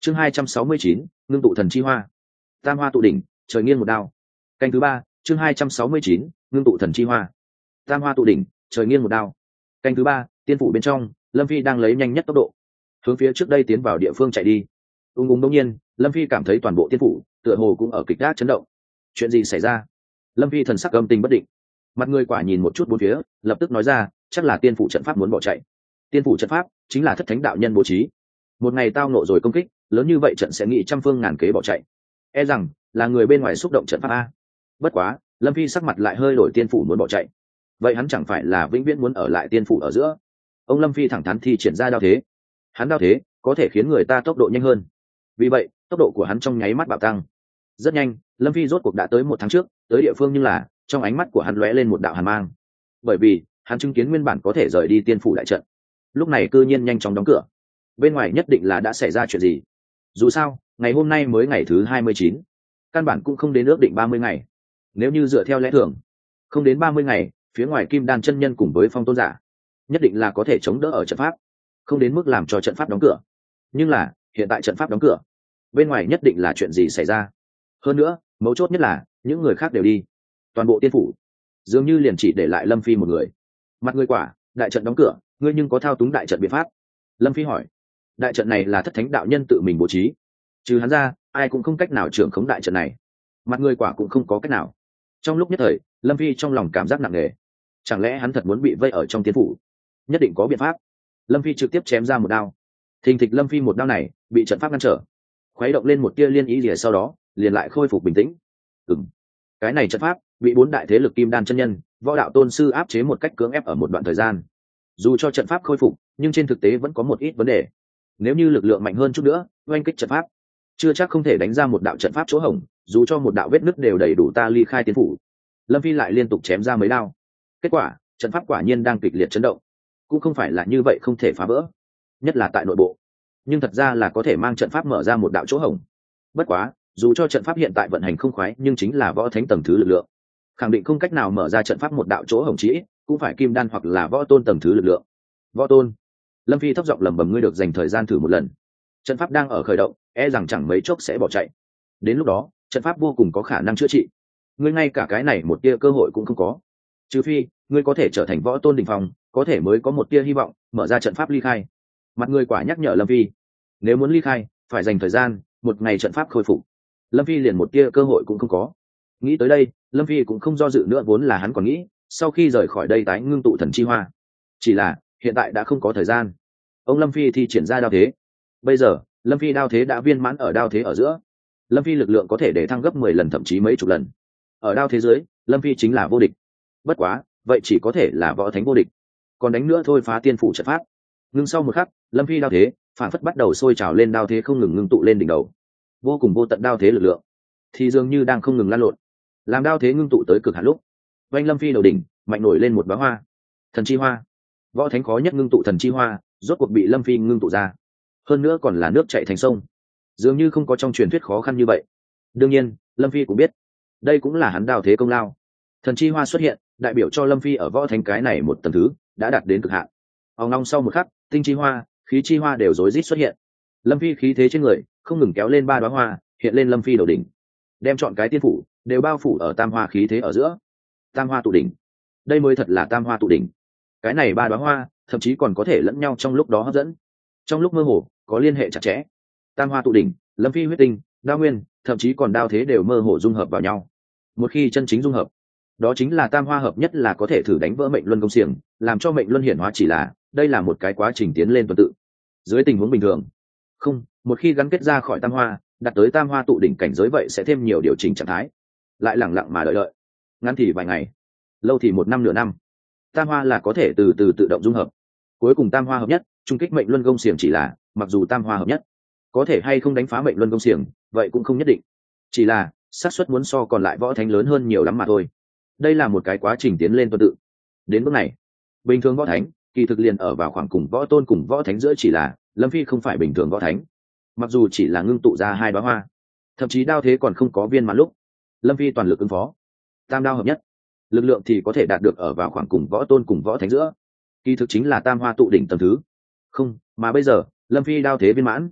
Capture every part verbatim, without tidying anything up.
chương hai trăm sáu mươi chín, ngưng tụ thần chi hoa. Tam hoa tụ đỉnh, trời nghiêng một đao. Canh thứ ba, chương hai trăm sáu mươi chín, ngưng tụ thần chi hoa. Tam hoa tụ đỉnh, trời nghiêng một đao. Canh thứ ba, tiên phủ bên trong, Lâm Phi đang lấy nhanh nhất tốc độ hướng phía trước đây tiến vào địa phương chạy đi. ung ung đông nhiên, Lâm Phi cảm thấy toàn bộ tiên phủ tựa hồ cũng ở kịch đát chấn động. Chuyện gì xảy ra? Lâm Phi thần sắc âm tình bất định, mặt người quả nhìn một chút bốn phía, lập tức nói ra, chắc là tiên phủ trận pháp muốn bỏ chạy. Tiên phủ trận pháp chính là thất thánh đạo nhân bố trí, một ngày tao nộ rồi công kích lớn như vậy, trận sẽ nghĩ trăm phương ngàn kế bỏ chạy, e rằng là người bên ngoài xúc động trận pháp a. Bất quá Lâm Phi sắc mặt lại hơi đổi, tiên phủ muốn bỏ chạy, vậy hắn chẳng phải là vĩnh viễn muốn ở lại tiên phủ ở giữa? Ông Lâm Phi thẳng thắn thi triển ra đao thế, hắn đao thế có thể khiến người ta tốc độ nhanh hơn, vì vậy tốc độ của hắn trong nháy mắt bạo tăng. Rất nhanh, Lâm Phi rốt cuộc đã tới một tháng trước tới địa phương, nhưng là trong ánh mắt của hắn lóe lên một đạo hàn mang, bởi vì hắn chứng kiến nguyên bản có thể rời đi tiên phủ đại trận lúc này cư nhiên nhanh chóng đóng cửa. Bên ngoài nhất định là đã xảy ra chuyện gì, dù sao ngày hôm nay mới ngày thứ hai mươi chín, căn bản cũng không đến ước định ba mươi ngày. Nếu như dựa theo lẽ thường, không đến ba mươi ngày, phía ngoài Kim Đan chân nhân cùng với Phong Tôn giả nhất định là có thể chống đỡ ở trận pháp, không đến mức làm cho trận pháp đóng cửa. Nhưng là hiện tại trận pháp đóng cửa, bên ngoài nhất định là chuyện gì xảy ra. Hơn nữa mấu chốt nhất là những người khác đều đi, toàn bộ tiên phủ dường như liền chỉ để lại Lâm Phi một người. Mặt người quả, đại trận đóng cửa, ngươi nhưng có thao túng đại trận biện pháp? Lâm Phi hỏi. Đại trận này là thất thánh đạo nhân tự mình bố trí, trừ hắn ra ai cũng không cách nào trưởng khống đại trận này. Mặt người quả cũng không có cách nào. Trong lúc nhất thời, Lâm Phi trong lòng cảm giác nặng nề, chẳng lẽ hắn thật muốn bị vây ở trong tiên phủ? Nhất định có biện pháp. Lâm Phi trực tiếp chém ra một đao. Thình thịch, Lâm Phi một đao này bị trận pháp ngăn trở, khuấy động lên một tia liên ý rìa, sau đó liền lại khôi phục bình tĩnh. Ừm, cái này trận pháp bị bốn đại thế lực Kim Đan chân nhân, võ đạo tôn sư áp chế một cách cưỡng ép ở một đoạn thời gian. Dù cho trận pháp khôi phục, nhưng trên thực tế vẫn có một ít vấn đề. Nếu như lực lượng mạnh hơn chút nữa, oanh kích trận pháp chưa chắc không thể đánh ra một đạo trận pháp chỗ hổng, dù cho một đạo vết nứt đều đầy đủ ta ly khai tiên phủ. Lâm Phi lại liên tục chém ra mấy đao, kết quả trận pháp quả nhiên đang kịch liệt chấn động. Cũng không phải là như vậy không thể phá vỡ, nhất là tại nội bộ, nhưng thật ra là có thể mang trận pháp mở ra một đạo chỗ hổng. Bất quá dù cho trận pháp hiện tại vận hành không khoái, nhưng chính là võ thánh tầng thứ lực lượng, khẳng định không cách nào mở ra trận pháp một đạo chỗ hổng, chỉ cũng phải Kim Đan hoặc là võ tôn tầng thứ lực lượng. Võ tôn. Lâm Phi thấp giọng lẩm bẩm, ngươi được dành thời gian thử một lần. Trận pháp đang ở khởi động, e rằng chẳng mấy chốc sẽ bỏ chạy. Đến lúc đó trận pháp vô cùng có khả năng chữa trị, ngươi ngay cả cái này một tia cơ hội cũng không có. Trừ phi ngươi có thể trở thành võ tôn đỉnh phong, có thể mới có một tia hy vọng mở ra trận pháp ly khai. Mặt người quả nhắc nhở Lâm Phi, nếu muốn ly khai phải dành thời gian, một ngày trận pháp khôi phục. Lâm Phi liền một tia cơ hội cũng không có. Nghĩ tới đây, Lâm Phi cũng không do dự nữa, vốn là hắn còn nghĩ sau khi rời khỏi đây tái ngưng tụ thần chi hoa, chỉ là hiện tại đã không có thời gian. Ông Lâm Phi thì triển ra đao thế. Bây giờ Lâm Phi đao thế đã viên mãn ở đao thế ở giữa. Lâm Phi lực lượng có thể để thăng gấp mười lần, thậm chí mấy chục lần. Ở đao thế dưới, Lâm Phi chính là vô địch. Bất quá vậy chỉ có thể là võ thánh vô địch, còn đánh nữa thôi phá tiên phủ trận pháp. Ngưng sau một khắc, Lâm Phi đao thế phản phất bắt đầu sôi trào lên, đao thế không ngừng ngưng tụ lên đỉnh đầu. Vô cùng vô tận đao thế lực lượng thì dường như đang không ngừng lan lộn, làm đao thế ngưng tụ tới cực hạn lúc, oanh Lâm Phi đầu đỉnh mạnh nổi lên một bá hoa, thần chi hoa. Võ thánh khó nhất ngưng tụ thần chi hoa rốt cuộc bị Lâm Phi ngưng tụ ra, hơn nữa còn là nước chảy thành sông, dường như không có trong truyền thuyết khó khăn như vậy. Đương nhiên Lâm Phi cũng biết đây cũng là hắn đao thế công lao. Thần chi hoa xuất hiện đại biểu cho Lâm Phi ở võ thánh cái này một tầng thứ đã đạt đến cực hạn. Ông long sau một khắc, tinh chi hoa, khí chi hoa đều rối rít xuất hiện. Lâm Phi khí thế trên người không ngừng kéo lên ba đóa hoa, hiện lên Lâm Phi đầu đỉnh, đem chọn cái tiên phủ đều bao phủ ở tam hoa khí thế ở giữa. Tam hoa tụ đỉnh, đây mới thật là tam hoa tụ đỉnh. Cái này ba đóa hoa thậm chí còn có thể lẫn nhau trong lúc đó hấp dẫn, trong lúc mơ hồ có liên hệ chặt chẽ. Tam hoa tụ đỉnh, Lâm Phi huyết tinh, đao nguyên, thậm chí còn đao thế đều mơ hồ dung hợp vào nhau. Một khi chân chính dung hợp, đó chính là tam hoa hợp nhất, là có thể thử đánh vỡ mệnh luân công xiềng, làm cho mệnh luân hiển hóa. Chỉ là đây là một cái quá trình tiến lên tuần tự. Dưới tình huống bình thường không, một khi gắn kết ra khỏi tam hoa, đặt tới tam hoa tụ đỉnh cảnh giới, vậy sẽ thêm nhiều điều chỉnh trạng thái, lại lẳng lặng mà đợi đợi. Ngắn thì vài ngày, lâu thì một năm nửa năm, tam hoa là có thể từ từ tự động dung hợp, cuối cùng tam hoa hợp nhất trung kích mệnh luân công xiềng. Chỉ là mặc dù tam hoa hợp nhất có thể hay không đánh phá mệnh luân công xiềng, vậy cũng không nhất định, chỉ là xác suất muốn so còn lại võ thánh lớn hơn nhiều lắm mà thôi. Đây là một cái quá trình tiến lên tuần tự. Đến bước này, bình thường võ thánh kỳ thực liền ở vào khoảng cùng võ tôn cùng võ thánh giữa, chỉ là Lâm Phi không phải bình thường võ thánh. Mặc dù chỉ là ngưng tụ ra hai đóa hoa, thậm chí đao thế còn không có viên mãn lúc, Lâm Phi toàn lực ứng phó, tam đao hợp nhất, lực lượng thì có thể đạt được ở vào khoảng cùng võ tôn cùng võ thánh giữa, kỳ thực chính là tam hoa tụ đỉnh tầm thứ. Không, mà bây giờ Lâm Phi đao thế viên mãn,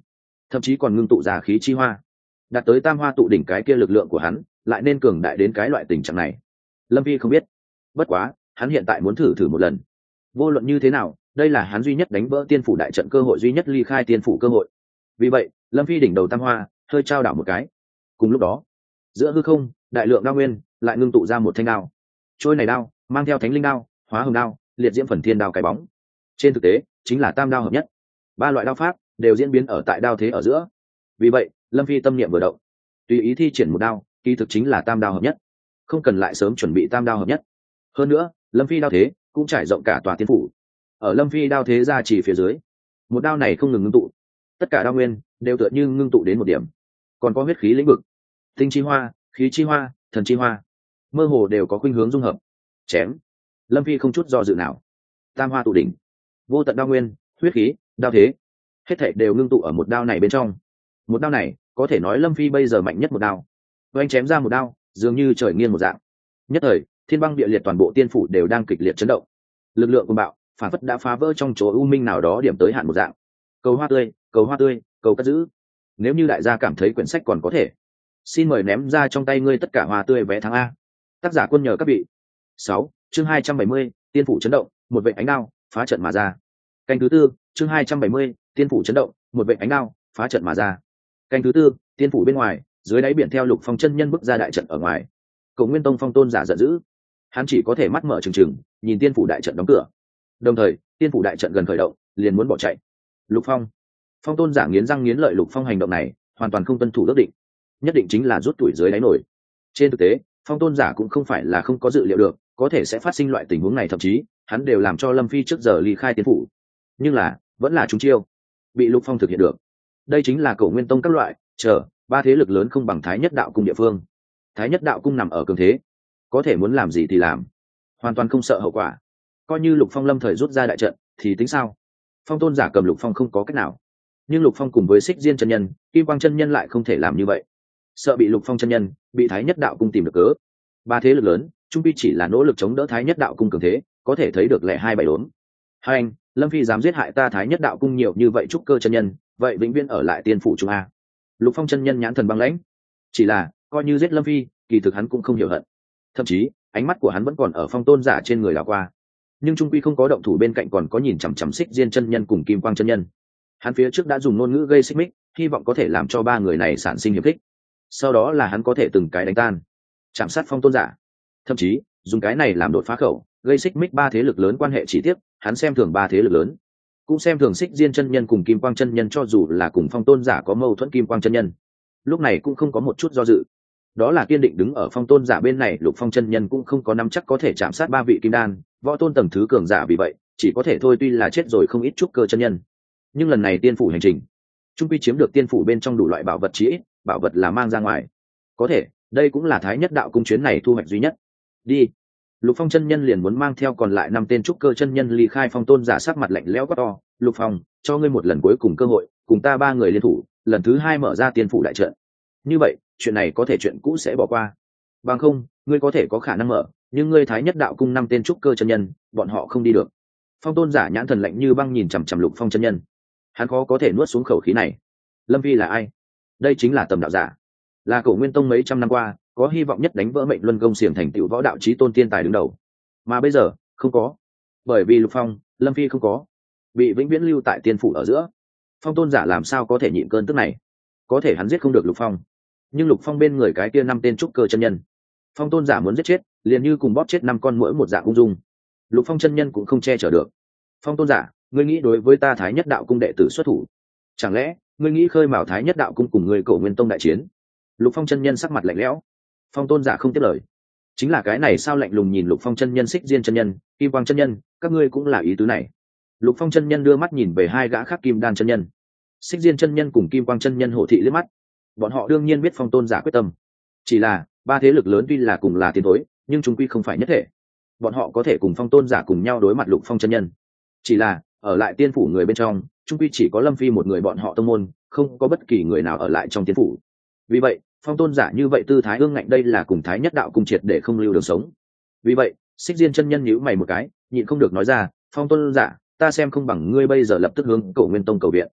thậm chí còn ngưng tụ ra khí chi hoa, đạt tới tam hoa tụ đỉnh cái kia lực lượng của hắn lại nên cường đại đến cái loại tình trạng này. Lâm Phi không biết, bất quá hắn hiện tại muốn thử thử một lần. Vô luận như thế nào, đây là hắn duy nhất đánh vỡ tiên phủ đại trận cơ hội, duy nhất ly khai tiên phủ cơ hội. Vì vậy Lâm Phi đỉnh đầu tam hoa hơi trao đảo một cái. Cùng lúc đó giữa hư không, đại lượng đao nguyên lại ngưng tụ ra một thanh đao. Trôi này đao mang theo thánh linh đao, hóa hồng đao, liệt diễm phần thiên đao cái bóng. Trên thực tế chính là tam đao hợp nhất, ba loại đao pháp đều diễn biến ở tại đao thế ở giữa. Vì vậy Lâm Phi tâm niệm vừa động, tùy ý thi triển một đao, kỳ thực chính là tam đao hợp nhất, không cần lại sớm chuẩn bị tam đao hợp nhất. Hơn nữa Lâm Phi đao thế cũng trải rộng cả tòa tiên phủ. Ở Lâm Phi đao thế ra chỉ phía dưới, một đao này không ngừng ngưng tụ, tất cả đao nguyên đều tựa như ngưng tụ đến một điểm. Còn có huyết khí lĩnh vực, tinh chi hoa, khí chi hoa, thần chi hoa, mơ hồ đều có khuynh hướng dung hợp. Chém. Lâm Phi không chút do dự nào, tam hoa tụ đỉnh, vô tận đao nguyên, huyết khí, đao thế, hết thảy đều ngưng tụ ở một đao này bên trong. Một đao này có thể nói Lâm Phi bây giờ mạnh nhất một đao. Với anh chém ra một đao dường như trời nghiêng một dạng, nhất thời thiên băng địa liệt, toàn bộ tiên phủ đều đang kịch liệt chấn động. Lực lượng của bạo phản phất đã phá vỡ trong chỗ u minh nào đó điểm tới hạn một dạng. Cầu hoa tươi, cầu hoa tươi, cầu cất giữ. Nếu như đại gia cảm thấy quyển sách còn có thể, xin mời ném ra trong tay ngươi tất cả hoa tươi vé tháng A. Tác giả quân nhờ các vị. Sáu, chương hai trăm bảy mươi, tiên phủ chấn động, một vệt ánh đao phá trận mà ra. Canh thứ tư, chương hai trăm bảy mươi, tiên phủ chấn động, một vệt ánh đao phá trận mà ra. Canh thứ tư, tiên phủ bên ngoài, dưới đáy biển theo Lục Phong chân nhân bước ra đại trận ở ngoài. Cổ Nguyên Tông Phong Tôn giả giận dữ, hắn chỉ có thể mắt mở trừng trừng nhìn tiên phủ đại trận đóng cửa. Đồng thời tiên phủ đại trận gần khởi động, liền muốn bỏ chạy. Lục Phong, Phong Tôn giả nghiến răng nghiến lợi, Lục Phong hành động này hoàn toàn không tuân thủ ước định, nhất định chính là rút tuổi dưới đáy nổi. Trên thực tế Phong Tôn giả cũng không phải là không có dự liệu được có thể sẽ phát sinh loại tình huống này, thậm chí hắn đều làm cho Lâm Phi trước giờ ly khai tiên phủ, nhưng là vẫn là trúng chiêu, bị Lục Phong thực hiện được. Đây chính là Cổ Nguyên Tông các loại chờ ba thế lực lớn không bằng Thái Nhất Đạo Cung địa phương. Thái Nhất Đạo Cung nằm ở cường thế, có thể muốn làm gì thì làm, hoàn toàn không sợ hậu quả. Coi như Lục Phong lâm thời rút ra đại trận thì tính sao? Phong Tôn giả cầm Lục Phong không có cách nào, nhưng Lục Phong cùng với Xích Diên chân nhân, Kim Quang chân nhân lại không thể làm như vậy, sợ bị Lục Phong chân nhân, bị Thái Nhất Đạo Cung tìm được cớ. Ba thế lực lớn trung pi chỉ là nỗ lực chống đỡ Thái Nhất Đạo Cung cường thế, có thể thấy được lẻ hai bảy đốn. Hai anh, Lâm Phi dám giết hại ta Thái Nhất Đạo Cung nhiều như vậy trúc cơ chân nhân, vậy vĩnh viễn ở lại tiên phủ chúng a. Lục Phong chân nhân nhãn thần băng lãnh, chỉ là coi như giết Lâm Phi, kỳ thực hắn cũng không hiểu hận, thậm chí ánh mắt của hắn vẫn còn ở Phong Tôn giả trên người đảo qua, nhưng trung quy không có động thủ, bên cạnh còn có nhìn chằm chằm Xích Diên chân nhân cùng Kim Quang chân nhân. Hắn phía trước đã dùng ngôn ngữ gây xích mích, hy vọng có thể làm cho ba người này sản sinh hiểm khích, sau đó là hắn có thể từng cái đánh tan, chạm sát Phong Tôn giả, thậm chí dùng cái này làm đột phá khẩu, gây xích mích ba thế lực lớn quan hệ. Chỉ tiếc hắn xem thường ba thế lực lớn, cũng xem thường Xích Diên chân nhân cùng Kim Quang chân nhân, cho dù là cùng Phong Tôn giả có mâu thuẫn Kim Quang chân nhân lúc này cũng không có một chút do dự, đó là kiên định đứng ở Phong Tôn giả bên này. Lục Phong chân nhân cũng không có nắm chắc có thể chạm sát ba vị kim đan võ tôn tầng thứ cường giả, vì vậy chỉ có thể thôi, tuy là chết rồi không ít trúc cơ chân nhân, nhưng lần này tiên phủ hành trình trung quy chiếm được tiên phủ bên trong đủ loại bảo vật, chí ít bảo vật là mang ra ngoài, có thể đây cũng là Thái Nhất Đạo Cung chuyến này thu hoạch duy nhất. Đi. Lục Phong chân nhân liền muốn mang theo còn lại năm tên trúc cơ chân nhân ly khai. Phong Tôn giả sắc mặt lạnh lẽo quát to, Lục Phong, cho ngươi một lần cuối cùng cơ hội, cùng ta ba người liên thủ, lần thứ hai mở ra tiên phủ đại trận. Như vậy chuyện này có thể chuyện cũ sẽ bỏ qua, bằng không ngươi có thể có khả năng mở, nhưng ngươi Thái Nhất Đạo Cung năm tên trúc cơ chân nhân, bọn họ không đi được. Phong Tôn giả nhãn thần lạnh như băng nhìn chằm chằm Lục Phong chân nhân, hắn khó có thể nuốt xuống khẩu khí này. Lâm Phi là ai? Đây chính là tầm đạo giả, là Cổ Nguyên Tông mấy trăm năm qua có hy vọng nhất đánh vỡ mệnh luân công xiềng, thành tựu võ đạo chí tôn tiên tài đứng đầu, mà bây giờ không có, bởi vì Lục Phong, Lâm Phi không có, bị vĩnh viễn lưu tại tiên phủ ở giữa. Phong Tôn giả làm sao có thể nhịn cơn tức này? Có thể hắn giết không được Lục Phong, nhưng Lục Phong bên người cái kia năm tên trúc cơ chân nhân, Phong Tôn giả muốn giết chết liền như cùng bóp chết năm con muỗi một dạng ung dung. Lục Phong chân nhân cũng không che chở được. Phong Tôn giả, ngươi nghĩ đối với ta Thái Nhất Đạo Cung đệ tử xuất thủ? Chẳng lẽ ngươi nghĩ khơi mào Thái Nhất Đạo Cung cùng ngươi Cổ Nguyên Tông đại chiến? Lục Phong chân nhân sắc mặt lạnh lẽo. Phong Tôn giả không tiếp lời, chính là cái này sao, lạnh lùng nhìn Lục Phong chân nhân, Xích Diên chân nhân, Kim Quang chân nhân, các ngươi cũng là ý tứ này? Lục Phong chân nhân đưa mắt nhìn về hai gã khác kim đan chân nhân, Xích Diên chân nhân cùng Kim Quang chân nhân hổ thị liếc mắt. Bọn họ đương nhiên biết Phong Tôn giả quyết tâm, chỉ là ba thế lực lớn tuy là cùng là tiến thối, nhưng chúng quy không phải nhất thể. Bọn họ có thể cùng Phong Tôn giả cùng nhau đối mặt Lục Phong chân nhân, chỉ là ở lại tiên phủ người bên trong, chúng quy chỉ có Lâm Phi một người bọn họ tông môn, không có bất kỳ người nào ở lại trong tiên phủ. Vì vậy Phong Tôn giả như vậy tư thái ương ngạnh, đây là cùng Thái Nhất Đạo Cung triệt để không lưu đường sống. Vì vậy Xích Diên chân nhân nhíu mày một cái, nhịn không được nói ra, Phong Tôn giả, ta xem không bằng ngươi bây giờ lập tức hướng Cổ Nguyên Tông cầu viện.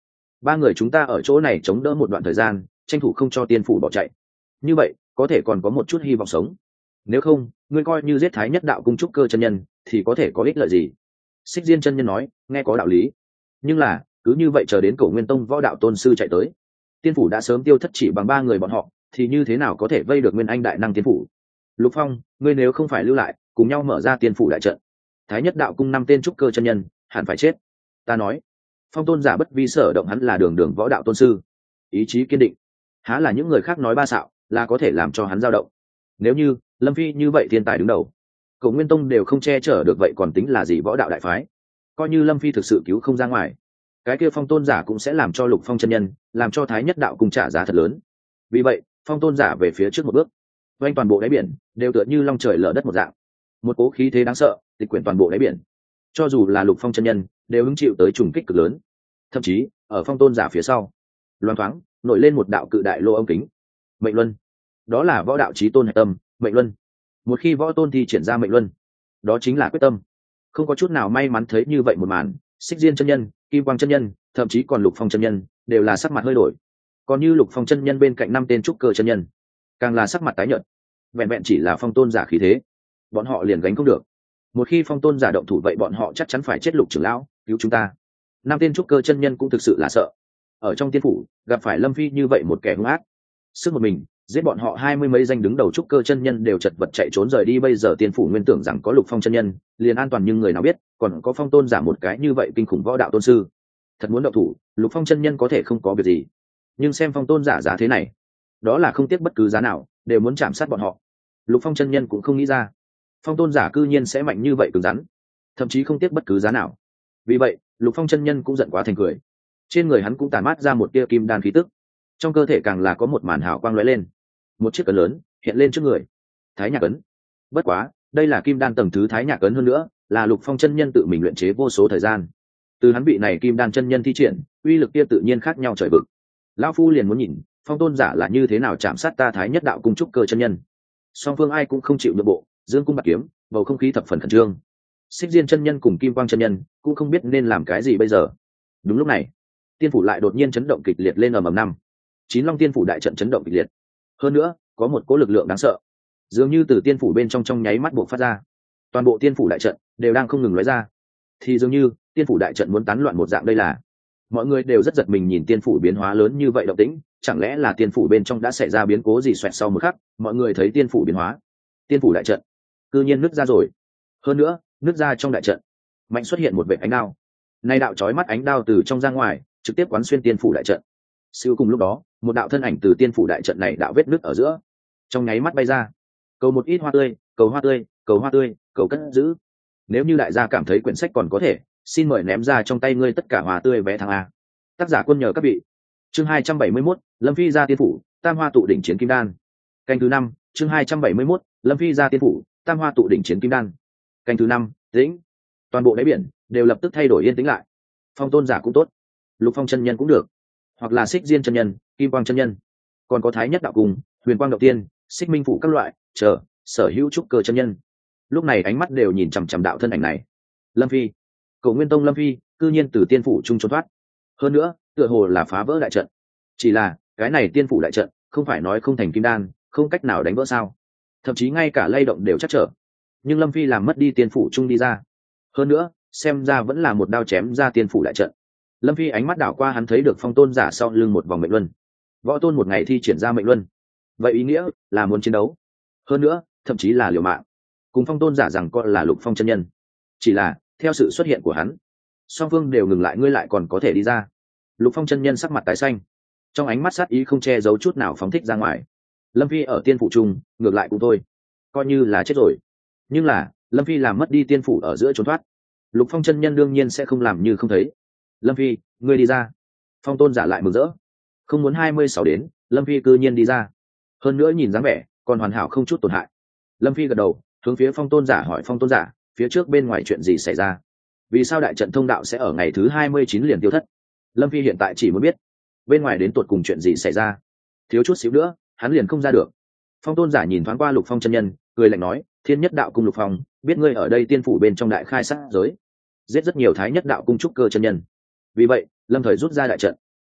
ba người chúng ta ở chỗ này chống đỡ một đoạn thời gian, tranh thủ không cho tiên phủ bỏ chạy, như vậy có thể còn có một chút hy vọng sống. Nếu không, ngươi coi như giết thái nhất đạo cung trúc cơ chân nhân thì có thể có ích lợi gì? Xích Diên chân nhân nói, nghe có đạo lý, nhưng là cứ như vậy chờ đến Cổ Nguyên Tông võ đạo tôn sư chạy tới, tiên phủ đã sớm tiêu thất chỉ bằng ba người bọn họ, thì như thế nào có thể vây được Nguyên Anh đại năng tiên phủ? Lục Phong, ngươi nếu không phải lưu lại cùng nhau mở ra tiên phủ đại trận, thái nhất đạo cung năm tên trúc cơ chân nhân hẳn phải chết. Ta nói, Phong tôn giả bất vi sở động, hắn là đường đường võ đạo tôn sư, ý chí kiên định, há là những người khác nói ba xạo là có thể làm cho hắn dao động. Nếu như Lâm Phi như vậy thiên tài đứng đầu, Cổ Nguyên Tông đều không che chở được, vậy còn tính là gì võ đạo đại phái? Coi như Lâm Phi thực sự cứu không ra ngoài, cái kia Phong tôn giả cũng sẽ làm cho Lục Phong chân nhân, làm cho thái nhất đạo cung trả giá thật lớn. Vì vậy Phong tôn giả về phía trước một bước, quanh toàn bộ đáy biển đều tựa như long trời lở đất một dạng, một cố khí thế đáng sợ tịch quyển toàn bộ đáy biển. Cho dù là Lục Phong chân nhân đều hứng chịu tới trùng kích cực lớn. Thậm chí ở Phong tôn giả phía sau loan thoáng nổi lên một đạo cự đại lô ống kính. Mệnh luân, đó là võ đạo chí tôn hạch tâm. Mệnh luân, một khi võ tôn thi triển ra mệnh luân, đó chính là quyết tâm. Không có chút nào may mắn thấy như vậy một màn, Xích Diên chân nhân, Kim Quang chân nhân, thậm chí còn Lục Phong chân nhân đều là sắc mặt hơi đổi. Còn như Lục Phong chân nhân bên cạnh năm tên trúc cơ chân nhân, càng là sắc mặt tái nhợt. Vẹn vẹn chỉ là Phong tôn giả khí thế, bọn họ liền gánh không được. Một khi Phong tôn giả động thủ, vậy bọn họ chắc chắn phải chết. Lục trưởng lão, cứu chúng ta! Năm tên trúc cơ chân nhân cũng thực sự là sợ. Ở trong tiên phủ gặp phải Lâm Phi như vậy một kẻ hung ác, sức một mình giết bọn họ hai mươi mấy danh đứng đầu trúc cơ chân nhân đều chật vật chạy trốn rời đi. Bây giờ tiên phủ nguyên tưởng rằng có Lục Phong chân nhân liền an toàn, nhưng người nào biết còn có Phong tôn giả một cái như vậy kinh khủng võ đạo tôn sư. Thật muốn động thủ, Lục Phong chân nhân có thể không có việc gì, nhưng xem Phong tôn giả giá thế này, đó là không tiếc bất cứ giá nào đều muốn chạm sát bọn họ. Lục Phong chân nhân cũng không nghĩ ra Phong tôn giả cư nhiên sẽ mạnh như vậy, cứng rắn, thậm chí không tiếc bất cứ giá nào. Vì vậy Lục Phong chân nhân cũng giận quá thành cười, trên người hắn cũng tàn mát ra một tia kim đan khí tức, trong cơ thể càng là có một màn hào quang lóe lên, một chiếc ấn lớn hiện lên trước người. Thái nhạc ấn. Bất quá đây là kim đan tầng thứ thái nhạc ấn, hơn nữa là Lục Phong chân nhân tự mình luyện chế vô số thời gian. Từ hắn vị này kim đan chân nhân thi triển, uy lực kia tự nhiên khác nhau trời vực. Lão phu liền muốn nhìn Phong tôn giả là như thế nào chạm sát ta thái nhất đạo cung trúc cơ chân nhân. Song phương ai cũng không chịu nhượng bộ, dương cung bạc kiếm, bầu không khí thập phần khẩn trương. Xích Diên chân nhân cùng Kim Quang chân nhân cũng không biết nên làm cái gì bây giờ. Đúng lúc này tiên phủ lại đột nhiên chấn động kịch liệt lên. ầm ầm năm chín long tiên phủ đại trận chấn động kịch liệt, hơn nữa có một cỗ lực lượng đáng sợ dường như từ tiên phủ bên trong trong nháy mắt buộc phát ra. Toàn bộ tiên phủ đại trận đều đang không ngừng lóe ra, thì dường như tiên phủ đại trận muốn tán loạn một dạng. Đây là mọi người đều rất giật mình nhìn tiên phủ biến hóa lớn như vậy động tĩnh, chẳng lẽ là tiên phủ bên trong đã xảy ra biến cố gì? Xoẹt sau một khắc, mọi người thấy tiên phủ biến hóa, tiên phủ đại trận cư nhiên nứt ra rồi. Hơn nữa nứt ra trong đại trận mạnh xuất hiện một vệt ánh đao, nay đạo chói mắt ánh đao từ trong ra ngoài trực tiếp quán xuyên tiên phủ đại trận. Siêu cùng lúc đó, một đạo thân ảnh từ tiên phủ đại trận này đạo vết nứt ở giữa trong nháy mắt bay ra. Cầu một ít hoa tươi, cầu hoa tươi, cầu hoa tươi, cầu cất giữ. Nếu như đại gia cảm thấy quyển sách còn có thể, xin mời ném ra trong tay ngươi tất cả hoa tươi vé thắng A. Tác giả quân nhờ các vị. Chương hai trăm bảy mươi mốt, Lâm Phi ra tiên phủ, tam hoa tụ đỉnh chiến kim đan. Canh thứ năm, chương hai trăm bảy mươi mốt, Lâm Phi ra tiên phủ, tam hoa tụ đỉnh chiến kim đan. Canh thứ năm, tĩnh. Toàn bộ đáy biển đều lập tức thay đổi yên tĩnh lại. Phong tôn giả cũng tốt, Lục Phong chân nhân cũng được, hoặc là Xích Diên chân nhân, Kim Quang chân nhân, còn có Thái Nhất đạo cung, Huyền Quang động tiên, Xích Minh phủ các loại, chờ sở hữu trúc cơ chân nhân, lúc này ánh mắt đều nhìn chằm chằm đạo thân ảnh này. Lâm Phi, Cổ Nguyên Tông Lâm Phi, cư nhiên từ tiên phủ trung trốn thoát, hơn nữa tựa hồ là phá vỡ đại trận. Chỉ là cái này tiên phủ đại trận không phải nói không thành kim đan, không cách nào đánh vỡ sao? Thậm chí ngay cả lay động đều chắc trở, nhưng Lâm Phi làm mất đi tiên phủ trung đi ra, hơn nữa xem ra vẫn là một đao chém ra tiên phủ đại trận. Lâm Phi ánh mắt đảo qua, hắn thấy được Phong tôn giả sau lưng một vòng mệnh luân. Võ tôn một ngày thi triển ra mệnh luân, vậy ý nghĩa là muốn chiến đấu, hơn nữa thậm chí là liều mạng cùng Phong tôn giả rằng con là Lục Phong chân nhân. Chỉ là theo sự xuất hiện của hắn, song phương đều ngừng lại. Ngươi lại còn có thể đi ra? Lục Phong chân nhân sắc mặt tái xanh, trong ánh mắt sát ý không che giấu chút nào phóng thích ra ngoài. Lâm Phi ở tiên phủ trung ngược lại cũng thôi, coi như là chết rồi, nhưng là Lâm Phi làm mất đi tiên phủ ở giữa trốn thoát, Lục Phong chân nhân đương nhiên sẽ không làm như không thấy. Lâm Phi, ngươi đi ra. Phong tôn giả lại mừng rỡ, không muốn hai mươi sáu đến, Lâm Phi cư nhiên đi ra, hơn nữa nhìn dáng vẻ còn hoàn hảo không chút tổn hại. Lâm Phi gật đầu, hướng phía Phong tôn giả hỏi, Phong tôn giả, phía trước bên ngoài chuyện gì xảy ra? Vì sao đại trận thông đạo sẽ ở ngày thứ hai mươi chín liền tiêu thất? Lâm Phi hiện tại chỉ muốn biết bên ngoài đến tuột cùng chuyện gì xảy ra, thiếu chút xíu nữa hắn liền không ra được. Phong tôn giả nhìn thoáng qua Lục Phong chân nhân, cười lạnh nói, Thiên Nhất đạo cung Lục Phong, biết ngươi ở đây tiên phủ bên trong đại khai sát giới, giết rất nhiều Thái Nhất đạo cung trúc cơ chân nhân, vì vậy lâm thời rút ra đại trận,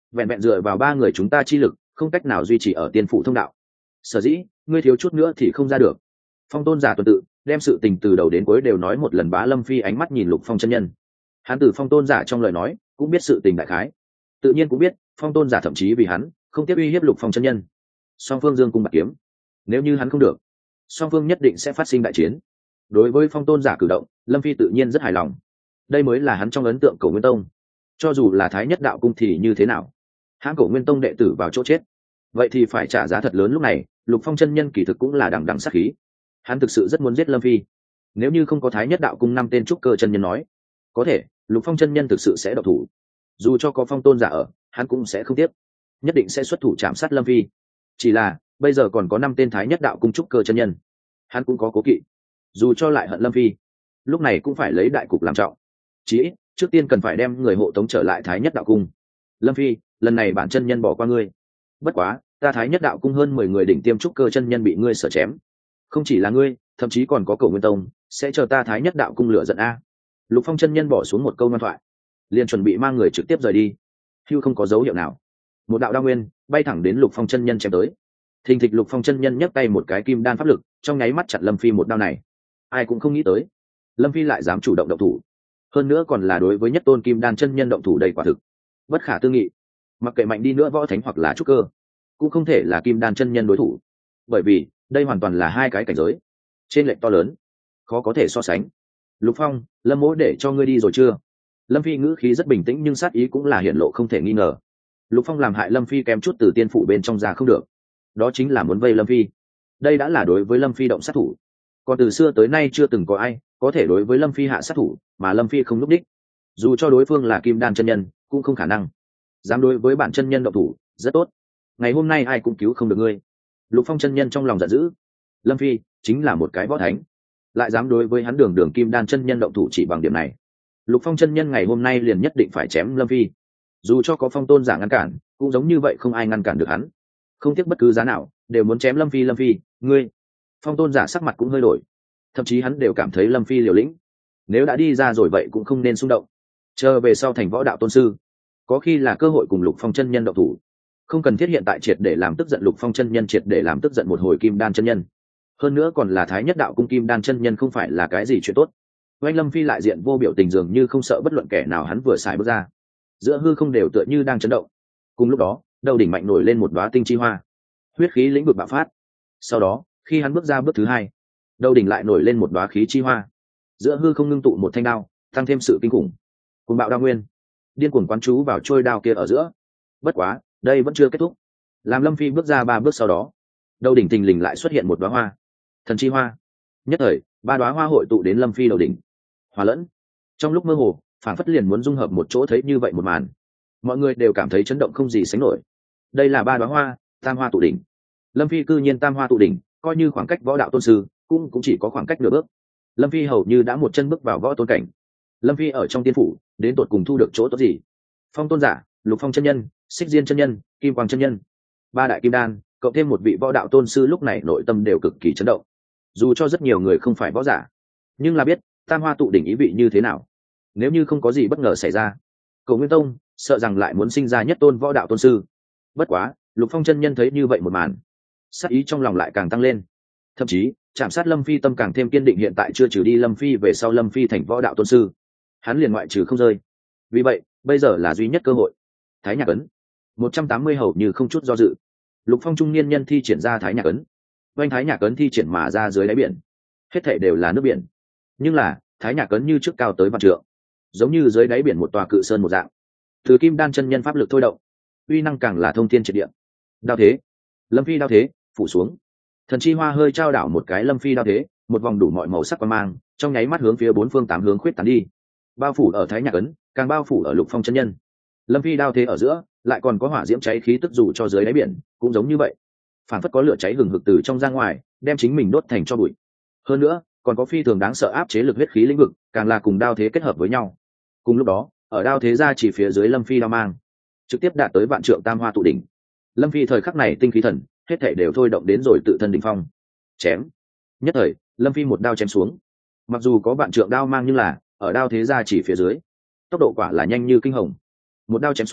vẹn vẹn dựa vào ba người chúng ta chi lực không cách nào duy trì ở tiên phủ thông đạo. Sở dĩ ngươi thiếu chút nữa thì không ra được. Phong tôn giả tuần tự đem sự tình từ đầu đến cuối đều nói một lần. Bá Lâm Phi ánh mắt nhìn Lục Phong chân nhân, hắn từ phong tôn giả trong lời nói cũng biết sự tình đại khái, tự nhiên cũng biết phong tôn giả thậm chí vì hắn không tiếp uy hiếp Lục Phong chân nhân. Song phương dương cung bạc kiếm, nếu như hắn không được, song phương nhất định sẽ phát sinh đại chiến. Đối với phong tôn giả cử động, Lâm Phi tự nhiên rất hài lòng. Đây mới là hắn trong ấn tượng Cổ Nguyên Tông. Cho dù là Thái Nhất Đạo Cung thì như thế nào, hãng Cổ Nguyên Tông đệ tử vào chỗ chết, vậy thì phải trả giá thật lớn. Lúc này Lục Phong chân nhân kỳ thực cũng là đằng đằng sát khí, hắn thực sự rất muốn giết Lâm Phi. Nếu như không có Thái Nhất Đạo Cung năm tên trúc cơ chân nhân nói, có thể Lục Phong chân nhân thực sự sẽ độc thủ. Dù cho có phong tôn giả ở, hắn cũng sẽ không tiếp, nhất định sẽ xuất thủ chạm sát Lâm Phi. Chỉ là bây giờ còn có năm tên Thái Nhất Đạo Cung trúc cơ chân nhân, hắn cũng có cố kỵ. Dù cho lại hận Lâm Phi, lúc này cũng phải lấy đại cục làm trọng, chí ít trước tiên cần phải đem người hộ tống trở lại Thái Nhất Đạo Cung. Lâm Phi, lần này bản chân nhân bỏ qua ngươi, bất quá ta Thái Nhất Đạo Cung hơn mười người đỉnh tiêm trúc cơ chân nhân bị ngươi sở chém, không chỉ là ngươi, thậm chí còn có Cổ Nguyên Tông sẽ chờ ta Thái Nhất Đạo Cung lửa giận a. Lục Phong chân nhân bỏ xuống một câu ngoan thoại, liền chuẩn bị mang người trực tiếp rời đi. Hưu không có dấu hiệu nào, một đạo đao nguyên bay thẳng đến Lục Phong chân nhân chém tới. Thình thịch, Lục Phong chân nhân nhấc tay một cái kim đan pháp lực, trong nháy mắt chặn Lâm Phi một đao này. Ai cũng không nghĩ tới Lâm Phi lại dám chủ động động thủ, hơn nữa còn là đối với nhất tôn kim đan chân nhân động thủ. Đầy quả thực bất khả tư nghị. Mặc kệ mạnh đi nữa võ thánh hoặc là trúc cơ, cũng không thể là kim đan chân nhân đối thủ, bởi vì đây hoàn toàn là hai cái cảnh giới trên lệch to lớn, khó có thể so sánh. Lục Phong, Lâm mỗ để cho ngươi đi rồi chưa? Lâm Phi ngữ khí rất bình tĩnh nhưng sát ý cũng là hiển lộ không thể nghi ngờ. Lục Phong làm hại Lâm Phi kém chút từ tiên phủ bên trong ra không được, đó chính là muốn vây Lâm Phi. Đây đã là đối với Lâm Phi động sát thủ, còn từ xưa tới nay chưa từng có ai có thể đối với Lâm Phi hạ sát thủ mà Lâm Phi không lúc đích. Dù cho đối phương là kim đan chân nhân cũng không khả năng dám đối với bản chân nhân động thủ. Rất tốt, ngày hôm nay ai cũng cứu không được ngươi. Lục Phong chân nhân trong lòng giận dữ, Lâm Phi chính là một cái võ thánh, lại dám đối với hắn đường đường kim đan chân nhân động thủ. Chỉ bằng điểm này, Lục Phong chân nhân ngày hôm nay liền nhất định phải chém Lâm Phi. Dù cho có phong tôn giả ngăn cản, cũng giống như vậy, không ai ngăn cản được hắn. Không tiếc bất cứ giá nào đều muốn chém Lâm Phi. Lâm Phi, ngươi! Phong tôn giả sắc mặt cũng hơi đổi, thậm chí hắn đều cảm thấy Lâm Phi liều lĩnh. Nếu đã đi ra rồi vậy cũng không nên xung động, chờ về sau thành võ đạo tôn sư, có khi là cơ hội cùng Lục Phong chân nhân động thủ. Không cần thiết hiện tại triệt để làm tức giận Lục Phong chân nhân, triệt để làm tức giận một hồi kim đan chân nhân, hơn nữa còn là Thái Nhất Đạo Cung kim đan chân nhân, không phải là cái gì chuyện tốt. Oanh Lâm Phi lại diện vô biểu tình, dường như không sợ bất luận kẻ nào. Hắn vừa xài bước ra, giữa hư không đều tựa như đang chấn động. Cùng lúc đó, đầu đỉnh mạnh nổi lên một đóa tinh chi hoa, huyết khí lĩnh vực bạo phát. Sau đó, khi hắn bước ra bước thứ hai, đầu đỉnh lại nổi lên một đóa khí chi hoa, giữa hư không ngưng tụ một thanh đao, tăng thêm sự kinh khủng. Cùng bạo đao nguyên điên cuồng quán chú vào trôi đao kia ở giữa. Bất quá, đây vẫn chưa kết thúc. Làm Lâm Phi bước ra ba bước sau đó, đầu đỉnh thình lình lại xuất hiện một đóa hoa, thần chi hoa. Nhất thời, ba đóa hoa hội tụ đến Lâm Phi đầu đỉnh, hòa lẫn. Trong lúc mơ hồ, phản phất liền muốn dung hợp một chỗ. Thấy như vậy một màn, mọi người đều cảm thấy chấn động không gì sánh nổi. Đây là ba đóa hoa, tam hoa tụ đỉnh. Lâm Phi cư nhiên tam hoa tụ đỉnh, coi như khoảng cách võ đạo tôn sư cũng cũng chỉ có khoảng cách nửa bước. Lâm Phi hầu như đã một chân bước vào võ tôn cảnh. Lâm Phi ở trong tiên phủ đến tột cùng thu được chỗ tốt gì? Phong tôn giả, Lục Phong chân nhân, Xích Diên chân nhân, Kim Quang chân nhân, ba đại kim đan cộng thêm một vị võ đạo tôn sư, lúc này nội tâm đều cực kỳ chấn động. Dù cho rất nhiều người không phải võ giả, nhưng là biết tam hoa tụ đỉnh ý vị như thế nào. Nếu như không có gì bất ngờ xảy ra, Cổ Nguyên Tông sợ rằng lại muốn sinh ra nhất tôn võ đạo tôn sư. Bất quá, Lục Phong chân nhân thấy như vậy một màn, sát ý trong lòng lại càng tăng lên, thậm chí chạm sát Lâm Phi tâm càng thêm kiên định. Hiện tại chưa trừ đi Lâm Phi, về sau Lâm Phi thành võ đạo tôn sư, hắn liền ngoại trừ không rơi. Vì vậy bây giờ là duy nhất cơ hội. Thái Nhạc ấn một trăm tám mươi hầu như không chút do dự, Lục Phong trung niên nhân thi triển ra Thái Nhạc ấn. Oanh Thái Nhạc ấn thi triển mà ra dưới đáy biển, hết thảy đều là nước biển, nhưng là Thái Nhạc ấn như trước cao tới vạn trượng, giống như dưới đáy biển một tòa cự sơn một dạng. Từ kim đan chân nhân pháp lực thôi động, uy năng càng là thông thiên triệt địa. Đao thế, Lâm Phi đao thế phủ xuống, thần chi hoa hơi trao đảo một cái. Lâm Phi đao thế, một vòng đủ mọi màu sắc quang mang, trong nháy mắt hướng phía bốn phương tám hướng khuyết tán đi, bao phủ ở Thái Nhạc ấn, càng bao phủ ở Lục Phong chân nhân. Lâm Phi đao thế ở giữa lại còn có hỏa diễm cháy khí tức, dù cho dưới đáy biển cũng giống như vậy, phản phất có lửa cháy hừng hực từ trong ra ngoài, đem chính mình đốt thành cho bụi. Hơn nữa còn có phi thường đáng sợ áp chế lực huyết khí lĩnh vực, càng là cùng đao thế kết hợp với nhau. Cùng lúc đó, ở đao thế ra chỉ phía dưới Lâm Phi đao mang trực tiếp đạt tới vạn trượng tam hoa tụ đỉnh. Lâm Phi thời khắc này tinh khí thần hết thể đều thôi động đến rồi tự thân đỉnh phong. Chém. Nhất thời, Lâm Phi một đao chém xuống. Mặc dù có vạn trượng đao mang, nhưng là ở đao thế ra chỉ phía dưới, tốc độ quả là nhanh như kinh hồng. Một đao chém xuống,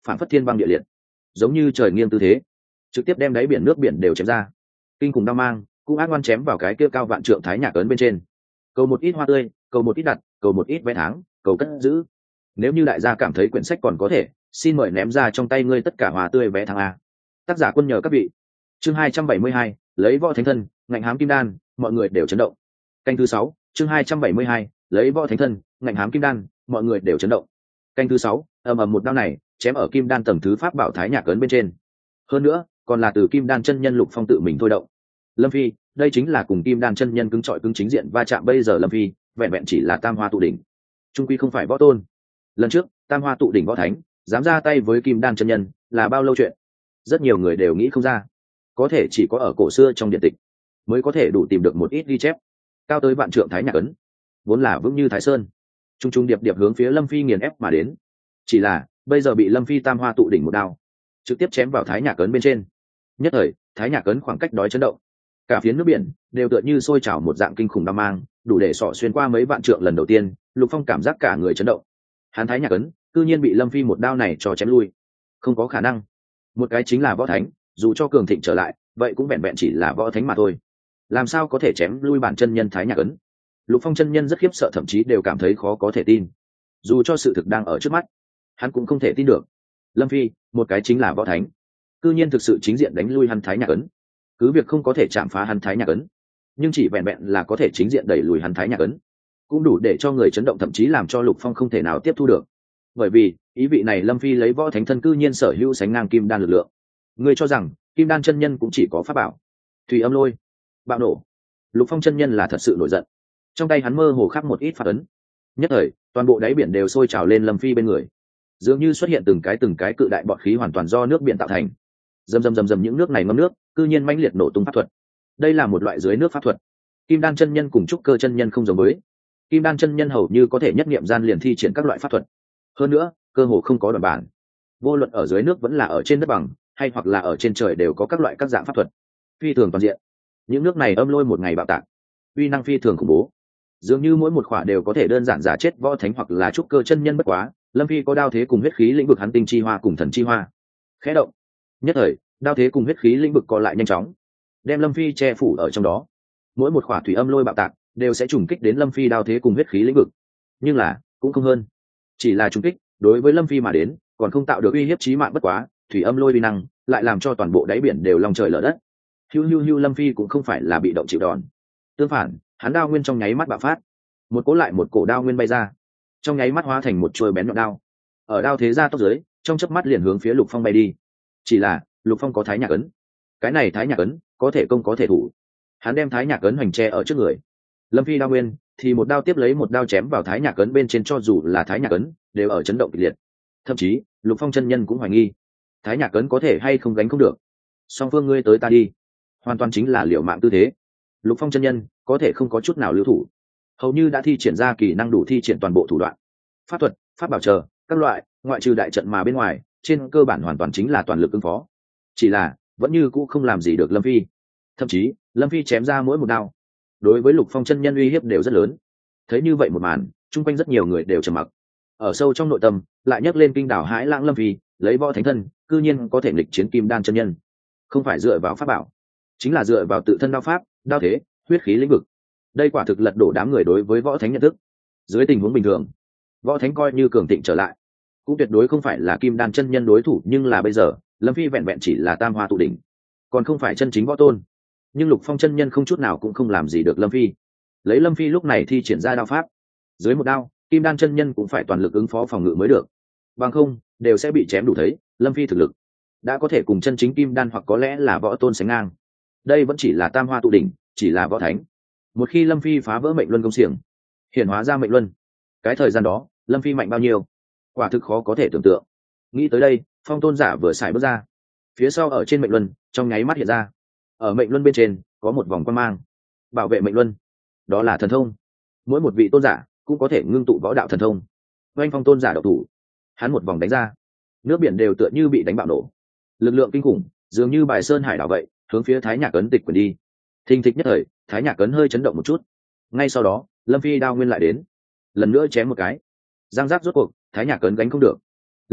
phản phất thiên băng địa liệt, giống như trời nghiêng tư thế, trực tiếp đem đáy biển nước biển đều chém ra. Kinh khủng đao mang cũng ác ngoan chém vào cái kia cao vạn trượng thái nhạc ấn bên trên. Cầu một ít hoa tươi, cầu một ít đặt, cầu một ít vé tháng, cầu cất giữ. Nếu như đại gia cảm thấy quyển sách còn có thể, xin mời ném ra trong tay ngươi tất cả hoa tươi vé tháng a. Tác giả quân nhờ các vị. Chương hai trăm bảy mươi hai, lấy võ thánh thân, ngạnh hám kim đan, mọi người đều chấn động. Canh thứ sáu, chương hai trăm bảy mươi hai, lấy võ thánh thân, ngạnh hám kim đan, mọi người đều chấn động. Canh thứ sáu, ầm ầm một đao này, chém ở kim đan tầng thứ pháp bảo thái nhạc ấn bên trên. Hơn nữa, còn là từ kim đan chân nhân Lục Phong tự mình thôi động. Lâm Phi, đây chính là cùng kim đan chân nhân cứng trọi cứng chính diện va chạm, bây giờ Lâm Phi, vẹn vẹn chỉ là tam hoa tụ đỉnh, trung quy không phải võ tôn. Lần trước, tam hoa tụ đỉnh võ thánh, dám ra tay với kim đan chân nhân, là bao lâu chuyện? Rất nhiều người đều nghĩ không ra, có thể chỉ có ở cổ xưa trong điện tịch mới có thể đủ tìm được một ít ghi chép. Cao tới vạn trượng thái nhạc ấn, vốn là vững như Thái Sơn, trung trung điệp điệp hướng phía Lâm Phi nghiền ép mà đến. Chỉ là bây giờ bị Lâm Phi tam hoa tụ đỉnh một đao trực tiếp chém vào thái nhạc ấn bên trên. Nhất thời, thái nhạc ấn khoảng cách đói chấn động, cả phía nước biển đều tựa như sôi trào một dạng kinh khủng đao mang, đủ để xỏ xuyên qua mấy vạn trượng. Lần đầu tiên, Lục Phong cảm giác cả người chấn động. Hắn thái nhạc ấn cư nhiên bị Lâm Phi một đao này cho chém lui. Không có khả năng, một cái chính là võ thánh, dù cho cường thịnh trở lại, vậy cũng vẹn vẹn chỉ là võ thánh mà thôi, làm sao có thể chém lui bản chân nhân thái nhạc ấn? Lục Phong chân nhân rất khiếp sợ, thậm chí đều cảm thấy khó có thể tin. Dù cho sự thực đang ở trước mắt, hắn cũng không thể tin được. Lâm Phi, một cái chính là võ thánh, cư nhiên thực sự chính diện đánh lui hắn thái nhạc ấn. Cứ việc không có thể chạm phá hắn thái nhạc ấn, nhưng chỉ vẹn vẹn là có thể chính diện đẩy lùi hắn thái nhạc ấn, cũng đủ để cho người chấn động, thậm chí làm cho Lục Phong không thể nào tiếp thu được. Bởi vì ý vị này Lâm Phi lấy võ thánh thân cư nhiên sở hữu sánh ngang kim đan lực lượng. Ngươi cho rằng kim đan chân nhân cũng chỉ có pháp bảo thủy âm lôi bạo nổ? Lục Phong chân nhân là thật sự nổi giận, trong tay hắn mơ hồ khắc một ít pháp ấn. Nhất thời, toàn bộ đáy biển đều sôi trào lên Lâm Phi bên người, dường như xuất hiện từng cái từng cái cự đại bọt khí hoàn toàn do nước biển tạo thành. Dầm dầm dầm dầm, những nước này ngâm nước cư nhiên mãnh liệt nổ tung pháp thuật. Đây là một loại dưới nước pháp thuật. Kim đan chân nhân cùng trúc cơ chân nhân không giống với. Kim đan chân nhân hầu như có thể nhất niệm gian liền thi triển các loại pháp thuật, hơn nữa cơ hồ không có đoạn bản. Vô luận ở dưới nước vẫn là ở trên đất bằng, hay hoặc là ở trên trời, đều có các loại các dạng pháp thuật phi thường toàn diện. Những nước này âm lôi một ngày bạo tạc, uy năng phi thường khủng bố, dường như mỗi một khỏa đều có thể đơn giản giả chết võ thánh hoặc là trúc cơ chân nhân. Bất quá Lâm Phi có đao thế cùng huyết khí lĩnh vực, hắn tinh chi hoa cùng thần chi hoa khẽ động, nhất thời đao thế cùng huyết khí lĩnh vực co lại nhanh chóng, đem Lâm Phi che phủ ở trong đó. Mỗi một khỏa thủy âm lôi bạo tạc đều sẽ trùng kích đến Lâm Phi đao thế cùng huyết khí lĩnh vực, nhưng là cũng không hơn, chỉ là trùng kích, đối với Lâm Phi mà đến còn không tạo được uy hiếp chí mạng. Bất quá thủy âm lôi uy năng lại làm cho toàn bộ đáy biển đều long trời lở đất. Hiu hiu hiu, Lâm Phi cũng không phải là bị động chịu đòn, tương phản, hắn đao nguyên trong nháy mắt bạo phát, một cỗ lại một cổ đao nguyên bay ra, trong nháy mắt hóa thành một chuôi bén nhọn đao, ở đao thế ra tốc dưới, trong chớp mắt liền hướng phía Lục Phong bay đi. Chỉ là Lục Phong có thái nhạc ấn, cái này thái nhạc ấn có thể công có thể thủ, hắn đem thái nhạc ấn hoành tre ở trước người. Lâm Phi đao nguyên thì một đao tiếp lấy một đao chém vào thái nhạc ấn bên trên, cho dù là thái nhạc ấn đều ở chấn động kịch liệt. Thậm chí Lục Phong chân nhân cũng hoài nghi thái nhạc ấn có thể hay không gánh không được. Song phương ngươi tới ta đi, hoàn toàn chính là liều mạng tư thế. Lục Phong chân nhân có thể không có chút nào lưu thủ, hầu như đã thi triển ra kỳ năng đủ thi triển toàn bộ thủ đoạn, pháp thuật, pháp bảo chờ các loại, ngoại trừ đại trận mà bên ngoài, trên cơ bản hoàn toàn chính là toàn lực ứng phó. Chỉ là vẫn như cũ không làm gì được Lâm Phi. Thậm chí Lâm Phi chém ra mỗi một đao, đối với Lục Phong chân nhân uy hiếp đều rất lớn. Thấy như vậy một màn, chung quanh rất nhiều người đều trầm mặc. Ở sâu trong nội tâm lại nhấc lên kinh đảo hãi lãng. Lâm Phi lấy võ thánh thân, cư nhiên có thể nghịch chiến kim đan chân nhân, không phải dựa vào pháp bảo, chính là dựa vào tự thân đao pháp, đao thế, huyết khí lĩnh vực. Đây quả thực lật đổ đám người đối với võ thánh nhận thức. Dưới tình huống bình thường, võ thánh coi như cường thịnh trở lại, cũng tuyệt đối không phải là kim đan chân nhân đối thủ. Nhưng là bây giờ, Lâm Phi vẹn vẹn chỉ là tam hoa tụ đỉnh, còn không phải chân chính võ tôn. Nhưng Lục Phong chân nhân không chút nào cũng không làm gì được Lâm Phi. Lấy Lâm Phi lúc này thi triển ra đao pháp, dưới một đao, kim đan chân nhân cũng phải toàn lực ứng phó phòng ngự mới được, bằng không đều sẽ bị chém đủ. Thấy Lâm Phi thực lực đã có thể cùng chân chính kim đan hoặc có lẽ là võ tôn sánh ngang. Đây vẫn chỉ là tam hoa tụ đỉnh, chỉ là võ thánh. Một khi Lâm Phi phá vỡ mệnh luân công xiềng, hiển hóa ra mệnh luân, cái thời gian đó Lâm Phi mạnh bao nhiêu, quả thực khó có thể tưởng tượng. Nghĩ tới đây, Phong tôn giả vừa xài bước ra, phía sau ở trên mệnh luân trong nháy mắt hiện ra. Ở mệnh luân bên trên có một vòng quan mang bảo vệ mệnh luân, đó là thần thông. Mỗi một vị tôn giả cũng có thể ngưng tụ võ đạo thần thông. Oanh Phong tôn giả độc thủ, hắn một vòng đánh ra, nước biển đều tựa như bị đánh bạo nổ, lực lượng kinh khủng dường như bài sơn hải đảo vậy, hướng phía thái nhạc ấn tịch quyền đi. Thình thịch, nhất thời thái nhạc ấn hơi chấn động một chút. Ngay sau đó Lâm Phi đao nguyên lại đến, lần nữa chém một cái, giang giác, rốt cuộc thái nhạc ấn gánh không được.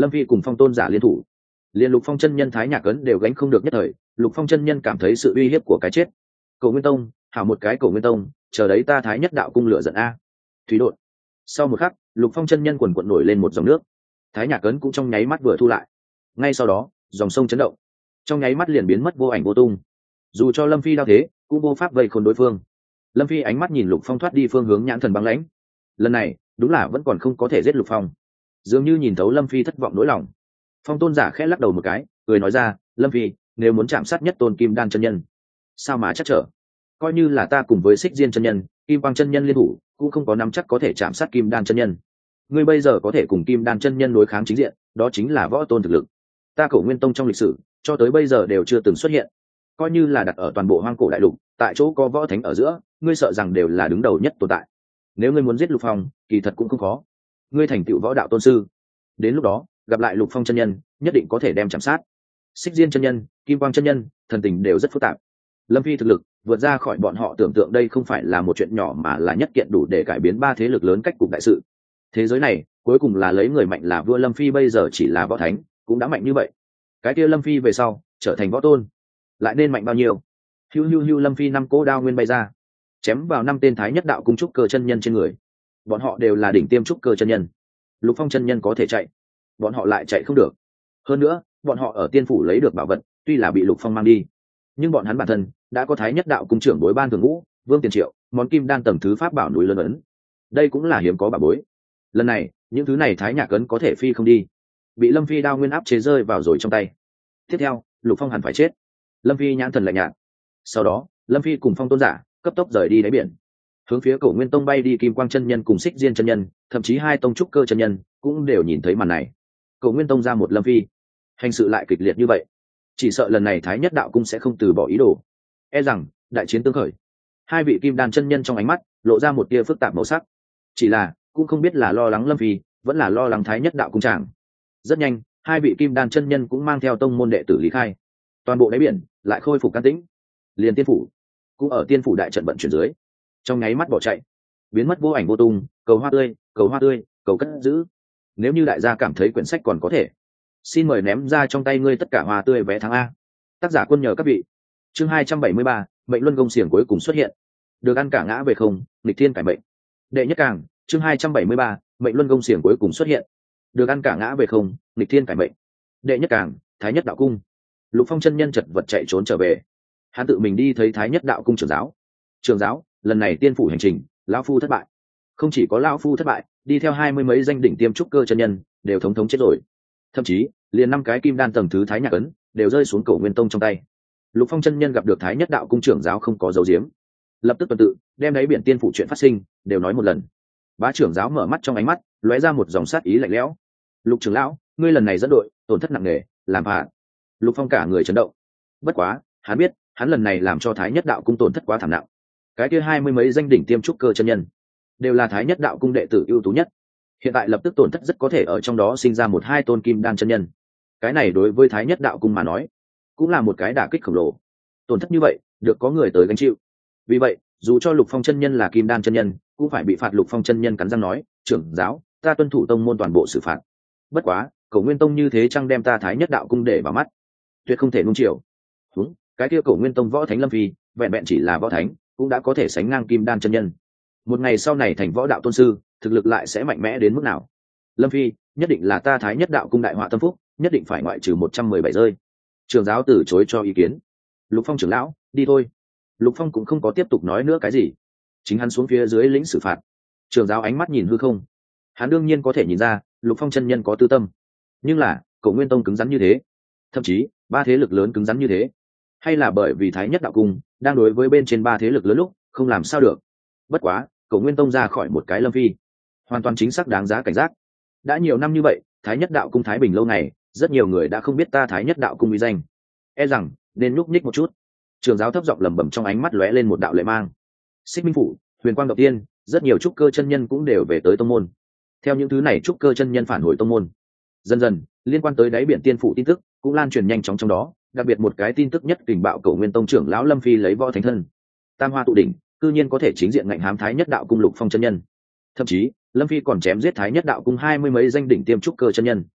Lâm phi cùng phong tôn giả liên thủ, liền Lục Phong chân nhân thái nhạc ấn đều gánh không được nhất thời. Lục Phong chân nhân cảm thấy sự uy hiếp của cái chết. Cổ Nguyên Tông, hảo một cái Cổ Nguyên Tông, chờ đấy ta thái nhất đạo cung lửa giận a. Thủy đột. Sau một khắc, Lục Phong chân nhân quần quần nổi lên một dòng nước. Thái nhạc ấn cũng trong nháy mắt vừa thu lại. Ngay sau đó, dòng sông chấn động, trong nháy mắt liền biến mất vô ảnh vô tung. Dù cho Lâm Phi đao thế, cũng vô pháp vây khốn đối phương. Lâm Phi ánh mắt nhìn Lục Phong thoát đi phương hướng, nhãn thần băng lãnh. Lần này, đúng là vẫn còn không có thể giết Lục Phong. Dường như nhìn thấu Lâm Phi thất vọng nỗi lòng. Phong tôn giả khẽ lắc đầu một cái, cười nói ra, Lâm Phi, nếu muốn chạm sát nhất tôn kim đan chân nhân, sao mà chắc trở. Coi như là ta cùng với Xích Diên chân nhân, Kim Quang chân nhân liên thủ, cũng không có nắm chắc có thể chạm sát kim đan chân nhân. Ngươi bây giờ có thể cùng kim đan chân nhân đối kháng chính diện, đó chính là võ tôn thực lực. Ta Cổ Nguyên Tông trong lịch sử, cho tới bây giờ đều chưa từng xuất hiện. Coi như là đặt ở toàn bộ hoang cổ đại lục, tại chỗ có võ thánh ở giữa, ngươi sợ rằng đều là đứng đầu nhất tồn tại. Nếu ngươi muốn giết Lục Phong, kỳ thật cũng không khó. Ngươi thành tựu võ đạo tôn sư, đến lúc đó gặp lại Lục Phong chân nhân, nhất định có thể đem chạm sát. Xích Diên chân nhân, Kim Quang chân nhân, thần tình đều rất phức tạp. Lâm Phi thực lực vượt ra khỏi bọn họ tưởng tượng, đây không phải là một chuyện nhỏ mà là nhất kiện đủ để cải biến ba thế lực lớn cách cục đại sự. Thế giới này cuối cùng là lấy người mạnh là vua. Lâm Phi bây giờ chỉ là võ thánh, cũng đã mạnh như vậy. Cái kia Lâm Phi về sau trở thành võ tôn, lại nên mạnh bao nhiêu? Hiu hiu hiu, Lâm Phi năm cỗ đao nguyên bay ra, chém vào năm tên thái nhất đạo cung trúc cơ chân nhân trên người. Bọn họ đều là đỉnh tiêm trúc cơ chân nhân. Lục Phong chân nhân có thể chạy, bọn họ lại chạy không được. Hơn nữa, bọn họ ở tiên phủ lấy được bảo vật, tuy là bị Lục Phong mang đi, nhưng bọn hắn bản thân đã có thái nhất đạo cung trưởng bối ban thường ngũ Vương Tiền Triệu, món kim đan tầng thứ pháp bảo núi lớn ấn. Đây cũng là hiếm có bảo bối. Lần này những thứ này thái nhạc ấn có thể phi không đi, bị Lâm Phi đao nguyên áp chế rơi vào rồi trong tay. Tiếp theo Lục Phong hẳn phải chết. Lâm Phi nhãn thần lạnh nhạt. Sau đó Lâm Phi cùng phong tôn giả cấp tốc rời đi đáy biển, hướng phía Cổ Nguyên Tông bay đi. Kim Quang chân nhân cùng Xích Diên chân nhân, thậm chí hai tông trúc cơ chân nhân cũng đều nhìn thấy màn này. Cổ Nguyên Tông ra một Lâm Phi, hành sự lại kịch liệt như vậy, chỉ sợ lần này thái nhất đạo cung sẽ không từ bỏ ý đồ. E rằng đại chiến tương khởi. Hai vị kim đan chân nhân trong ánh mắt lộ ra một tia phức tạp màu sắc, chỉ là cũng không biết là lo lắng Lâm Phi vẫn là lo lắng thái nhất đạo cung tràng. Rất nhanh hai vị kim đan chân nhân cũng mang theo tông môn đệ tử lý khai. Toàn bộ đáy biển lại khôi phục can tĩnh. Liền tiên phủ cũng ở tiên phủ đại trận vận chuyển dưới, trong nháy mắt bỏ chạy, biến mất vô ảnh vô tung. Cầu hoa tươi, cầu hoa tươi, cầu cất giữ. Nếu như đại gia cảm thấy quyển sách còn có thể, xin mời ném ra trong tay ngươi tất cả hoa tươi vé tháng A. Tác giả quân nhờ các vị. Chương hai trăm bảy mươi ba, mệnh luân công xiềng cuối cùng xuất hiện. Được ăn cả ngã về không, nghịch thiên cải mệnh. Đệ nhất càng, chương hai trăm bảy mươi ba, mệnh luân công xiềng cuối cùng xuất hiện. Được ăn cả ngã về không, nghịch thiên cải mệnh. Đệ nhất càng, thái nhất đạo cung. Lục Phong chân nhân chật vật chạy trốn trở về. Hắn tự mình đi thấy thái nhất đạo cung trưởng giáo. Trưởng giáo, lần này tiên phủ hành trình, lão phu thất bại. Không chỉ có lão phu thất bại, đi theo hai mươi mấy danh đỉnh tiêm trúc cơ chân nhân đều thống thống chết rồi. Thậm chí liền năm cái kim đan tầng thứ thái nhạc ấn đều rơi xuống Cổ Nguyên Tông trong tay. Lục Phong chân nhân gặp được thái nhất đạo cung trưởng giáo không có dấu diếm, lập tức tuần tự đem đáy biển tiên phủ chuyện phát sinh đều nói một lần. Bá trưởng giáo mở mắt, trong ánh mắt lóe ra một dòng sát ý lạnh lẽo. Lục trưởng lão, ngươi lần này dẫn đội tổn thất nặng nề, làm phạt. Lục Phong cả người chấn động. Bất quá hắn biết, hắn lần này làm cho thái nhất đạo cung tổn thất quá thảm nặng. Cái kia hai mươi mấy danh đỉnh tiêm trúc cơ chân nhân đều là thái nhất đạo cung đệ tử ưu tú nhất, hiện tại lập tức tổn thất rất có thể ở trong đó sinh ra một hai tôn kim đan chân nhân. Cái này đối với thái nhất đạo cung mà nói cũng là một cái đả kích khổng lồ. Tổn thất như vậy được có người tới gánh chịu. Vì vậy dù cho Lục Phong chân nhân là kim đan chân nhân cũng phải bị phạt. Lục Phong chân nhân cắn răng nói, trưởng giáo, ta tuân thủ tông môn toàn bộ xử phạt. Bất quá Cổ Nguyên Tông như thế chăng đem ta thái nhất đạo cung để vào mắt, tuyệt không thể nung chiều. Đúng, cái kia Cổ Nguyên Tông võ thánh Lâm Phi vẹn vẹn chỉ là võ thánh cũng đã có thể sánh ngang kim đan chân nhân. Một ngày sau này thành võ đạo tôn sư, thực lực lại sẽ mạnh mẽ đến mức nào? Lâm Phi nhất định là ta thái nhất đạo cung đại họa tâm phúc, nhất định phải ngoại trừ một trăm mười bảy rơi. Trường giáo từ chối cho ý kiến. Lục Phong trưởng lão, đi thôi. Lục Phong cũng không có tiếp tục nói nữa cái gì, chính hắn xuống phía dưới lĩnh xử phạt. Trường giáo ánh mắt nhìn hư không, hắn đương nhiên có thể nhìn ra Lục Phong chân nhân có tư tâm, nhưng là Cổ Nguyên Tông cứng rắn như thế, thậm chí ba thế lực lớn cứng rắn như thế, hay là bởi vì thái nhất đạo cung đang đối với bên trên ba thế lực lớn lúc không làm sao được. Bất quá Cổ Nguyên Tông ra khỏi một cái Lâm Phi, hoàn toàn chính xác đáng giá cảnh giác. Đã nhiều năm như vậy, thái nhất đạo cung thái bình lâu ngày, rất nhiều người đã không biết ta thái nhất đạo cung uy danh, e rằng nên nhúc nhích một chút. Trường giáo thấp giọng lẩm bẩm, trong ánh mắt lóe lên một đạo lệ mang. Xích Minh phủ, Huyền Quang Động Tiên, rất nhiều trúc cơ chân nhân cũng đều về tới tông môn. Theo những thứ này trúc cơ chân nhân phản hồi tông môn, dần dần liên quan tới đáy biển tiên phủ tin tức cũng lan truyền nhanh chóng. Trong đó đặc biệt một cái tin tức nhất kình bạo, Cổ Nguyên Tông trưởng lão Lâm Phi lấy võ thánh thân, tam hoa tụ đỉnh, cư nhiên có thể chính diện ngạnh hám thái nhất đạo cung Lục Phong chân nhân. Thậm chí Lâm Phi còn chém giết thái nhất đạo cung hai mươi mấy danh đỉnh tiêm trúc cơ chân nhân.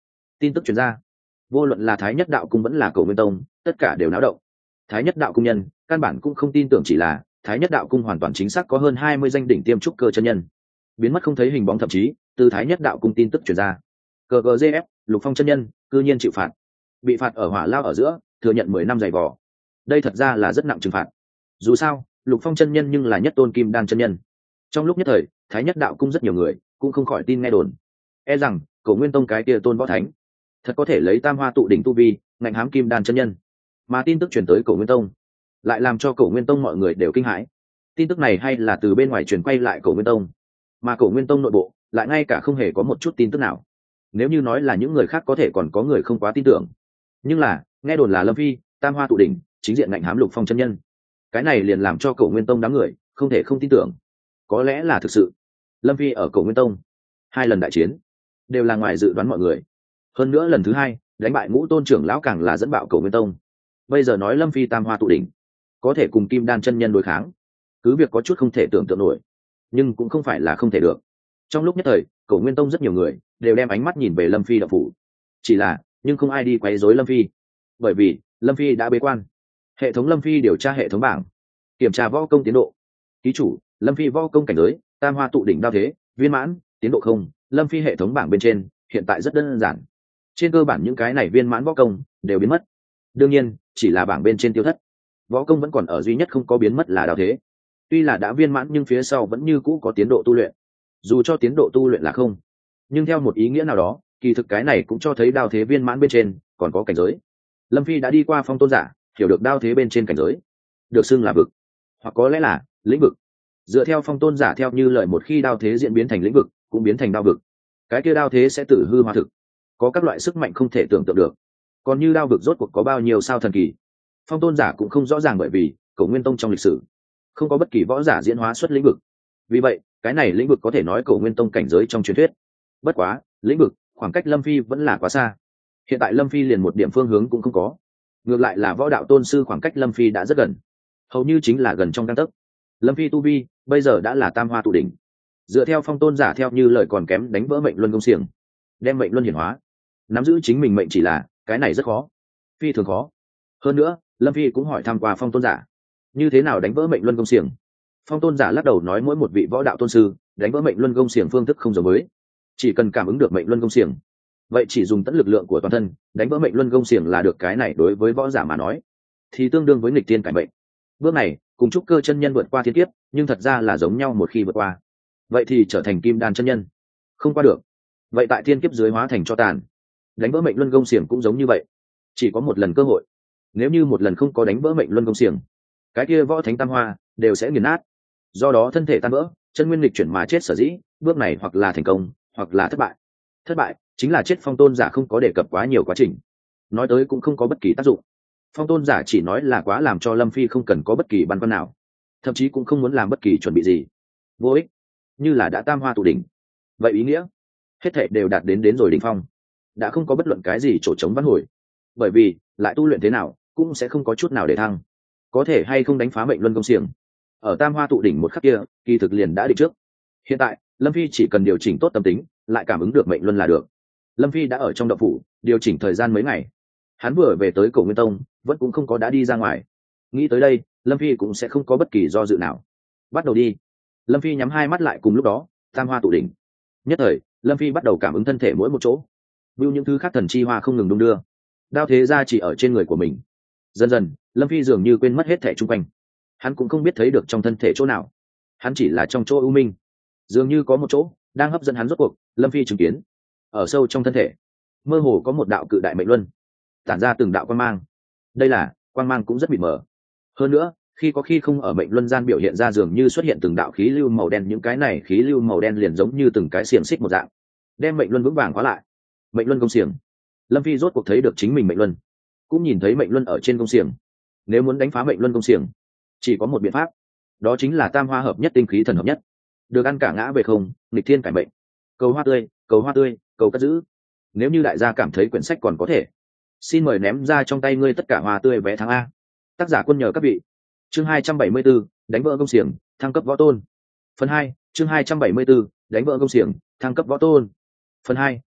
tin tức truyền ra, vô luận là Thái Nhất Đạo Cung vẫn là Cổ Nguyên Tông, tất cả đều náo động. Thái Nhất Đạo Cung nhân căn bản cũng không tin tưởng, chỉ là Thái Nhất Đạo Cung hoàn toàn chính xác có hơn hai mươi danh đỉnh tiêm trúc cơ chân nhân biến mất không thấy hình bóng, thậm chí từ Thái Nhất Đạo Cung tin tức truyền ra, cờ cờ giê ép Lục Phong chân nhân cư nhiên chịu phạt, bị phạt ở hỏa lao ở giữa, thừa nhận mười năm dày vò. Đây thật ra là rất nặng trừng phạt. Dù sao Lục Phong chân nhân nhưng là nhất tôn kim đan chân nhân. Trong lúc nhất thời, Thái Nhất Đạo Cung rất nhiều người cũng không khỏi tin nghe đồn, e rằng Cổ Nguyên Tông cái kia tôn võ thánh thật có thể lấy tam hoa tụ đỉnh tu vi ngạnh hám kim đan chân nhân. Mà tin tức truyền tới Cổ Nguyên Tông lại làm cho Cổ Nguyên Tông mọi người đều kinh hãi. Tin tức này hay là từ bên ngoài truyền quay lại Cổ Nguyên Tông, mà Cổ Nguyên Tông nội bộ lại ngay cả không hề có một chút tin tức nào. Nếu như nói là những người khác có thể còn có người không quá tin tưởng, nhưng là nghe đồn là Lâm Phi tam hoa tụ đỉnh chính diện ngạnh hám Lục Phong chân nhân, cái này liền làm cho Cổ Nguyên Tông đám người không thể không tin tưởng. Có lẽ là thực sự. Lâm Phi ở Cổ Nguyên Tông hai lần đại chiến đều là ngoài dự đoán mọi người, hơn nữa lần thứ hai đánh bại ngũ tôn trưởng lão càng là dẫn bạo Cổ Nguyên Tông. Bây giờ nói Lâm Phi tam hoa tụ đỉnh có thể cùng kim đan chân nhân đối kháng, cứ việc có chút không thể tưởng tượng nổi, nhưng cũng không phải là không thể được. Trong lúc nhất thời, Cổ Nguyên Tông rất nhiều người đều đem ánh mắt nhìn về Lâm Phi đạo phủ, chỉ là nhưng không ai đi quấy rối Lâm Phi, bởi vì Lâm Phi đã bế quan. Hệ thống Lâm Phi điều tra hệ thống bảng, kiểm tra võ công tiến độ. Ký chủ Lâm Phi võ công cảnh giới tam hoa tụ đỉnh đao thế viên mãn, tiến độ không. Lâm Phi hệ thống bảng bên trên hiện tại rất đơn giản, trên cơ bản những cái này viên mãn võ công đều biến mất. Đương nhiên chỉ là bảng bên trên tiêu thất, võ công vẫn còn ở, duy nhất không có biến mất là đao thế. Tuy là đã viên mãn nhưng phía sau vẫn như cũ có tiến độ tu luyện. Dù cho tiến độ tu luyện là không, nhưng theo một ý nghĩa nào đó, kỳ thực cái này cũng cho thấy đao thế viên mãn bên trên còn có cảnh giới. Lâm Phi đã đi qua phong tôn giả, hiểu được đao thế bên trên cảnh giới được xưng là vực, hoặc có lẽ là lĩnh vực. Dựa theo phong tôn giả theo như lời, một khi đao thế diễn biến thành lĩnh vực, cũng biến thành đao vực, cái kia đao thế sẽ tự hư hóa thực, có các loại sức mạnh không thể tưởng tượng được. Còn như đao vực rốt cuộc có bao nhiêu sao thần kỳ, phong tôn giả cũng không rõ ràng, bởi vì Cổ Nguyên Tông trong lịch sử không có bất kỳ võ giả diễn hóa xuất lĩnh vực. Vì vậy cái này lĩnh vực có thể nói Cổ Nguyên Tông cảnh giới trong truyền thuyết. Bất quá lĩnh vực khoảng cách Lâm Phi vẫn là quá xa, hiện tại Lâm Phi liền một điểm phương hướng cũng không có, ngược lại là võ đạo tôn sư khoảng cách Lâm Phi đã rất gần, hầu như chính là gần trong gang tấc. Lâm Phi tu vi bây giờ đã là tam hoa tụ đỉnh, dựa theo phong tôn giả theo như lời còn kém đánh vỡ mệnh luân công xiềng, đem mệnh luân hiển hóa, nắm giữ chính mình mệnh, chỉ là cái này rất khó, phi thường khó. Hơn nữa Lâm Phi cũng hỏi thăm qua phong tôn giả như thế nào đánh vỡ mệnh luân công xiềng. Phong tôn giả lắc đầu nói mỗi một vị võ đạo tôn sư đánh vỡ mệnh luân công xiềng phương thức không giống với, chỉ cần cảm ứng được mệnh luân công xiềng, vậy chỉ dùng tất lực lượng của toàn thân đánh vỡ mệnh luân công xiềng là được. Cái này đối với võ giả mà nói thì tương đương với nghịch tiên cải mệnh. Bước này cùng trúc cơ chân nhân vượt qua thiên kiếp, nhưng thật ra là giống nhau, một khi vượt qua vậy thì trở thành kim đan chân nhân. Không qua được vậy tại thiên kiếp dưới hóa thành cho tàn. Đánh vỡ mệnh luân công xiềng cũng giống như vậy, chỉ có một lần cơ hội. Nếu như một lần không có đánh vỡ mệnh luân công xiềng, cái kia võ thánh tam hoa đều sẽ nghiền nát, do đó thân thể tan vỡ, chân nguyên lịch chuyển mà chết. Sở dĩ bước này hoặc là thành công hoặc là thất bại. Thất bại chính là chết. Phong tôn giả không có đề cập quá nhiều quá trình, nói tới cũng không có bất kỳ tác dụng. Phong tôn giả chỉ nói là quá làm cho Lâm Phi không cần có bất kỳ băn khoăn nào, thậm chí cũng không muốn làm bất kỳ chuẩn bị gì, vô ích. Như là đã tam hoa tụ đỉnh, vậy ý nghĩa hết thệ đều đạt đến đến rồi đỉnh phong, đã không có bất luận cái gì chỗ trống vãn hồi, bởi vì lại tu luyện thế nào cũng sẽ không có chút nào để thăng. Có thể hay không đánh phá mệnh luân công xiềng, ở tam hoa tụ đỉnh một khắc kia kỳ thực liền đã định trước. Hiện tại Lâm Phi chỉ cần điều chỉnh tốt tâm tính, lại cảm ứng được mệnh luân là được. Lâm Phi đã ở trong động phủ điều chỉnh thời gian mấy ngày, hắn vừa về tới Cổ Nguyên Tông vẫn cũng không có đã đi ra ngoài. Nghĩ tới đây Lâm Phi cũng sẽ không có bất kỳ do dự nào, bắt đầu đi. Lâm Phi nhắm hai mắt lại, cùng lúc đó tam hoa tụ đỉnh, nhất thời Lâm Phi bắt đầu cảm ứng thân thể mỗi một chỗ, view những thứ khác thần chi hoa không ngừng đung đưa, đao thế ra chỉ ở trên người của mình. Dần dần Lâm Phi dường như quên mất hết thể chung quanh, hắn cũng không biết thấy được trong thân thể chỗ nào, hắn chỉ là trong chỗ u minh, dường như có một chỗ đang hấp dẫn hắn. Rốt cuộc Lâm Phi chứng kiến ở sâu trong thân thể mơ hồ có một đạo cự đại mệnh luân tản ra từng đạo quang mang. Đây là quang mang cũng rất mịt mờ, hơn nữa khi có khi không, ở mệnh luân gian biểu hiện ra dường như xuất hiện từng đạo khí lưu màu đen. Những cái này khí lưu màu đen liền giống như từng cái xiềng xích một dạng, đem mệnh luân vững vàng khóa lại. Mệnh luân công xiềng, Lâm Phi rốt cuộc thấy được chính mình mệnh luân, cũng nhìn thấy mệnh luân ở trên công xiềng. Nếu muốn đánh phá mệnh luân công xiềng, chỉ có một biện pháp, đó chính là tam hoa hợp nhất, tinh khí thần hợp nhất, được ăn cả ngã về không, nghịch thiên cải mệnh. Cầu hoa tươi, cầu hoa tươi, cầu cất giữ. Nếu như đại gia cảm thấy quyển sách còn có thể, xin mời ném ra trong tay ngươi tất cả hoa tươi vé tháng A. Tác giả Quân nhờ các vị. Chương hai trăm bảy mươi 4, đánh vỡ công xiềng, thăng cấp võ tôn. Phần hai, chương hai trăm bảy mươi 4, đánh vỡ công xiềng, thăng cấp võ tôn. Phần hai,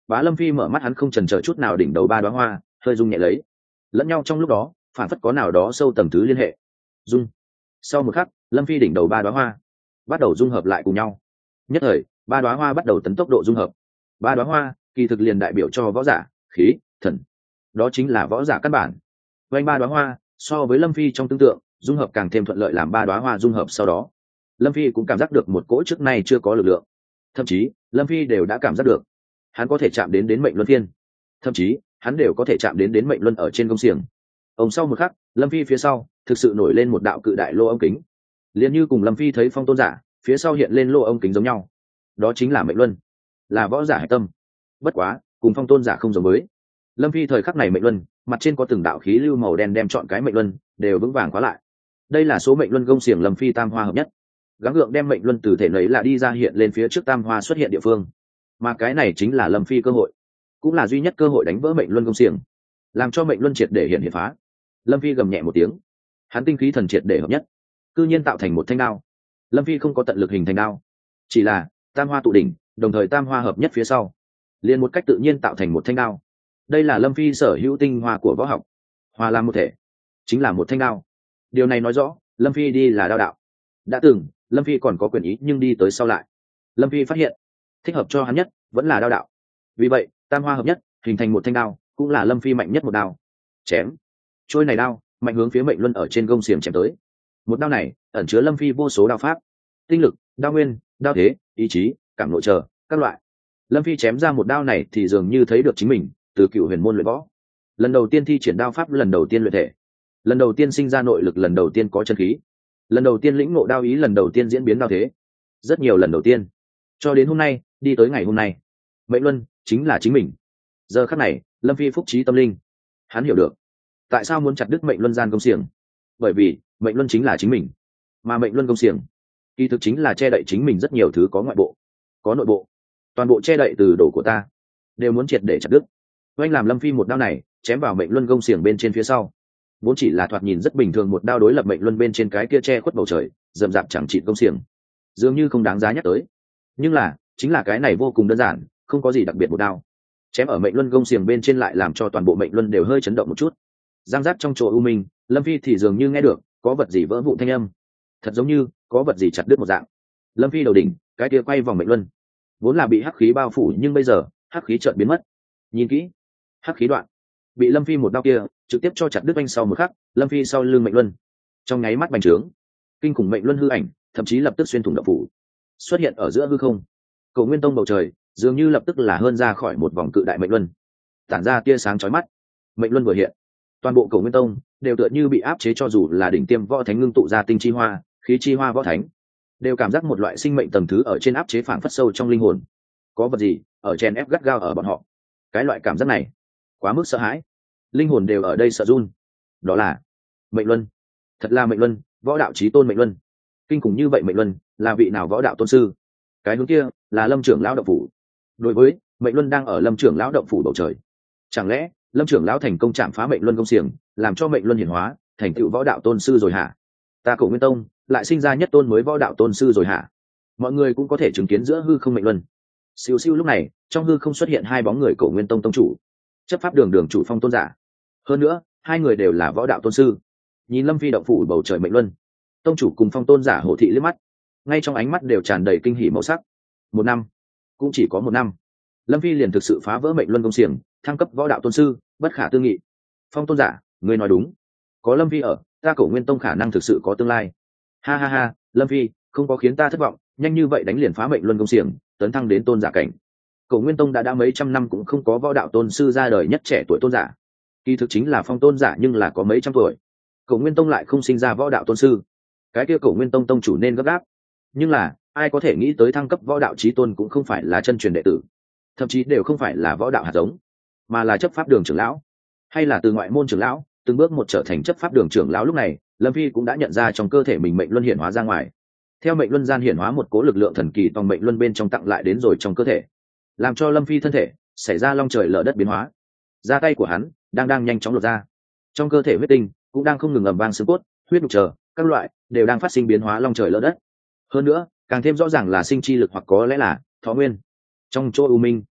Bá Lâm Phi mở mắt, hắn không chần chờ chút nào đỉnh đầu ba đóa hoa hơi rung nhẹ lấy, lẫn nhau trong lúc đó phản phất có nào đó sâu tầng thứ liên hệ. Dung. Sau một khắc, Lâm Phi đỉnh đầu ba đóa hoa bắt đầu dung hợp lại cùng nhau. Nhất thời, ba đóa hoa bắt đầu tấn tốc độ dung hợp. Ba đóa hoa kỳ thực liền đại biểu cho võ giả, khí, thần, đó chính là võ giả căn bản. Vành ba đóa hoa so với Lâm Phi trong tưởng tượng dung hợp càng thêm thuận lợi, làm ba đóa hoa dung hợp sau đó, Lâm Phi cũng cảm giác được một cỗ trước nay chưa có lực lượng. Thậm chí Lâm Phi đều đã cảm giác được hắn có thể chạm đến đến mệnh luân phiên, thậm chí hắn đều có thể chạm đến đến mệnh luân ở trên công xiềng. Ông sau một khắc, Lâm Phi phía sau thực sự nổi lên một đạo cự đại lô ống kính, liền như cùng Lâm Phi thấy Phong Tôn giả phía sau hiện lên lô ống kính giống nhau. Đó chính là mệnh luân, là võ giả hải tâm. Bất quá cùng Phong Tôn giả không giống với, Lâm Phi thời khắc này mệnh luân mặt trên có từng đạo khí lưu màu đen đem chọn cái mệnh luân đều vững vàng khóa lại. Đây là số mệnh luân gông xiềng Lâm Phi tam hoa hợp nhất, gắng gượng đem mệnh luân từ thể lấy là đi ra hiện lên phía trước tam hoa xuất hiện địa phương. Mà cái này chính là Lâm Phi cơ hội, cũng là duy nhất cơ hội đánh vỡ mệnh luân gông xiềng, làm cho mệnh luân triệt để hiện hiện phá. Lâm Phi gầm nhẹ một tiếng, hắn tinh khí thần triệt để hợp nhất, cư nhiên tạo thành một thanh đao. Lâm Phi không có tận lực hình thành đao, chỉ là tam hoa tụ đỉnh, đồng thời tam hoa hợp nhất phía sau liền một cách tự nhiên tạo thành một thanh đao. Đây là Lâm Phi sở hữu tinh hoa của võ học, hòa làm một thể chính là một thanh đao. Điều này nói rõ Lâm Phi đi là đao đạo. Đã từng Lâm Phi còn có quyền ý, nhưng đi tới sau lại Lâm Phi phát hiện thích hợp cho hắn nhất vẫn là đao đạo. Vì vậy tam hoa hợp nhất hình thành một thanh đao, cũng là Lâm Phi mạnh nhất một đao. Chém. Trôi này đao mạnh hướng phía mệnh luân ở trên gông xiềng chém tới. Một đao này ẩn chứa Lâm Phi vô số đao pháp, tinh lực, đao nguyên, đao thế, ý chí, cảm nội chờ các loại. Lâm Phi chém ra một đao này thì dường như thấy được chính mình từ cựu huyền môn luyện võ, lần đầu tiên thi triển đao pháp, lần đầu tiên luyện thể, lần đầu tiên sinh ra nội lực, lần đầu tiên có chân khí, lần đầu tiên lĩnh ngộ đao ý, lần đầu tiên diễn biến đao thế. Rất nhiều lần đầu tiên, cho đến hôm nay, đi tới ngày hôm nay, mệnh luân chính là chính mình. Giờ khắc này Lâm Phi phúc trí tâm linh, hắn hiểu được tại sao muốn chặt đứt mệnh luân gian công xiềng. Bởi vì mệnh luân chính là chính mình, mà mệnh luân công xiềng kỳ thực chính là che đậy chính mình rất nhiều thứ, có ngoại bộ, có nội bộ, toàn bộ che đậy từ đồ của ta đều muốn triệt để chặt đứt. Oanh làm Lâm Phi một đao này chém vào mệnh luân công xiềng bên trên phía sau, vốn chỉ là thoạt nhìn rất bình thường một đao đối lập mệnh luân bên trên cái kia che khuất bầu trời rậm rạp chẳng trị công xiềng, dường như không đáng giá nhắc tới. Nhưng là chính là cái này vô cùng đơn giản, không có gì đặc biệt, một đao chém ở mệnh luân công xiềng bên trên lại làm cho toàn bộ mệnh luân đều hơi chấn động một chút. Giang giác trong chỗ u minh, Lâm Phi thì dường như nghe được có vật gì vỡ vụn thanh âm, thật giống như có vật gì chặt đứt một dạng. Lâm Phi đầu đỉnh cái kia quay vòng mệnh luân vốn là bị hắc khí bao phủ, nhưng bây giờ hắc khí chợt biến mất. Nhìn kỹ, hắc khí đoạn bị Lâm Phi một đao kia trực tiếp cho chặt đứt. Oanh sau một khắc, Lâm Phi sau lưng mệnh luân trong nháy mắt bành trướng, kinh khủng mệnh luân hư ảnh thậm chí lập tức xuyên thủng động phủ, xuất hiện ở giữa hư không. Cầu Nguyên Tông bầu trời dường như lập tức là hơn ra khỏi một vòng cự đại mệnh luân, tản ra tia sáng chói mắt. Mệnh luân vừa hiện, toàn bộ Cầu Nguyên Tông đều tựa như bị áp chế, cho dù là đỉnh tiêm võ thánh ngưng tụ ra tinh chi hoa, khí chi hoa võ thánh đều cảm giác một loại sinh mệnh tầng thứ ở trên áp chế, phảng phất sâu trong linh hồn có vật gì ở chèn ép gắt gao ở bọn họ. Cái loại cảm giác này quá mức sợ hãi, linh hồn đều ở đây sợ run. Đó là mệnh luân, thật là mệnh luân, võ đạo chí tôn mệnh luân. Kinh khủng như vậy mệnh luân là vị nào võ đạo tôn sư? Cái hướng kia là Lâm trưởng lão động phủ. Đối với mệnh luân đang ở Lâm trưởng lão động phủ bầu trời, chẳng lẽ Lâm trưởng lão thành công chạm phá mệnh luân công xiềng, làm cho mệnh luân hiển hóa thành tựu võ đạo tôn sư rồi hả? Ta Cổ Nguyên Tông lại sinh ra nhất tôn mới võ đạo tôn sư rồi hả? Mọi người cũng có thể chứng kiến giữa hư không mệnh luân. Siêu siêu lúc này trong hư không xuất hiện hai bóng người, Cổ Nguyên Tông tông chủ, chấp pháp đường đường chủ Phong Tôn giả. Hơn nữa hai người đều là võ đạo tôn sư. Nhìn Lâm Phi động phủ bầu trời mệnh luân, tông chủ cùng Phong Tôn giả hổ thị liếc mắt, ngay trong ánh mắt đều tràn đầy kinh hỉ màu sắc. Một năm, cũng chỉ có một năm, Lâm Phi liền thực sự phá vỡ mệnh luân công xiềng, thăng cấp võ đạo tôn sư, bất khả tư nghị. Phong Tôn giả, ngươi nói đúng, có Lâm Phi ở, ta Cổ Nguyên Tông khả năng thực sự có tương lai. Ha ha ha, Lâm Phi không có khiến ta thất vọng, nhanh như vậy đánh liền phá mệnh luân công xiềng, tấn thăng đến tôn giả cảnh. Cổ Nguyên Tông đã đã mấy trăm năm cũng không có võ đạo tôn sư ra đời nhất trẻ tuổi tôn giả, kỳ thực chính là Phong Tôn giả, nhưng là có mấy trăm tuổi. Cổ Nguyên Tông lại không sinh ra võ đạo tôn sư, cái kia Cổ Nguyên Tông tông chủ nên gấp gáp. Nhưng là ai có thể nghĩ tới thăng cấp võ đạo chí tôn cũng không phải là chân truyền đệ tử, thậm chí đều không phải là võ đạo hạt giống, mà là chấp pháp đường trưởng lão, hay là từ ngoại môn trưởng lão từng bước một trở thành chấp pháp đường trưởng lão. Lúc này Lâm Phi cũng đã nhận ra trong cơ thể mình mệnh luân hiển hóa ra ngoài, theo mệnh luân gian hiển hóa một cố lực lượng thần kỳ tòng mệnh luân bên trong tặng lại đến rồi trong cơ thể, làm cho Lâm Phi thân thể xảy ra long trời lở đất biến hóa. Ra tay của hắn đang đang nhanh chóng lột ra, trong cơ thể huyết tinh cũng đang không ngừng ầm vang, xương cốt, huyết nhục chờ các loại đều đang phát sinh biến hóa long trời lở đất. Hơn nữa càng thêm rõ ràng là sinh chi lực, hoặc có lẽ là thọ nguyên. Trong chỗ u minh,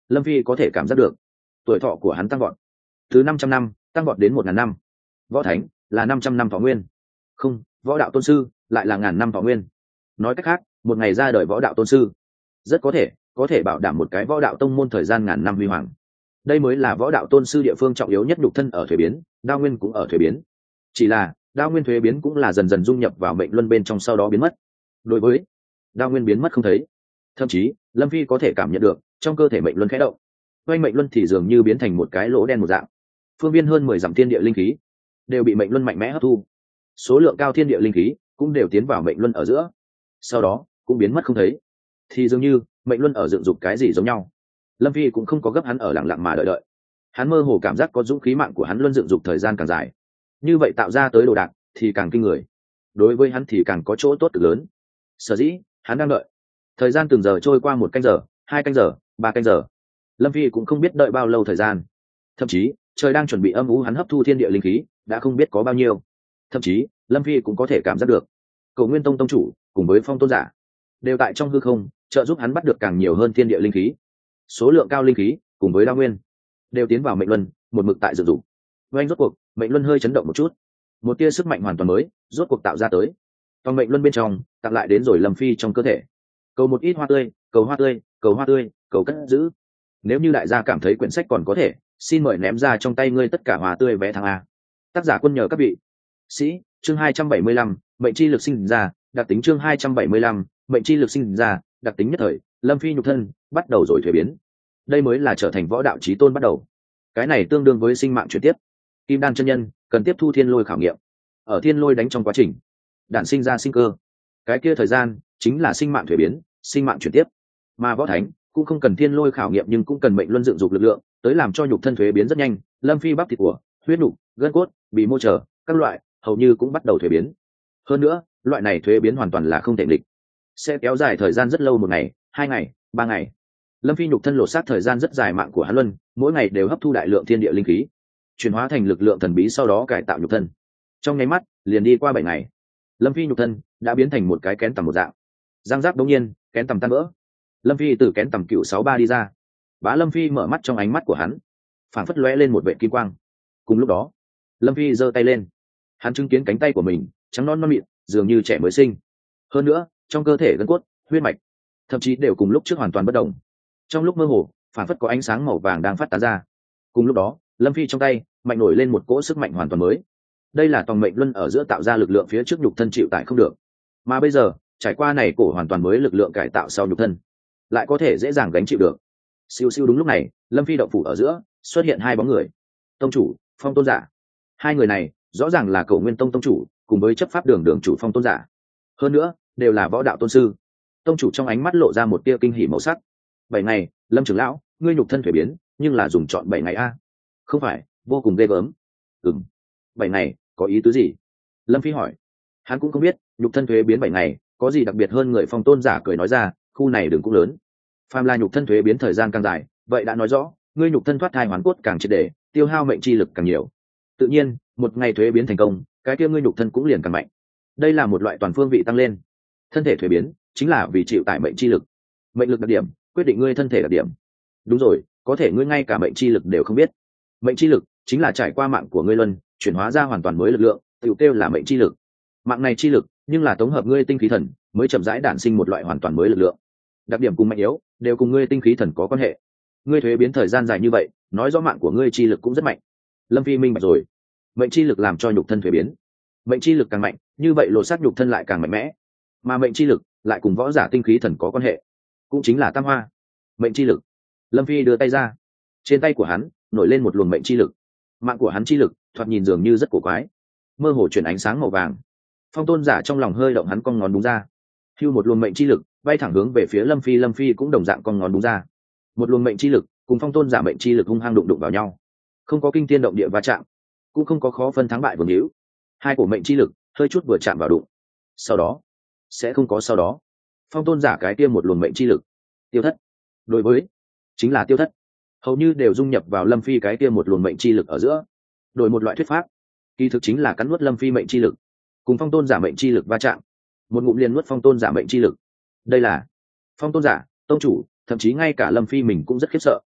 lâm phi có thể cảm giác được tuổi thọ của hắn tăng vọt từ năm trăm năm tăng vọt đến một ngàn năm. Võ thánh là năm trăm năm thọ nguyên, không, võ đạo tôn sư lại là ngàn năm thọ nguyên. Nói cách khác, một ngày ra đời võ đạo tôn sư rất có thể có thể bảo đảm một cái võ đạo tông môn thời gian ngàn năm huy hoàng. Đây mới là võ đạo tôn sư địa phương trọng yếu nhất. Nhục thân ở thuế biến, đao nguyên cũng ở thuế biến, chỉ là đao nguyên thuế biến cũng là dần dần dung nhập vào mệnh luân bên trong, sau đó biến mất. Đối với đao nguyên biến mất không thấy, thậm chí lâm phi có thể cảm nhận được trong cơ thể mệnh luân khẽ động, quanh mệnh luân thì dường như biến thành một cái lỗ đen một dạng. Phương viên hơn mười dặm thiên địa linh khí đều bị mệnh luân mạnh mẽ hấp thu, số lượng cao thiên địa linh khí cũng đều tiến vào mệnh luân ở giữa, sau đó cũng biến mất không thấy. Thì dường như mệnh luân ở dựng dục cái gì giống nhau. Lâm phi cũng không có gấp, hắn ở lặng lặng mà đợi đợi. Hắn mơ hồ cảm giác có dũng khí mạng của hắn luân dựng dục thời gian càng dài, như vậy tạo ra tới đồ đạc thì càng kinh người, đối với hắn thì càng có chỗ tốt cực lớn. Sở dĩ hắn đang đợi. Thời gian từng giờ trôi qua, một canh giờ, hai canh giờ, ba canh giờ. Lâm phi cũng không biết đợi bao lâu thời gian, thậm chí trời đang chuẩn bị âm u, hắn hấp thu thiên địa linh khí đã không biết có bao nhiêu. Thậm chí lâm phi cũng có thể cảm giác được Cổ Nguyên Tông tông chủ cùng với Phong Tôn giả đều tại trong hư không trợ giúp hắn bắt được càng nhiều hơn thiên địa linh khí. Số lượng cao linh khí cùng với đao nguyên đều tiến vào mệnh luân, một mực tại dự dụng. Oanh, rốt cuộc mệnh luân hơi chấn động một chút, một tia sức mạnh hoàn toàn mới rốt cuộc tạo ra tới. Toàn mệnh luân bên trong tặng lại đến rồi Lâm phi trong cơ thể. Cầu một ít hoa tươi, cầu hoa tươi, cầu hoa tươi, cầu cất giữ. Nếu như đại gia cảm thấy quyển sách còn có thể, xin mời ném ra trong tay ngươi tất cả hoa tươi vé thằng A. Tác giả quân nhờ các vị sĩ. Chương hai trăm bảy mươi lăm, mệnh chi lực sinh ra, đặc tính. Chương hai trăm bảy mươi lăm, mệnh chi lực sinh ra, đặc tính. Nhất thời, Lâm phi nhục thân bắt đầu rồi thuế biến. Đây mới là trở thành võ đạo chí tôn bắt đầu. Cái này tương đương với sinh mạng chuyển tiếp. Kim đan chân nhân cần tiếp thu thiên lôi khảo nghiệm, ở thiên lôi đánh trong quá trình đản sinh ra sinh cơ, cái kia thời gian chính là sinh mạng thuế biến, sinh mạng chuyển tiếp. Mà võ thánh cũng không cần thiên lôi khảo nghiệm, nhưng cũng cần mệnh luân dựng dục lực lượng tới làm cho nhục thân thuế biến rất nhanh. Lâm phi bắp thịt của, huyết nục, gân cốt, bì mô trở các loại hầu như cũng bắt đầu thuế biến. Hơn nữa, loại này thuế biến hoàn toàn là không thể địch, sẽ kéo dài thời gian rất lâu, một ngày, hai ngày, ba ngày. Lâm phi nhục thân lột xác thời gian rất dài, mạng của hắn luân mỗi ngày đều hấp thu đại lượng thiên địa linh khí, chuyển hóa thành lực lượng thần bí, sau đó cải tạo nhục thân. Trong nháy mắt liền đi qua bảy ngày, Lâm phi nhục thân đã biến thành một cái kén tầm một dạng. Giang giáp đống nhiên, kén tầm tan vỡ. Lâm phi từ kén tầm cựu sáu ba đi ra. Bá Lâm phi mở mắt, trong ánh mắt của hắn phảng phất lóe lên một vệ kim quang. Cùng lúc đó, Lâm phi giơ tay lên, hắn chứng kiến cánh tay của mình trắng non non mịn, dường như trẻ mới sinh. Hơn nữa, trong cơ thể gân cốt, huyết mạch thậm chí đều cùng lúc trước hoàn toàn bất động. Trong lúc mơ hồ, phảng phất có ánh sáng màu vàng đang phát tán ra. Cùng lúc đó, Lâm phi trong tay mạnh nổi lên một cỗ sức mạnh hoàn toàn mới. Đây là tòng mệnh luân ở giữa tạo ra lực lượng, phía trước nhục thân chịu tải không được, mà bây giờ trải qua này cổ hoàn toàn mới lực lượng cải tạo sau, nhục thân lại có thể dễ dàng gánh chịu được. Siêu siêu. Đúng lúc này, Lâm phi động phủ ở giữa xuất hiện hai bóng người. Tông chủ, Phong Tôn giả. Hai người này rõ ràng là Cổ Nguyên Tông tông chủ cùng với chấp pháp đường đường chủ Phong Tôn giả, hơn nữa đều là võ đạo tôn sư. Tông chủ trong ánh mắt lộ ra một tia kinh hỉ màu sắc. Bảy ngày, Lâm trưởng lão, ngươi nhục thân thuế biến, nhưng là dùng chọn bảy ngày a? Không phải vô cùng ghê gớm? Ừm. Bảy ngày có ý tứ gì? Lâm phi hỏi. Hắn cũng không biết nhục thân thuế biến bảy ngày có gì đặc biệt hơn người. Phong Tôn giả cười nói ra, khu này đường cũng lớn, phàm là nhục thân thuế biến thời gian càng dài, vậy đã nói rõ ngươi nhục thân thoát thai hoàn cốt càng triệt để, tiêu hao mệnh chi lực càng nhiều. Tự nhiên, một ngày thuế biến thành công, cái kia ngươi nhục thân cũng liền càng mạnh. Đây là một loại toàn phương vị tăng lên. Thân thể thuế biến chính là vì chịu tải mệnh chi lực. Mệnh lực đặc điểm quyết định ngươi thân thể đặc điểm. Đúng rồi, có thể ngươi ngay cả mệnh chi lực đều không biết. Mệnh chi lực chính là trải qua mạng của ngươi luân chuyển hóa ra hoàn toàn mới lực lượng, tự kêu là mệnh chi lực. Mạng này chi lực nhưng là tổng hợp ngươi tinh khí thần mới chậm rãi đản sinh một loại hoàn toàn mới lực lượng. Đặc điểm cùng mạnh yếu đều cùng ngươi tinh khí thần có quan hệ. Ngươi thuế biến thời gian dài như vậy, nói rõ mạng của ngươi chi lực cũng rất mạnh. Lâm phi minh bạch rồi, mệnh chi lực làm cho nhục thân thuế biến. Mệnh chi lực càng mạnh, như vậy lột xác nhục thân lại càng mạnh mẽ, mà mệnh chi lực lại cùng võ giả tinh khí thần có quan hệ, cũng chính là tam hoa. Mệnh chi lực. Lâm phi đưa tay ra, trên tay của hắn nổi lên một luồng mệnh chi lực. Mạng của hắn chi lực thoạt nhìn dường như rất cổ quái, mơ hồ chuyển ánh sáng màu vàng. Phong Tôn giả trong lòng hơi động, hắn cong ngón đúng ra, hưu một luồng mệnh chi lực bay thẳng hướng về phía Lâm phi. Lâm phi cũng đồng dạng cong ngón đúng ra, một luồng mệnh chi lực cùng Phong Tôn giả mệnh chi lực hung hăng đụng đụng vào nhau, không có kinh thiên động địa va chạm, cũng không có khó phân thắng bại vương hữu. Hai cổ mệnh chi lực hơi chút vừa chạm vào đụng, sau đó sẽ không có sau đó. Phong Tôn giả cái kia một luồng mệnh chi lực tiêu thất, đối với chính là tiêu thất, hầu như đều dung nhập vào Lâm phi cái kia một luồng mệnh chi lực ở giữa. Đổi một loại thuyết pháp, kỳ thực chính là cắn nuốt Lâm phi mệnh chi lực cùng Phong Tôn giả mệnh chi lực va chạm, một ngụm liền nuốt Phong Tôn giả mệnh chi lực. Đây là Phong Tôn giả tông chủ, thậm chí ngay cả Lâm phi mình cũng rất khiếp sợ.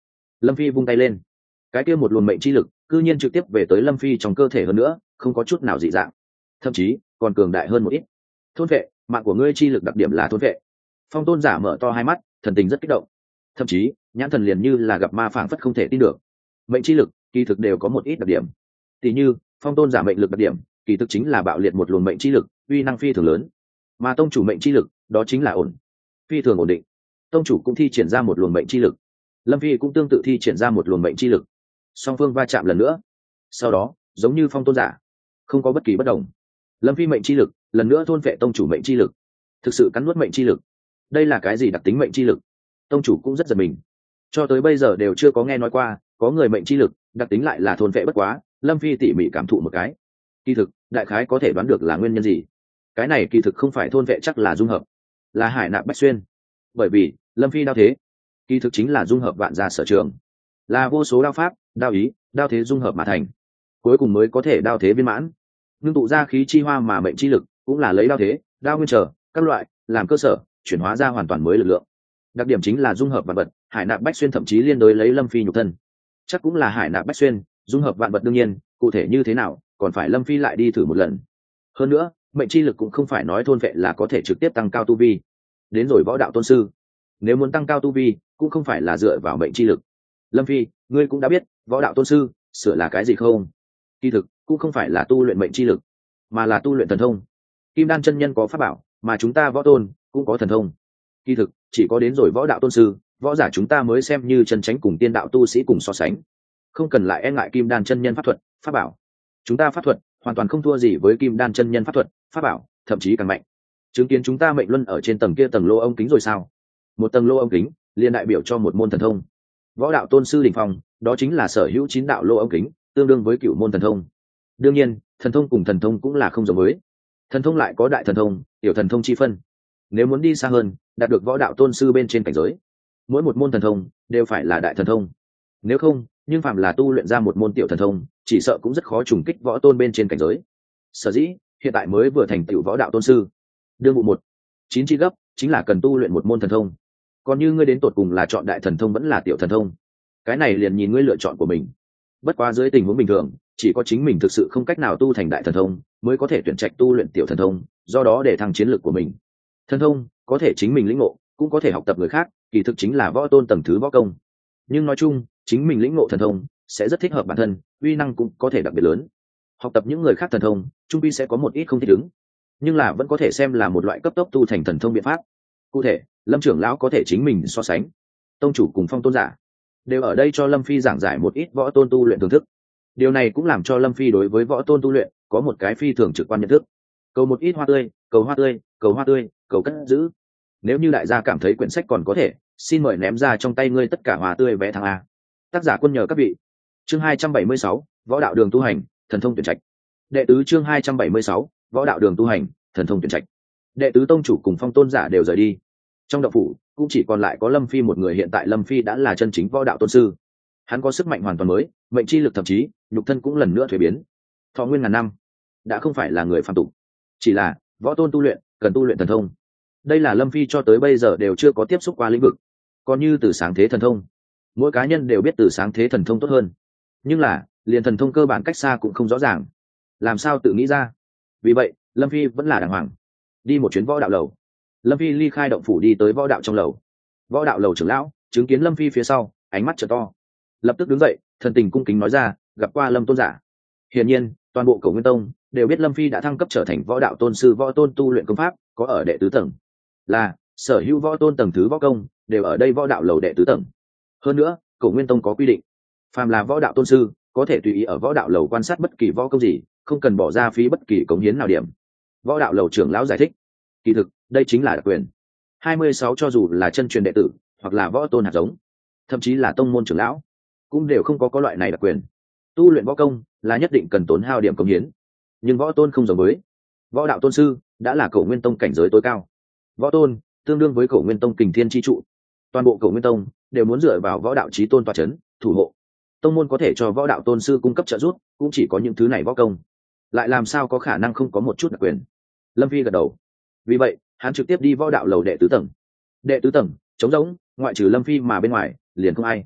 Lâm Phi vung tay lên, cái kia một luồng mệnh chi lực cư nhiên trực tiếp về tới Lâm Phi trong cơ thể hơn nữa, không có chút nào dị dạng, thậm chí còn cường đại hơn một ít. Thôn vệ, mạng của ngươi chi lực đặc điểm là thôn vệ. Phong tôn giả mở to hai mắt, thần tình rất kích động, thậm chí nhãn thần liền như là gặp ma phảng phất không thể tin được. Mệnh chi lực kỳ thực đều có một ít đặc điểm, tỷ như phong tôn giả mệnh lực đặc điểm kỳ thực chính là bạo liệt một luồng mệnh chi lực, uy năng phi thường lớn, mà tông chủ mệnh chi lực đó chính là ổn, phi thường ổn định. Tông chủ cũng thi triển ra một luồng mệnh chi lực, Lâm Phi cũng tương tự thi triển ra một luồng mệnh chi lực, song phương va chạm lần nữa, sau đó giống như phong tôn giả không có bất kỳ bất đồng, Lâm Phi mệnh chi lực lần nữa thôn vệ tông chủ mệnh chi lực, thực sự cắn nuốt mệnh chi lực. Đây là cái gì đặc tính mệnh chi lực? Tông chủ cũng rất giật mình, cho tới bây giờ đều chưa có nghe nói qua có người mệnh chi lực đặc tính lại là thôn vệ. Bất quá Lâm Phi tỉ mỉ cảm thụ một cái, kỳ thực đại khái có thể đoán được là nguyên nhân gì. Cái này kỳ thực không phải thôn vệ, chắc là dung hợp, là hải nạp bách xuyên. Bởi vì Lâm Phi đao thế kỳ thực chính là dung hợp vạn gia sở trường, là vô số đao pháp, đao ý, đao thế dung hợp mà thành, cuối cùng mới có thể đao thế viên mãn. Ngưng tụ ra khí chi hoa mà mệnh chi lực cũng là lấy đao thế, đao nguyên trở các loại làm cơ sở, chuyển hóa ra hoàn toàn mới lực lượng. Đặc điểm chính là dung hợp vạn vật, hải nạp bách xuyên, thậm chí liên đối lấy Lâm Phi nhục thân chắc cũng là hải nạp bách xuyên, dung hợp vạn vật. đương nhiên cụ thể như thế nào còn phải Lâm Phi lại đi thử một lần. Hơn nữa mệnh chi lực cũng không phải nói thôn vệ là có thể trực tiếp tăng cao tu vi. Đến rồi võ đạo tôn sư, nếu muốn tăng cao tu vi cũng không phải là dựa vào mệnh chi lực. Lâm Phi, ngươi cũng đã biết võ đạo tôn sư sửa là cái gì không? Kỳ thực cũng không phải là tu luyện mệnh chi lực, mà là tu luyện thần thông. Kim đan chân nhân có pháp bảo, mà chúng ta võ tôn cũng có thần thông. Kỳ thực chỉ có đến rồi võ đạo tôn sư, võ giả chúng ta mới xem như chân chánh cùng tiên đạo tu sĩ cùng so sánh, không cần lại e ngại kim đan chân nhân pháp thuật, pháp bảo. Chúng ta pháp thuật hoàn toàn không thua gì với kim đan chân nhân pháp thuật, pháp bảo, thậm chí càng mạnh. Chứng kiến chúng ta mệnh luân ở trên tầng kia tầng lô ống kính rồi sao? Một tầng lô ống kính liền đại biểu cho một môn thần thông. Võ đạo tôn sư đỉnh phong đó chính là sở hữu chín đạo lô ống kính, tương đương với cửu môn thần thông. Đương nhiên thần thông cùng thần thông cũng là không giống với, thần thông lại có đại thần thông, tiểu thần thông chi phân. Nếu muốn đi xa hơn, đạt được võ đạo tôn sư bên trên cảnh giới, mỗi một môn thần thông đều phải là đại thần thông. Nếu không, nhưng phạm là tu luyện ra một môn tiểu thần thông, chỉ sợ cũng rất khó trùng kích võ tôn bên trên cảnh giới. Sở dĩ hiện tại mới vừa thành tựu võ đạo tôn sư, đương vụ một chín chi gấp chính là cần tu luyện một môn thần thông. Còn như ngươi đến tột cùng là chọn đại thần thông vẫn là tiểu thần thông, cái này liền nhìn ngươi lựa chọn của mình. Bất quá dưới tình huống bình thường, chỉ có chính mình thực sự không cách nào tu thành đại thần thông mới có thể tuyển trạch tu luyện tiểu thần thông, do đó để thăng chiến lược của mình. Thần thông có thể chính mình lĩnh ngộ, cũng có thể học tập người khác, kỳ thực chính là võ tôn tầng thứ võ công. Nhưng nói chung chính mình lĩnh ngộ thần thông sẽ rất thích hợp bản thân, uy năng cũng có thể đặc biệt lớn. Học tập những người khác thần thông trung quy sẽ có một ít không thích ứng, nhưng là vẫn có thể xem là một loại cấp tốc tu thành thần thông biện pháp. Cụ thể Lâm trưởng lão có thể chính mình so sánh, tông chủ cùng phong tôn giả đều ở đây cho Lâm Phi giảng giải một ít võ tôn tu luyện thưởng thức. Điều này cũng làm cho Lâm Phi đối với võ tôn tu luyện có một cái phi thường trực quan nhận thức. Cầu một ít hoa tươi, cầu hoa tươi, cầu hoa tươi, cầu cất giữ. Nếu như đại gia cảm thấy quyển sách còn có thể, xin mời ném ra trong tay ngươi tất cả hoa tươi vé thắng A. Tác giả quân nhờ các vị. Chương hai trăm bảy mươi sáu, võ đạo đường tu hành, thần thông tuyển trạch. Đệ tứ chương hai trăm bảy mươi sáu, võ đạo đường tu hành, thần thông tuyển trạch. Đệ tứ tông chủ cùng phong tôn giả đều rời đi. Trong động phủ cũng chỉ còn lại có Lâm Phi một người. Hiện tại Lâm Phi đã là chân chính võ đạo tôn sư, hắn có sức mạnh hoàn toàn mới, mệnh chi lực, thậm chí nhục thân cũng lần nữa thuế biến. Thọ nguyên ngàn năm, đã không phải là người phàm tục, chỉ là võ tôn tu luyện cần tu luyện thần thông. Đây là Lâm Phi cho tới bây giờ đều chưa có tiếp xúc qua lĩnh vực. Còn như từ sáng thế thần thông, mỗi cá nhân đều biết từ sáng thế thần thông tốt hơn, nhưng là liền thần thông cơ bản cách xa cũng không rõ ràng, làm sao tự nghĩ ra. Vì vậy Lâm Phi vẫn là đàng hoàng đi một chuyến võ đạo lầu. Lâm Phi ly khai động phủ đi tới võ đạo trong lầu. Võ đạo lầu trưởng lão chứng kiến Lâm Phi phía sau, ánh mắt trợ to, lập tức đứng dậy, thần tình cung kính nói ra, gặp qua Lâm tôn giả. Hiển nhiên toàn bộ Cổ Nguyên Tông đều biết Lâm Phi đã thăng cấp trở thành võ đạo tôn sư. Võ tôn tu luyện công pháp có ở đệ tứ tầng, là sở hữu võ tôn tầng thứ võ công đều ở đây võ đạo lầu đệ tứ tầng. Hơn nữa Cổ Nguyên Tông có quy định, phàm là võ đạo tôn sư có thể tùy ý ở võ đạo lầu quan sát bất kỳ võ công gì, không cần bỏ ra phí bất kỳ cống hiến nào điểm. Võ đạo lầu trưởng lão giải thích, kỳ thực đây chính là đặc quyền. hai mươi sáu cho dù là chân truyền đệ tử hoặc là võ tôn hạt giống, thậm chí là tông môn trưởng lão, cũng đều không có có loại này đặc quyền. Tu luyện võ công là nhất định cần tốn hao điểm cống hiến, nhưng võ tôn không giống với. Võ đạo tôn sư đã là Cổ Nguyên Tông cảnh giới tối cao, võ tôn tương đương với Cổ Nguyên Tông kình thiên chi trụ. Toàn bộ Cổ Nguyên Tông đều muốn dựa vào võ đạo chí tôn tọa chấn thủ hộ. Tông môn có thể cho võ đạo tôn sư cung cấp trợ giúp cũng chỉ có những thứ này võ công, lại làm sao có khả năng không có một chút đặc quyền. Lâm Phi gật đầu, vì vậy hắn trực tiếp đi võ đạo lầu đệ tứ tầng. Đệ tứ tầng trống rỗng, ngoại trừ Lâm Phi mà bên ngoài liền không ai.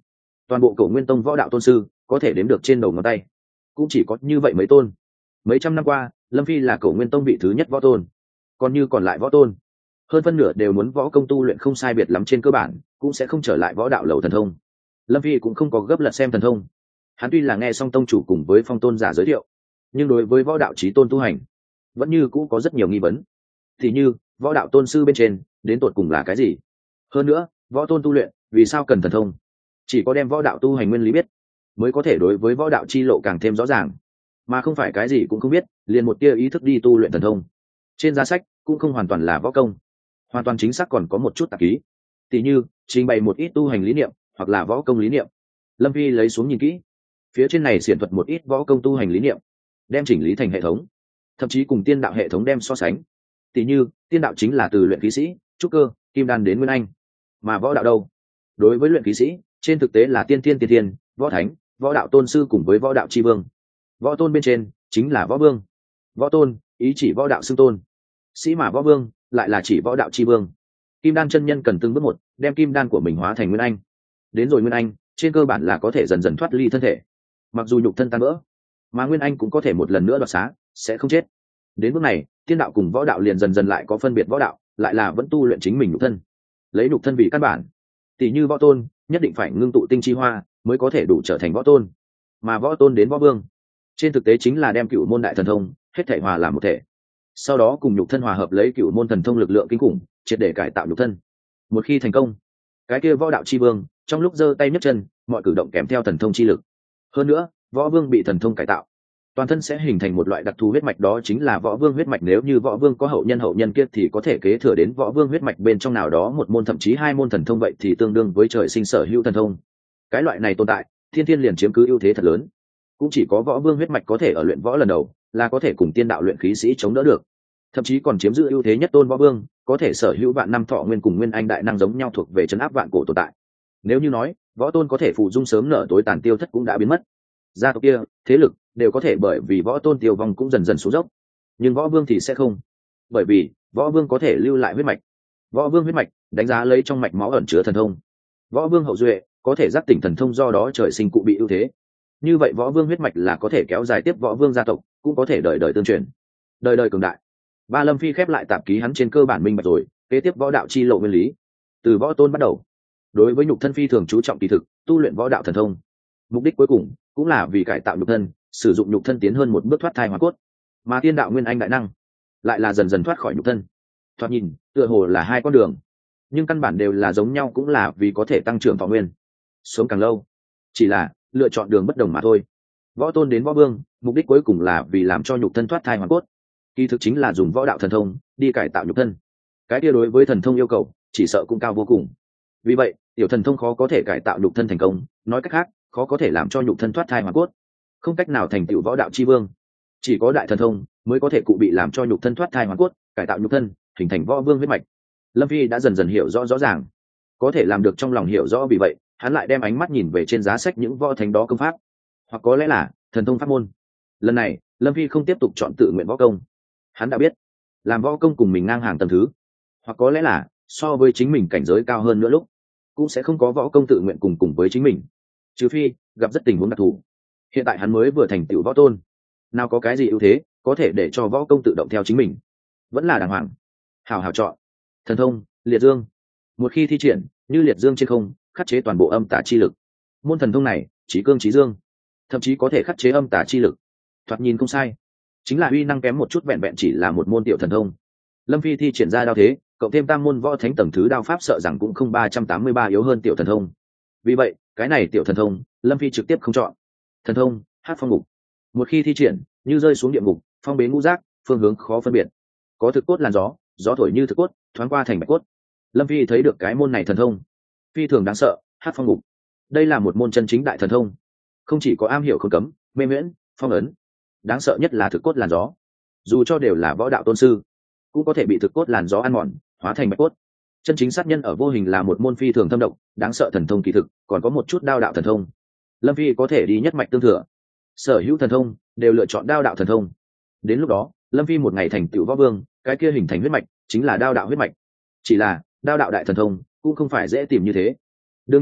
toàn bộ cổ nguyên tông võ đạo tôn sư có thể đếm được trên đầu ngón tay, cũng chỉ có như vậy mấy tôn. Mấy trăm năm qua, Lâm Phi là cổ nguyên tông vị thứ nhất võ tôn, còn như còn lại võ tôn hơn phân nửa đều muốn võ công tu luyện không sai biệt lắm, trên cơ bản cũng sẽ không trở lại võ đạo lầu thần thông. Lâm Phi cũng không có gấp lật xem thần thông, hắn tuy là nghe xong tông chủ cùng với phong tôn giả giới thiệu, nhưng đối với võ đạo chí tôn tu hành vẫn như cũ có rất nhiều nghi vấn. Thì như võ đạo tôn sư bên trên đến tột cùng là cái gì, hơn nữa võ tôn tu luyện vì sao cần thần thông, chỉ có đem võ đạo tu hành nguyên lý biết mới có thể đối với võ đạo chi lộ càng thêm rõ ràng, mà không phải cái gì cũng không biết liền một tia ý thức đi tu luyện thần thông. Trên giá sách cũng không hoàn toàn là võ công, hoàn toàn chính xác còn có một chút tạp ký, tỉ như trình bày một ít tu hành lý niệm hoặc là võ công lý niệm. Lâm Phi lấy xuống nhìn kỹ, phía trên này xiển thuật một ít võ công tu hành lý niệm, đem chỉnh lý thành hệ thống, thậm chí cùng tiên đạo hệ thống đem so sánh. Tỉ như tiên đạo chính là từ luyện khí sĩ, trúc cơ, kim đan đến nguyên anh, mà võ đạo đâu, đối với luyện khí sĩ trên thực tế là tiên tiên tiên tiên, võ thánh, võ đạo tôn sư cùng với võ đạo tri vương. Võ tôn bên trên chính là võ vương. Võ tôn ý chỉ võ đạo xưng tôn, sĩ mà võ vương lại là chỉ võ đạo tri vương. Kim đan chân nhân cần từng bước một đem kim đan của mình hóa thành nguyên anh, đến rồi nguyên anh trên cơ bản là có thể dần dần thoát ly thân thể, mặc dù nhục thân tan vỡ, mà nguyên anh cũng có thể một lần nữa đoạt xá, sẽ không chết. Đến bước này tiên đạo cùng võ đạo liền dần dần lại có phân biệt, võ đạo lại là vẫn tu luyện chính mình nhục thân, lấy nhục thân vì căn bản. Tỷ như võ tôn nhất định phải ngưng tụ tinh chi hoa mới có thể đủ trở thành võ tôn, mà võ tôn đến võ vương trên thực tế chính là đem cựu môn đại thần thông hết thể hòa làm một thể, sau đó cùng nhục thân hòa hợp, lấy cựu môn thần thông lực lượng kinh khủng triệt để cải tạo nhục thân. Một khi thành công, cái kia võ đạo chi vương trong lúc giơ tay nhấc chân mọi cử động kèm theo thần thông chi lực. Hơn nữa võ vương bị thần thông cải tạo, toàn thân sẽ hình thành một loại đặc thù huyết mạch, đó chính là võ vương huyết mạch. Nếu như võ vương có hậu nhân, hậu nhân kia thì có thể kế thừa đến võ vương huyết mạch bên trong nào đó một môn thậm chí hai môn thần thông, vậy thì tương đương với trời sinh sở hữu thần thông. Cái loại này tồn tại thiên thiên liền chiếm cứ ưu thế thật lớn, cũng chỉ có võ vương huyết mạch có thể ở luyện võ lần đầu là có thể cùng tiên đạo luyện khí sĩ chống đỡ được, thậm chí còn chiếm giữ ưu thế nhất. Tôn võ vương có thể sở hữu vạn năm thọ nguyên cùng nguyên anh đại năng giống nhau, thuộc về trấn áp vạn cổ tồn tại. Nếu như nói võ tôn có thể phụ dung sớm nở tối tàn, tiêu thất cũng đã biến mất, gia tộc kia thế lực đều có thể bởi vì võ tôn tiêu vong cũng dần dần xuống dốc, nhưng võ vương thì sẽ không, bởi vì võ vương có thể lưu lại huyết mạch. Võ vương huyết mạch đánh giá lấy trong mạch máu ẩn chứa thần thông, võ vương hậu duệ có thể giác tỉnh thần thông, do đó trời sinh cụ bị ưu thế. Như vậy võ vương huyết mạch là có thể kéo dài tiếp võ vương gia tộc, cũng có thể đời đời tương truyền, đời đời cường đại. Ba Lâm Phi khép lại tạp ký, hắn trên cơ bản minh bạch rồi kế tiếp võ đạo chi lộ nguyên lý. Từ võ tôn bắt đầu, đối với nhục thân phi thường chú trọng kỳ thực, tu luyện võ đạo thần thông mục đích cuối cùng cũng là vì cải tạo nhục thân, sử dụng nhục thân tiến hơn một bước thoát thai hóa cốt. Mà tiên đạo nguyên anh đại năng lại là dần dần thoát khỏi nhục thân. Thoạt nhìn tựa hồ là hai con đường, nhưng căn bản đều là giống nhau, cũng là vì có thể tăng trưởng thọ nguyên, sống càng lâu, chỉ là lựa chọn đường bất đồng mà thôi. Võ tôn đến võ vương mục đích cuối cùng là vì làm cho nhục thân thoát thai hóa cốt, kỳ thực chính là dùng võ đạo thần thông đi cải tạo nhục thân. Cái kia đối với thần thông yêu cầu chỉ sợ cũng cao vô cùng, vì vậy tiểu thần thông khó có thể cải tạo nhục thân thành công, nói cách khác khó có thể làm cho nhục thân thoát thai hóa cốt, không cách nào thành tựu võ đạo chi vương. Chỉ có đại thần thông mới có thể cụ bị làm cho nhục thân thoát thai hóa cốt, cải tạo nhục thân hình thành võ vương huyết mạch. Lâm Phi đã dần dần hiểu rõ rõ ràng, có thể làm được trong lòng hiểu rõ, vì vậy hắn lại đem ánh mắt nhìn về trên giá sách những võ thánh đó công pháp, hoặc có lẽ là thần thông pháp môn. Lần này Lâm Phi không tiếp tục chọn tự nguyện võ công, hắn đã biết làm võ công cùng mình ngang hàng tầm thứ, hoặc có lẽ là so với chính mình cảnh giới cao hơn nữa lúc, cũng sẽ không có võ công tự nguyện cùng cùng với chính mình, trừ phi gặp rất tình huống đặc thù. Hiện tại hắn mới vừa thành tựu võ tôn, nào có cái gì ưu thế có thể để cho võ công tự động theo chính mình, vẫn là đàng hoàng hào hào chọn thần thông liệt dương. Một khi thi triển như liệt dương trên không, khắc chế toàn bộ âm tả chi lực. Môn thần thông này trí cương trí dương, thậm chí có thể khắc chế âm tả chi lực, thoạt nhìn không sai, chính là uy năng kém một chút, vẹn vẹn chỉ là một môn tiểu thần thông. Lâm Phi thi triển ra đao thế cộng thêm tam môn võ thánh tầng thứ đao pháp, sợ rằng cũng không ba trăm tám mươi ba yếu hơn tiểu thần thông. Vì vậy cái này tiểu thần thông Lâm Phi trực tiếp không chọn. Thần thông hát phong ngục, một khi thi triển như rơi xuống địa ngục, phong bế ngũ giác, phương hướng khó phân biệt, có thực cốt làn gió, gió thổi như thực cốt, thoáng qua thành bạch cốt. Lâm Phi thấy được cái môn này thần thông phi thường đáng sợ, hát phong ngục. Đây là một môn chân chính đại thần thông, không chỉ có am hiểu không cấm, mê miễn, phong ấn, đáng sợ nhất là thực cốt làn gió. Dù cho đều là võ đạo tôn sư, cũng có thể bị thực cốt làn gió ăn mòn, hóa thành bạch cốt. Chân chính sát nhân ở vô hình là một môn phi thường thâm độc, đáng sợ thần thông kỳ thực, còn có một chút đao đạo thần thông. Lâm Phi có thể đi nhất mạch tương thừa, sở hữu thần thông đều lựa chọn đao đạo thần thông. Đến lúc đó Lâm Phi một ngày thành tựu võ vương, cái kia hình thành huyết mạch chính là đao đạo huyết mạch. Chỉ là đao đạo đại thần thông cũng không phải dễ tìm như thế. Đương nhiên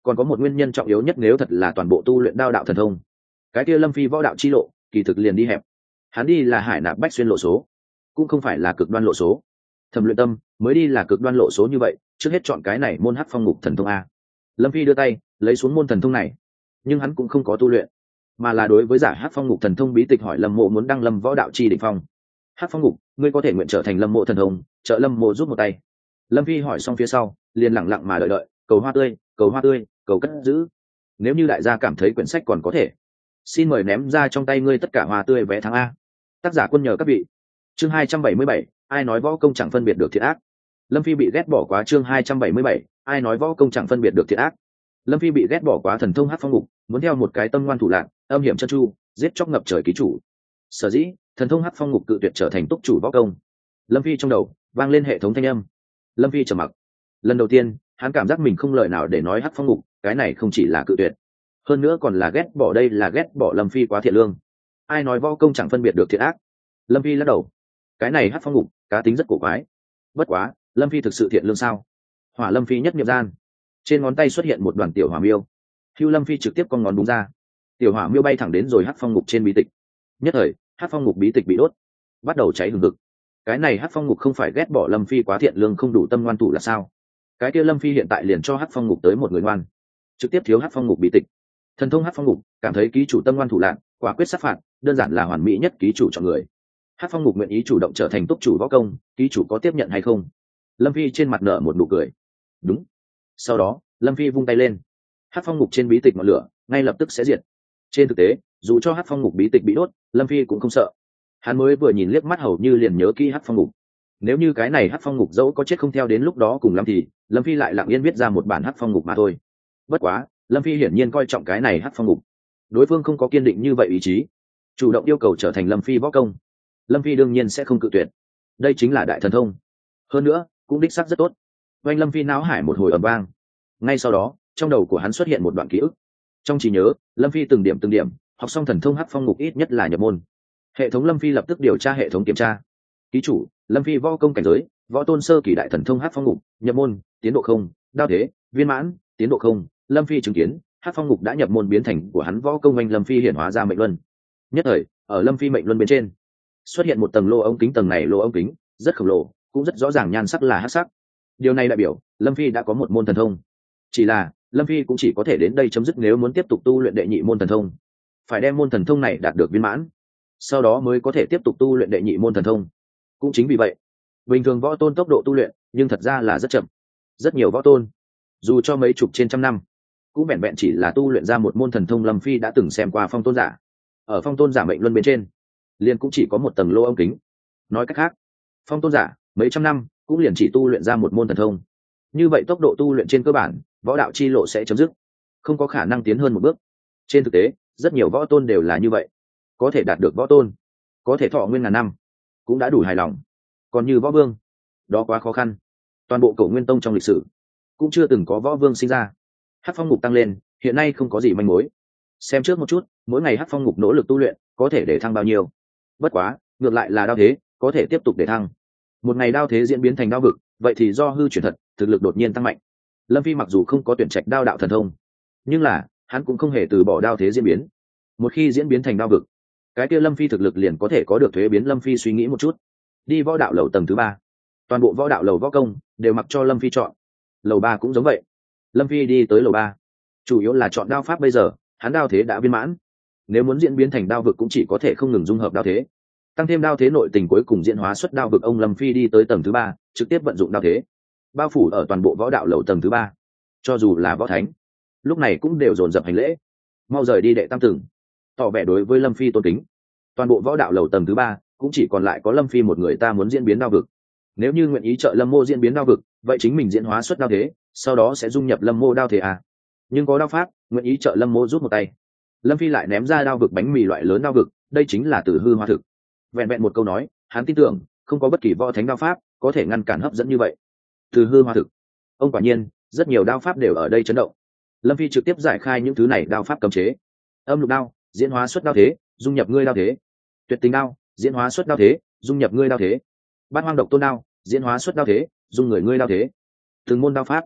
còn có một nguyên nhân trọng yếu nhất, nếu thật là toàn bộ tu luyện đao đạo thần thông, cái kia lâm phi võ đạo chi lộ kỳ thực liền đi hẹp. Hắn đi là hải nạp bách xuyên lộ số, cũng không phải là cực đoan lộ số. Thẩm Luyện Tâm mới đi là cực đoan lộ số như vậy, trước hết chọn cái này môn hắc phong ngục thần thông a. Lâm phi đưa tay lấy xuống môn thần thông này, nhưng hắn cũng không có tu luyện, mà là đối với giả hắc phong ngục thần thông bí tịch hỏi lâm mộ muốn đăng lâm võ đạo chi đỉnh phong. Hắc phong ngục, ngươi có thể nguyện trở thành lâm mộ thần thông, trợ lâm mộ giúp một tay. Lâm phi hỏi xong phía sau liền lẳng lặng mà đợi đợi, cầu hoa tươi, cầu hoa tươi, cầu cất giữ. Nếu như đại gia cảm thấy quyển sách còn có thể, xin mời ném ra trong tay ngươi tất cả hoa tươi vé tháng a. Tác giả quân nhờ các vị. Chương hai trăm bảy mươi bảy, ai nói võ công chẳng phân biệt được thiện ác. Lâm phi bị ghét bỏ quá. Chương hai trăm bảy mươi bảy, ai nói võ công chẳng phân biệt được thiện ác. Lâm phi bị ghét bỏ quá thần thông hắc phong ngục, muốn theo một cái tâm ngoan thủ lạc, âm hiểm chân chu, giết chóc ngập trời ký chủ. Sở dĩ thần thông hắc phong ngục cự tuyệt trở thành túc chủ võ công. Lâm phi trong đầu vang lên hệ thống thanh âm. Lâm phi trầm mặc. Lần đầu tiên hắn cảm giác mình không lời nào để nói hắc phong ngục, cái này không chỉ là cự tuyệt, hơn nữa còn là ghét bỏ. Đây là ghét bỏ Lâm phi quá thiện lương. Ai nói võ công chẳng phân biệt được thiện ác. Lâm phi lắc đầu. Cái này hắc phong ngục cá tính rất cổ quái. Bất quá Lâm phi thực sự thiện lương sao? Hỏa Lâm phi nhất niệm gian, trên ngón tay xuất hiện một đoàn tiểu hỏa miêu. Hưu Lâm phi trực tiếp con ngón đúng ra, tiểu hỏa miêu bay thẳng đến rồi hắc phong ngục trên bí tịch. Nhất thời hắc phong ngục bí tịch bị đốt, bắt đầu cháy hừng hực. Cái này hắc phong ngục không phải ghét bỏ Lâm phi quá thiện lương không đủ tâm ngoan thủ là sao? Cái kia Lâm phi hiện tại liền cho hắc phong ngục tới một người ngoan, trực tiếp thiếu hắc phong ngục bí tịch. Thần thông hắc phong ngục cảm thấy ký chủ tâm ngoan thủ lạn, quả quyết sát phạt, đơn giản là hoàn mỹ nhất ký chủ chọn người. Hắc phong ngục nguyện ý chủ động trở thành túc chủ võ công, ký chủ có tiếp nhận hay không? Lâm phi trên mặt nở một nụ cười. Đúng. Sau đó Lâm phi vung tay lên, hắc phong ngục trên bí tịch ngọn lửa ngay lập tức sẽ diệt. Trên thực tế dù cho hắc phong ngục bí tịch bị đốt, Lâm phi cũng không sợ. Hắn mới vừa nhìn liếc mắt hầu như liền nhớ kỹ hắc phong ngục. Nếu như cái này hắc phong ngục dẫu có chết không theo đến lúc đó cùng lắm thì Lâm phi lại lặng yên viết ra một bản hắc phong ngục mà thôi. Bất quá Lâm phi hiển nhiên coi trọng cái này hắc phong ngục, đối phương không có kiên định như vậy ý chí, chủ động yêu cầu trở thành Lâm phi võ công. Lâm phi đương nhiên sẽ không cự tuyệt, đây chính là đại thần thông, hơn nữa cũng đích xác rất tốt. Oanh Lâm phi náo hải một hồi ầm vang, ngay sau đó trong đầu của hắn xuất hiện một đoạn ký ức. Trong trí nhớ Lâm phi từng điểm từng điểm học xong thần thông hắc phong ngục ít nhất là nhập môn. Hệ thống Lâm phi lập tức điều tra hệ thống kiểm tra. Ký chủ Lâm phi võ công cảnh giới võ tôn sơ kỳ đại thần thông hắc phong ngục, nhập môn tiến độ không, đao thế viên mãn tiến độ không. Lâm phi chứng kiến hắc phong ngục đã nhập môn biến thành của hắn võ công. Oanh Lâm phi hiển hóa ra mệnh luân. Nhất thời ở Lâm phi mệnh luân bên trên xuất hiện một tầng lô ống kính. Tầng này lô ống kính rất khổng lồ, cũng rất rõ ràng nhan sắc là hắc sắc. Điều này đại biểu Lâm phi đã có một môn thần thông, chỉ là Lâm phi cũng chỉ có thể đến đây chấm dứt. Nếu muốn tiếp tục tu luyện đệ nhị môn thần thông, phải đem môn thần thông này đạt được viên mãn, sau đó mới có thể tiếp tục tu luyện đệ nhị môn thần thông. Cũng chính vì vậy bình thường võ tôn tốc độ tu luyện nhưng thật ra là rất chậm. Rất nhiều võ tôn dù cho mấy chục trên trăm năm cũng vẹn vẹn chỉ là tu luyện ra một môn thần thông. Lâm phi đã từng xem qua phong tôn giả, ở phong tôn giả mệnh luân bên trên liền cũng chỉ có một tầng lô ống kính. Nói cách khác phong tôn giả mấy trăm năm cũng liền chỉ tu luyện ra một môn thần thông. Như vậy tốc độ tu luyện trên cơ bản võ đạo chi lộ sẽ chấm dứt, không có khả năng tiến hơn một bước. Trên thực tế rất nhiều võ tôn đều là như vậy, có thể đạt được võ tôn, có thể thọ nguyên ngàn năm cũng đã đủ hài lòng. Còn như võ vương, đó quá khó khăn. Toàn bộ cổ nguyên tông trong lịch sử cũng chưa từng có võ vương sinh ra. Hắc phong ngục tăng lên hiện nay không có gì manh mối. Xem trước một chút mỗi ngày Hắc phong ngục nỗ lực tu luyện có thể để thăng bao nhiêu. Bất quá ngược lại là đao thế có thể tiếp tục để thăng. Một ngày đao thế diễn biến thành đao vực, vậy thì do hư chuyển thật, thực lực đột nhiên tăng mạnh. Lâm phi mặc dù không có tuyển trạch đao đạo thần thông, nhưng là hắn cũng không hề từ bỏ đao thế diễn biến. Một khi diễn biến thành đao vực, cái kia Lâm phi thực lực liền có thể có được thuế biến. Lâm phi suy nghĩ một chút, đi võ đạo lầu tầng thứ ba. Toàn bộ võ đạo lầu võ công đều mặc cho Lâm phi chọn. Lầu ba cũng giống vậy. Lâm phi đi tới lầu ba chủ yếu là chọn đao pháp. Bây giờ hắn đao thế đã viên mãn, nếu muốn diễn biến thành đao vực cũng chỉ có thể không ngừng dung hợp đao thế, tăng thêm đao thế nội tình, cuối cùng diễn hóa xuất đao vực. Ông Lâm phi đi tới tầng thứ ba, trực tiếp vận dụng đao thế bao phủ ở toàn bộ võ đạo lầu tầng thứ ba. Cho dù là võ thánh lúc này cũng đều dồn dập hành lễ, mau rời đi đệ tam tầng, tỏ vẻ đối với Lâm phi tôn kính. Toàn bộ võ đạo lầu tầng thứ ba cũng chỉ còn lại có Lâm phi một người. Ta muốn diễn biến đao vực, nếu như nguyện ý trợ Lâm mô diễn biến đao vực, vậy chính mình diễn hóa xuất đao thế, sau đó sẽ dung nhập Lâm mô đao thế à. Nhưng có đao pháp nguyện ý trợ Lâm mô giúp một tay. Lâm phi lại ném ra đao vực bánh mì loại lớn đao vực. Đây chính là từ hư hóa thực. Vẹn vẹn một câu nói hắn tin tưởng không có bất kỳ võ thánh đao pháp có thể ngăn cản hấp dẫn như vậy. Từ hư hóa thực, ông quả nhiên rất nhiều đao pháp đều ở đây chấn động. Lâm phi trực tiếp giải khai những thứ này đao pháp cấm chế. Âm lục đao diễn hóa xuất đao thế, dung nhập ngươi đao thế. Tuyệt tình đao diễn hóa xuất đao thế, dung nhập ngươi đao thế. Bát hoang độc tôn đao diễn hóa xuất đao thế, dung người ngươi đao thế. Từng môn đao pháp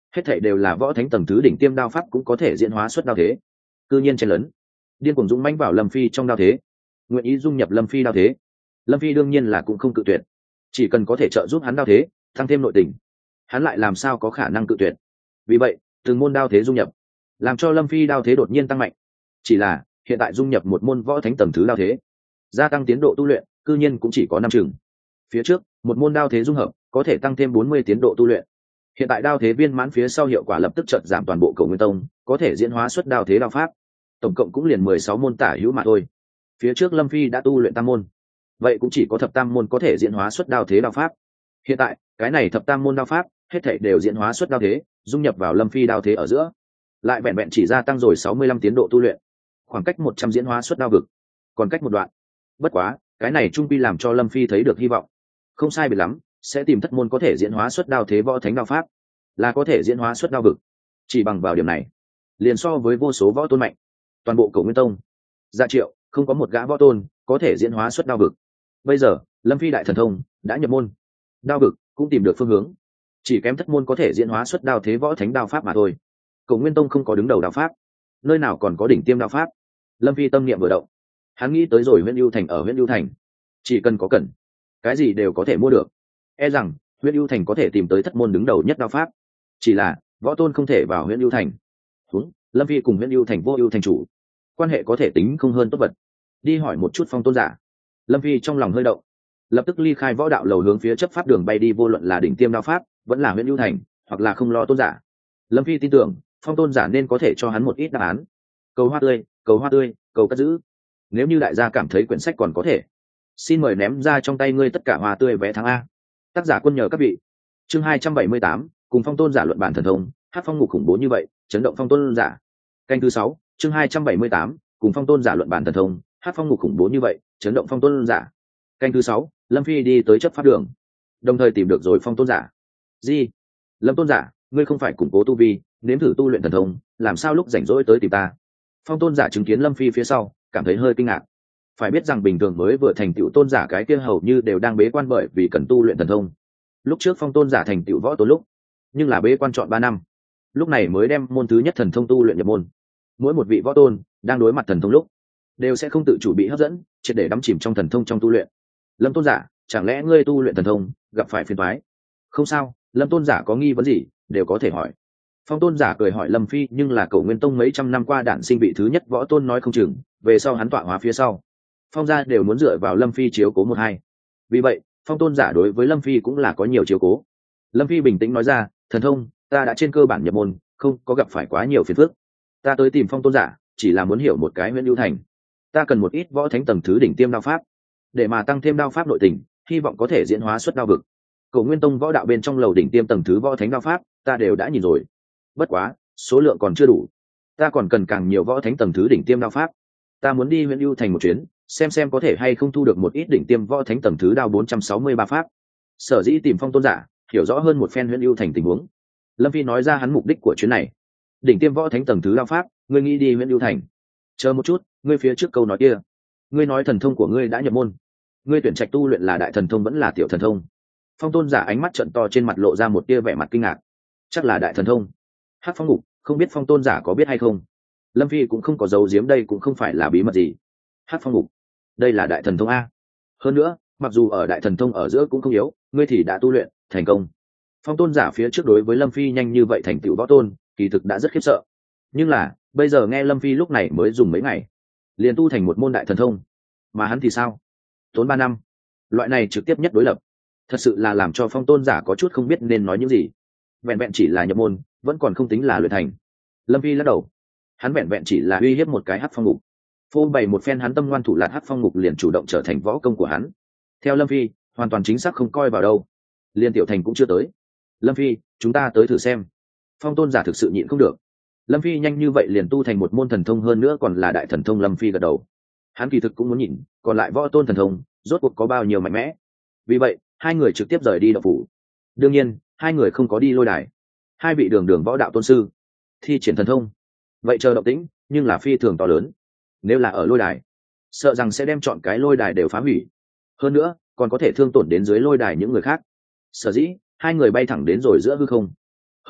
hết thảy đều là võ thánh tầng thứ đỉnh tiêm đao pháp cũng có thể diễn hóa xuất đao thế. Cư nhiên chen lớn, điên cuồng dũng mãnh vào Lâm Phi trong đao thế, nguyện ý dung nhập Lâm Phi đao thế. Lâm Phi đương nhiên là cũng không cự tuyệt, chỉ cần có thể trợ giúp hắn đao thế tăng thêm nội tình, hắn lại làm sao có khả năng cự tuyệt. Vì vậy từng môn đao thế dung nhập, làm cho Lâm Phi đao thế đột nhiên tăng mạnh. Chỉ là hiện tại dung nhập một môn võ thánh tầng thứ đao thế, gia tăng tiến độ tu luyện cư nhiên cũng chỉ có năm chừng. Phía trước một môn đao thế dung hợp có thể tăng thêm bốn mươi tiến độ tu luyện, hiện tại đao thế viên mãn phía sau hiệu quả lập tức chợt giảm toàn bộ Cổ Nguyên Tông có thể diễn hóa xuất đao thế đao pháp, tổng cộng cũng liền mười sáu môn tả hữu mà thôi. Phía trước Lâm Phi đã tu luyện tam môn, vậy cũng chỉ có thập tam môn có thể diễn hóa xuất đao thế đao pháp. Hiện tại cái này thập tam môn đao pháp hết thảy đều diễn hóa xuất đao thế, dung nhập vào Lâm Phi đao thế ở giữa, lại vẹn vẹn chỉ gia tăng rồi sáu mươi lăm tiến độ tu luyện, khoảng cách một trăm diễn hóa xuất đao vực còn cách một đoạn. Bất quá cái này trung quy làm cho Lâm Phi thấy được hy vọng, không sai biệt lắm sẽ tìm thất môn có thể diễn hóa xuất đao thế võ thánh đao pháp, là có thể diễn hóa xuất đao vực. Chỉ bằng vào điểm này liền so với vô số võ tôn mạnh. Toàn bộ Cổ Nguyên Tông Dạ Triệu không có một gã võ tôn có thể diễn hóa xuất đao vực. Bây giờ Lâm Phi đại thần thông đã nhập môn, đao vực cũng tìm được phương hướng, chỉ kém thất môn có thể diễn hóa xuất đao thế võ thánh đao pháp mà thôi. Cổ Nguyên Tông không có đứng đầu đao pháp, nơi nào còn có đỉnh tiêm đao pháp. Lâm Phi tâm niệm vừa động, hắn nghĩ tới rồi Huyễn Ưu Thành. Ở Huyễn Ưu Thành chỉ cần có cần, cái gì đều có thể mua được. E rằng Huyễn Ưu Thành có thể tìm tới thất môn đứng đầu nhất đao pháp, chỉ là võ tôn không thể vào Huyễn Ưu Thành. Đúng, Lâm Phi cùng Huyễn Ưu Thành vô ưu thành chủ quan hệ có thể tính không hơn tốt vật. Đi hỏi một chút Phong Tôn giả. Lâm Phi trong lòng hơi động, lập tức ly khai võ đạo lầu hướng phía chấp pháp đường bay đi. Vô luận là đỉnh tiêm đao pháp vẫn là Huyễn Ưu Thành, hoặc là không lo tôn giả, Lâm Phi tin tưởng Phong Tôn giả nên có thể cho hắn một ít đáp án. Cầu hoa tươi, cầu hoa tươi, cầu cất giữ. Nếu như đại gia cảm thấy quyển sách còn có thể, xin mời ném ra trong tay ngươi tất cả hoa tươi vé tháng A. Tác giả quân nhờ các vị. Chương hai trăm bảy mươi tám, cùng Phong Tôn giả luận bản thần thông. Hát phong ngục khủng bố như vậy, chấn động Phong Tôn giả. Canh thứ sáu, chương hai trăm bảy mươi tám, cùng Phong Tôn giả luận bản thần thông. Hát phong ngục khủng bố như vậy, chấn động Phong Tôn giả. Canh thứ sáu, Lâm Phi đi tới chấp pháp đường, đồng thời tìm được rồi Phong Tôn giả. Gì? Lâm Tôn giả, ngươi không phải củng cố tu vi, nếm thử tu luyện thần thông, làm sao lúc rảnh rỗi tới tìm ta? Phong Tôn giả chứng kiến Lâm Phi phía sau, cảm thấy hơi kinh ngạc. Phải biết rằng bình thường mới vừa thành tựu tôn giả cái kia hầu như đều đang bế quan, bởi vì cần tu luyện thần thông. Lúc trước Phong Tôn giả thành tựu võ tôn lúc, nhưng là bế quan trọn ba năm, lúc này mới đem môn thứ nhất thần thông tu luyện nhập môn. Mỗi một vị võ tôn đang đối mặt thần thông lúc, đều sẽ không tự chủ bị hấp dẫn, triệt để đắm chìm trong thần thông trong tu luyện. Lâm Tôn giả, chẳng lẽ ngươi tu luyện thần thông gặp phải phiền toái? Không sao, Lâm Tôn giả có nghi vấn gì đều có thể hỏi. Phong Tôn giả cười hỏi Lâm Phi, nhưng là Cổ Nguyên Tông mấy trăm năm qua đản sinh vị thứ nhất võ tôn nói không chừng, về sau hắn tọa hóa phía sau, Phong gia đều muốn dựa vào Lâm Phi chiếu cố một hai. Vì vậy Phong Tôn giả đối với Lâm Phi cũng là có nhiều chiếu cố. Lâm Phi bình tĩnh nói ra, thần thông ta đã trên cơ bản nhập môn, không có gặp phải quá nhiều phiền phức. Ta tới tìm Phong Tôn giả chỉ là muốn hiểu một cái Huyễn Ưu Thành, ta cần một ít võ thánh tầng thứ đỉnh tiêm đao pháp, để mà tăng thêm đao pháp nội tình, hy vọng có thể diễn hóa xuất đao vực. Cổ Nguyên Tông võ đạo bên trong lầu đỉnh tiêm tầng thứ võ thánh đao pháp ta đều đã nhìn rồi, bất quá số lượng còn chưa đủ, ta còn cần càng nhiều võ thánh tầng thứ đỉnh tiêm đao pháp. Ta muốn đi Huyễn Ưu Thành một chuyến, xem xem có thể hay không thu được một ít đỉnh tiêm võ thánh tầng thứ đao bốn trăm sáu mươi ba pháp. Sở dĩ tìm Phong Tôn giả hiểu rõ hơn một phen Huyễn Ưu Thành tình huống, Lâm Phi nói ra hắn mục đích của chuyến này. Đỉnh tiêm võ thánh tầng thứ đao pháp, ngươi nghĩ đi Huyễn Ưu Thành? Chờ một chút, ngươi phía trước câu nói kia, ngươi nói thần thông của ngươi đã nhập môn, ngươi tuyển trạch tu luyện là đại thần thông vẫn là tiểu thần thông? Phong Tôn giả ánh mắt trợn to, trên mặt lộ ra một tia vẻ mặt kinh ngạc. Chắc là đại thần thông. Hắc Phong Ngục, không biết Phong Tôn giả có biết hay không? Lâm Phi cũng không có giấu giếm, đây cũng không phải là bí mật gì. Hắc Phong Ngục, đây là đại thần thông a. Hơn nữa, mặc dù ở đại thần thông ở giữa cũng không yếu, ngươi thì đã tu luyện thành công. Phong Tôn giả phía trước đối với Lâm Phi nhanh như vậy thành tựu võ tôn, kỳ thực đã rất khiếp sợ. Nhưng là bây giờ nghe Lâm Phi lúc này mới dùng mấy ngày liền tu thành một môn đại thần thông, mà hắn thì sao, tốn ba năm. Loại này trực tiếp nhất đối lập, thật sự là làm cho Phong Tôn giả có chút không biết nên nói những gì. Vẹn vẹn chỉ là nhập môn, vẫn còn không tính là luyện thành. Lâm Phi lắc đầu, hắn vẹn vẹn chỉ là uy hiếp một cái Hắc Phong Ngục, phô bày một phen hắn tâm ngoan thủ lạt, Hắc Phong Ngục liền chủ động trở thành võ công của hắn. Theo Lâm Phi, hoàn toàn chính xác không coi vào đâu, liên tiểu thành cũng chưa tới. Lâm Phi, chúng ta tới thử xem. Phong Tôn giả thực sự nhịn không được, Lâm Phi nhanh như vậy liền tu thành một môn thần thông, hơn nữa còn là đại thần thông. Lâm Phi gật đầu, hắn kỳ thực cũng muốn nhìn còn lại võ tôn thần thông rốt cuộc có bao nhiêu mạnh mẽ. Vì vậy hai người trực tiếp rời đi động phủ. Đương nhiên hai người không có đi lôi đài, hai vị đường đường võ đạo tôn sư thi triển thần thông, vậy chờ động tĩnh nhưng là phi thường to lớn. Nếu là ở lôi đài, sợ rằng sẽ đem chọn cái lôi đài đều phá hủy, hơn nữa còn có thể thương tổn đến dưới lôi đài những người khác. Sở dĩ hai người bay thẳng đến rồi giữa hư không. Hơn nữa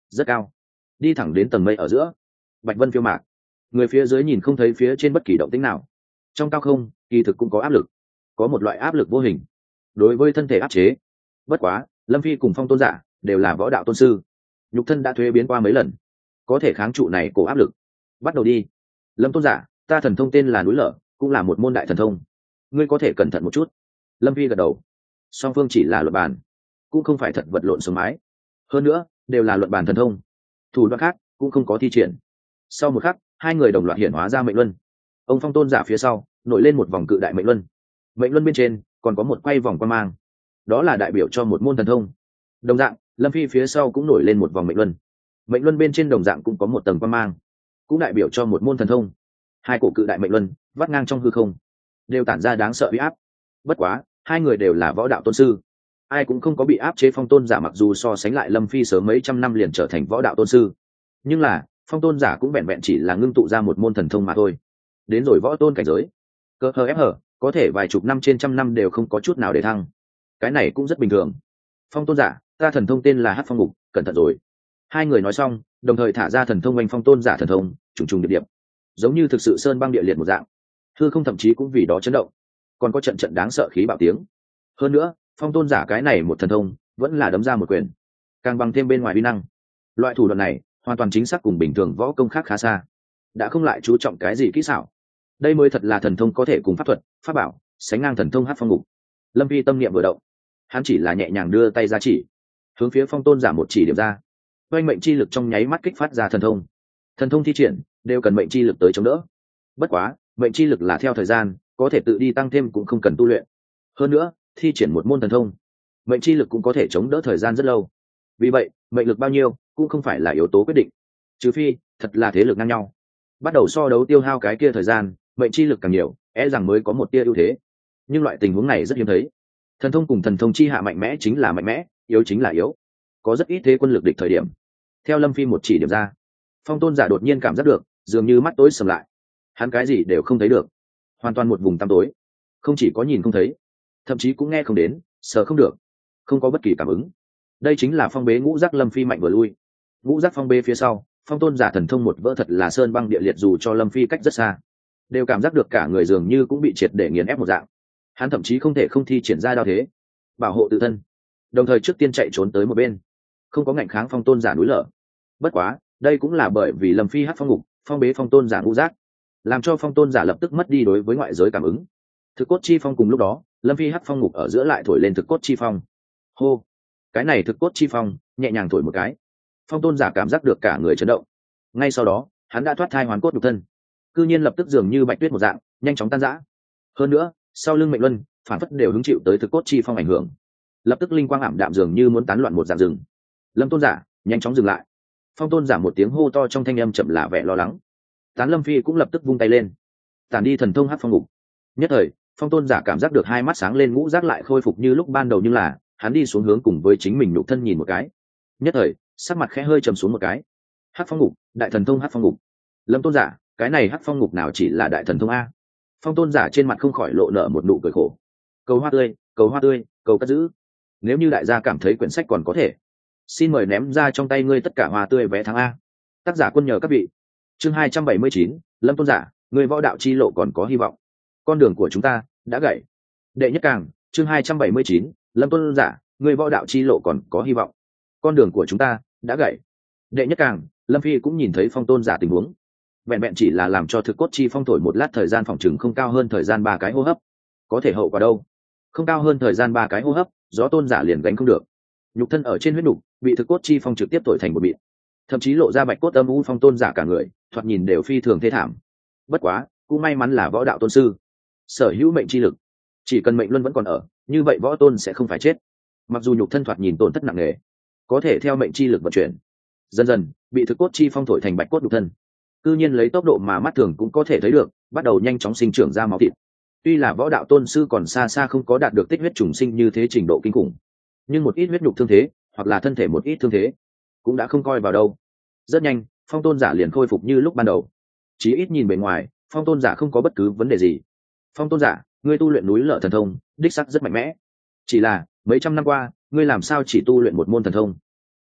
rất cao, đi thẳng đến tầng mây ở giữa. Bạch vân phiêu mạc, người phía dưới nhìn không thấy phía trên bất kỳ động tĩnh nào. Trong cao không kỳ thực cũng có áp lực, có một loại áp lực vô hình đối với thân thể áp chế. Bất quá Lâm Phi cùng Phong tôn giả đều là võ đạo tôn sư, nhục thân đã thuế biến qua mấy lần, có thể kháng trụ này cổ áp lực. Bắt đầu đi. Lâm tôn giả, ta thần thông tên là núi lở, cũng là một môn đại thần thông, ngươi có thể cẩn thận một chút. Lâm Phi gật đầu. Song phương chỉ là luận bàn, cũng không phải thật vật lộn sống mái. Hơn nữa đều là luận bàn thần thông, thủ đoạn khác cũng không có thi triển. Sau một khắc hai người đồng loạt hiển hóa ra mệnh luân. Ông Phong tôn giả phía sau nổi lên một vòng cự đại mệnh luân, mệnh luân bên trên còn có một quay vòng quan mang, đó là đại biểu cho một môn thần thông. Đồng dạng Lâm Phi phía sau cũng nổi lên một vòng mệnh luân, mệnh luân bên trên đồng dạng cũng có một tầng quan mang, cũng đại biểu cho một môn thần thông. Hai cổ cự đại mệnh luân vắt ngang trong hư không, đều tản ra đáng sợ uy áp. Bất quá hai người đều là võ đạo tôn sư, ai cũng không có bị áp chế. Phong tôn giả mặc dù so sánh lại Lâm Phi sớm mấy trăm năm liền trở thành võ đạo tôn sư, nhưng là Phong tôn giả cũng vẹn vẹn chỉ là ngưng tụ ra một môn thần thông mà thôi. Đến rồi võ tôn cảnh giới, cơ hờ ép hở có thể vài chục năm trên trăm năm đều không có chút nào để thăng, cái này cũng rất bình thường. Phong tôn giả, ta thần thông tên là Hắc Phong Ngục, cẩn thận rồi. Hai người nói xong đồng thời thả ra thần thông oanh Phong tôn giả thần thông trùng trùng điệp điệp, giống như thực sự sơn băng địa liệt một dạng. Hư không thậm chí cũng vì đó chấn động, còn có trận trận đáng sợ khí bạo tiếng. Hơn nữa Phong tôn giả cái này một thần thông vẫn là đấm ra một quyền, càng bằng thêm bên ngoài uy năng. Loại thủ đoạn này hoàn toàn chính xác cùng bình thường võ công khác khá xa, đã không lại chú trọng cái gì kỹ xảo. Đây mới thật là thần thông có thể cùng pháp thuật pháp bảo sánh ngang thần thông Hắc Phong Ngục. Lâm Phi tâm niệm vừa động, hắn chỉ là nhẹ nhàng đưa tay ra chỉ, hướng phía Phong tôn giả một chỉ điểm ra. oanh mệnh chi lực trong nháy mắt kích phát ra thần thông. Thần thông thi triển đều cần mệnh chi lực tới chống đỡ. Bất quá mệnh chi lực là theo thời gian, có thể tự đi tăng thêm, cũng không cần tu luyện. Hơn nữa thi triển một môn thần thông, mệnh chi lực cũng có thể chống đỡ thời gian rất lâu. Vì vậy mệnh lực bao nhiêu cũng không phải là yếu tố quyết định, trừ phi thật là thế lực ngang nhau, bắt đầu so đấu tiêu hao cái kia thời gian, mệnh chi lực càng nhiều e rằng mới có một tia ưu thế. Nhưng loại tình huống này rất hiếm thấy. Thần thông cùng thần thông chi hạ mạnh mẽ chính là mạnh mẽ, yếu chính là yếu, có rất ít thế quân lực địch thời điểm. Theo Lâm Phi một chỉ điểm ra, Phong tôn giả đột nhiên cảm giác được dường như mắt tối sầm lại, hắn cái gì đều không thấy được, hoàn toàn một vùng tăm tối. Không chỉ có nhìn không thấy, thậm chí cũng nghe không đến, sờ không được, không có bất kỳ cảm ứng. Đây chính là phong bế ngũ giác. Lâm Phi mạnh vừa lui, ngũ giác phong bế phía sau, Phong tôn giả thần thông một vỡ thật là sơn băng địa liệt, dù cho Lâm Phi cách rất xa đều cảm giác được cả người dường như cũng bị triệt để nghiền ép một dạng. Hắn thậm chí không thể không thi triển ra đao thế bảo hộ tự thân, đồng thời trước tiên chạy trốn tới một bên, không có ngạnh kháng Phong tôn giả núi lở. Bất quá đây cũng là bởi vì Lâm Phi Hắc Phong Ngục phong bế Phong tôn giả ngũ giác, làm cho Phong tôn giả lập tức mất đi đối với ngoại giới cảm ứng. Thực cốt chi phong cùng lúc đó Lâm Phi Hắc Phong Ngục ở giữa lại thổi lên thực cốt chi phong. Hô, cái này thực cốt chi phong nhẹ nhàng thổi một cái, Phong tôn giả cảm giác được cả người chấn động. Ngay sau đó hắn đã thoát thai hoàn cốt nhục thân, cư nhiên lập tức dường như bạch tuyết một dạng nhanh chóng tan rã. Hơn nữa sau lưng mệnh luân phản phất đều hứng chịu tới thực cốt chi phong ảnh hưởng, lập tức linh quang ảm đạm dường như muốn tán loạn một dạng rừng. Lâm tôn giả nhanh chóng dừng lại. Phong tôn giả một tiếng hô to trong thanh âm chậm là vẻ lo lắng. Tán Lâm Phi cũng lập tức vung tay lên, tản đi thần thông Hắc Phong Ngục. Nhất thời Phong tôn giả cảm giác được hai mắt sáng lên, ngũ giác lại khôi phục như lúc ban đầu, nhưng là hắn đi xuống hướng cùng với chính mình nhục thân nhìn một cái, nhất thời sắc mặt khẽ hơi trầm xuống một cái. Hắc Phong Ngục, đại thần thông Hắc Phong Ngục. Lâm tôn giả, cái này Hắc Phong Ngục nào chỉ là đại thần thông a? Phong tôn giả trên mặt không khỏi lộ nở một nụ cười khổ. Cầu hoa tươi, cầu hoa tươi, cầu cất giữ. Nếu như đại gia cảm thấy quyển sách còn có thể, xin mời ném ra trong tay ngươi tất cả hoa tươi vé tháng A. Tác giả quân nhờ các vị. Chương hai trăm bảy mươi chín, Lâm tôn giả, người võ đạo chi lộ còn có hy vọng. Con đường của chúng ta đã gãy. Đệ nhất càng, chương hai trăm bảy mươi chín, Lâm tôn giả, người võ đạo chi lộ còn có hy vọng. Con đường của chúng ta đã gãy. Đệ nhất càng, Lâm Phi cũng nhìn thấy Phong tôn giả tình huống, vẹn vẹn chỉ là làm cho thực cốt chi phong thổi một lát, thời gian phòng chừng không cao hơn thời gian ba cái hô hấp. Có thể hậu quả đâu? Không cao hơn thời gian ba cái hô hấp, gió tôn giả liền gánh không được, nhục thân ở trên huyết nhục bị thực cốt chi phong trực tiếp thổi thành một bịt, thậm chí lộ ra bạch cốt âm u. Phong tôn giả cả người thoạt nhìn đều phi thường thê thảm. Bất quá cũng may mắn là võ đạo tôn sư, sở hữu mệnh chi lực, chỉ cần mệnh luân vẫn còn ở, như vậy võ tôn sẽ không phải chết. Mặc dù nhục thân thoạt nhìn tổn thất nặng nề, có thể theo mệnh chi lực vận chuyển, dần dần bị thực cốt chi phong thổi thành bạch cốt nhục thân, cư nhiên lấy tốc độ mà mắt thường cũng có thể thấy được, bắt đầu nhanh chóng sinh trưởng ra máu thịt. Tuy là võ đạo tôn sư còn xa xa không có đạt được tích huyết trùng sinh như thế trình độ kinh khủng, nhưng một ít huyết nhục thương thế hoặc là thân thể một ít thương thế cũng đã không coi vào đâu. Rất nhanh Phong tôn giả liền khôi phục như lúc ban đầu, chí ít nhìn bề ngoài Phong tôn giả không có bất cứ vấn đề gì. Phong tôn giả, ngươi tu luyện núi lở thần thông đích sắc rất mạnh mẽ, chỉ là mấy trăm năm qua ngươi làm sao chỉ tu luyện một môn thần thông?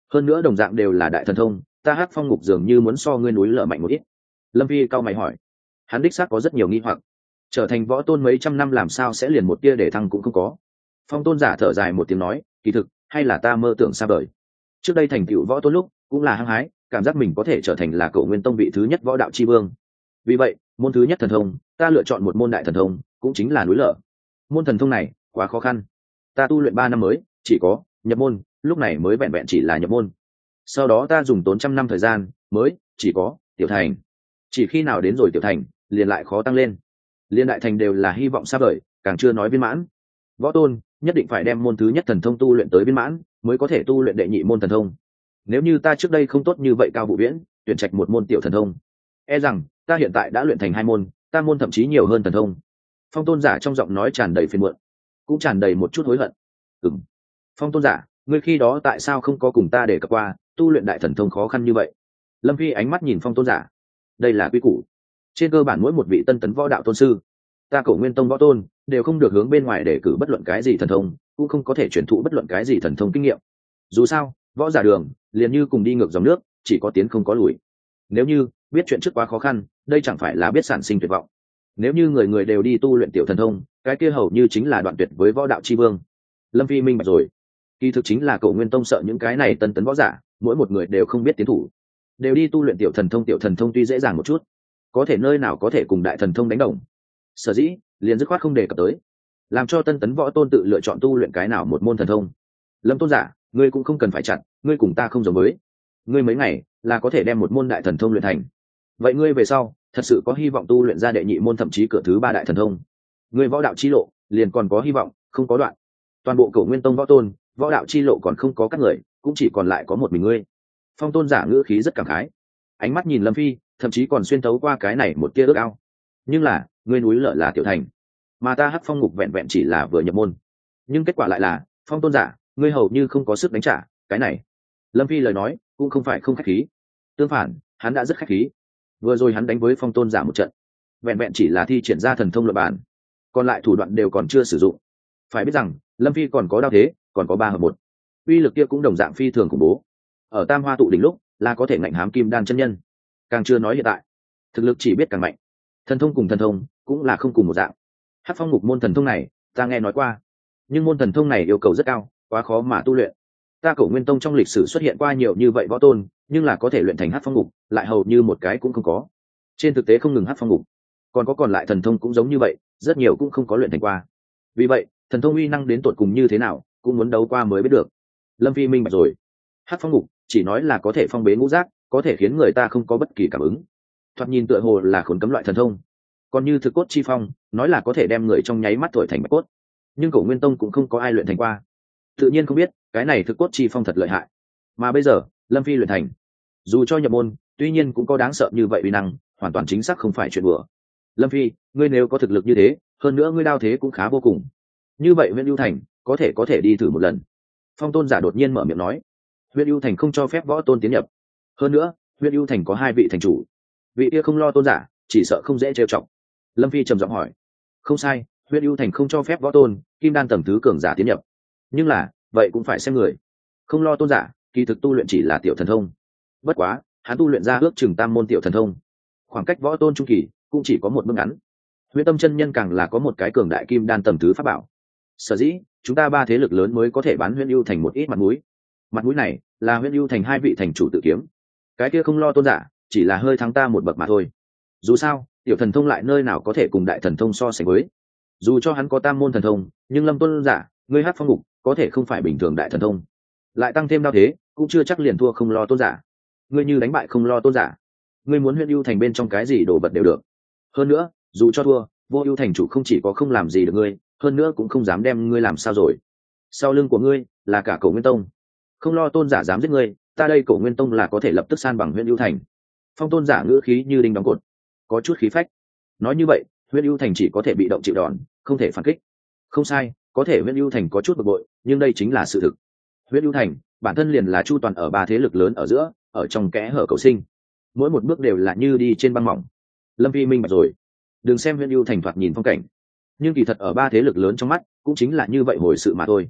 hơn nữa đồng dạng đều là đại thần thông, ta Hắc Phong Ngục dường như muốn so ngươi núi lở mạnh một ít. Lâm Phi cao mày hỏi. Hắn đích xác có rất nhiều nghi hoặc, trở thành võ tôn mấy trăm năm làm sao sẽ liền một tia để thăng cũng không có. Phong tôn giả thở dài một tiếng nói, kỳ thực hay là ta mơ tưởng xa vời. Trước đây thành tựu võ tôn lúc cũng là hăng hái, cảm giác mình có thể trở thành là Cổ Nguyên Tông vị thứ nhất võ đạo chi vương. Vì vậy môn thứ nhất thần thông ta lựa chọn một môn đại thần thông, cũng chính là núi lở. Môn thần thông này quá khó khăn, ta tu luyện ba năm mới chỉ có nhập môn, lúc này mới vẹn vẹn chỉ là nhập môn. Sau đó ta dùng tốn trăm năm thời gian mới chỉ có tiểu thành. Chỉ khi nào đến rồi tiểu thành liền lại khó tăng lên, liên đại thành đều là hy vọng xa vời, càng chưa nói viên mãn. Võ tôn nhất định phải đem môn thứ nhất thần thông tu luyện tới viên mãn mới có thể tu luyện đệ nhị môn thần thông. Nếu như ta trước đây không tốt như vậy Cao Vũ Viễn tuyển trạch một môn tiểu thần thông, e rằng ta hiện tại đã luyện thành hai môn, ta môn thậm chí nhiều hơn thần thông. Phong tôn giả trong giọng nói tràn đầy phiền muộn, cũng tràn đầy một chút hối hận. Ừm, Phong tôn giả, ngươi khi đó tại sao không có cùng ta để cập qua tu luyện đại thần thông khó khăn như vậy? Lâm Phi ánh mắt nhìn Phong tôn giả. Đây là quy củ, trên cơ bản mỗi một vị tân tấn võ đạo tôn sư, ta Cổ Nguyên Tông võ tôn đều không được hướng bên ngoài để cử bất luận cái gì thần thông, cũng không có thể truyền thụ bất luận cái gì thần thông kinh nghiệm. Dù sao võ giả đường liền như cùng đi ngược dòng nước, chỉ có tiến không có lùi. Nếu như biết chuyện trước quá khó khăn, đây chẳng phải là biết sản sinh tuyệt vọng. Nếu như người người đều đi tu luyện tiểu thần thông, cái kia hầu như chính là đoạn tuyệt với võ đạo chi vương. Lâm Phi minh bạch rồi, kỳ thực chính là Cổ Nguyên Tông sợ những cái này tân tấn võ giả mỗi một người đều không biết tiến thủ, đều đi tu luyện tiểu thần thông. Tiểu thần thông tuy dễ dàng một chút, có thể nơi nào có thể cùng đại thần thông đánh đồng, sở dĩ liền dứt khoát không đề cập tới, làm cho tân tấn võ tôn tự lựa chọn tu luyện cái nào một môn thần thông. Lâm tôn giả, ngươi cũng không cần phải chặn, ngươi cùng ta không giống với, ngươi mấy ngày là có thể đem một môn đại thần thông luyện thành. Vậy ngươi về sau thật sự có hy vọng tu luyện ra đệ nhị môn thậm chí cửa thứ ba đại thần thông, ngươi võ đạo chi lộ liền còn có hy vọng, không có đoạn. Toàn bộ Cổ Nguyên Tông võ tôn võ đạo chi lộ còn không có các người, cũng chỉ còn lại có một mình ngươi. Phong tôn giả ngữ khí rất cảm khái, ánh mắt nhìn Lâm Phi thậm chí còn xuyên tấu qua cái này một tia ước ao. Nhưng là ngươi núi lở là tiểu thành, mà ta Hắc Phong Ngục vẹn vẹn chỉ là vừa nhập môn, nhưng kết quả lại là Phong tôn giả ngươi hầu như không có sức đánh trả cái này. Lâm Phi lời nói cũng không phải không khách khí, tương phản hắn đã rất khách khí. Vừa rồi hắn đánh với Phong tôn giả một trận, vẹn vẹn chỉ là thi triển ra thần thông luật bản, còn lại thủ đoạn đều còn chưa sử dụng. Phải biết rằng Lâm Phi còn có đao thế, còn có ba hợp một, uy lực kia cũng đồng dạng phi thường khủng bố. Ở Tam Hoa tụ đỉnh lúc là có thể ngạnh hám kim đan chân nhân, càng chưa nói hiện tại thực lực chỉ biết càng mạnh. Thần thông cùng thần thông cũng là không cùng một dạng. Hắc Phong Ngục môn thần thông này ta nghe nói qua, nhưng môn thần thông này yêu cầu rất cao, quá khó mà tu luyện. Ta Cổ Nguyên Tông trong lịch sử xuất hiện qua nhiều như vậy võ tôn, nhưng là có thể luyện thành Hắc Phong Ngục lại hầu như một cái cũng không có. Trên thực tế không ngừng Hắc Phong Ngục, còn có còn lại thần thông cũng giống như vậy, rất nhiều cũng không có luyện thành qua. Vì vậy thần thông uy năng đến tột cùng như thế nào cũng muốn đấu qua mới biết được. Lâm Phi minh bạch rồi, Hắc Phong Ngục chỉ nói là có thể phong bế ngũ giác, có thể khiến người ta không có bất kỳ cảm ứng, thoạt nhìn tựa hồ là khốn cấm loại thần thông. Còn như Thực Cốt Chi Phong nói là có thể đem người trong nháy mắt thổi thành bạch cốt, nhưng Cổ Nguyên Tông cũng không có ai luyện thành qua, tự nhiên không biết cái này Thực Cốt Chi Phong thật lợi hại. Mà bây giờ Lâm Phi luyện thành, dù cho nhập môn tuy nhiên cũng có đáng sợ như vậy uy năng, hoàn toàn chính xác không phải chuyện đùa. Lâm Phi, ngươi nếu có thực lực như thế, hơn nữa ngươi đao thế cũng khá vô cùng, như vậy huyện ưu thành có thể có thể đi thử một lần. Phong tôn giả đột nhiên mở miệng nói, huyện ưu thành không cho phép võ tôn tiến nhập, hơn nữa huyện ưu thành có hai vị thành chủ, vị kia Không Lo tôn giả chỉ sợ không dễ trêu chọc. Lâm Phi trầm giọng hỏi, không sai, huyện ưu thành không cho phép võ tôn kim đan tầng thứ cường giả tiến nhập, nhưng là vậy cũng phải xem người. Không Lo tôn giả kỳ thực tu luyện chỉ là tiểu thần thông, bất quá hắn tu luyện ra ước chừng tam môn tiểu thần thông, khoảng cách võ tôn trung kỳ cũng chỉ có một bước ngắn. Huyễn Tâm chân nhân càng là có một cái cường đại kim đan tầng thứ pháp bảo, sở dĩ chúng ta ba thế lực lớn mới có thể bán Huyễn ưu thành một ít mặt mũi. Mặt mũi này là Huyễn ưu thành hai vị thành chủ tự kiếm, cái kia Không Lo tôn giả chỉ là hơi thắng ta một bậc mà thôi. Dù sao tiểu thần thông lại nơi nào có thể cùng đại thần thông so sánh với, dù cho hắn có tam môn thần thông, nhưng Lâm tôn giả ngươi Hắc Phong Ngục có thể không phải bình thường đại thần thông, lại tăng thêm đao thế cũng chưa chắc liền thua Không Lo tôn giả. Ngươi như đánh bại Không Lo tôn giả, ngươi muốn Huyễn ưu thành bên trong cái gì đồ vật đều được. Hơn nữa dù cho thua, Vô Ưu thành chủ không chỉ có không làm gì được ngươi, hơn nữa cũng không dám đem ngươi làm sao rồi. Sau lưng của ngươi là cả Cổ Nguyên Tông, Không Lo tôn giả dám giết ngươi, ta đây Cổ Nguyên Tông là có thể lập tức san bằng Huyễn ưu thành. Phong tôn giả ngữ khí như đinh đóng cột, có chút khí phách. Nói như vậy Huyễn ưu thành chỉ có thể bị động chịu đòn, không thể phản kích. Không sai, có thể Huyễn ưu thành có chút bực bội, nhưng đây chính là sự thực. Huyễn ưu thành bản thân liền là chu toàn ở ba thế lực lớn ở giữa, ở trong kẽ hở cầu sinh, mỗi một bước đều là như đi trên băng mỏng. Lâm Vi minh bạch rồi, đừng xem Huyễn ưu thành thoạt nhìn phong cảnh, nhưng kỳ thật ở ba thế lực lớn trong mắt cũng chính là như vậy hồi sự mà thôi.